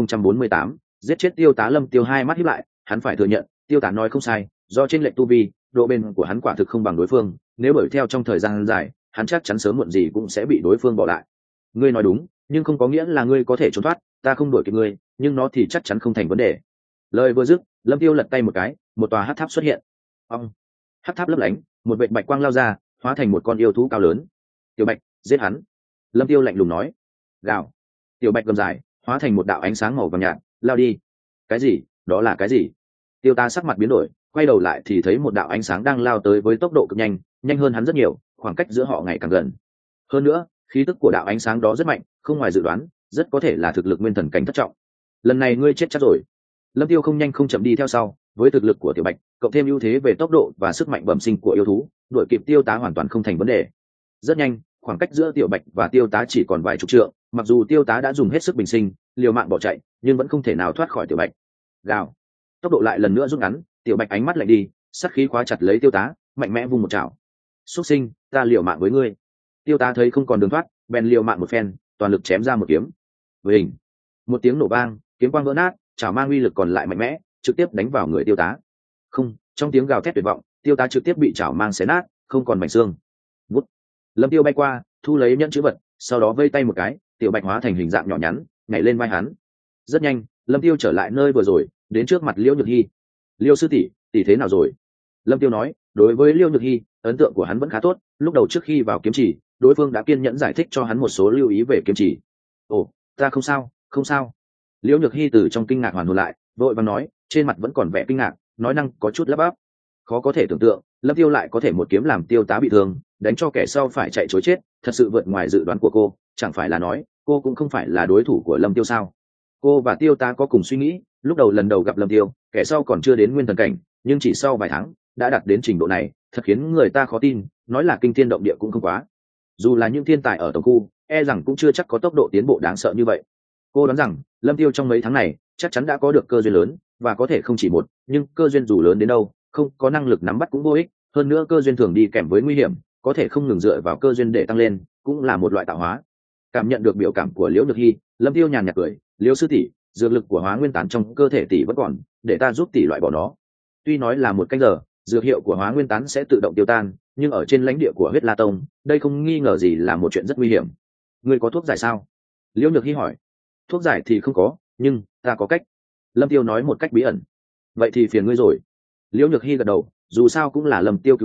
3048, giết chết Tiêu Tá. Lâm Tiêu hai mắt híp lại, hắn phải thừa nhận, Tiêu Tá nói không sai, do trên lệnh tu vi, độ bền của hắn quả thực không bằng đối phương, nếu bởi theo trong thời gian dài, hắn chắc chắn sớm muộn gì cũng sẽ bị đối phương bỏ lại. Ngươi nói đúng, nhưng không có nghĩa là ngươi có thể trốn thoát, ta không đuổi kịp ngươi, nhưng nó thì chắc chắn không thành vấn đề. Lời vừa dứt, Lâm Tiêu lật tay một cái, một tòa hắc tháp xuất hiện. Ong, hắc tháp lấp lánh, một vệt bạch quang lao ra, hóa thành một con yêu thú cao lớn. Tiểu Bạch, giết hắn. Lâm Tiêu lạnh lùng nói. Gào. Tiểu Bạch gầm dài, hóa thành một đạo ánh sáng màu vàng nhạt, lao đi. Cái gì? Đó là cái gì? Tiêu Tá sắc mặt biến đổi, quay đầu lại thì thấy một đạo ánh sáng đang lao tới với tốc độ cực nhanh, nhanh hơn hắn rất nhiều, khoảng cách giữa họ ngày càng gần. Hơn nữa, khí tức của đạo ánh sáng đó rất mạnh, không ngoài dự đoán, rất có thể là thực lực nguyên thần cảnh thất trọng. Lần này ngươi chết chắc rồi. Lâm Tiêu không nhanh không chậm đi theo sau, với thực lực của Tiểu Bạch, cộng thêm ưu thế về tốc độ và sức mạnh bẩm sinh của yêu thú, đuổi kịp Tiêu Tá hoàn toàn không thành vấn đề. Rất nhanh, khoảng cách giữa Tiểu Bạch và Tiêu Tá chỉ còn vài chục trượng, mặc dù Tiêu Tá đã dùng hết sức bình sinh, liều mạng bỏ chạy, nhưng vẫn không thể nào thoát khỏi Tiểu Bạch. Gào. Tốc độ lại lần nữa rút ngắn, Tiểu Bạch ánh mắt lạnh đi, sát khí khóa chặt lấy Tiêu Tá, mạnh mẽ vung một chảo. Xuất sinh, ta liều mạng với ngươi. Tiêu Tá thấy không còn đường thoát, bèn liều mạng một phen, toàn lực chém ra một kiếm. Với hình, một tiếng nổ vang, kiếm quang vỡ nát, chảo mang uy lực còn lại mạnh mẽ, trực tiếp đánh vào người Tiêu Tá. Không, trong tiếng gào thét tuyệt vọng, Tiêu Tá trực tiếp bị chảo mang xé nát, không còn mảnh xương. Vút. Lâm Tiêu bay qua, thu lấy nhẫn chữ vật, sau đó vây tay một cái, Tiểu Bạch hóa thành hình dạng nhỏ nhắn, nhảy lên vai hắn. Rất nhanh, Lâm Tiêu trở lại nơi vừa rồi, đến trước mặt Liễu Nhược Hy. Liêu sư tỷ, tỷ thế nào rồi? Lâm Tiêu nói, đối với Liêu Nhược Hy, ấn tượng của hắn vẫn khá tốt, lúc đầu trước khi vào kiếm chỉ, đối phương đã kiên nhẫn giải thích cho hắn một số lưu ý về kiếm chỉ. Ồ, ta không sao, không sao. Liễu Nhược Hy từ trong kinh ngạc hoàn hồn lại, vội vàng nói, trên mặt vẫn còn vẻ kinh ngạc, nói năng có chút lắp bắp. Khó có thể tưởng tượng, Lâm Tiêu lại có thể một kiếm làm Tiêu Tá bị thương, đánh cho kẻ sau phải chạy trối chết, thật sự vượt ngoài dự đoán của cô, chẳng phải là nói, cô cũng không phải là đối thủ của Lâm Tiêu sao? Cô và Tiêu Tá có cùng suy nghĩ, lúc đầu lần đầu gặp Lâm Tiêu, kẻ sau còn chưa đến nguyên thần cảnh, nhưng chỉ sau vài tháng, đã đạt đến trình độ này, thật khiến người ta khó tin, nói là kinh thiên động địa cũng không quá. Dù là những thiên tài ở tổng khu, e rằng cũng chưa chắc có tốc độ tiến bộ đáng sợ như vậy. Cô đoán rằng, Lâm Tiêu trong mấy tháng này, chắc chắn đã có được cơ duyên lớn, và có thể không chỉ một, nhưng cơ duyên dù lớn đến đâu, không có năng lực nắm bắt cũng vô ích, hơn nữa cơ duyên thường đi kèm với nguy hiểm, có thể không ngừng dựa vào cơ duyên để tăng lên, cũng là một loại tạo hóa. Cảm nhận được biểu cảm của Liễu Nhược Hy, Lâm Tiêu nhàn nhạt cười, Liễu sư tỷ, dược lực của hóa nguyên tán trong cơ thể tỷ vẫn còn, để ta giúp tỷ loại bỏ nó. Tuy nói là một canh giờ, dược hiệu của hóa nguyên tán sẽ tự động tiêu tan, nhưng ở trên lãnh địa của huyết la tông, đây không nghi ngờ gì là một chuyện rất nguy hiểm. Ngươi có thuốc giải sao? Liễu Nhược Hy hỏi. Thuốc giải thì không có, nhưng ta có cách. Lâm Tiêu nói một cách bí ẩn. Vậy thì phiền ngươi rồi. Liễu Nhược Hy gật đầu, dù sao cũng là Lâm Tiêu cứu cô,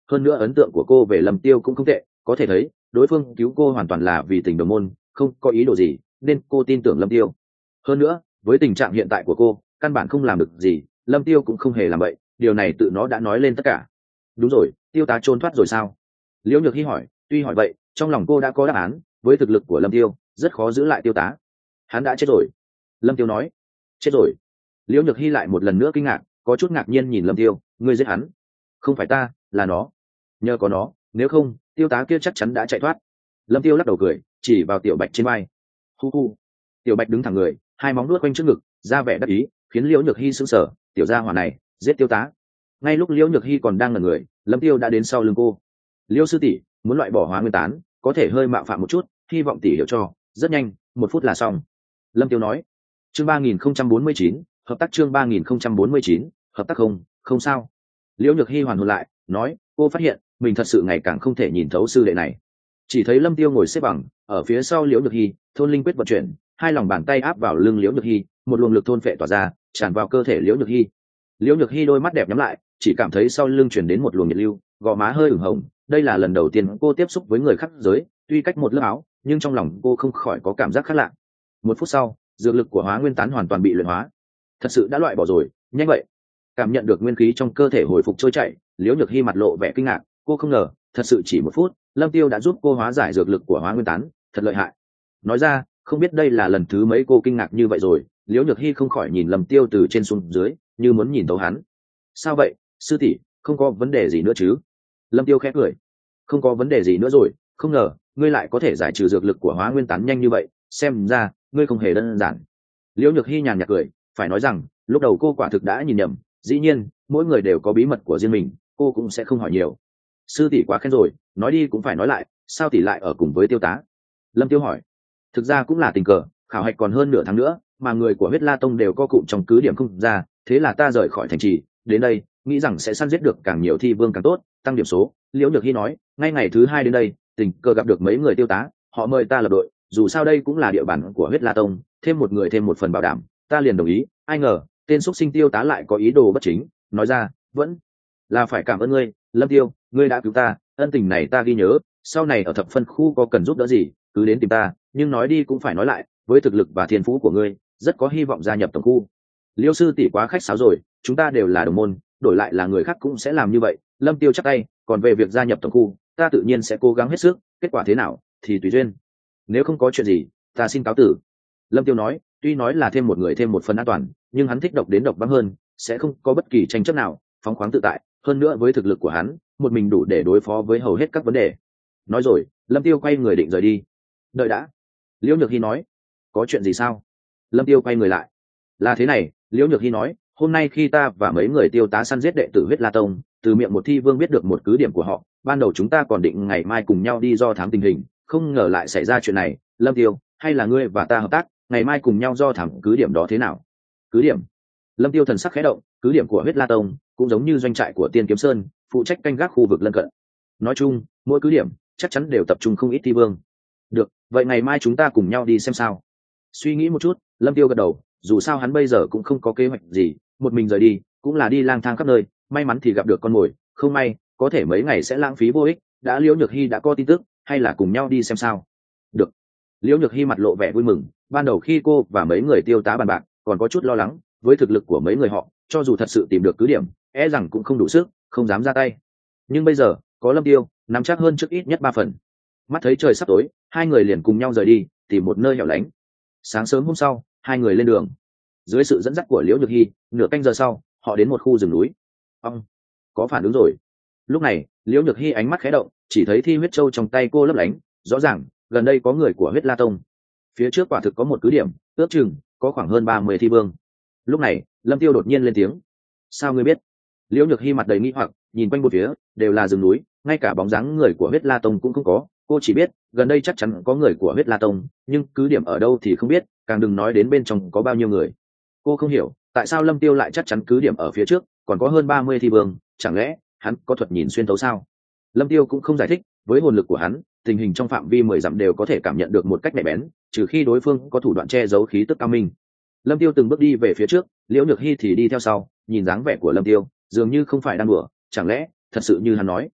hơn nữa ấn tượng của cô về Lâm Tiêu cũng không tệ, có thể thấy đối phương cứu cô hoàn toàn là vì tình đồng môn, không có ý đồ gì, nên cô tin tưởng Lâm Tiêu. Hơn nữa với tình trạng hiện tại của cô, căn bản không làm được gì, Lâm Tiêu cũng không hề làm vậy, điều này tự nó đã nói lên tất cả. Đúng rồi, tiêu tá trốn thoát rồi sao? Liễu Nhược Hi hỏi. Tuy hỏi vậy, trong lòng cô đã có đáp án, với thực lực của Lâm Tiêu rất khó giữ lại tiêu tá. Hắn đã chết rồi. Lâm Tiêu nói. Chết rồi? Liễu Nhược Hi lại một lần nữa kinh ngạc, có chút ngạc nhiên nhìn Lâm Tiêu. Ngươi giết hắn? Không phải ta, là nó. Nhờ có nó, nếu không tiêu tá kia chắc chắn đã chạy thoát. Lâm Tiêu lắc đầu cười, chỉ vào Tiểu Bạch trên vai. Hu hu. Tiểu Bạch đứng thẳng người, hai móng nuốt quanh trước ngực, ra vẻ đắc ý, khiến Liễu Nhược Hi sững sờ. Tiểu gia hỏa này giết tiêu tá? Ngay lúc Liễu Nhược Hi còn đang ngẩn người, Lâm Tiêu đã đến sau lưng cô. Liễu sư tỷ, muốn loại bỏ hóa nguyên tán, có thể hơi mạo phạm một chút, hy vọng tỷ hiểu cho. Rất nhanh, 1 phút là xong. Lâm Tiêu nói. Chương 3049, hợp tác. Chương 3049, hợp tác. Không sao. Liễu Nhược Hi hoàn hồn lại, nói, cô phát hiện mình thật sự ngày càng không thể nhìn thấu sư đệ này. Chỉ thấy Lâm Tiêu ngồi xếp bằng ở phía sau Liễu Nhược Hi, thôn linh quyết vận chuyển, hai lòng bàn tay áp vào lưng Liễu Nhược Hi, một luồng lực thôn phệ tỏa ra, tràn vào cơ thể Liễu Nhược Hi. Liễu Nhược Hi đôi mắt đẹp nhắm lại, chỉ cảm thấy sau lưng truyền đến một luồng nhiệt lưu, gò má hơi ửng hồng. Đây là lần đầu tiên cô tiếp xúc với người khác giới, tuy cách một lớp áo, nhưng trong lòng cô không khỏi có cảm giác khác lạ. 1 phút sau, dược lực của hóa nguyên tán hoàn toàn bị luyện hóa. Thật sự đã loại bỏ rồi, nhanh vậy. Cảm nhận được nguyên khí trong cơ thể hồi phục trôi chảy, Liễu Nhược Hi mặt lộ vẻ kinh ngạc, cô không ngờ, thật sự chỉ 1 phút, Lâm Tiêu đã giúp cô hóa giải dược lực của hóa nguyên tán, thật lợi hại. Nói ra, không biết đây là lần thứ mấy cô kinh ngạc như vậy rồi. Liễu Nhược Hi không khỏi nhìn Lâm Tiêu từ trên xuống dưới, như muốn nhìn thấu hắn. Sao vậy, sư tỷ, không có vấn đề gì nữa chứ? Lâm Tiêu khẽ cười. Không có vấn đề gì nữa rồi, không ngờ ngươi lại có thể giải trừ dược lực của hóa nguyên tán nhanh như vậy, xem ra ngươi không hề đơn giản. Liễu Nhược Hi nhàn nhạt cười, phải nói rằng lúc đầu cô quả thực đã nhìn nhầm, dĩ nhiên mỗi người đều có bí mật của riêng mình, cô cũng sẽ không hỏi nhiều. Sư tỷ quá khen rồi, nói đi cũng phải nói lại, sao tỷ lại ở cùng với tiêu tá? Lâm Tiêu hỏi. Thực ra cũng là tình cờ, khảo hạch còn hơn nửa tháng nữa, mà người của Huyết La Tông đều có cụm trong cứ điểm không ra, thế là ta rời khỏi thành trì đến đây, nghĩ rằng sẽ săn giết được càng nhiều thi vương càng tốt, tăng điểm số. Liễu Nhược Hi nói. Ngay ngày thứ 2 đến đây, tình cờ gặp được mấy người tiêu tá, họ mời ta lập đội, dù sao đây cũng là địa bàn của Huyết La Tông, thêm một người thêm một phần bảo đảm, ta liền đồng ý. Ai ngờ tên xuất sinh tiêu tá lại có ý đồ bất chính, nói ra, vẫn là phải cảm ơn ngươi, Lâm Tiêu, ngươi đã cứu ta, ân tình này ta ghi nhớ, sau này ở thập phân khu có cần giúp đỡ gì cứ đến tìm ta, nhưng nói đi cũng phải nói lại, với thực lực và thiên phú của ngươi, rất có hy vọng gia nhập tổng khu. Liêu sư tỷ quá khách sáo rồi, chúng ta đều là đồng môn, đổi lại là người khác cũng sẽ làm như vậy. Lâm Tiêu chắp tay, còn về việc gia nhập tổng khu, ta tự nhiên sẽ cố gắng hết sức, kết quả thế nào thì tùy duyên. Nếu không có chuyện gì, ta xin cáo tử. Lâm Tiêu nói. Tuy nói là thêm một người thêm một phần an toàn, nhưng hắn thích độc đến độc vắng hơn, sẽ không có bất kỳ tranh chấp nào, phóng khoáng tự tại, hơn nữa với thực lực của hắn, một mình đủ để đối phó với hầu hết các vấn đề. Nói rồi, Lâm Tiêu quay người định rời đi. Đợi đã. Liễu Nhược Hi nói. Có chuyện gì sao? Lâm Tiêu quay người lại. Là thế này, Liễu Nhược Hi nói, hôm nay khi ta và mấy người tiêu tá săn giết đệ tử Huyết La Tông, từ miệng một thi vương biết được một cứ điểm của họ, ban đầu chúng ta còn định ngày mai cùng nhau đi do thám tình hình, không ngờ lại xảy ra chuyện này. Lâm Tiêu, hay là ngươi và ta hợp tác, ngày mai cùng nhau do thám cứ điểm đó thế nào? Cứ điểm? Lâm Tiêu thần sắc khẽ động, cứ điểm của Huyết La Tông cũng giống như doanh trại của Tiên Kiếm Sơn, phụ trách canh gác khu vực lân cận. Nói chung, mỗi cứ điểm chắc chắn đều tập trung không ít thi vương. Được, vậy ngày mai chúng ta cùng nhau đi xem sao? Suy nghĩ một chút, Lâm Tiêu gật đầu, dù sao hắn bây giờ cũng không có kế hoạch gì, một mình rời đi cũng là đi lang thang khắp nơi, may mắn thì gặp được con mồi, không may có thể mấy ngày sẽ lãng phí vô ích. Đã Liễu Nhược Hi đã có tin tức, hay là cùng nhau đi xem sao? Được. Liễu Nhược Hi mặt lộ vẻ vui mừng, ban đầu khi cô và mấy người tiêu tá bàn bạc, còn có chút lo lắng, với thực lực của mấy người họ, cho dù thật sự tìm được cứ điểm, e rằng cũng không đủ sức, không dám ra tay. Nhưng bây giờ, có Lâm Tiêu, nắm chắc hơn trước ít nhất 3 phần. Mắt thấy trời sắp tối, hai người liền cùng nhau rời đi, tìm một nơi hẻo lánh. Sáng sớm hôm sau, hai người lên đường. Dưới sự dẫn dắt của Liễu Nhược Hi, nửa canh giờ sau, họ đến một khu rừng núi. Ông, có phản ứng rồi. Lúc này, Liễu Nhược Hi ánh mắt khẽ động, chỉ thấy thi huyết châu trong tay cô lấp lánh, rõ ràng, gần đây có người của Huyết La Tông. Phía trước quả thực có một cứ điểm, ước chừng có khoảng hơn 30 thi vương. Lúc này, Lâm Tiêu đột nhiên lên tiếng. Sao ngươi biết? Liễu Nhược Hi mặt đầy nghi hoặc, nhìn quanh bốn phía, đều là rừng núi, ngay cả bóng dáng người của Huyết La Tông cũng không có. Cô chỉ biết, gần đây chắc chắn có người của Huyết La Tông, nhưng cứ điểm ở đâu thì không biết, càng đừng nói đến bên trong có bao nhiêu người. Cô không hiểu, tại sao Lâm Tiêu lại chắc chắn cứ điểm ở phía trước, còn có hơn 30 thi vương, chẳng lẽ hắn có thuật nhìn xuyên thấu sao? Lâm Tiêu cũng không giải thích, với hồn lực của hắn, tình hình trong phạm vi 10 dặm đều có thể cảm nhận được một cách nhạy bén, trừ khi đối phương có thủ đoạn che giấu khí tức cao minh. Lâm Tiêu từng bước đi về phía trước, Liễu Nhược Hi thì đi theo sau, nhìn dáng vẻ của Lâm Tiêu, dường như không phải đang đùa, chẳng lẽ thật sự như hắn nói?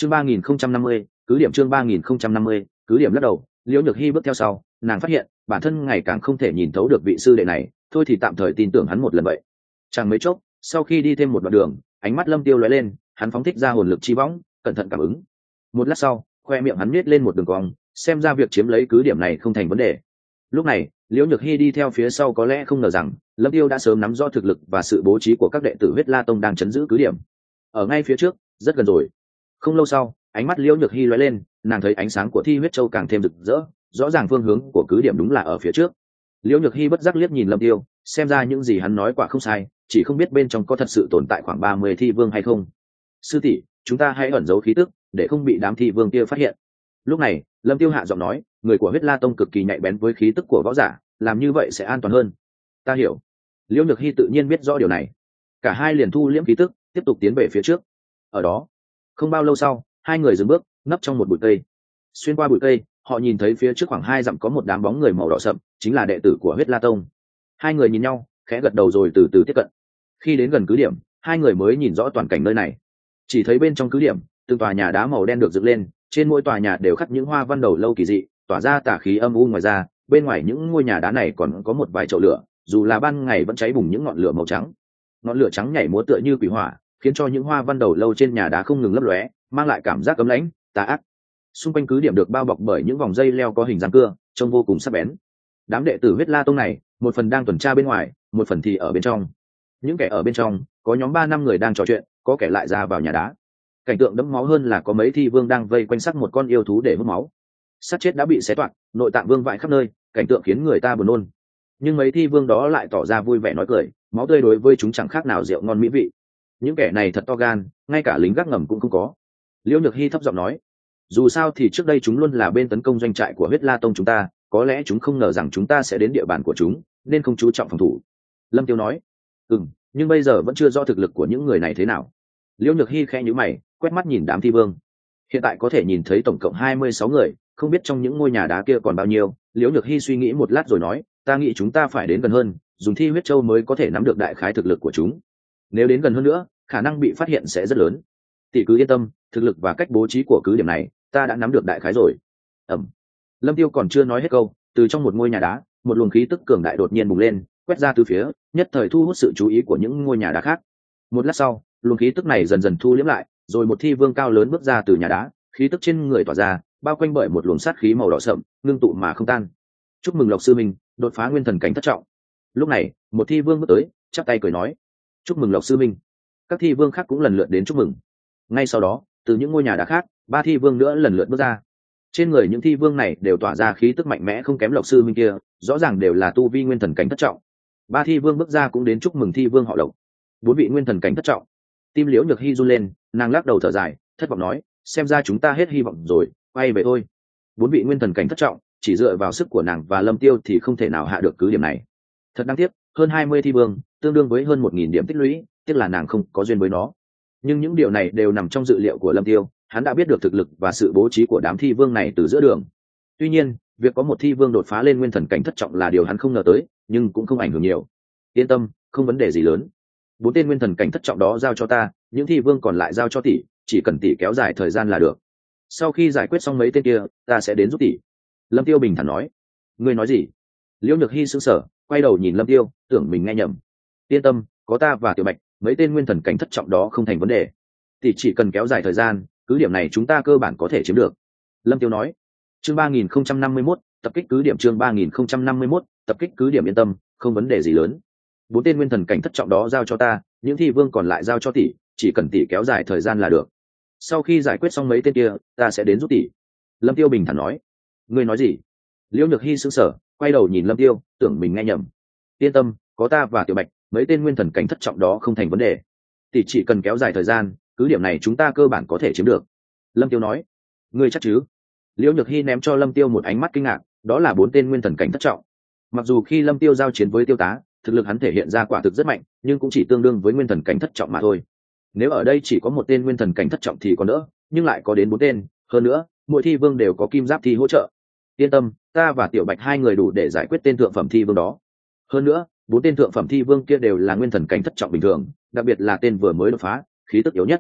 chương 3050, cứ điểm chương 3050, cứ điểm lắc đầu. Liễu Nhược Hy bước theo sau, nàng phát hiện bản thân ngày càng không thể nhìn thấu được vị sư đệ này, thôi thì tạm thời tin tưởng hắn một lần vậy. Chẳng mấy chốc, sau khi đi thêm một đoạn đường, ánh mắt Lâm Tiêu lóe lên, hắn phóng thích ra hồn lực chi võng, cẩn thận cảm ứng. Một lát sau, khoe miệng hắn nhếch lên một đường cong, xem ra việc chiếm lấy cứ điểm này không thành vấn đề. Lúc này, Liễu Nhược Hy đi theo phía sau có lẽ không ngờ rằng Lâm Tiêu đã sớm nắm rõ thực lực và sự bố trí của các đệ tử Huyết La Tông đang chấn giữ cứ điểm. Ở ngay phía trước, rất gần rồi. Không lâu sau, ánh mắt Liễu Nhược Hy lóe lên, nàng thấy ánh sáng của Thi Huyết Châu càng thêm rực rỡ, rõ ràng phương hướng của cứ điểm đúng là ở phía trước. Liễu Nhược Hy bất giác liếc nhìn Lâm Tiêu, xem ra những gì hắn nói quả không sai, chỉ không biết bên trong có thật sự tồn tại khoảng 30 thi vương hay không. Sư tỷ, chúng ta hãy ẩn giấu khí tức, để không bị đám thi vương kia phát hiện. Lúc này, Lâm Tiêu hạ giọng nói, người của Huyết La Tông cực kỳ nhạy bén với khí tức của võ giả, làm như vậy sẽ an toàn hơn. Ta hiểu. Liễu Nhược Hy tự nhiên biết rõ điều này. Cả hai liền thu liễm khí tức, tiếp tục tiến về phía trước. Ở đó, không bao lâu sau, hai người dừng bước, nấp trong một bụi cây. Xuyên qua bụi cây, họ nhìn thấy phía trước khoảng 2 dặm có một đám bóng người màu đỏ sậm, chính là đệ tử của Huyết La Tông. Hai người nhìn nhau, khẽ gật đầu rồi từ từ tiếp cận. Khi đến gần cứ điểm, hai người mới nhìn rõ toàn cảnh nơi này. Chỉ thấy bên trong cứ điểm, từng tòa nhà đá màu đen được dựng lên, trên mỗi tòa nhà đều khắc những hoa văn đầu lâu kỳ dị, tỏa ra tà khí âm u. Ngoài ra, bên ngoài những ngôi nhà đá này còn có một vài chậu lửa, dù là ban ngày vẫn cháy bùng những ngọn lửa màu trắng. Ngọn lửa trắng nhảy múa tựa như quỷ hỏa, khiến cho những hoa văn đầu lâu trên nhà đá không ngừng lấp lóe, mang lại cảm giác cấm lãnh, tà ác. Xung quanh cứ điểm được bao bọc bởi những vòng dây leo có hình răng cưa, trông vô cùng sắc bén. Đám đệ tử Huyết La Tông này, một phần đang tuần tra bên ngoài, một phần thì ở bên trong. Những kẻ ở bên trong, có nhóm 3-5 người đang trò chuyện, có kẻ lại ra vào nhà đá. Cảnh tượng đẫm máu hơn là có mấy thi vương đang vây quanh xác một con yêu thú để hút máu. Xác chết đã bị xé toạc, nội tạng vương vãi khắp nơi, cảnh tượng khiến người ta buồn nôn. Nhưng mấy thi vương đó lại tỏ ra vui vẻ nói cười, máu tươi đối với chúng chẳng khác nào rượu ngon mỹ vị. Những kẻ này thật to gan, ngay cả lính gác ngầm cũng không có. Liễu Nhược Hy thấp giọng nói, dù sao thì trước đây chúng luôn là bên tấn công doanh trại của Huyết La Tông chúng ta, có lẽ chúng không ngờ rằng chúng ta sẽ đến địa bàn của chúng, nên không chú trọng phòng thủ. Lâm Tiêu nói, nhưng bây giờ vẫn chưa rõ thực lực của những người này thế nào. Liễu Nhược Hy khẽ nhíu mày, quét mắt nhìn đám thi vương. Hiện tại có thể nhìn thấy tổng cộng 26 người, không biết trong những ngôi nhà đá kia còn bao nhiêu. Liễu Nhược Hy suy nghĩ một lát rồi nói, ta nghĩ chúng ta phải đến gần hơn, dùng Thi Huyết Châu mới có thể nắm được đại khái thực lực của chúng. Nếu đến gần hơn nữa, khả năng bị phát hiện sẽ rất lớn. Tỷ cứ yên tâm, thực lực và cách bố trí của cứ điểm này, ta đã nắm được đại khái rồi. Lâm Tiêu còn chưa nói hết câu, từ trong một ngôi nhà đá, một luồng khí tức cường đại đột nhiên bùng lên, quét ra từ phía, nhất thời thu hút sự chú ý của những ngôi nhà đá khác. Một lát sau, luồng khí tức này dần dần thu liễm lại, rồi một thi vương cao lớn bước ra từ nhà đá, khí tức trên người tỏa ra, bao quanh bởi một luồng sát khí màu đỏ sậm, ngưng tụ mà không tan. Chúc mừng Lộc sư minh, đột phá nguyên thần cảnh thất trọng. Lúc này, một thi vương bước tới, chắp tay cười nói, chúc mừng Lộc sư minh. Các thi vương khác cũng lần lượt đến chúc mừng. Ngay sau đó, từ những ngôi nhà đá khác, 3 thi vương nữa lần lượt bước ra. Trên người những thi vương này đều tỏa ra khí tức mạnh mẽ không kém Lộc sư minh kia, rõ ràng đều là tu vi nguyên thần cảnh thất trọng. 3 thi vương bước ra cũng đến chúc mừng thi vương họ Lộc. 4 vị nguyên thần cảnh thất trọng. Tim Liễu Nhược Hy run lên, nàng lắc đầu thở dài, thất vọng nói, xem ra chúng ta hết hy vọng rồi, quay về thôi. 4 vị nguyên thần cảnh thất trọng, chỉ dựa vào sức của nàng và Lâm Tiêu thì không thể nào hạ được cứ điểm này. Thật đáng tiếc, hơn 20 thi vương, tương đương với hơn 1000 điểm tích lũy, tiếc là nàng không có duyên với nó. Nhưng những điều này đều nằm trong dự liệu của Lâm Tiêu, hắn đã biết được thực lực và sự bố trí của đám thi vương này từ giữa đường. Tuy nhiên, việc có một thi vương đột phá lên nguyên thần cảnh thất trọng là điều hắn không ngờ tới, nhưng cũng không ảnh hưởng nhiều. Yên tâm, không vấn đề gì lớn. 4 tên nguyên thần cảnh thất trọng đó giao cho ta, những thi vương còn lại giao cho tỷ, chỉ cần tỷ kéo dài thời gian là được. Sau khi giải quyết xong mấy tên kia, ta sẽ đến giúp tỷ. Lâm Tiêu bình thản nói. Ngươi nói gì? Liễu Nhược Hy sững sờ, quay đầu nhìn Lâm Tiêu, tưởng mình nghe nhầm. Yên tâm, có ta và Tiểu Bạch, mấy tên nguyên thần cảnh thất trọng đó không thành vấn đề. Tỷ chỉ cần kéo dài thời gian, cứ điểm này chúng ta cơ bản có thể chiếm được. Lâm Tiêu nói. Chương 3051, tập kích cứ điểm chương 3051, tập kích cứ điểm yên tâm, không vấn đề gì lớn. 4 tên nguyên thần cảnh thất trọng đó giao cho ta, những thi vương còn lại giao cho tỷ, chỉ cần tỷ kéo dài thời gian là được. Sau khi giải quyết xong mấy tên kia, ta sẽ đến giúp tỷ. Lâm Tiêu bình thản nói. Ngươi nói gì? Liễu Nhược Hy sững sờ, quay đầu nhìn Lâm Tiêu, tưởng mình nghe nhầm. Yên tâm, có ta và Tiểu Bạch, mấy tên nguyên thần cảnh thất trọng đó không thành vấn đề. Tỷ chỉ cần kéo dài thời gian, cứ điểm này chúng ta cơ bản có thể chiếm được. Lâm Tiêu nói. Ngươi chắc chứ? Liễu Nhược Hy ném cho Lâm Tiêu một ánh mắt kinh ngạc, đó là 4 tên nguyên thần cảnh thất trọng. Mặc dù khi Lâm Tiêu giao chiến với Tiêu Tá, thực lực hắn thể hiện ra quả thực rất mạnh, nhưng cũng chỉ tương đương với nguyên thần cảnh thất trọng mà thôi. Nếu ở đây chỉ có một tên nguyên thần cảnh thất trọng thì còn đỡ, nhưng lại có đến 4 tên, hơn nữa, mỗi thi vương đều có kim giáp thi hỗ trợ. Yên tâm, ta và Tiểu Bạch hai người đủ để giải quyết tên thượng phẩm thi vương đó. Hơn nữa, 4 tên thượng phẩm thi vương kia đều là nguyên thần cảnh thất trọng bình thường, đặc biệt là tên vừa mới đột phá, khí tức yếu nhất.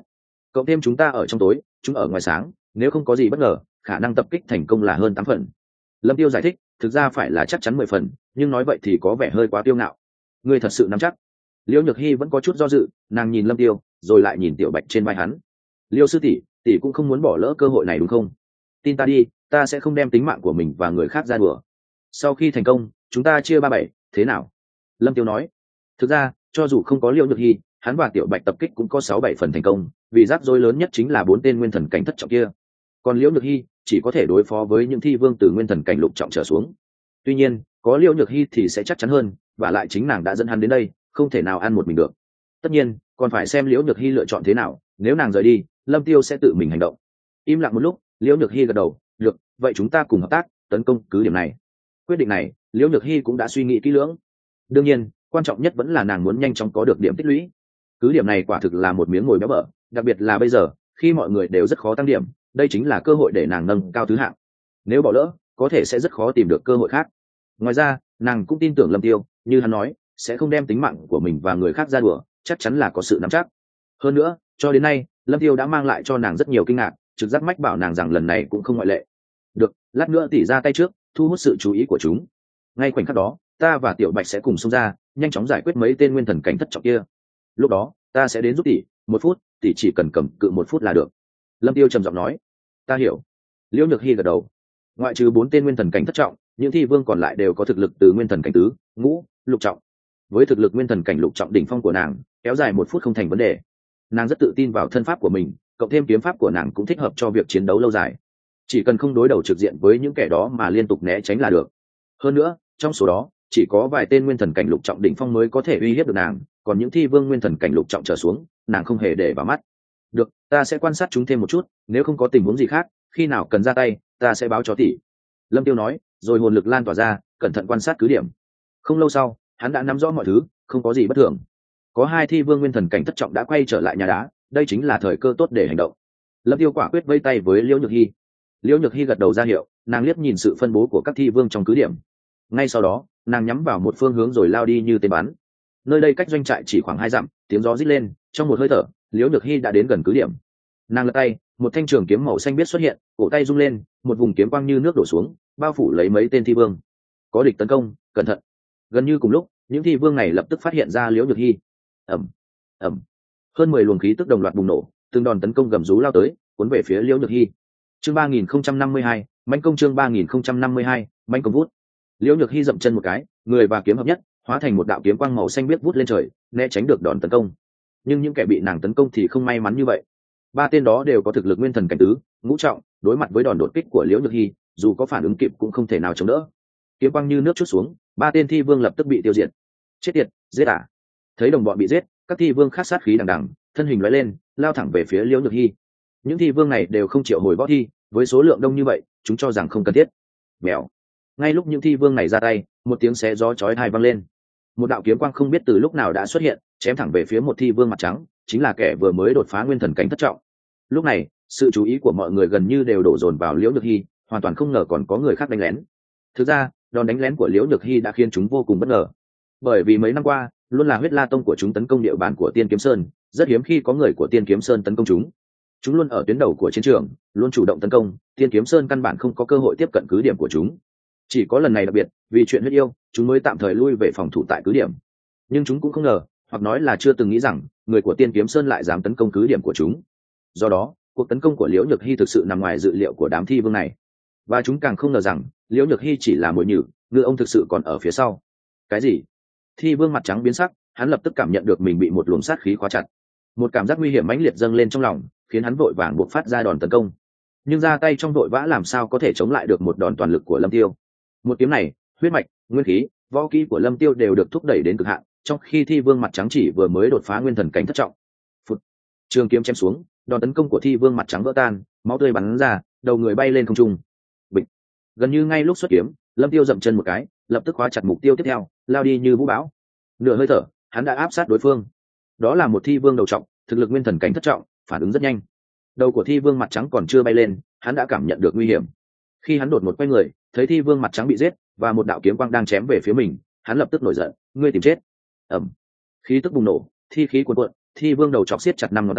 cộng thêm chúng ta ở trong tối chúng ở ngoài sáng, nếu không có gì bất ngờ khả năng tập kích thành công là hơn 8 phần. Lâm Tiêu giải thích, thực ra phải là chắc chắn 10 phần, nhưng nói vậy thì có vẻ hơi quá tiêu ngạo. Ngươi thật sự nắm chắc? Liễu Nhược Hi vẫn có chút do dự, nàng nhìn Lâm Tiêu rồi lại nhìn Tiểu Bạch trên vai hắn. Liêu sư tỷ, tỷ cũng không muốn bỏ lỡ cơ hội này đúng không? Tin ta đi, ta sẽ không đem tính mạng của mình và người khác ra đùa. Sau khi thành công chúng ta chia 3-7, thế nào? Lâm Tiêu nói. Thực ra cho dù không có Liễu Nhược Hi, hắn và Tiểu Bạch tập kích cũng có 6-7 phần thành công, vì rắc rối lớn nhất chính là 4 tên nguyên thần cảnh thất trọng kia. Còn Liễu Nhược Hi chỉ có thể đối phó với những thi vương từ nguyên thần cảnh lục trọng trở xuống. Tuy nhiên có Liễu Nhược Hi thì sẽ chắc chắn hơn, và lại chính nàng đã dẫn hắn đến đây, không thể nào ăn một mình được. Tất nhiên còn phải xem Liễu Nhược Hi lựa chọn thế nào, nếu nàng rời đi Lâm Tiêu sẽ tự mình hành động. Im lặng một lúc, Liễu Nhược Hi gật đầu, được, vậy chúng ta cùng hợp tác tấn công cứ điểm này. Quyết định này Liễu Nhược Hi cũng đã suy nghĩ kỹ lưỡng. Đương nhiên quan trọng nhất vẫn là nàng muốn nhanh chóng có được điểm tích lũy. Cứ điểm này quả thực là một miếng mồi béo bở, đặc biệt là bây giờ khi mọi người đều rất khó tăng điểm, đây chính là cơ hội để nàng nâng cao thứ hạng. Nếu bỏ lỡ có thể sẽ rất khó tìm được cơ hội khác. Ngoài ra nàng cũng tin tưởng Lâm Tiêu, như hắn nói sẽ không đem tính mạng của mình và người khác ra đùa, chắc chắn là có sự nắm chắc. Hơn nữa cho đến nay Lâm Tiêu đã mang lại cho nàng rất nhiều kinh ngạc, trực giác mách bảo nàng rằng lần này cũng không ngoại lệ. Được, lát nữa tỷ ra tay trước, thu hút sự chú ý của chúng. Ngay khoảnh khắc đó ta và Tiểu Bạch sẽ cùng xông ra, nhanh chóng giải quyết mấy tên nguyên thần cảnh thất trọng kia. Lúc đó ta sẽ đến giúp tỷ, 1 phút, tỷ chỉ cần cầm cự 1 phút là được. Lâm Tiêu trầm giọng nói. Ta hiểu. Liễu Nhược Hi gật đầu. Ngoại trừ 4 tên nguyên thần cảnh thất trọng, những thi vương còn lại đều có thực lực từ nguyên thần cảnh tứ, ngũ, lục trọng. Với thực lực nguyên thần cảnh lục trọng đỉnh phong của nàng, kéo dài 1 phút không thành vấn đề. Nàng rất tự tin vào thân pháp của mình, cộng thêm kiếm pháp của nàng cũng thích hợp cho việc chiến đấu lâu dài. Chỉ cần không đối đầu trực diện với những kẻ đó mà liên tục né tránh là được. Hơn nữa trong số đó chỉ có vài tên nguyên thần cảnh lục trọng đỉnh phong mới có thể uy hiếp được nàng, còn những thi vương nguyên thần cảnh lục trọng trở xuống nàng không hề để vào mắt. Được, ta sẽ quan sát chúng thêm một chút, nếu không có tình huống gì khác, khi nào cần ra tay ta sẽ báo cho tỷ. Lâm Tiêu nói, rồi hồn lực lan tỏa ra, cẩn thận quan sát cứ điểm. Không lâu sau hắn đã nắm rõ mọi thứ, không có gì bất thường. Có 2 thi vương nguyên thần cảnh thất trọng đã quay trở lại nhà đá, đây chính là thời cơ tốt để hành động. Lâm Tiêu quả quyết vây tay với Liễu Nhược Hi. Liễu Nhược Hi gật đầu ra hiệu, nàng liếc nhìn sự phân bố của các thi vương trong cứ điểm. Ngay sau đó nàng nhắm vào một phương hướng rồi lao đi như tên bắn. Nơi đây cách doanh trại chỉ khoảng 2 dặm, tiếng gió rít lên, trong một hơi thở Liễu Nhược Hi đã đến gần cứ điểm. Nàng lật tay, một thanh trường kiếm màu xanh biếc xuất hiện, cổ tay rung lên, một vùng kiếm quang như nước đổ xuống, bao phủ lấy mấy tên thi vương. Có địch tấn công, cẩn thận. Gần như cùng lúc những thi vương này lập tức phát hiện ra Liễu Nhược Hi. ầm ầm, hơn 10 luồng khí tức đồng loạt bùng nổ, từng đòn tấn công gầm rú lao tới, cuốn về phía Liễu Nhược Hi. Chương 3052, mãnh công. Chương 3052, mãnh công vút. Liễu Nhược Hi dậm chân một cái, người và kiếm hợp nhất, hóa thành một đạo kiếm quang màu xanh biếc vút lên trời, né tránh được đòn tấn công. Nhưng những kẻ bị nàng tấn công thì không may mắn như vậy. 3 tên đó đều có thực lực nguyên thần cảnh tứ, ngũ trọng, đối mặt với đòn đột kích của Liễu Nhược Hi, dù có phản ứng kịp cũng không thể nào chống đỡ. Kiếm quang như nước trút xuống, 3 tên thi vương lập tức bị tiêu diệt. Chết tiệt, giết à! Thấy đồng bọn bị giết, các thi vương khát sát khí đằng đằng, thân hình lóe lên, lao thẳng về phía Liễu Nhược Hi. Những thi vương này đều không chịu hồi võ thi, với số lượng đông như vậy chúng cho rằng không cần thiết. Mèo. Ngay lúc những thi vương này ra tay, một tiếng xé gió chói tai vang lên. Một đạo kiếm quang không biết từ lúc nào đã xuất hiện, chém thẳng về phía một thi vương mặt trắng, chính là kẻ vừa mới đột phá nguyên thần cảnh thất trọng. Lúc này sự chú ý của mọi người gần như đều đổ dồn vào Liễu Nhược Hi, hoàn toàn không ngờ còn có người khác đánh lén. Thực ra đòn đánh lén của Liễu Nhược Hi đã khiến chúng vô cùng bất ngờ, bởi vì mấy năm qua luôn là huyết la tông của chúng tấn công địa bàn của Tiên Kiếm Sơn, rất hiếm khi có người của Tiên Kiếm Sơn tấn công chúng luôn ở tuyến đầu của chiến trường, luôn chủ động tấn công, Tiên Kiếm Sơn căn bản không có cơ hội tiếp cận cứ điểm của chúng. Chỉ có lần này đặc biệt, vì chuyện huyết yêu chúng mới tạm thời lui về phòng thủ tại cứ điểm. Nhưng chúng cũng không ngờ, hoặc nói là chưa từng nghĩ rằng người của Tiên Kiếm Sơn lại dám tấn công cứ điểm của chúng. Do đó cuộc tấn công của Liễu Nhược Hi thực sự nằm ngoài dự liệu của đám thi vương này, và chúng càng không ngờ rằng Liễu Nhược Hi chỉ là mồi nhử, ngư ông thực sự còn ở phía sau. Cái gì? Thi vương mặt trắng biến sắc, hắn lập tức cảm nhận được mình bị một luồng sát khí khóa chặt. Một cảm giác nguy hiểm mãnh liệt dâng lên trong lòng, khiến hắn vội vàng buộc phát ra đòn tấn công. Nhưng ra tay trong vội vã làm sao có thể chống lại được một đòn toàn lực của Lâm Tiêu. Một kiếm này, huyết mạch, nguyên khí, võ kỹ của Lâm Tiêu đều được thúc đẩy đến cực hạn, trong khi thi vương mặt trắng chỉ vừa mới đột phá nguyên thần cảnh thất trọng. Phụt. Trường kiếm chém xuống, đòn tấn công của thi vương mặt trắng vỡ tan, máu tươi bắn ra, đầu người bay lên không trung. Bịch. Gần như ngay lúc xuất kiếm, Lâm Tiêu dậm chân một cái, lập tức khóa chặt mục tiêu tiếp theo, lao đi như vũ bão. Nửa hơi thở, hắn đã áp sát đối phương. Đó là một thi vương đầu trọng, thực lực nguyên thần cảnh thất trọng, phản ứng rất nhanh. Đầu của thi vương mặt trắng còn chưa bay lên, hắn đã cảm nhận được nguy hiểm. Khi hắn đột ngột quay người, thấy thi vương mặt trắng bị giết và một đạo kiếm quang đang chém về phía mình, hắn lập tức nổi giận, ngươi tìm chết. Ầm. Khí tức bùng nổ, thi khí cuồn cuộn, thi vương đầu chọc siết chặt 5 ngón tay,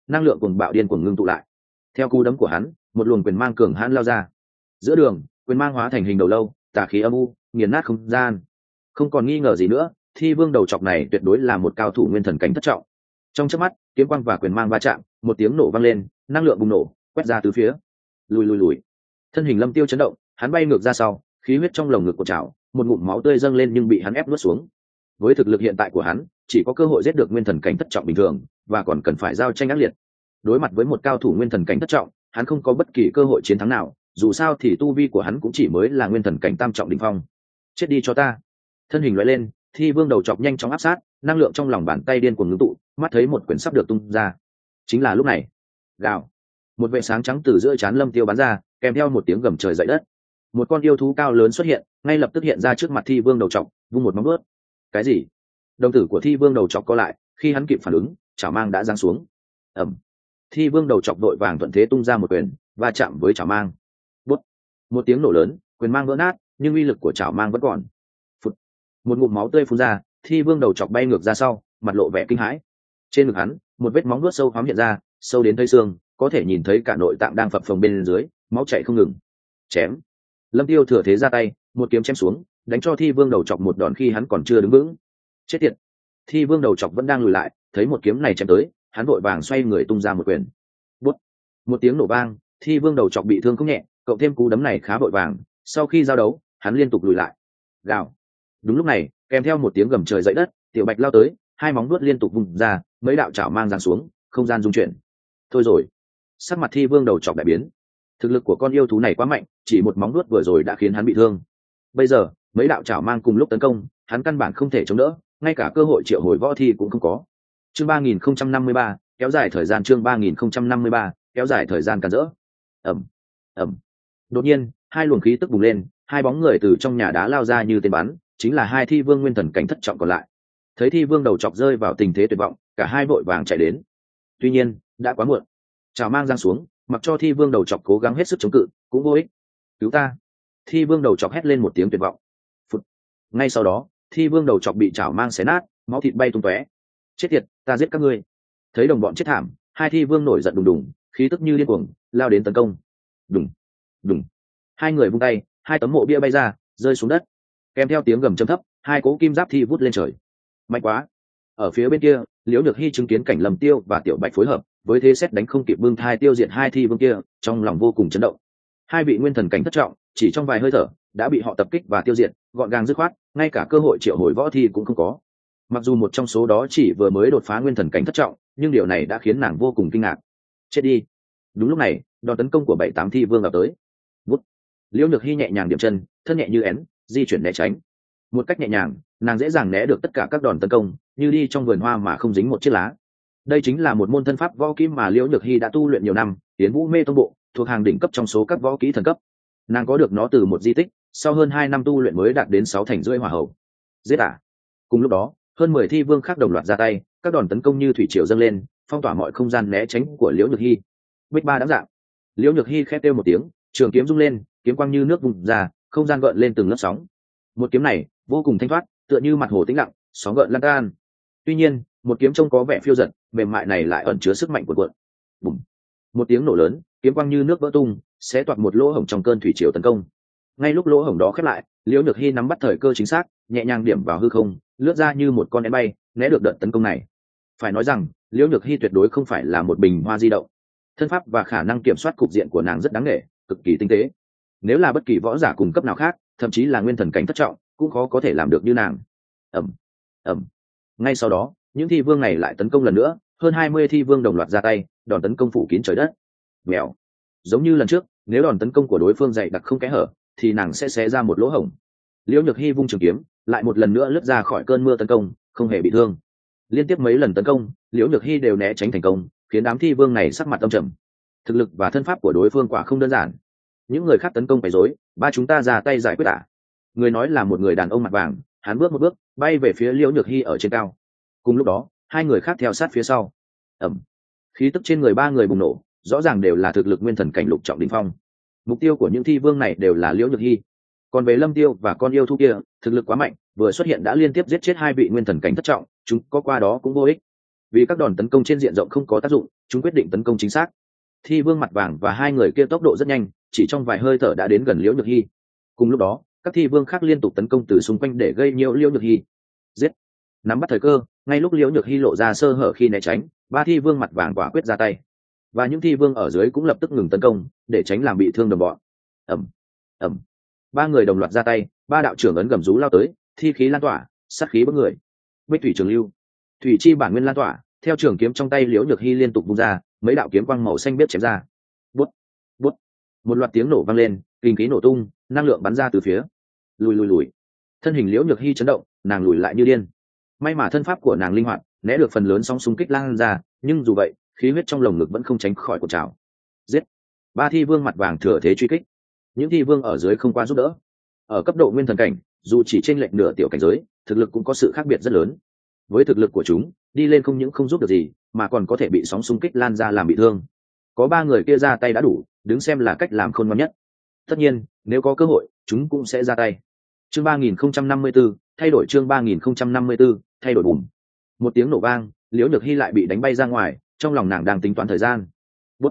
năng lượng cuồng bạo điên cuồng ngưng tụ lại. Theo cú đấm của hắn, một luồng quyền mang cường hãn lao ra. Giữa đường, quyền mang hóa thành hình đầu lâu, tà khí âm u, nghiền nát không gian. Không còn nghi ngờ gì nữa, Thi Vương đầu chọc này tuyệt đối là một cao thủ nguyên thần cảnh thất trọng. Trong chớp mắt, kiếm quang và quyền mang va chạm, một tiếng nổ vang lên, năng lượng bùng nổ, quét ra tứ phía. Lùi. Thân hình Lâm Tiêu chấn động, hắn bay ngược ra sau, khí huyết trong lồng ngực của trào, một ngụm máu tươi dâng lên nhưng bị hắn ép nuốt xuống. Với thực lực hiện tại của hắn, chỉ có cơ hội giết được nguyên thần cảnh thất trọng bình thường, và còn cần phải giao tranh ác liệt. Đối mặt với một cao thủ nguyên thần cảnh thất trọng, hắn không có bất kỳ cơ hội chiến thắng nào, dù sao thì tu vi của hắn cũng chỉ mới là nguyên thần cảnh tam trọng đỉnh phong. Chết đi cho ta. Thân hình lóe lên, Thi Vương đầu chọc nhanh chóng áp sát, năng lượng trong lòng bàn tay điên cuồng ngưng tụ, mắt thấy một quyển sắp được tung ra. Chính là lúc này, gào, một vệ sáng trắng từ giữa trán Lâm Tiêu bắn ra, kèm theo một tiếng gầm trời dậy đất. Một con yêu thú cao lớn xuất hiện, ngay lập tức hiện ra trước mặt Thi Vương đầu chọc, vung một móng vuốt. Cái gì? Đồng tử của Thi Vương đầu chọc co lại, khi hắn kịp phản ứng, chảo mang đã giáng xuống. Ầm. Thi Vương đầu chọc đội vàng thuận thế tung ra một quyền, va chạm với chảo mang. Bút. Một tiếng nổ lớn, quyền mang vỡ nát, nhưng uy lực của chảo mang vẫn còn. Phụt. Một ngụm máu tươi phun ra, Thi Vương đầu chọc bay ngược ra sau, mặt lộ vẻ kinh hãi. Trên ngực hắn, một vết móng vuốt sâu hoắm hiện ra, sâu đến thấy xương, có thể nhìn thấy cả nội tạng đang phập phồng bên dưới, máu chảy không ngừng. Chém. Lâm Tiêu thừa thế ra tay, một kiếm chém xuống, đánh cho Thi Vương đầu chọc một đòn khi hắn còn chưa đứng vững. Chết tiệt. Thi Vương đầu chọc vẫn đang lùi lại, thấy một kiếm này chém tới, hắn vội vàng xoay người tung ra một quyền. Bút. Một tiếng nổ vang, Thi Vương đầu chọc bị thương không nhẹ, cộng thêm cú đấm này khá vội vàng, sau khi giao đấu, hắn liên tục lùi lại. Gào. Đúng lúc này, kèm theo một tiếng gầm trời dậy đất, Tiểu Bạch lao tới, hai móng vuốt liên tục vùng ra, mấy đạo chảo mang giáng xuống, không gian rung chuyển. Thôi rồi. Sắc mặt Thi Vương đầu chọc đại biến. Thực lực của con yêu thú này quá mạnh, chỉ một móng vuốt vừa rồi đã khiến hắn bị thương. Bây giờ, mấy đạo chảo mang cùng lúc tấn công, hắn căn bản không thể chống đỡ, ngay cả cơ hội triệu hồi võ thi cũng không có. Chương 3053, kéo dài thời gian. Chương 3053, kéo dài thời gian càn rỡ. Ầm. Đột nhiên, hai luồng khí tức bùng lên, hai bóng người từ trong nhà đá lao ra như tên bắn, chính là hai Thi Vương nguyên thần cảnh thất trọng còn lại. Thấy Thi Vương đầu chọc rơi vào tình thế tuyệt vọng, cả hai vội vàng chạy đến. Tuy nhiên, đã quá muộn. Chảo mang giáng xuống, mặc cho Thi Vương đầu chọc cố gắng hết sức chống cự, cũng vô ích. Cứu ta. Thi Vương đầu chọc hét lên một tiếng tuyệt vọng. Phụt. Ngay sau đó, Thi Vương đầu chọc bị chảo mang xé nát, máu thịt bay tung tóe. Chết tiệt, ta giết các ngươi. Thấy đồng bọn chết thảm, hai Thi Vương nổi giận đùng đùng, khí tức như điên cuồng, lao đến tấn công. Đùng. Hai người vung tay, hai tấm mộ bia bay ra, rơi xuống đất. Kèm theo tiếng gầm trầm thấp, hai cỗ kim giáp thi vút lên trời. Mạnh quá. Ở phía bên kia, Liễu Nhược Hy chứng kiến cảnh Lâm Tiêu và Tiểu Bạch phối hợp, với thế xét đánh không kịp bưng thai tiêu diệt hai Thi Vương kia, trong lòng vô cùng chấn động. Hai vị nguyên thần cảnh thất trọng, chỉ trong vài hơi thở đã bị họ tập kích và tiêu diệt, gọn gàng dứt khoát, ngay cả cơ hội triệu hồi võ thi cũng không có. Mặc dù một trong số đó chỉ vừa mới đột phá nguyên thần cảnh thất trọng, nhưng điều này đã khiến nàng vô cùng kinh ngạc. Chết đi. Đúng lúc này, đòn tấn công của 7-8 Thi Vương ập tới. Vút. Liễu Nhược Hy nhẹ nhàng điểm chân, thân nhẹ như én, di chuyển né tránh. Một cách nhẹ nhàng, nàng dễ dàng né được tất cả các đòn tấn công, như đi trong vườn hoa mà không dính một chiếc lá. Đây chính là một môn thân pháp võ kỹ mà Liễu Nhược Hy đã tu luyện nhiều năm, Tiến Vũ Mê Tông Bộ, thuộc hàng đỉnh cấp trong số các võ kỹ thần cấp. Nàng có được nó từ một di tích, sau hơn 2 năm tu luyện mới đạt đến 6 thành rưỡi hỏa hậu. Giết à. Cùng lúc đó, hơn 10 Thi Vương khác đồng loạt ra tay, các đòn tấn công như thủy triều dâng lên, phong tỏa mọi không gian né tránh của Liễu Nhược Hy. Bích ba đáng dạng. Liễu Nhược Hy khẽ kêu một tiếng, trường kiếm rung lên, kiếm quang như nước vung ra, không gian gợn lên từng lớp sóng. Một kiếm này vô cùng thanh thoát, tựa như mặt hồ tĩnh lặng, sóng gợn lan tan. Tuy nhiên, một kiếm trông có vẻ phiêu dật, mềm mại này lại ẩn chứa sức mạnh của cuộn. Bùm. Một tiếng nổ lớn, kiếm quang như nước vỡ tung, sẽ toạc một lỗ hổng trong cơn thủy triều tấn công. Ngay lúc lỗ hổng đó khép lại, Liễu Nhược Hy nắm bắt thời cơ chính xác, nhẹ nhàng điểm vào hư không, lướt ra như một con én bay, né được đợt tấn công này. Phải nói rằng, Liễu Nhược Hy tuyệt đối không phải là một bình hoa di động. Thân pháp và khả năng kiểm soát cục diện của nàng rất đáng nể, cực kỳ tinh tế. Nếu là bất kỳ võ giả cùng cấp nào khác, thậm chí là nguyên thần cảnh thất trọng, cũng khó có thể làm được như nàng. Ầm. Ngay sau đó, những Thi Vương này lại tấn công lần nữa, hơn 20 Thi Vương đồng loạt ra tay, đòn tấn công phủ kín trời đất. Mèo. Giống như lần trước, nếu đòn tấn công của đối phương dày đặc không kẽ hở, thì nàng sẽ xé ra một lỗ hổng. Liễu Nhược Hy vung trường kiếm, lại một lần nữa lướt ra khỏi cơn mưa tấn công, không hề bị thương. Liên tiếp mấy lần tấn công, Liễu Nhược Hy đều né tránh thành công, khiến đám Thi Vương này sắc mặt âm trầm. Thực lực và thân pháp của đối phương quả không đơn giản. Những người khác tấn công phải rối, ba chúng ta ra tay giải quyết à? Người nói là một người đàn ông mặt vàng, hắn bước một bước, bay về phía Liễu Nhược Hy ở trên cao. Cùng lúc đó, hai người khác theo sát phía sau. Ầm. Khí tức trên người ba người bùng nổ, rõ ràng đều là thực lực nguyên thần cảnh lục trọng đỉnh phong. Mục tiêu của những Thi Vương này đều là Liễu Nhược Hy. Còn về Lâm Tiêu và con yêu thú kia, thực lực quá mạnh, vừa xuất hiện đã liên tiếp giết chết hai vị nguyên thần cảnh thất trọng, chúng có qua đó cũng vô ích. Vì các đòn tấn công trên diện rộng không có tác dụng, chúng quyết định tấn công chính xác. Thi vương mặt vàng và hai người kia tốc độ rất nhanh, chỉ trong vài hơi thở đã đến gần liễu nhược hy. Cùng lúc đó các thi vương khác liên tục tấn công từ xung quanh để gây nhiễu liễu nhược hy. Giết! Nắm bắt thời cơ, ngay lúc liễu nhược hy lộ ra sơ hở khi né tránh, ba thi vương mặt vàng quả quyết ra tay, và những thi vương ở dưới cũng lập tức ngừng tấn công để tránh làm bị thương đồng bọn. ẩm ba người đồng loạt ra tay, ba đạo trưởng ấn gầm rú lao tới, thi khí lan tỏa, sát khí bức người. Bích thủy trường lưu, thủy chi bản nguyên lan tỏa, theo trường kiếm trong tay liễu nhược hy liên tục vung ra, mấy đạo kiếm quang màu xanh biết chém ra. Bút bút, một loạt tiếng nổ vang lên, kinh khí nổ tung, năng lượng bắn ra từ phía. Lùi. Thân hình liễu nhược hy chấn động, nàng lùi lại như điên. May mà thân pháp của nàng linh hoạt, né được phần lớn sóng xung kích lan ra, nhưng dù vậy khí huyết trong lồng ngực vẫn không tránh khỏi cột trào. Giết! Ba thi vương mặt vàng thừa thế truy kích. Những thi vương ở dưới không qua giúp đỡ. Ở cấp độ nguyên thần cảnh, dù chỉ chênh lệch nửa tiểu cảnh giới, thực lực cũng có sự khác biệt rất lớn. Với thực lực của chúng, đi lên không những không giúp được gì, mà còn có thể bị sóng xung kích lan ra làm bị thương. Có ba người kia ra tay đã đủ, đứng xem là cách làm khôn ngoan nhất. Tất nhiên, nếu có cơ hội, chúng cũng sẽ ra tay. Chương 3054, thay đổi chương 3054, thay đổi bùm. Một tiếng nổ vang, liễu nhược hy lại bị đánh bay ra ngoài, trong lòng nàng đang tính toán thời gian. Bút.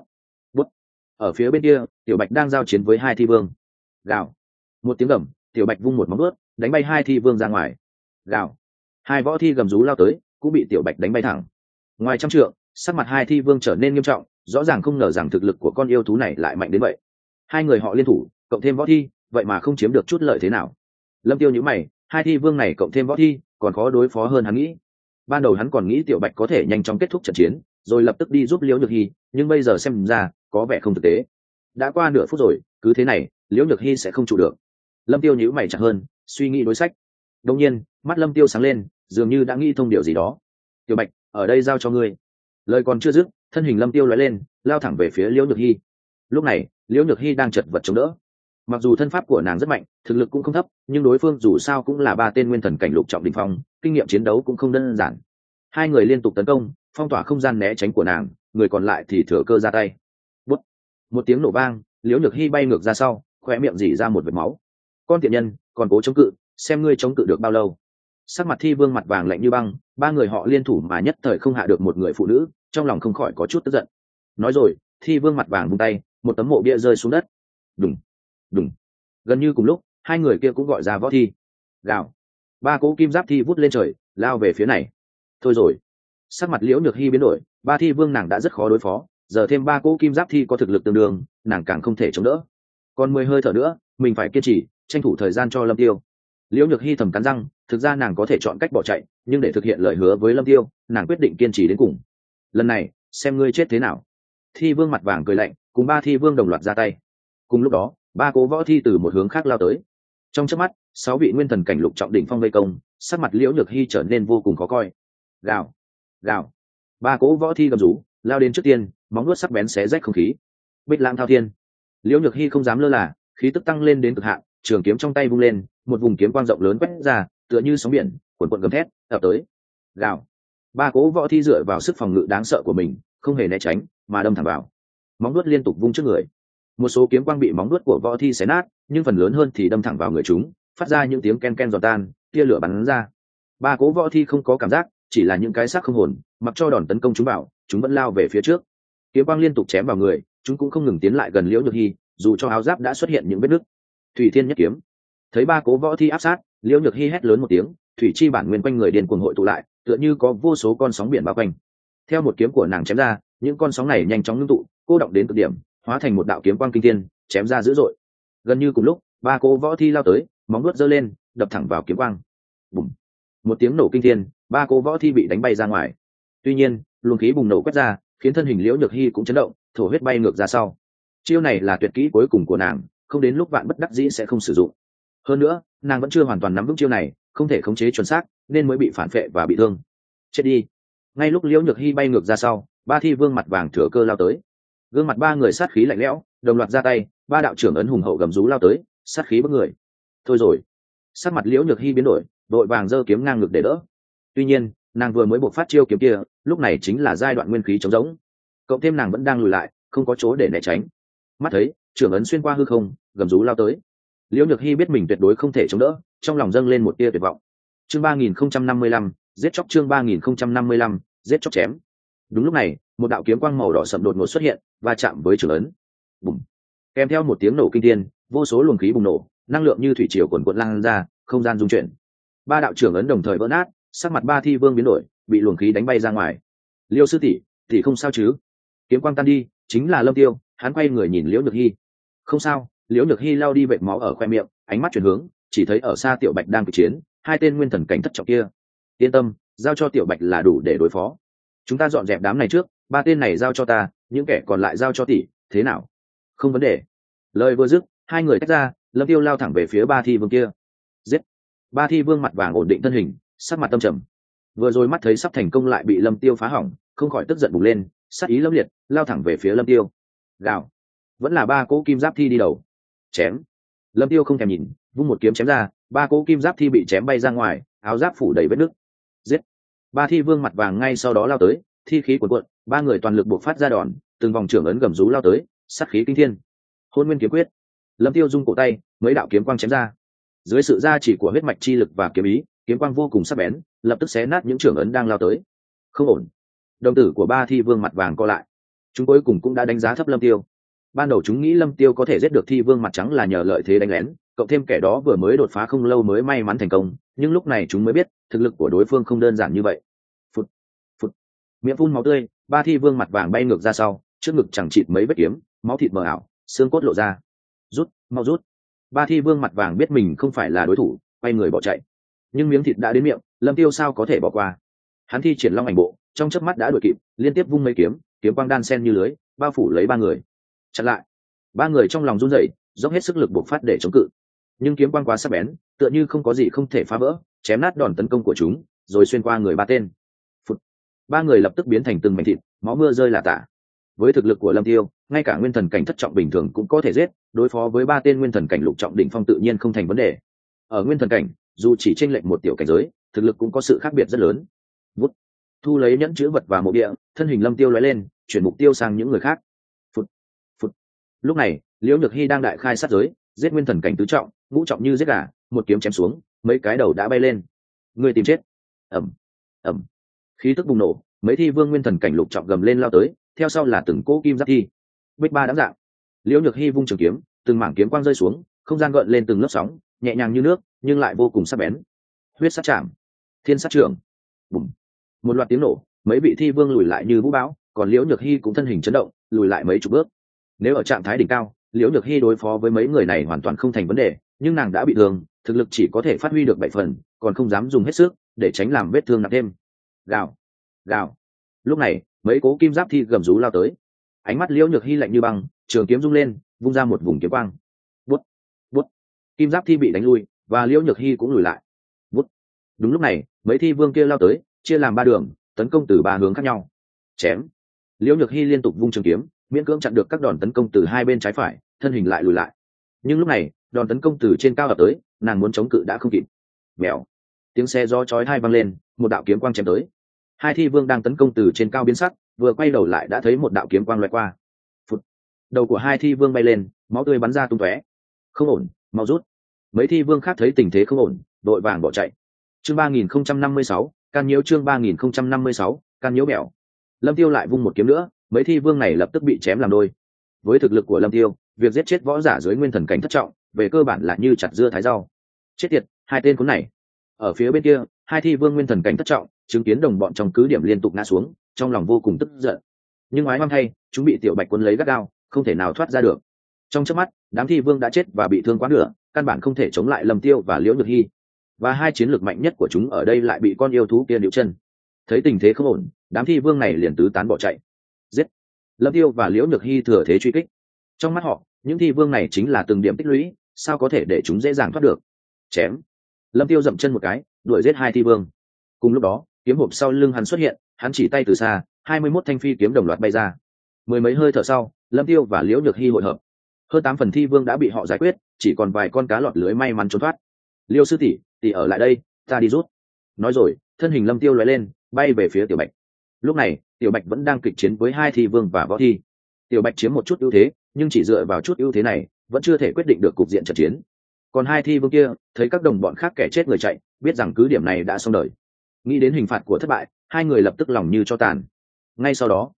Ở phía bên kia, tiểu bạch đang giao chiến với hai thi vương. Gào. Một tiếng gầm, tiểu bạch vung một móng vuốt, đánh bay hai thi vương ra ngoài. Gào. Hai võ thi gầm rú lao tới, cũng bị tiểu bạch đánh bay thẳng. Ngoài trăm trượng, sắc mặt hai thi vương trở nên nghiêm trọng, rõ ràng không ngờ rằng thực lực của con yêu thú này lại mạnh đến vậy. Hai người họ liên thủ, cộng thêm võ thi, vậy mà không chiếm được chút lợi thế nào. Lâm Tiêu nhíu mày, hai thi vương này cộng thêm võ thi, còn khó đối phó hơn hắn nghĩ. Ban đầu hắn còn nghĩ tiểu bạch có thể nhanh chóng kết thúc trận chiến, rồi lập tức đi giúp liễu nhược hy, nhưng bây giờ xem ra có vẻ không thực tế. Đã qua nửa phút rồi, cứ thế này liễu nhược hy sẽ không trụ được. Lâm Tiêu nhíu mày chặt hơn, suy nghĩ đối sách. Đột nhiên mắt Lâm Tiêu sáng lên, dường như đã nghĩ thông điều gì đó. Tiểu bạch, ở đây giao cho ngươi. Lời còn chưa dứt, thân hình Lâm Tiêu lóe lên, lao thẳng về phía liễu nhược hy. Lúc này liễu nhược hy đang chật vật chống đỡ. Mặc dù thân pháp của nàng rất mạnh, thực lực cũng không thấp, nhưng đối phương dù sao cũng là ba tên nguyên thần cảnh lục trọng đỉnh phong, kinh nghiệm chiến đấu cũng không đơn giản. Hai người liên tục tấn công, phong tỏa không gian né tránh của nàng, người còn lại thì thừa cơ ra tay. Bút. Một tiếng nổ vang, liễu nhược hy bay ngược ra sau, khóe miệng rỉ ra một vệt máu. Con tiện nhân, còn cố chống cự, xem ngươi chống cự được bao lâu. Sắc mặt thi vương mặt vàng lạnh như băng, ba người họ liên thủ mà nhất thời không hạ được một người phụ nữ, trong lòng không khỏi có chút tức giận. Nói rồi, thi vương mặt vàng vung tay, một tấm mộ bia rơi xuống đất. Đùng. Gần như cùng lúc, hai người kia cũng gọi ra võ thi. Gào. Ba cỗ kim giáp thi vút lên trời, lao về phía này. Thôi rồi. Sắc mặt liễu nhược hy biến đổi, ba thi vương nàng đã rất khó đối phó, giờ thêm ba cỗ kim giáp thi có thực lực tương đương, nàng càng không thể chống đỡ. Còn 10 hơi thở nữa, mình phải kiên trì, tranh thủ thời gian cho Lâm Tiêu. Liễu nhược hy thầm cắn răng, thực ra nàng có thể chọn cách bỏ chạy, nhưng để thực hiện lời hứa với Lâm Tiêu, nàng quyết định kiên trì đến cùng. Lần này, xem ngươi chết thế nào. Thi vương mặt vàng cười lạnh, cùng ba thi vương đồng loạt ra tay. Cùng lúc đó, ba cố võ thi từ một hướng khác lao tới. Trong chớp mắt, 6 vị nguyên thần cảnh lục trọng đỉnh phong vây công, sắc mặt liễu nhược hy trở nên vô cùng khó coi. Gào. Ba cố võ thi gầm rú, lao đến trước tiên, móng vuốt sắc bén xé rách không khí. Bích lãng thao thiên. Liễu nhược hy không dám lơ là, khí tức tăng lên đến cực hạn, trường kiếm trong tay vung lên, một vùng kiếm quang rộng lớn quét ra, tựa như sóng biển, cuồn cuộn gầm thét, ập tới. Gào. Ba cố võ thi dựa vào sức phòng ngự đáng sợ của mình, không hề né tránh, mà đâm thẳng vào. Móng vuốt liên tục vung trước người. Một số kiếm quang bị móng vuốt của võ thi xé nát, nhưng phần lớn hơn thì đâm thẳng vào người chúng, phát ra những tiếng ken ken giòn tan, tia lửa bắn ra. Ba cố võ thi không có cảm giác, chỉ là những cái xác không hồn, mặc cho đòn tấn công chúng bảo, chúng vẫn lao về phía trước. Kiếm quang liên tục chém vào người, chúng cũng không ngừng tiến lại gần liễu nhược hy, dù cho áo giáp đã xuất hiện những vết nứt. Thủy thiên nhất kiếm. Thấy ba cố võ thi áp sát, liễu nhược hy hét lớn một tiếng, thủy chi bản nguyên quanh người điên cuồng hội tụ lại, tựa như có vô số con sóng biển bao quanh. Theo một kiếm của nàng chém ra, những con sóng này nhanh chóng ngưng tụ, cô động đến cực điểm, hóa thành một đạo kiếm quang kinh thiên, chém ra dữ dội. Gần như cùng lúc, ba cố võ thi lao tới, móng vuốt giơ lên, đập thẳng vào kiếm quang. Bùm. Một tiếng nổ kinh thiên, ba cố võ thi bị đánh bay ra ngoài. Tuy nhiên, luồng khí bùng nổ quét ra, khiến thân hình liễu nhược hy cũng chấn động, thổ huyết bay ngược ra sau. Chiêu này là tuyệt kỹ cuối cùng của nàng, không đến lúc vạn bất đắc dĩ sẽ không sử dụng. Hơn nữa, nàng vẫn chưa hoàn toàn nắm vững chiêu này, không thể khống chế chuẩn xác, nên mới bị phản phệ và bị thương. Chết đi. Ngay lúc liễu nhược hy bay ngược ra sau, ba thi vương mặt vàng thừa cơ lao tới. Gương mặt ba người sát khí lạnh lẽo, đồng loạt ra tay, ba đạo trưởng ấn hùng hậu gầm rú lao tới, sát khí bức người. Thôi rồi. Sắc mặt liễu nhược hy biến đổi, đội vàng giơ kiếm ngang ngực để đỡ. Tuy nhiên, nàng vừa mới bộc phát chiêu kiếm kia, lúc này chính là giai đoạn nguyên khí trống rỗng. Cộng thêm nàng vẫn đang lùi lại, không có chỗ để né tránh. Mắt thấy trưởng ấn xuyên qua hư không, gầm rú lao tới. Liễu nhược hy biết mình tuyệt đối không thể chống đỡ, trong lòng dâng lên một tia tuyệt vọng. Chương 3055, giết chóc chương 3055, giết chóc chém. Đúng lúc này, một đạo kiếm quang màu đỏ sậm đột ngột xuất hiện và chạm với trưởng ấn. Bùm. Kèm theo một tiếng nổ kinh thiên, vô số luồng khí bùng nổ, năng lượng như thủy triều cuồn cuộn lan ra, không gian rung chuyển. Ba đạo trưởng ấn đồng thời vỡ nát, sắc mặt ba thi vương biến đổi, bị luồng khí đánh bay ra ngoài. Liêu sư tỷ không sao chứ? Kiếm quang tan đi, chính là Lâm Tiêu. Hắn quay người nhìn Liễu Nhược Hi. Không sao. Liễu Nhược Hi lau đi vệt máu ở khoe miệng, ánh mắt chuyển hướng, chỉ thấy ở xa Tiểu Bạch đang kịch chiến, hai tên nguyên thần cảnh thất trọng kia. Yên tâm, giao cho Tiểu Bạch là đủ để đối phó. Chúng ta dọn dẹp đám này trước, ba tên này giao cho ta, những kẻ còn lại giao cho tỷ, thế nào? Không vấn đề. Lời vừa dứt, hai người tách ra, Lâm Tiêu lao thẳng về phía ba thi vương kia. Giết. Ba thi vương mặt vàng ổn định thân hình, sắc mặt tâm trầm. Vừa rồi mắt thấy sắp thành công lại bị Lâm Tiêu phá hỏng, không khỏi tức giận bùng lên, sát ý lâm liệt, lao thẳng về phía Lâm Tiêu. Gào. Vẫn là ba cỗ kim giáp thi đi đầu. Chém. Lâm Tiêu không thèm nhìn, vung một kiếm chém ra, ba cỗ kim giáp thi bị chém bay ra ngoài, áo giáp phủ đầy vết nứt. Giết. Ba thi vương mặt vàng ngay sau đó lao tới, thi khí cuồn cuộn, ba người toàn lực buộc phát ra đòn, từng vòng trưởng ấn gầm rú lao tới, sát khí kinh thiên. Hôn Nguyên kiếm quyết. Lâm Tiêu rung cổ tay, mấy đạo kiếm quang chém ra. Dưới sự gia chỉ của huyết mạch chi lực và kiếm ý, kiếm quang vô cùng sắc bén, lập tức xé nát những trưởng ấn đang lao tới. Không ổn. Đồng tử của ba thi vương mặt vàng co lại. Chúng cuối cùng cũng đã đánh giá thấp Lâm Tiêu. Ban đầu chúng nghĩ Lâm Tiêu có thể giết được thi vương mặt trắng là nhờ lợi thế đánh lén, cộng thêm kẻ đó vừa mới đột phá không lâu mới may mắn thành công, nhưng lúc này chúng mới biết thực lực của đối phương không đơn giản như vậy. Phụt, phụt. Miệng phun máu tươi, ba thi vương mặt vàng bay ngược ra sau, trước ngực chẳng chịt mấy vết kiếm, máu thịt mờ ảo, xương cốt lộ ra. Rút, mau rút. Ba thi vương mặt vàng biết mình không phải là đối thủ, quay người bỏ chạy. Nhưng miếng thịt đã đến miệng, Lâm Tiêu sao có thể bỏ qua. Hắn thi triển long ảnh bộ, trong chớp mắt đã đuổi kịp, liên tiếp vung mấy kiếm, kiếm quang đan sen như lưới, bao phủ lấy ba người. Chặn lại. Ba người trong lòng run rẩy, dốc hết sức lực bộc phát để chống cự. Nhưng kiếm quang quá sắc bén, tựa như không có gì không thể phá vỡ, chém nát đòn tấn công của chúng, rồi xuyên qua người ba tên. Phụt. Ba người lập tức biến thành từng mảnh thịt, máu mưa rơi lả tả. Với thực lực của Lâm Tiêu, ngay cả nguyên thần cảnh thất trọng bình thường cũng có thể giết, đối phó với ba tên nguyên thần cảnh lục trọng đỉnh phong tự nhiên không thành vấn đề. Ở nguyên thần cảnh, dù chỉ chênh lệch một tiểu cảnh giới, thực lực cũng có sự khác biệt rất lớn. Vút. Thu lấy nhẫn chữ vật và mộ địa, thân hình Lâm Tiêu lóe lên, chuyển mục tiêu sang những người khác. Phụt. Phụt. Lúc này, Liễu Nhược Hi đang đại khai sát giới, giết nguyên thần cảnh tứ trọng, ngũ trọng như giết gà, một kiếm chém xuống, mấy cái đầu đã bay lên. Người tìm chết. Ầm. Ầm. Khí tức bùng nổ, mấy thi vương nguyên thần cảnh lục trọng gầm lên lao tới, theo sau là từng cỗ kim giáp thi. Bích ba đám dạng. Liễu Nhược Hi vung trường kiếm, từng mảng kiếm quang rơi xuống, không gian gợn lên từng lớp sóng, nhẹ nhàng như nước, nhưng lại vô cùng sắc bén. Huyết sát chạm, thiên sát trường. Bùm. Một loạt tiếng nổ, mấy vị thi vương lùi lại như vũ bão, còn Liễu Nhược Hi cũng thân hình chấn động, lùi lại mấy chục bước. Nếu ở trạng thái đỉnh cao, Liễu Nhược Hi đối phó với mấy người này hoàn toàn không thành vấn đề, nhưng nàng đã bị thương, thực lực chỉ có thể phát huy được 7 phần, còn không dám dùng hết sức, để tránh làm vết thương nặng thêm. Gào, gào. Lúc này, mấy cố kim giáp thi gầm rú lao tới. Ánh mắt Liễu Nhược Hi lạnh như băng, trường kiếm rung lên, vung ra một vùng kiếm quang. Bút, bút. Kim giáp thi bị đánh lui, và Liễu Nhược Hi cũng lùi lại. Bút. Đúng lúc này, mấy thi vương kia lao tới, chia làm ba đường, tấn công từ ba hướng khác nhau. Chém. Liễu Nhược Hi liên tục vung trường kiếm, miễn cưỡng chặn được các đòn tấn công từ hai bên trái phải, thân hình lại lùi lại. Nhưng lúc này, đòn tấn công từ trên cao ập tới, nàng muốn chống cự đã không kịp. Mèo. Tiếng xe gió chói tai vang lên, một đạo kiếm quang chém tới. Hai thi vương đang tấn công từ trên cao biến sắc, vừa quay đầu lại đã thấy một đạo kiếm quang lóe qua. Phụt. Đầu của hai thi vương bay lên, máu tươi bắn ra tung tóe. Không ổn, mau rút. Mấy thi vương khác thấy tình thế không ổn, đội vàng bỏ chạy. Chương 3056, can nhiễu chương 3056, can nhiễu mèo. Lâm Tiêu lại vung một kiếm nữa, mấy thi vương này lập tức bị chém làm đôi. Với thực lực của Lâm Tiêu, việc giết chết võ giả dưới nguyên thần cảnh thất trọng, về cơ bản là như chặt dưa thái rau. Chết tiệt, hai tên khốn này. Ở phía bên kia, hai thi vương nguyên thần cảnh thất trọng, chứng kiến đồng bọn trong cứ điểm liên tục ngã xuống, trong lòng vô cùng tức giận. Nhưng oái oăm thay, chúng bị Tiểu Bạch cuốn lấy gắt gao, không thể nào thoát ra được. Trong chớp mắt, đám thi vương đã chết và bị thương quá nửa, căn bản không thể chống lại Lâm Tiêu và Liễu Nhược Hi. Và hai chiến lược mạnh nhất của chúng ở đây lại bị con yêu thú kia níu chân. Thấy tình thế không ổn, đám thi vương này liền tứ tán bỏ chạy. Giết. Lâm Tiêu và Liễu Nhược Hi thừa thế truy kích. Trong mắt họ, những thi vương này chính là từng điểm tích lũy, sao có thể để chúng dễ dàng thoát được. Chém. Lâm Tiêu dậm chân một cái, đuổi giết hai thi vương. Cùng lúc đó, kiếm hộp sau lưng hắn xuất hiện, hắn chỉ tay từ xa, 21 thanh phi kiếm đồng loạt bay ra. Mười mấy hơi thở sau, Lâm Tiêu và Liễu Nhược Hi hội hợp. Hơn 8 phần thi vương đã bị họ giải quyết, chỉ còn vài con cá lọt lưới may mắn trốn thoát. Liêu sư tỷ ở lại đây, ta đi rút. Nói rồi, thân hình Lâm Tiêu lóe lên, bay về phía Tiểu Bạch. Lúc này, Tiểu Bạch vẫn đang kịch chiến với hai thi vương và võ thi. Tiểu Bạch chiếm một chút ưu thế, nhưng chỉ dựa vào chút ưu thế này, vẫn chưa thể quyết định được cục diện trận chiến. Còn hai thi vương kia, thấy các đồng bọn khác kẻ chết người chạy, biết rằng cứ điểm này đã xong đời. Nghĩ đến hình phạt của thất bại, hai người lập tức lòng như cho tàn. Ngay sau đó,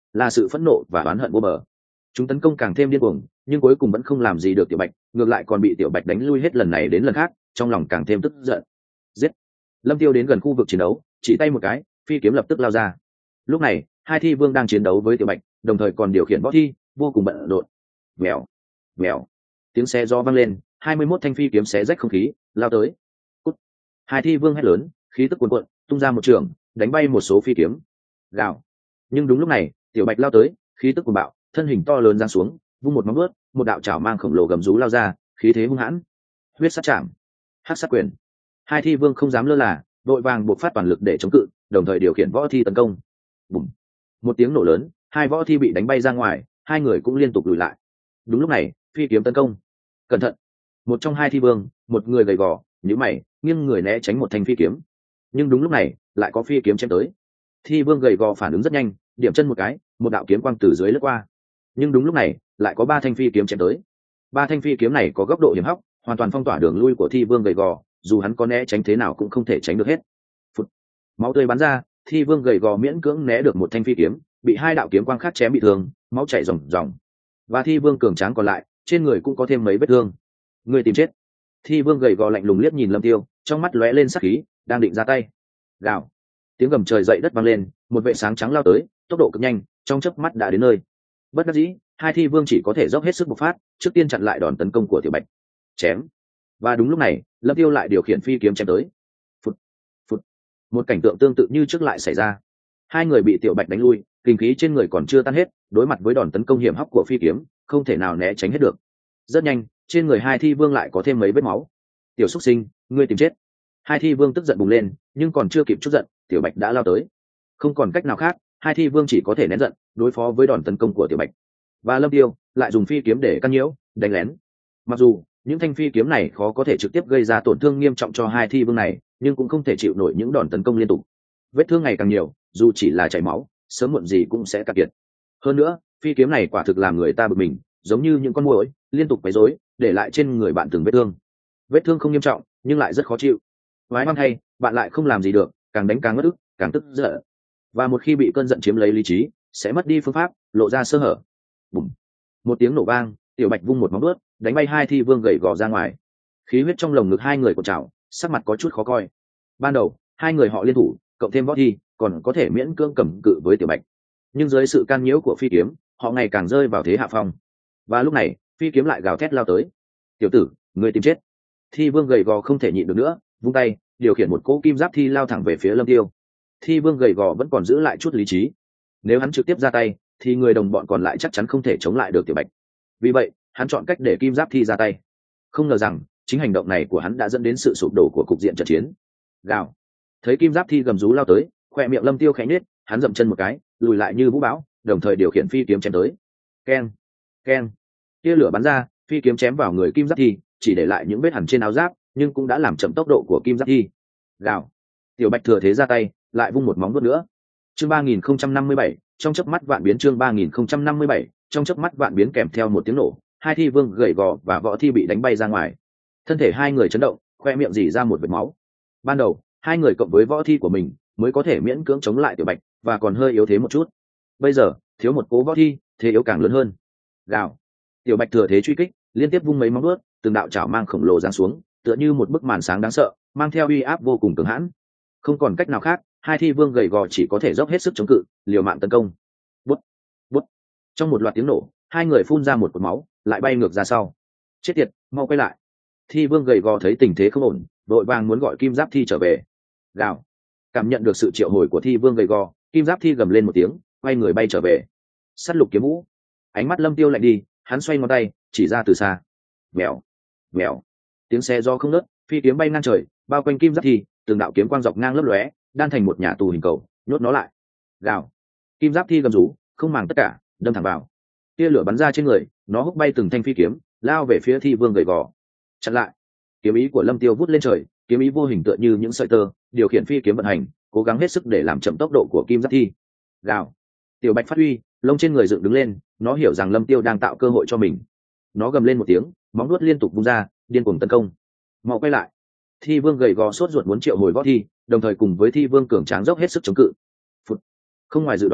là sự phẫn nộ và oán hận vô bờ. Chúng tấn công càng thêm điên cuồng, nhưng cuối cùng vẫn không làm gì được tiểu bạch, ngược lại còn bị tiểu bạch đánh lui hết lần này đến lần khác, trong lòng càng thêm tức giận. Giết! Lâm Tiêu đến gần khu vực chiến đấu, chỉ tay một cái, phi kiếm lập tức lao ra. Lúc này hai thi vương đang chiến đấu với tiểu bạch, đồng thời còn điều khiển võ thi, vô cùng bận rộn. Mèo, mèo, tiếng xe gió vang lên, 21 thanh phi kiếm xé rách không khí, lao tới. Cút! Hai thi vương hét lớn, khí tức cuồn cuộn, tung ra một trường, đánh bay một số phi kiếm. Gào! Nhưng đúng lúc này, tiểu bạch lao tới, khí tức cuồng bạo, thân hình to lớn giáng xuống, vung một móng vuốt, một đạo chảo mang khổng lồ gầm rú lao ra, khí thế hung hãn. Huyết sát chạm, hắc sát quyền. Hai thi vương không dám lơ là, đội vàng buộc phát toàn lực để chống cự, đồng thời điều khiển võ thi tấn công. Bùm! Một tiếng nổ lớn, hai võ thi bị đánh bay ra ngoài, hai người cũng liên tục lùi lại. Đúng lúc này, phi kiếm tấn công. Cẩn thận! Một trong hai thi vương, một người gầy gò, nhíu mày, nghiêng người né tránh một thanh phi kiếm. Nhưng đúng lúc này, lại có phi kiếm chém tới. Thi vương gầy gò phản ứng rất nhanh, điểm chân một cái, một đạo kiếm quang từ dưới lướt qua. Nhưng đúng lúc này, lại có ba thanh phi kiếm chém tới. Ba thanh phi kiếm này có góc độ hiểm hóc, hoàn toàn phong tỏa đường lui của thi vương gầy gò, dù hắn có né tránh thế nào cũng không thể tránh được hết. Phụt. Máu tươi bắn ra, thi vương gầy gò miễn cưỡng né được một thanh phi kiếm, bị hai đạo kiếm quang khác chém bị thương, máu chảy ròng ròng. Và thi vương cường tráng còn lại, trên người cũng có thêm mấy vết thương. Người tìm chết! Thi vương gầy gò lạnh lùng liếc nhìn Lâm Tiêu, trong mắt lóe lên sắc khí, đang định ra tay. Gào! Tiếng gầm trời dậy đất vang lên, một vệ sáng trắng lao tới, tốc độ cực nhanh, trong chớp mắt đã đến nơi. Bất đắc dĩ, hai thi vương chỉ có thể dốc hết sức bộc phát, trước tiên chặn lại đòn tấn công của tiểu bạch. Chém! Và đúng lúc này, Lâm Tiêu lại điều khiển phi kiếm chém tới. Phụt, phụt. Một cảnh tượng tương tự như trước lại xảy ra. Hai người bị tiểu bạch đánh lui, kinh khí trên người còn chưa tan hết, đối mặt với đòn tấn công hiểm hóc của phi kiếm, không thể nào né tránh hết được. Rất nhanh, trên người hai thi vương lại có thêm mấy vết máu. Tiểu xuất sinh, ngươi tìm chết! Hai thi vương tức giận bùng lên, nhưng còn chưa kịp chút giận, tiểu bạch đã lao tới. Không còn cách nào khác, hai thi vương chỉ có thể nén giận, đối phó với đòn tấn công của tiểu bạch. Và Lâm Tiêu lại dùng phi kiếm để căn nhiễu, đánh lén. Mặc dù những thanh phi kiếm này khó có thể trực tiếp gây ra tổn thương nghiêm trọng cho hai thi vương này, nhưng cũng không thể chịu nổi những đòn tấn công liên tục. Vết thương ngày càng nhiều, dù chỉ là chảy máu, sớm muộn gì cũng sẽ cạn kiệt. Hơn nữa, phi kiếm này quả thực làm người ta bực mình, giống như những con muỗi liên tục quấy rối, để lại trên người bạn từng vết thương. Vết thương không nghiêm trọng, nhưng lại rất khó chịu. Vái hoang hay, bạn lại không làm gì được, càng đánh càng ngất ức, càng tức giận. Và một khi bị cơn giận chiếm lấy lý trí, sẽ mất đi phương pháp, lộ ra sơ hở. Bùm! Một tiếng nổ vang, tiểu bạch vung một móng vuốt, đánh bay hai thi vương gầy gò ra ngoài. Khí huyết trong lồng ngực hai người cột trào, sắc mặt có chút khó coi. Ban đầu hai người họ liên thủ, cộng thêm võ thi, còn có thể miễn cưỡng cầm cự với tiểu bạch. Nhưng dưới sự can nhiễu của phi kiếm, họ ngày càng rơi vào thế hạ phong. Và lúc này, phi kiếm lại gào thét lao tới. Tiểu tử, ngươi tìm chết! Thi vương gầy gò không thể nhịn được nữa, vung tay, điều khiển một cỗ kim giáp thi lao thẳng về phía Lâm Tiêu. Thi vương gầy gò vẫn còn giữ lại chút lý trí. Nếu hắn trực tiếp ra tay, thì người đồng bọn còn lại chắc chắn không thể chống lại được tiểu bạch. Vì vậy, hắn chọn cách để kim giáp thi ra tay. Không ngờ rằng chính hành động này của hắn đã dẫn đến sự sụp đổ của cục diện trận chiến. Gào! Thấy kim giáp thi gầm rú lao tới, khoe miệng Lâm Tiêu khẽ nhếch, hắn dậm chân một cái, lùi lại như vũ bão, đồng thời điều khiển phi kiếm chém tới. Keng! Keng! Tia lửa bắn ra, phi kiếm chém vào người kim giáp thi, chỉ để lại những vết hằn trên áo giáp, nhưng cũng đã làm chậm tốc độ của kim giáp thi. Gào! Tiểu bạch thừa thế ra tay, lại vung một móng vuốt nữa. Chương 3057, trong chớp mắt vạn biến. Chương 3057, trong chớp mắt vạn biến kèm theo một tiếng nổ, hai thi vương gầy gò và võ thi bị đánh bay ra ngoài. Thân thể hai người chấn động, khoe miệng rỉ ra một vệt máu. Ban đầu, hai người cộng với võ thi của mình mới có thể miễn cưỡng chống lại tiểu bạch, và còn hơi yếu thế một chút. Bây giờ, thiếu một cố võ thi, thế yếu càng lớn hơn. Gào! Tiểu bạch thừa thế truy kích, liên tiếp vung mấy móng vuốt, từng đạo chảo mang khổng lồ giáng xuống, tựa như một bức màn sáng đáng sợ, mang theo uy áp vô cùng cường hãn. Không còn cách nào khác, hai thi vương gầy gò chỉ có thể dốc hết sức chống cự, liều mạng tấn công. Bút, bút. Trong một loạt tiếng nổ, hai người phun ra một cột máu, lại bay ngược ra sau. Chết tiệt, mau quay lại! Thi vương gầy gò thấy tình thế không ổn, đội vàng muốn gọi kim giáp thi trở về. Gào! Cảm nhận được sự triệu hồi của thi vương gầy gò, kim giáp thi gầm lên một tiếng, quay người bay trở về. Sắt lục kiếm vũ. Ánh mắt Lâm Tiêu lạnh đi, hắn xoay ngón tay, chỉ ra từ xa. Vèo, vèo. Tiếng xe do không ngớt, phi kiếm bay ngang trời, bao quanh kim giáp thi, từng đạo kiếm quang dọc ngang lấp lóe, đan thành một nhà tù hình cầu, nhốt nó lại. Gào! Kim giáp thi gầm rú, không màng tất cả, đâm thẳng vào. Tia lửa bắn ra trên người, nó húc bay từng thanh phi kiếm, lao về phía thi vương gầy gò. Chặn lại! Kiếm ý của Lâm Tiêu vút lên trời, kiếm ý vô hình tựa như những sợi tơ, điều khiển phi kiếm vận hành, cố gắng hết sức để làm chậm tốc độ của kim giáp thi. Gào! Tiểu bạch phát huy, lông trên người dựng đứng lên, nó hiểu rằng Lâm Tiêu đang tạo cơ hội cho mình. Nó gầm lên một tiếng, móng vuốt liên tục vung ra, điên cuồng tấn công. Mau quay lại! Thi vương gầy gò sốt ruột muốn triệu hồi võ thi, đồng thời cùng với thi vương cường tráng dốc hết sức chống cự. Phụt. Không ngoài dự đoán,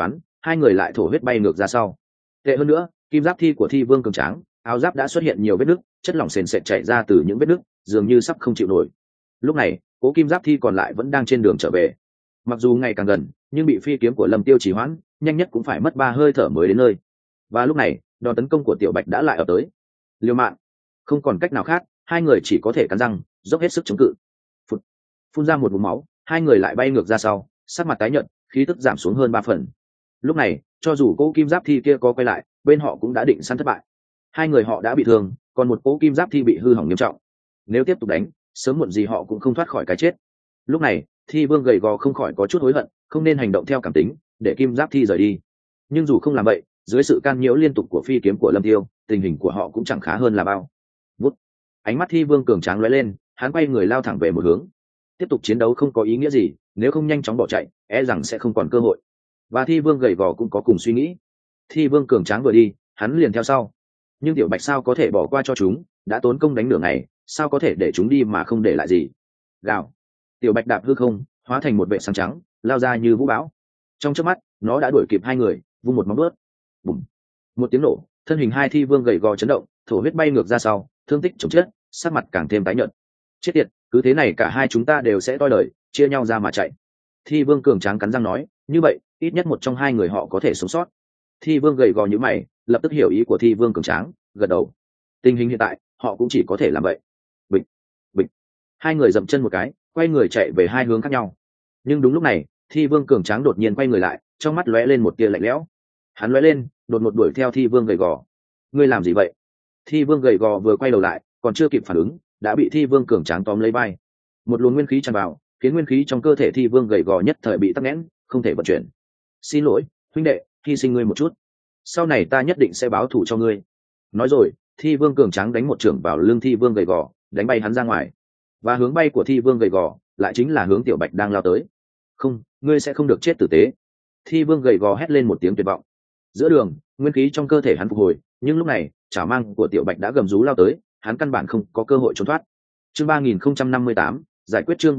hai người lại thổ huyết bay ngược ra sau. Tệ hơn nữa, kim giáp thi của Thi Vương cường tráng, áo giáp đã xuất hiện nhiều vết nứt, chất lỏng sền sệt chảy ra từ những vết nứt, dường như sắp không chịu nổi. Lúc này, cố kim giáp thi còn lại vẫn đang trên đường trở về. Mặc dù ngày càng gần, nhưng bị phi kiếm của Lâm Tiêu trì hoãn, nhanh nhất cũng phải mất 3 hơi thở mới đến nơi. Và lúc này, đòn tấn công của Tiểu Bạch đã lại ập tới. Liều mạng, không còn cách nào khác, hai người chỉ có thể cắn răng, dốc hết sức chống cự. Phun ra một ngụm máu, hai người lại bay ngược ra sau, sắc mặt tái nhợt, khí tức giảm xuống hơn 3 phần. Lúc này, cho dù cố kim giáp thi kia có quay lại, bên họ cũng đã định sẵn thất bại. Hai người họ đã bị thương, còn một cố kim giáp thi bị hư hỏng nghiêm trọng. Nếu tiếp tục đánh, sớm muộn gì họ cũng không thoát khỏi cái chết. Lúc này, Thi Vương gầy gò không khỏi có chút hối hận, không nên hành động theo cảm tính, để kim giáp thi rời đi. Nhưng dù không làm vậy, dưới sự can nhiễu liên tục của phi kiếm của Lâm Tiêu, tình hình của họ cũng chẳng khá hơn là bao. Vút. Ánh mắt Thi Vương cường tráng lóe lên, hắn quay người lao thẳng về một hướng. Tiếp tục chiến đấu không có ý nghĩa gì, nếu không nhanh chóng bỏ chạy, e rằng sẽ không còn cơ hội. Và Thi Vương gầy gò cũng có cùng suy nghĩ. Thi Vương cường tráng vừa đi, hắn liền theo sau. Nhưng Tiểu Bạch sao có thể bỏ qua cho chúng, đã tốn công đánh nửa ngày, sao có thể để chúng đi mà không để lại gì. Gào. Tiểu Bạch đạp hư không, hóa thành một vệ sáng trắng, lao ra như vũ bão. Trong chớp mắt, nó đã đuổi kịp hai người, vung một móng vuốt. Bùm. Một tiếng nổ, thân hình hai Thi Vương gầy gò chấn động, thổ huyết bay ngược ra sau, thương tích chồng chết, sắc mặt càng thêm tái nhợt. Chết tiệt, cứ thế này cả hai chúng ta đều sẽ toi đời, chia nhau ra mà chạy. Thi Vương cường tráng cắn răng nói, như vậy ít nhất một trong hai người họ có thể sống sót. Thi Vương gầy gò như mày, lập tức hiểu ý của Thi Vương cường tráng, gật đầu. Tình hình hiện tại, họ cũng chỉ có thể làm vậy. Bịch, bịch. Hai người dậm chân một cái, quay người chạy về hai hướng khác nhau. Nhưng đúng lúc này, Thi Vương cường tráng đột nhiên quay người lại, trong mắt lóe lên một tia lạnh lẽo. Hắn lóe lên, đột ngột đuổi theo Thi Vương gầy gò. Ngươi làm gì vậy? Thi Vương gầy gò vừa quay đầu lại, còn chưa kịp phản ứng, đã bị Thi Vương cường tráng tóm lấy vai. Một luồng nguyên khí tràn vào, khiến nguyên khí trong cơ thể Thi Vương gầy gò nhất thời bị tắc nghẽn, không thể vận chuyển. Xin lỗi, huynh đệ, hy sinh ngươi một chút. Sau này ta nhất định sẽ báo thù cho ngươi. Nói rồi, Thi Vương cường tráng đánh một chưởng vào lưng Thi Vương gầy gò, đánh bay hắn ra ngoài. Và hướng bay của Thi Vương gầy gò lại chính là hướng Tiểu Bạch đang lao tới. Không, ngươi sẽ không được chết tử tế. Thi Vương gầy gò hét lên một tiếng tuyệt vọng. Giữa đường, nguyên khí trong cơ thể hắn phục hồi, nhưng lúc này, chảo mang của Tiểu Bạch đã gầm rú lao tới, hắn căn bản không có cơ hội trốn thoát. Chương 3058, giải quyết chương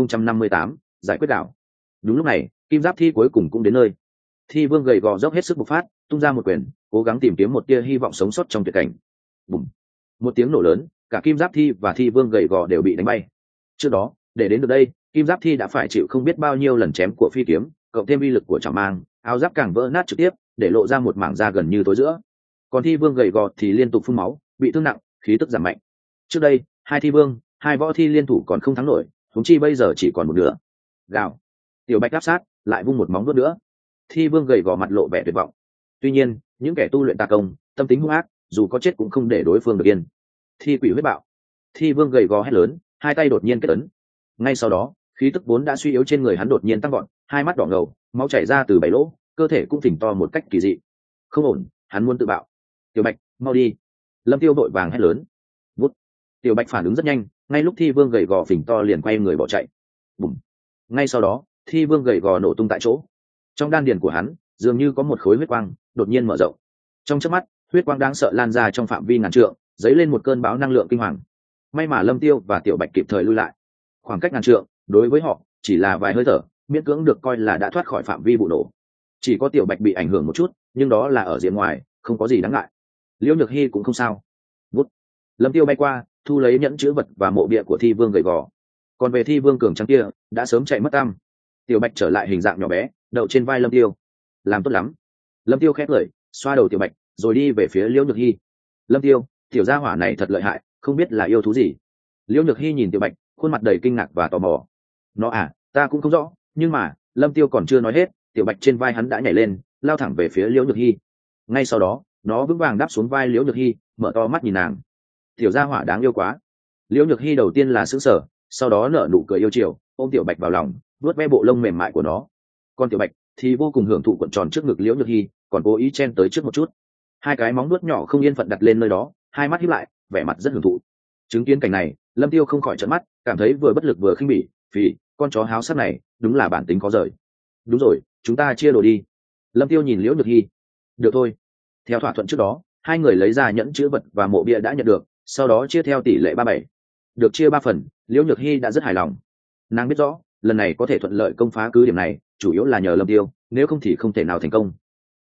3058, giải quyết đảo. Đúng lúc này, kim giáp thi cuối cùng cũng đến nơi. Thi Vương gầy gò dốc hết sức bộc phát, tung ra một quyền, cố gắng tìm kiếm một tia hy vọng sống sót trong tuyệt cảnh. Bùm. Một tiếng nổ lớn, cả kim giáp thi và Thi Vương gầy gò đều bị đánh bay. Trước đó, để đến được đây, kim giáp thi đã phải chịu không biết bao nhiêu lần chém của phi kiếm, cộng thêm uy lực của chảo mang, áo giáp càng vỡ nát trực tiếp, để lộ ra một mảng da gần như tối giữa. Còn Thi Vương gầy gò thì liên tục phun máu, bị thương nặng, khí tức giảm mạnh. Trước đây, hai Thi Vương, hai võ thi liên thủ còn không thắng nổi, huống chi bây giờ chỉ còn một nửa. Gào. Tiểu Bạch áp sát, lại vung một móng vuốt nữa. Thi Vương gầy gò mặt lộ vẻ tuyệt vọng. Tuy nhiên, những kẻ tu luyện tà công, tâm tính hung ác, dù có chết cũng không để đối phương được yên. Thi quỷ huyết bạo. Thi Vương gầy gò hét lớn, hai tay đột nhiên kết ấn. Ngay sau đó, khí tức vốn đã suy yếu trên người hắn đột nhiên tăng vọt, hai mắt đỏ ngầu, máu chảy ra từ bảy lỗ, cơ thể cũng phình to một cách kỳ dị. Không ổn, hắn muốn tự bạo. Tiểu Bạch, mau đi. Lâm Tiêu vội vàng hét lớn. Vút. Tiểu Bạch phản ứng rất nhanh, ngay lúc Thi Vương gầy gò phình to liền quay người bỏ chạy. Bùm. Ngay sau đó, Thi Vương gầy gò nổ tung tại chỗ. Trong đan điền của hắn, dường như có một khối huyết quang đột nhiên mở rộng. Trong chớp mắt, huyết quang đáng sợ lan ra trong phạm vi ngàn trượng, dấy lên một cơn bão năng lượng kinh hoàng. May mà Lâm Tiêu và Tiểu Bạch kịp thời lui lại. Khoảng cách ngàn trượng, đối với họ chỉ là vài hơi thở, miễn cưỡng được coi là đã thoát khỏi phạm vi vụ nổ. Chỉ có Tiểu Bạch bị ảnh hưởng một chút, nhưng đó là ở diện ngoài, không có gì đáng ngại. Liễu Nhược Hi cũng không sao. Vút. Lâm Tiêu bay qua, thu lấy nhẫn chữ vật và mộ bia của Thi Vương gầy gò. Còn về Thi Vương cường tráng kia, đã sớm chạy mất tăm. Tiểu Bạch trở lại hình dạng nhỏ bé, đậu trên vai Lâm Tiêu. Làm tốt lắm. Lâm Tiêu khét lời, xoa đầu Tiểu Bạch, rồi đi về phía Liễu Nhược Hi. Lâm Tiêu, tiểu gia hỏa này thật lợi hại, không biết là yêu thú gì. Liễu Nhược Hi nhìn Tiểu Bạch, khuôn mặt đầy kinh ngạc và tò mò. Nó à, ta cũng không rõ, nhưng mà Lâm Tiêu còn chưa nói hết, Tiểu Bạch trên vai hắn đã nhảy lên, lao thẳng về phía Liễu Nhược Hi. Ngay sau đó, nó vững vàng đáp xuống vai Liễu Nhược Hi, mở to mắt nhìn nàng. Tiểu gia hỏa đáng yêu quá. Liễu Nhược Hi đầu tiên là sững sờ, sau đó nở nụ cười yêu chiều, ôm Tiểu Bạch vào lòng, vuốt ve bộ lông mềm mại của nó. Còn Tiểu Bạch thì vô cùng hưởng thụ cuộn tròn trước ngực Liễu Nhược Hi, còn cố ý chen tới trước một chút. Hai cái móng vuốt nhỏ không yên phận đặt lên nơi đó, hai mắt híp lại, vẻ mặt rất hưởng thụ. Chứng kiến cảnh này, Lâm Tiêu không khỏi trợn mắt, cảm thấy vừa bất lực vừa khinh bỉ, vì con chó háo sắc này đúng là bản tính khó rời. Đúng rồi, chúng ta chia đồ đi. Lâm Tiêu nhìn Liễu Nhược Hi. Được thôi. Theo thỏa thuận trước đó, hai người lấy ra nhẫn chữ vật và mộ bia đã nhận được, sau đó chia theo tỷ lệ 37. Được chia 3 phần, Liễu Nhược Hi đã rất hài lòng. Nàng biết rõ, lần này có thể thuận lợi công phá cứ điểm này, chủ yếu là nhờ Lâm Tiêu, nếu không thì không thể nào thành công.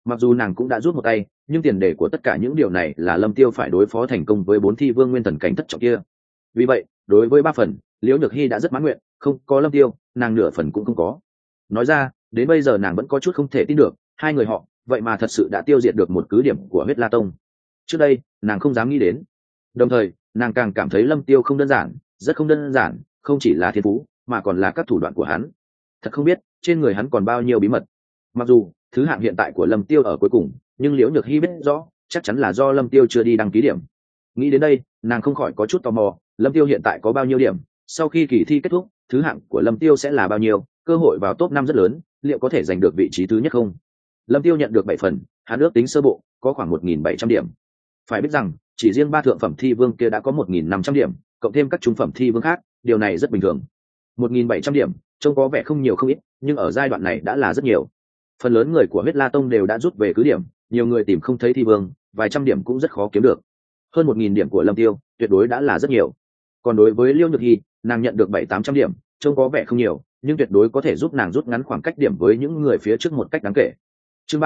Mặc dù nàng cũng đã rút một tay, nhưng tiền đề của tất cả những điều này là lâm tiêu phải đối phó thành công với 4 thi vương nguyên thần cảnh thất trọng kia. Vì vậy đối với 3 phần, liễu nhược hy đã rất mãn nguyện, không có lâm tiêu nàng nửa phần cũng không có. Nói ra đến bây giờ nàng vẫn có chút không thể tin được, hai người họ vậy mà thật sự đã tiêu diệt được một cứ điểm của huyết la tông. Trước đây nàng không dám nghĩ đến, đồng thời nàng càng cảm thấy lâm tiêu không đơn giản, rất không đơn giản, không chỉ là thiên phú mà còn là các thủ đoạn của hắn. Thật không biết trên người hắn còn bao nhiêu bí mật. Mặc dù thứ hạng hiện tại của lâm tiêu ở cuối cùng, nhưng liễu nhược hy biết rõ chắc chắn là do lâm tiêu chưa đi đăng ký điểm. Nghĩ đến đây nàng không khỏi có chút tò mò, lâm tiêu hiện tại có bao nhiêu điểm, sau khi kỳ thi kết thúc thứ hạng của lâm tiêu sẽ là bao nhiêu, cơ hội vào top 5 rất lớn, liệu có thể giành được vị trí thứ nhất không? Lâm tiêu nhận được 7 phần, hắn ước tính sơ bộ có khoảng 1.700 điểm. Phải biết rằng chỉ riêng 3 thượng phẩm thi vương kia đã có 1.500 điểm, cộng thêm các trung phẩm thi vương khác, điều này rất bình thường. 1.700 điểm trông có vẻ không nhiều không ít, nhưng ở giai đoạn này đã là rất nhiều. Phần lớn người của huyết la tông đều đã rút về cứ điểm, nhiều người tìm không thấy thi vương, vài trăm điểm cũng rất khó kiếm được. Hơn 1.000 điểm của lâm tiêu tuyệt đối đã là rất nhiều. Còn đối với liêu nhược hy, nàng nhận được 700-800 điểm, trông có vẻ không nhiều, nhưng tuyệt đối có thể giúp nàng rút ngắn khoảng cách điểm với những người phía trước một cách đáng kể. Chương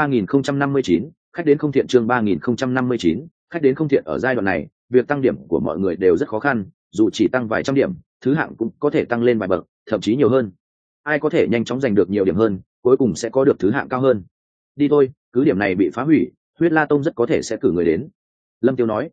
3059, khách đến không thiện. Chương 3059, khách đến không thiện. Ở giai đoạn này việc tăng điểm của mọi người đều rất khó khăn, dù chỉ tăng vài trăm điểm, thứ hạng cũng có thể tăng lên vài bậc, thậm chí nhiều hơn. Ai có thể nhanh chóng giành được nhiều điểm hơn, cuối cùng sẽ có được thứ hạng cao hơn. Đi thôi, cứ điểm này bị phá hủy, huyết la tông rất có thể sẽ cử người đến. Lâm tiêu nói.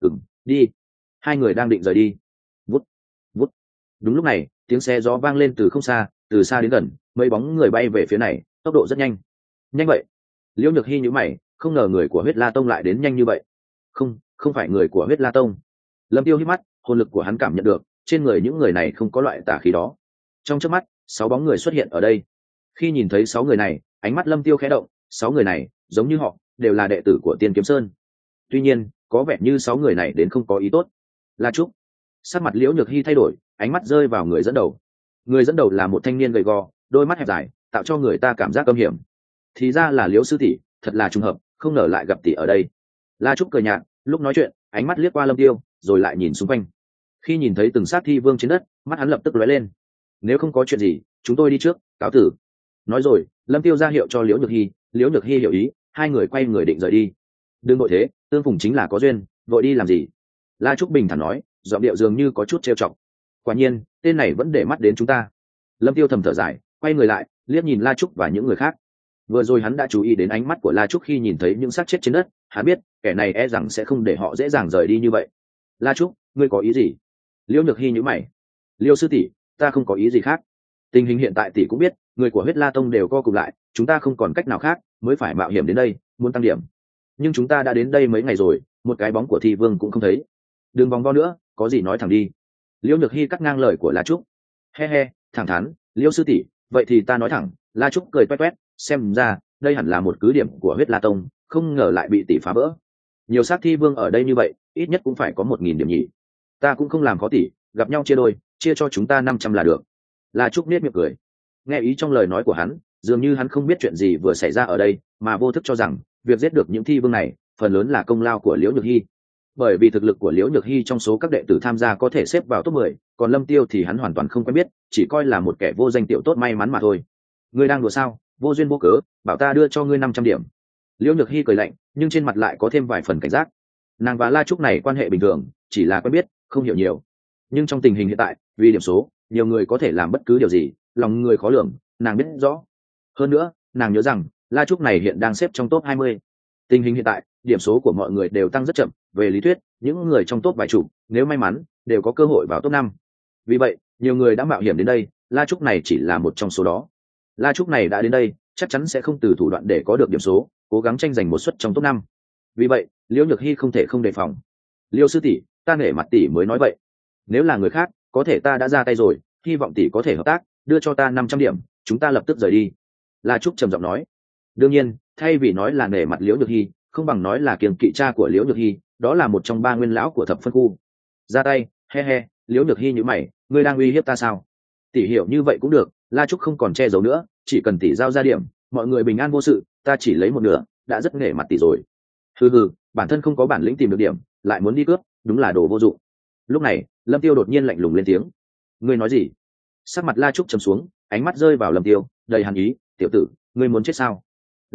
Đi. Hai người đang định rời đi. Vút vút. Đúng lúc này tiếng xe gió vang lên từ không xa, từ xa đến gần, mấy bóng người bay về phía này, tốc độ rất nhanh. Nhanh vậy? Liễu nhược hy nhíu mày, không ngờ người của huyết la tông lại đến nhanh như vậy. Không phải người của huyết la tông. Lâm tiêu hít mắt, hồn lực của hắn cảm nhận được trên người những người này không có loại tà khí đó. Trong chớp mắt 6 bóng người xuất hiện ở đây. Khi nhìn thấy 6 người này, ánh mắt lâm tiêu khẽ động. 6 người này giống như họ đều là đệ tử của Tiên Kiếm Sơn. Tuy nhiên có vẻ như 6 người này đến không có ý tốt. La Trúc. Sắc mặt liễu nhược hy thay đổi, ánh mắt rơi vào người dẫn đầu. Người dẫn đầu là một thanh niên gầy gò, đôi mắt hẹp dài, tạo cho người ta cảm giác cấm hiểm. Thì ra là liễu sư tỷ, thật là trùng hợp, không ngờ lại gặp tỷ ở đây. La Trúc cười nhạt, lúc nói chuyện ánh mắt liếc qua lâm tiêu rồi lại nhìn xung quanh. Khi nhìn thấy từng sát thi vương trên đất, mắt hắn lập tức lóe lên. Nếu không có chuyện gì chúng tôi đi trước, cáo tử. Nói rồi lâm tiêu ra hiệu cho liễu nhược hy, liễu nhược hy hiểu ý, hai người quay người định rời đi. Đừng vội thế, tương phùng chính là có duyên, vội đi làm gì? La Trúc bình thản nói, giọng điệu dường như có chút trêu chọc. Quả nhiên tên này vẫn để mắt đến chúng ta. Lâm tiêu thầm thở dài, quay người lại liếc nhìn La Trúc và những người khác. Vừa rồi hắn đã chú ý đến ánh mắt của La Trúc khi nhìn thấy những xác chết trên đất, hắn biết kẻ này e rằng sẽ không để họ dễ dàng rời đi như vậy. La Trúc, ngươi có ý gì? Liễu nhược hy nhíu mày. Liêu sư tỷ, ta không có ý gì khác. Tình hình hiện tại tỷ cũng biết, người của huyết la tông đều co cụm lại, chúng ta không còn cách nào khác mới phải mạo hiểm đến đây, muốn tăng điểm. Nhưng chúng ta đã đến đây mấy ngày rồi, một cái bóng của thi vương cũng không thấy. Đừng vòng vo nữa, có gì nói thẳng đi. Liễu nhược hy cắt ngang lời của La Trúc. He, thẳng thắn, Liêu sư tỷ, vậy thì ta nói thẳng. La Trúc cười toét toét, xem ra đây hẳn là một cứ điểm của huyết la tông, không ngờ lại bị tỷ phá vỡ. Nhiều sát thi vương ở đây như vậy, ít nhất cũng phải có 1.000 điểm nhỉ. Ta cũng không làm khó tỷ, gặp nhau chia đôi, chia cho chúng ta 500 là được. La Trúc nết miệng cười. Nghe ý trong lời nói của hắn, dường như hắn không biết chuyện gì vừa xảy ra ở đây, mà vô thức cho rằng việc giết được những thi vương này phần lớn là công lao của liễu nhược hy. Bởi vì thực lực của liễu nhược hy trong số các đệ tử tham gia có thể xếp vào top 10, còn lâm tiêu thì hắn hoàn toàn không quen biết, chỉ coi là một kẻ vô danh tiểu tốt may mắn mà thôi. Ngươi đang đùa sao? Vô duyên vô cớ bảo ta đưa cho ngươi 500 điểm. Liễu nhược hy cười lạnh, nhưng trên mặt lại có thêm vài phần cảnh giác. Nàng và La Trúc này quan hệ bình thường, chỉ là quen biết, không hiểu nhiều. Nhưng trong tình hình hiện tại, vì điểm số, nhiều người có thể làm bất cứ điều gì, lòng người khó lường, nàng biết rõ. Hơn nữa nàng nhớ rằng La Trúc này hiện đang xếp trong top 20. Tình hình hiện tại điểm số của mọi người đều tăng rất chậm, về lý thuyết những người trong top vài chục nếu may mắn đều có cơ hội vào top 5. Vì vậy nhiều người đã mạo hiểm đến đây, La Trúc này chỉ là một trong số đó. La Trúc này đã đến đây chắc chắn sẽ không từ thủ đoạn để có được điểm số, cố gắng tranh giành một suất trong top 5. Vì vậy liễu nhược hy không thể không đề phòng. Liêu sư tỷ, ta nể mặt tỷ mới nói vậy. Nếu là người khác có thể ta đã ra tay rồi, hy vọng tỷ có thể hợp tác, đưa cho ta 500 điểm, chúng ta lập tức rời đi. La Trúc trầm giọng nói. Đương nhiên thay vì nói là nể mặt liễu nhược hy, không bằng nói là kiêng kỵ cha của liễu nhược hy, đó là một trong 3 nguyên lão của thập phân khu. Ra tay. He, liễu nhược hy nhíu mày, ngươi đang uy hiếp ta sao? Tỷ hiểu như vậy cũng được. La Trúc không còn che giấu nữa, chỉ cần tỷ giao ra điểm, mọi người bình an vô sự, ta chỉ lấy một nửa đã rất nể mặt tỷ rồi. Hừ, bản thân không có bản lĩnh tìm được điểm, lại muốn đi cướp, đúng là đồ vô dụng. Lúc này lâm tiêu đột nhiên lạnh lùng lên tiếng. Ngươi nói gì? Sắc mặt La Trúc trầm xuống, ánh mắt rơi vào lâm tiêu đầy hàn ý. Tiểu tử, ngươi muốn chết sao? La Trúc,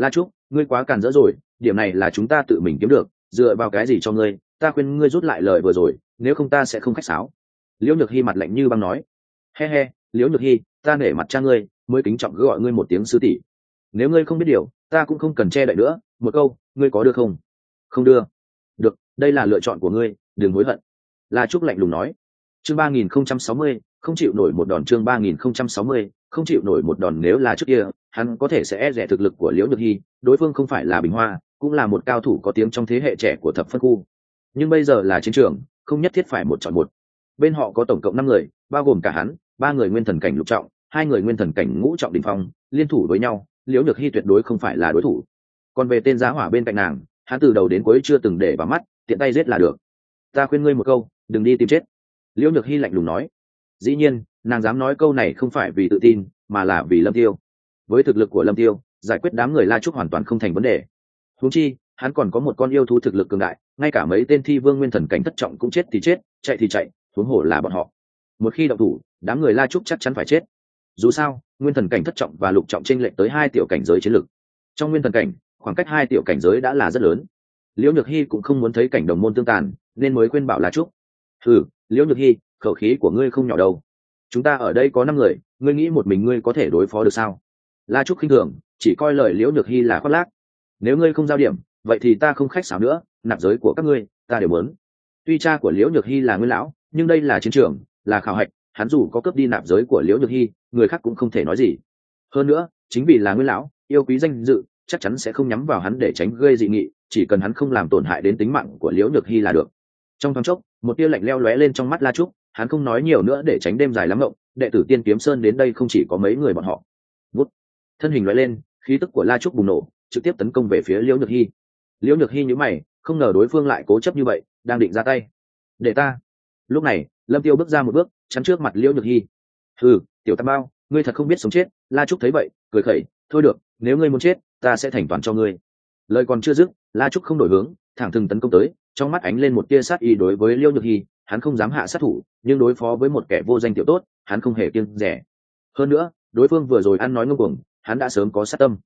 ngươi quá càn rỡ rồi, điểm này là chúng ta tự mình kiếm được, dựa vào cái gì cho ngươi, ta khuyên ngươi rút lại lời vừa rồi, nếu không ta sẽ không khách sáo. Liễu Nhược Hi mặt lạnh như băng nói. He he, Liễu Nhược Hi, ta nể mặt cha ngươi, mới kính trọng gọi ngươi một tiếng sư tỷ. Nếu ngươi không biết điều, ta cũng không cần che đậy nữa, một câu, ngươi có được không? Không đưa. Được, đây là lựa chọn của ngươi, đừng hối hận. La Trúc lạnh lùng nói. Chương 3060, không chịu nổi một đòn. Chương 3060, không chịu nổi một đòn. Nếu là trước kia, hắn có thể sẽ e rẻ thực lực của Liễu Nhược Hi, đối phương không phải là Bình Hoa, cũng là một cao thủ có tiếng trong thế hệ trẻ của thập phân khu. Nhưng bây giờ là chiến trường, không nhất thiết phải một chọn một. Bên họ có tổng cộng 5 người, bao gồm cả hắn, 3 người nguyên thần cảnh lục trọng, 2 người nguyên thần cảnh ngũ trọng đỉnh phong, liên thủ với nhau, Liễu Nhược Hi tuyệt đối không phải là đối thủ. Còn về tên giá hỏa bên cạnh nàng, hắn từ đầu đến cuối chưa từng để vào mắt, tiện tay giết là được. Ta khuyên ngươi một câu, đừng đi tìm chết. Liễu Nhược Hi lạnh lùng nói. Dĩ nhiên, nàng dám nói câu này không phải vì tự tin, mà là vì Lâm Tiêu. Với thực lực của Lâm Tiêu, giải quyết đám người La Trúc hoàn toàn không thành vấn đề. Huống chi, hắn còn có một con yêu thú thực lực cường đại, ngay cả mấy tên thi vương nguyên thần cảnh thất trọng cũng chết thì chết, chạy thì chạy, huống hồ là bọn họ. Một khi động thủ, đám người La Trúc chắc chắn phải chết. Dù sao, nguyên thần cảnh thất trọng và lục trọng chênh lệch tới 2 tiểu cảnh giới chiến lực. Trong nguyên thần cảnh, khoảng cách 2 tiểu cảnh giới đã là rất lớn. Liễu Nhược Hi cũng không muốn thấy cảnh đồng môn tương tàn, nên mới khuyên bảo La Trúc. Liễu Nhược Hi, khẩu khí của ngươi không nhỏ đâu. Chúng ta ở đây có 5 người, ngươi nghĩ một mình ngươi có thể đối phó được sao? La Trúc khinh thường, chỉ coi lời Liễu Nhược Hi là khoác lác. Nếu ngươi không giao điểm, vậy thì ta không khách sáo nữa, nạp giới của các ngươi, ta đều muốn. Tuy cha của Liễu Nhược Hi là Nguyên lão, nhưng đây là chiến trường, là khảo hạch, hắn dù có cướp đi nạp giới của Liễu Nhược Hi, người khác cũng không thể nói gì. Hơn nữa, chính vì là Nguyên lão, yêu quý danh dự, chắc chắn sẽ không nhắm vào hắn để tránh gây dị nghị, chỉ cần hắn không làm tổn hại đến tính mạng của Liễu Nhược Hi là được. Trong thoáng chốc, một tia lạnh lẽo lóe lên trong mắt La Trúc, hắn không nói nhiều nữa để tránh đêm dài lắm ngộng, đệ tử Tiên Kiếm Sơn đến đây không chỉ có mấy người bọn họ. Vút. Thân hình lóe lên, khí tức của La Trúc bùng nổ, trực tiếp tấn công về phía Liễu Nhược Hi. Liễu Nhược Hi nhíu mày, không ngờ đối phương lại cố chấp như vậy, đang định ra tay. Để ta. Lúc này, Lâm Tiêu bước ra một bước, chắn trước mặt Liễu Nhược Hi. Tiểu Tam Bao, ngươi thật không biết sống chết. La Trúc thấy vậy, cười khẩy, thôi được, nếu ngươi muốn chết, ta sẽ thành toàn cho ngươi. Lời còn chưa dứt, La Trúc không đổi hướng, thẳng thừng tấn công tới, trong mắt ánh lên một tia sát ý đối với Liễu Nhược Hi, hắn không dám hạ sát thủ, nhưng đối phó với một kẻ vô danh tiểu tốt, hắn không hề kiêng dè. Hơn nữa, đối phương vừa rồi ăn nói ngông cuồng, hắn đã sớm có sát tâm.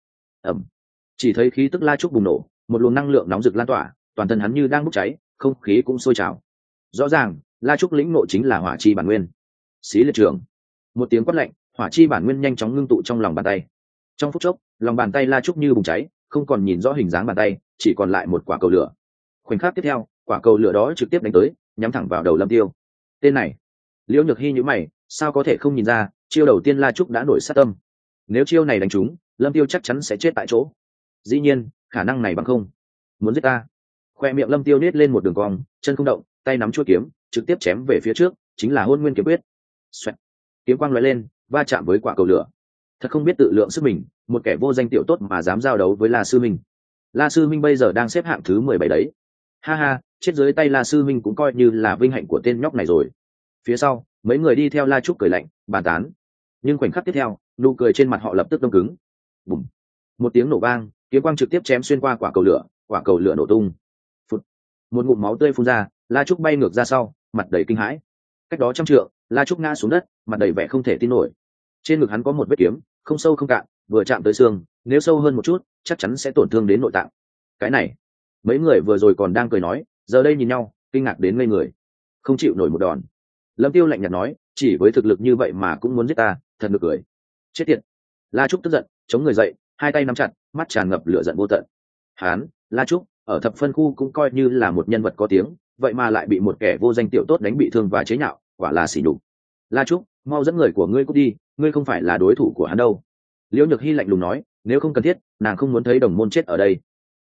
Chỉ thấy khí tức La Trúc bùng nổ, một luồng năng lượng nóng rực lan tỏa, toàn thân hắn như đang bốc cháy, không khí cũng sôi trào. Rõ ràng, La Trúc lĩnh ngộ chính là hỏa chi bản nguyên. Xí liệt trường. Một tiếng quát lạnh, hỏa chi bản nguyên nhanh chóng ngưng tụ trong lòng bàn tay. Trong phút chốc, lòng bàn tay La Trúc như bùng cháy, không còn nhìn rõ hình dáng bàn tay, chỉ còn lại một quả cầu lửa. Khoảnh khắc tiếp theo, quả cầu lửa đó trực tiếp đánh tới, nhắm thẳng vào đầu Lâm Tiêu. Tên này, Liễu Nhược Hi nhíu mày, sao có thể không nhìn ra, chiêu đầu tiên La Trúc đã nổi sát tâm. Nếu chiêu này đánh trúng, Lâm Tiêu chắc chắn sẽ chết tại chỗ. Dĩ nhiên, khả năng này bằng không. Muốn giết ta? Khoe miệng Lâm Tiêu nết lên một đường cong, chân không động, tay nắm chuôi kiếm, trực tiếp chém về phía trước, chính là Hôn Nguyên kiếm quyết. Xoẹt. Kiếm quang lóe lên, va chạm với quả cầu lửa. Thật không biết tự lượng sức mình, một kẻ vô danh tiểu tốt mà dám giao đấu với La Sư Minh. La Sư Minh bây giờ đang xếp hạng thứ 17 đấy. Ha ha, chết dưới tay La Sư Minh cũng coi như là vinh hạnh của tên nhóc này rồi. Phía sau, mấy người đi theo La Trúc cười lạnh, bàn tán. Nhưng khoảnh khắc tiếp theo, nụ cười trên mặt họ lập tức đông cứng. Bùm. Một tiếng nổ vang, kiếm quang trực tiếp chém xuyên qua quả cầu lửa nổ tung. Phụt. Một ngụm máu tươi phun ra, La Trúc bay ngược ra sau, mặt đầy kinh hãi. Cách đó 100 trượng, La Trúc ngã xuống đất, mặt đầy vẻ không thể tin nổi. Trên ngực hắn có một vết kiếm, không sâu không cạn, vừa chạm tới xương, nếu sâu hơn một chút, chắc chắn sẽ tổn thương đến nội tạng. Cái này, mấy người vừa rồi còn đang cười nói, giờ đây nhìn nhau, kinh ngạc đến ngây người. Không chịu nổi một đòn. Lâm Tiêu lạnh nhạt nói, chỉ với thực lực như vậy mà cũng muốn giết ta, thật nực cười. Chết tiệt. La Trúc tức giận, chống người dậy, hai tay nắm chặt, mắt tràn ngập lửa giận vô tận. Hán, La Trúc, ở thập phân khu cũng coi như là một nhân vật có tiếng, vậy mà lại bị một kẻ vô danh tiểu tốt đánh bị thương và chế nhạo, quả là sỉ nhục. La Trúc, mau dẫn người của ngươi cút đi, ngươi không phải là đối thủ của hắn đâu. Liễu Nhược Hi lạnh lùng nói, nếu không cần thiết, nàng không muốn thấy đồng môn chết ở đây.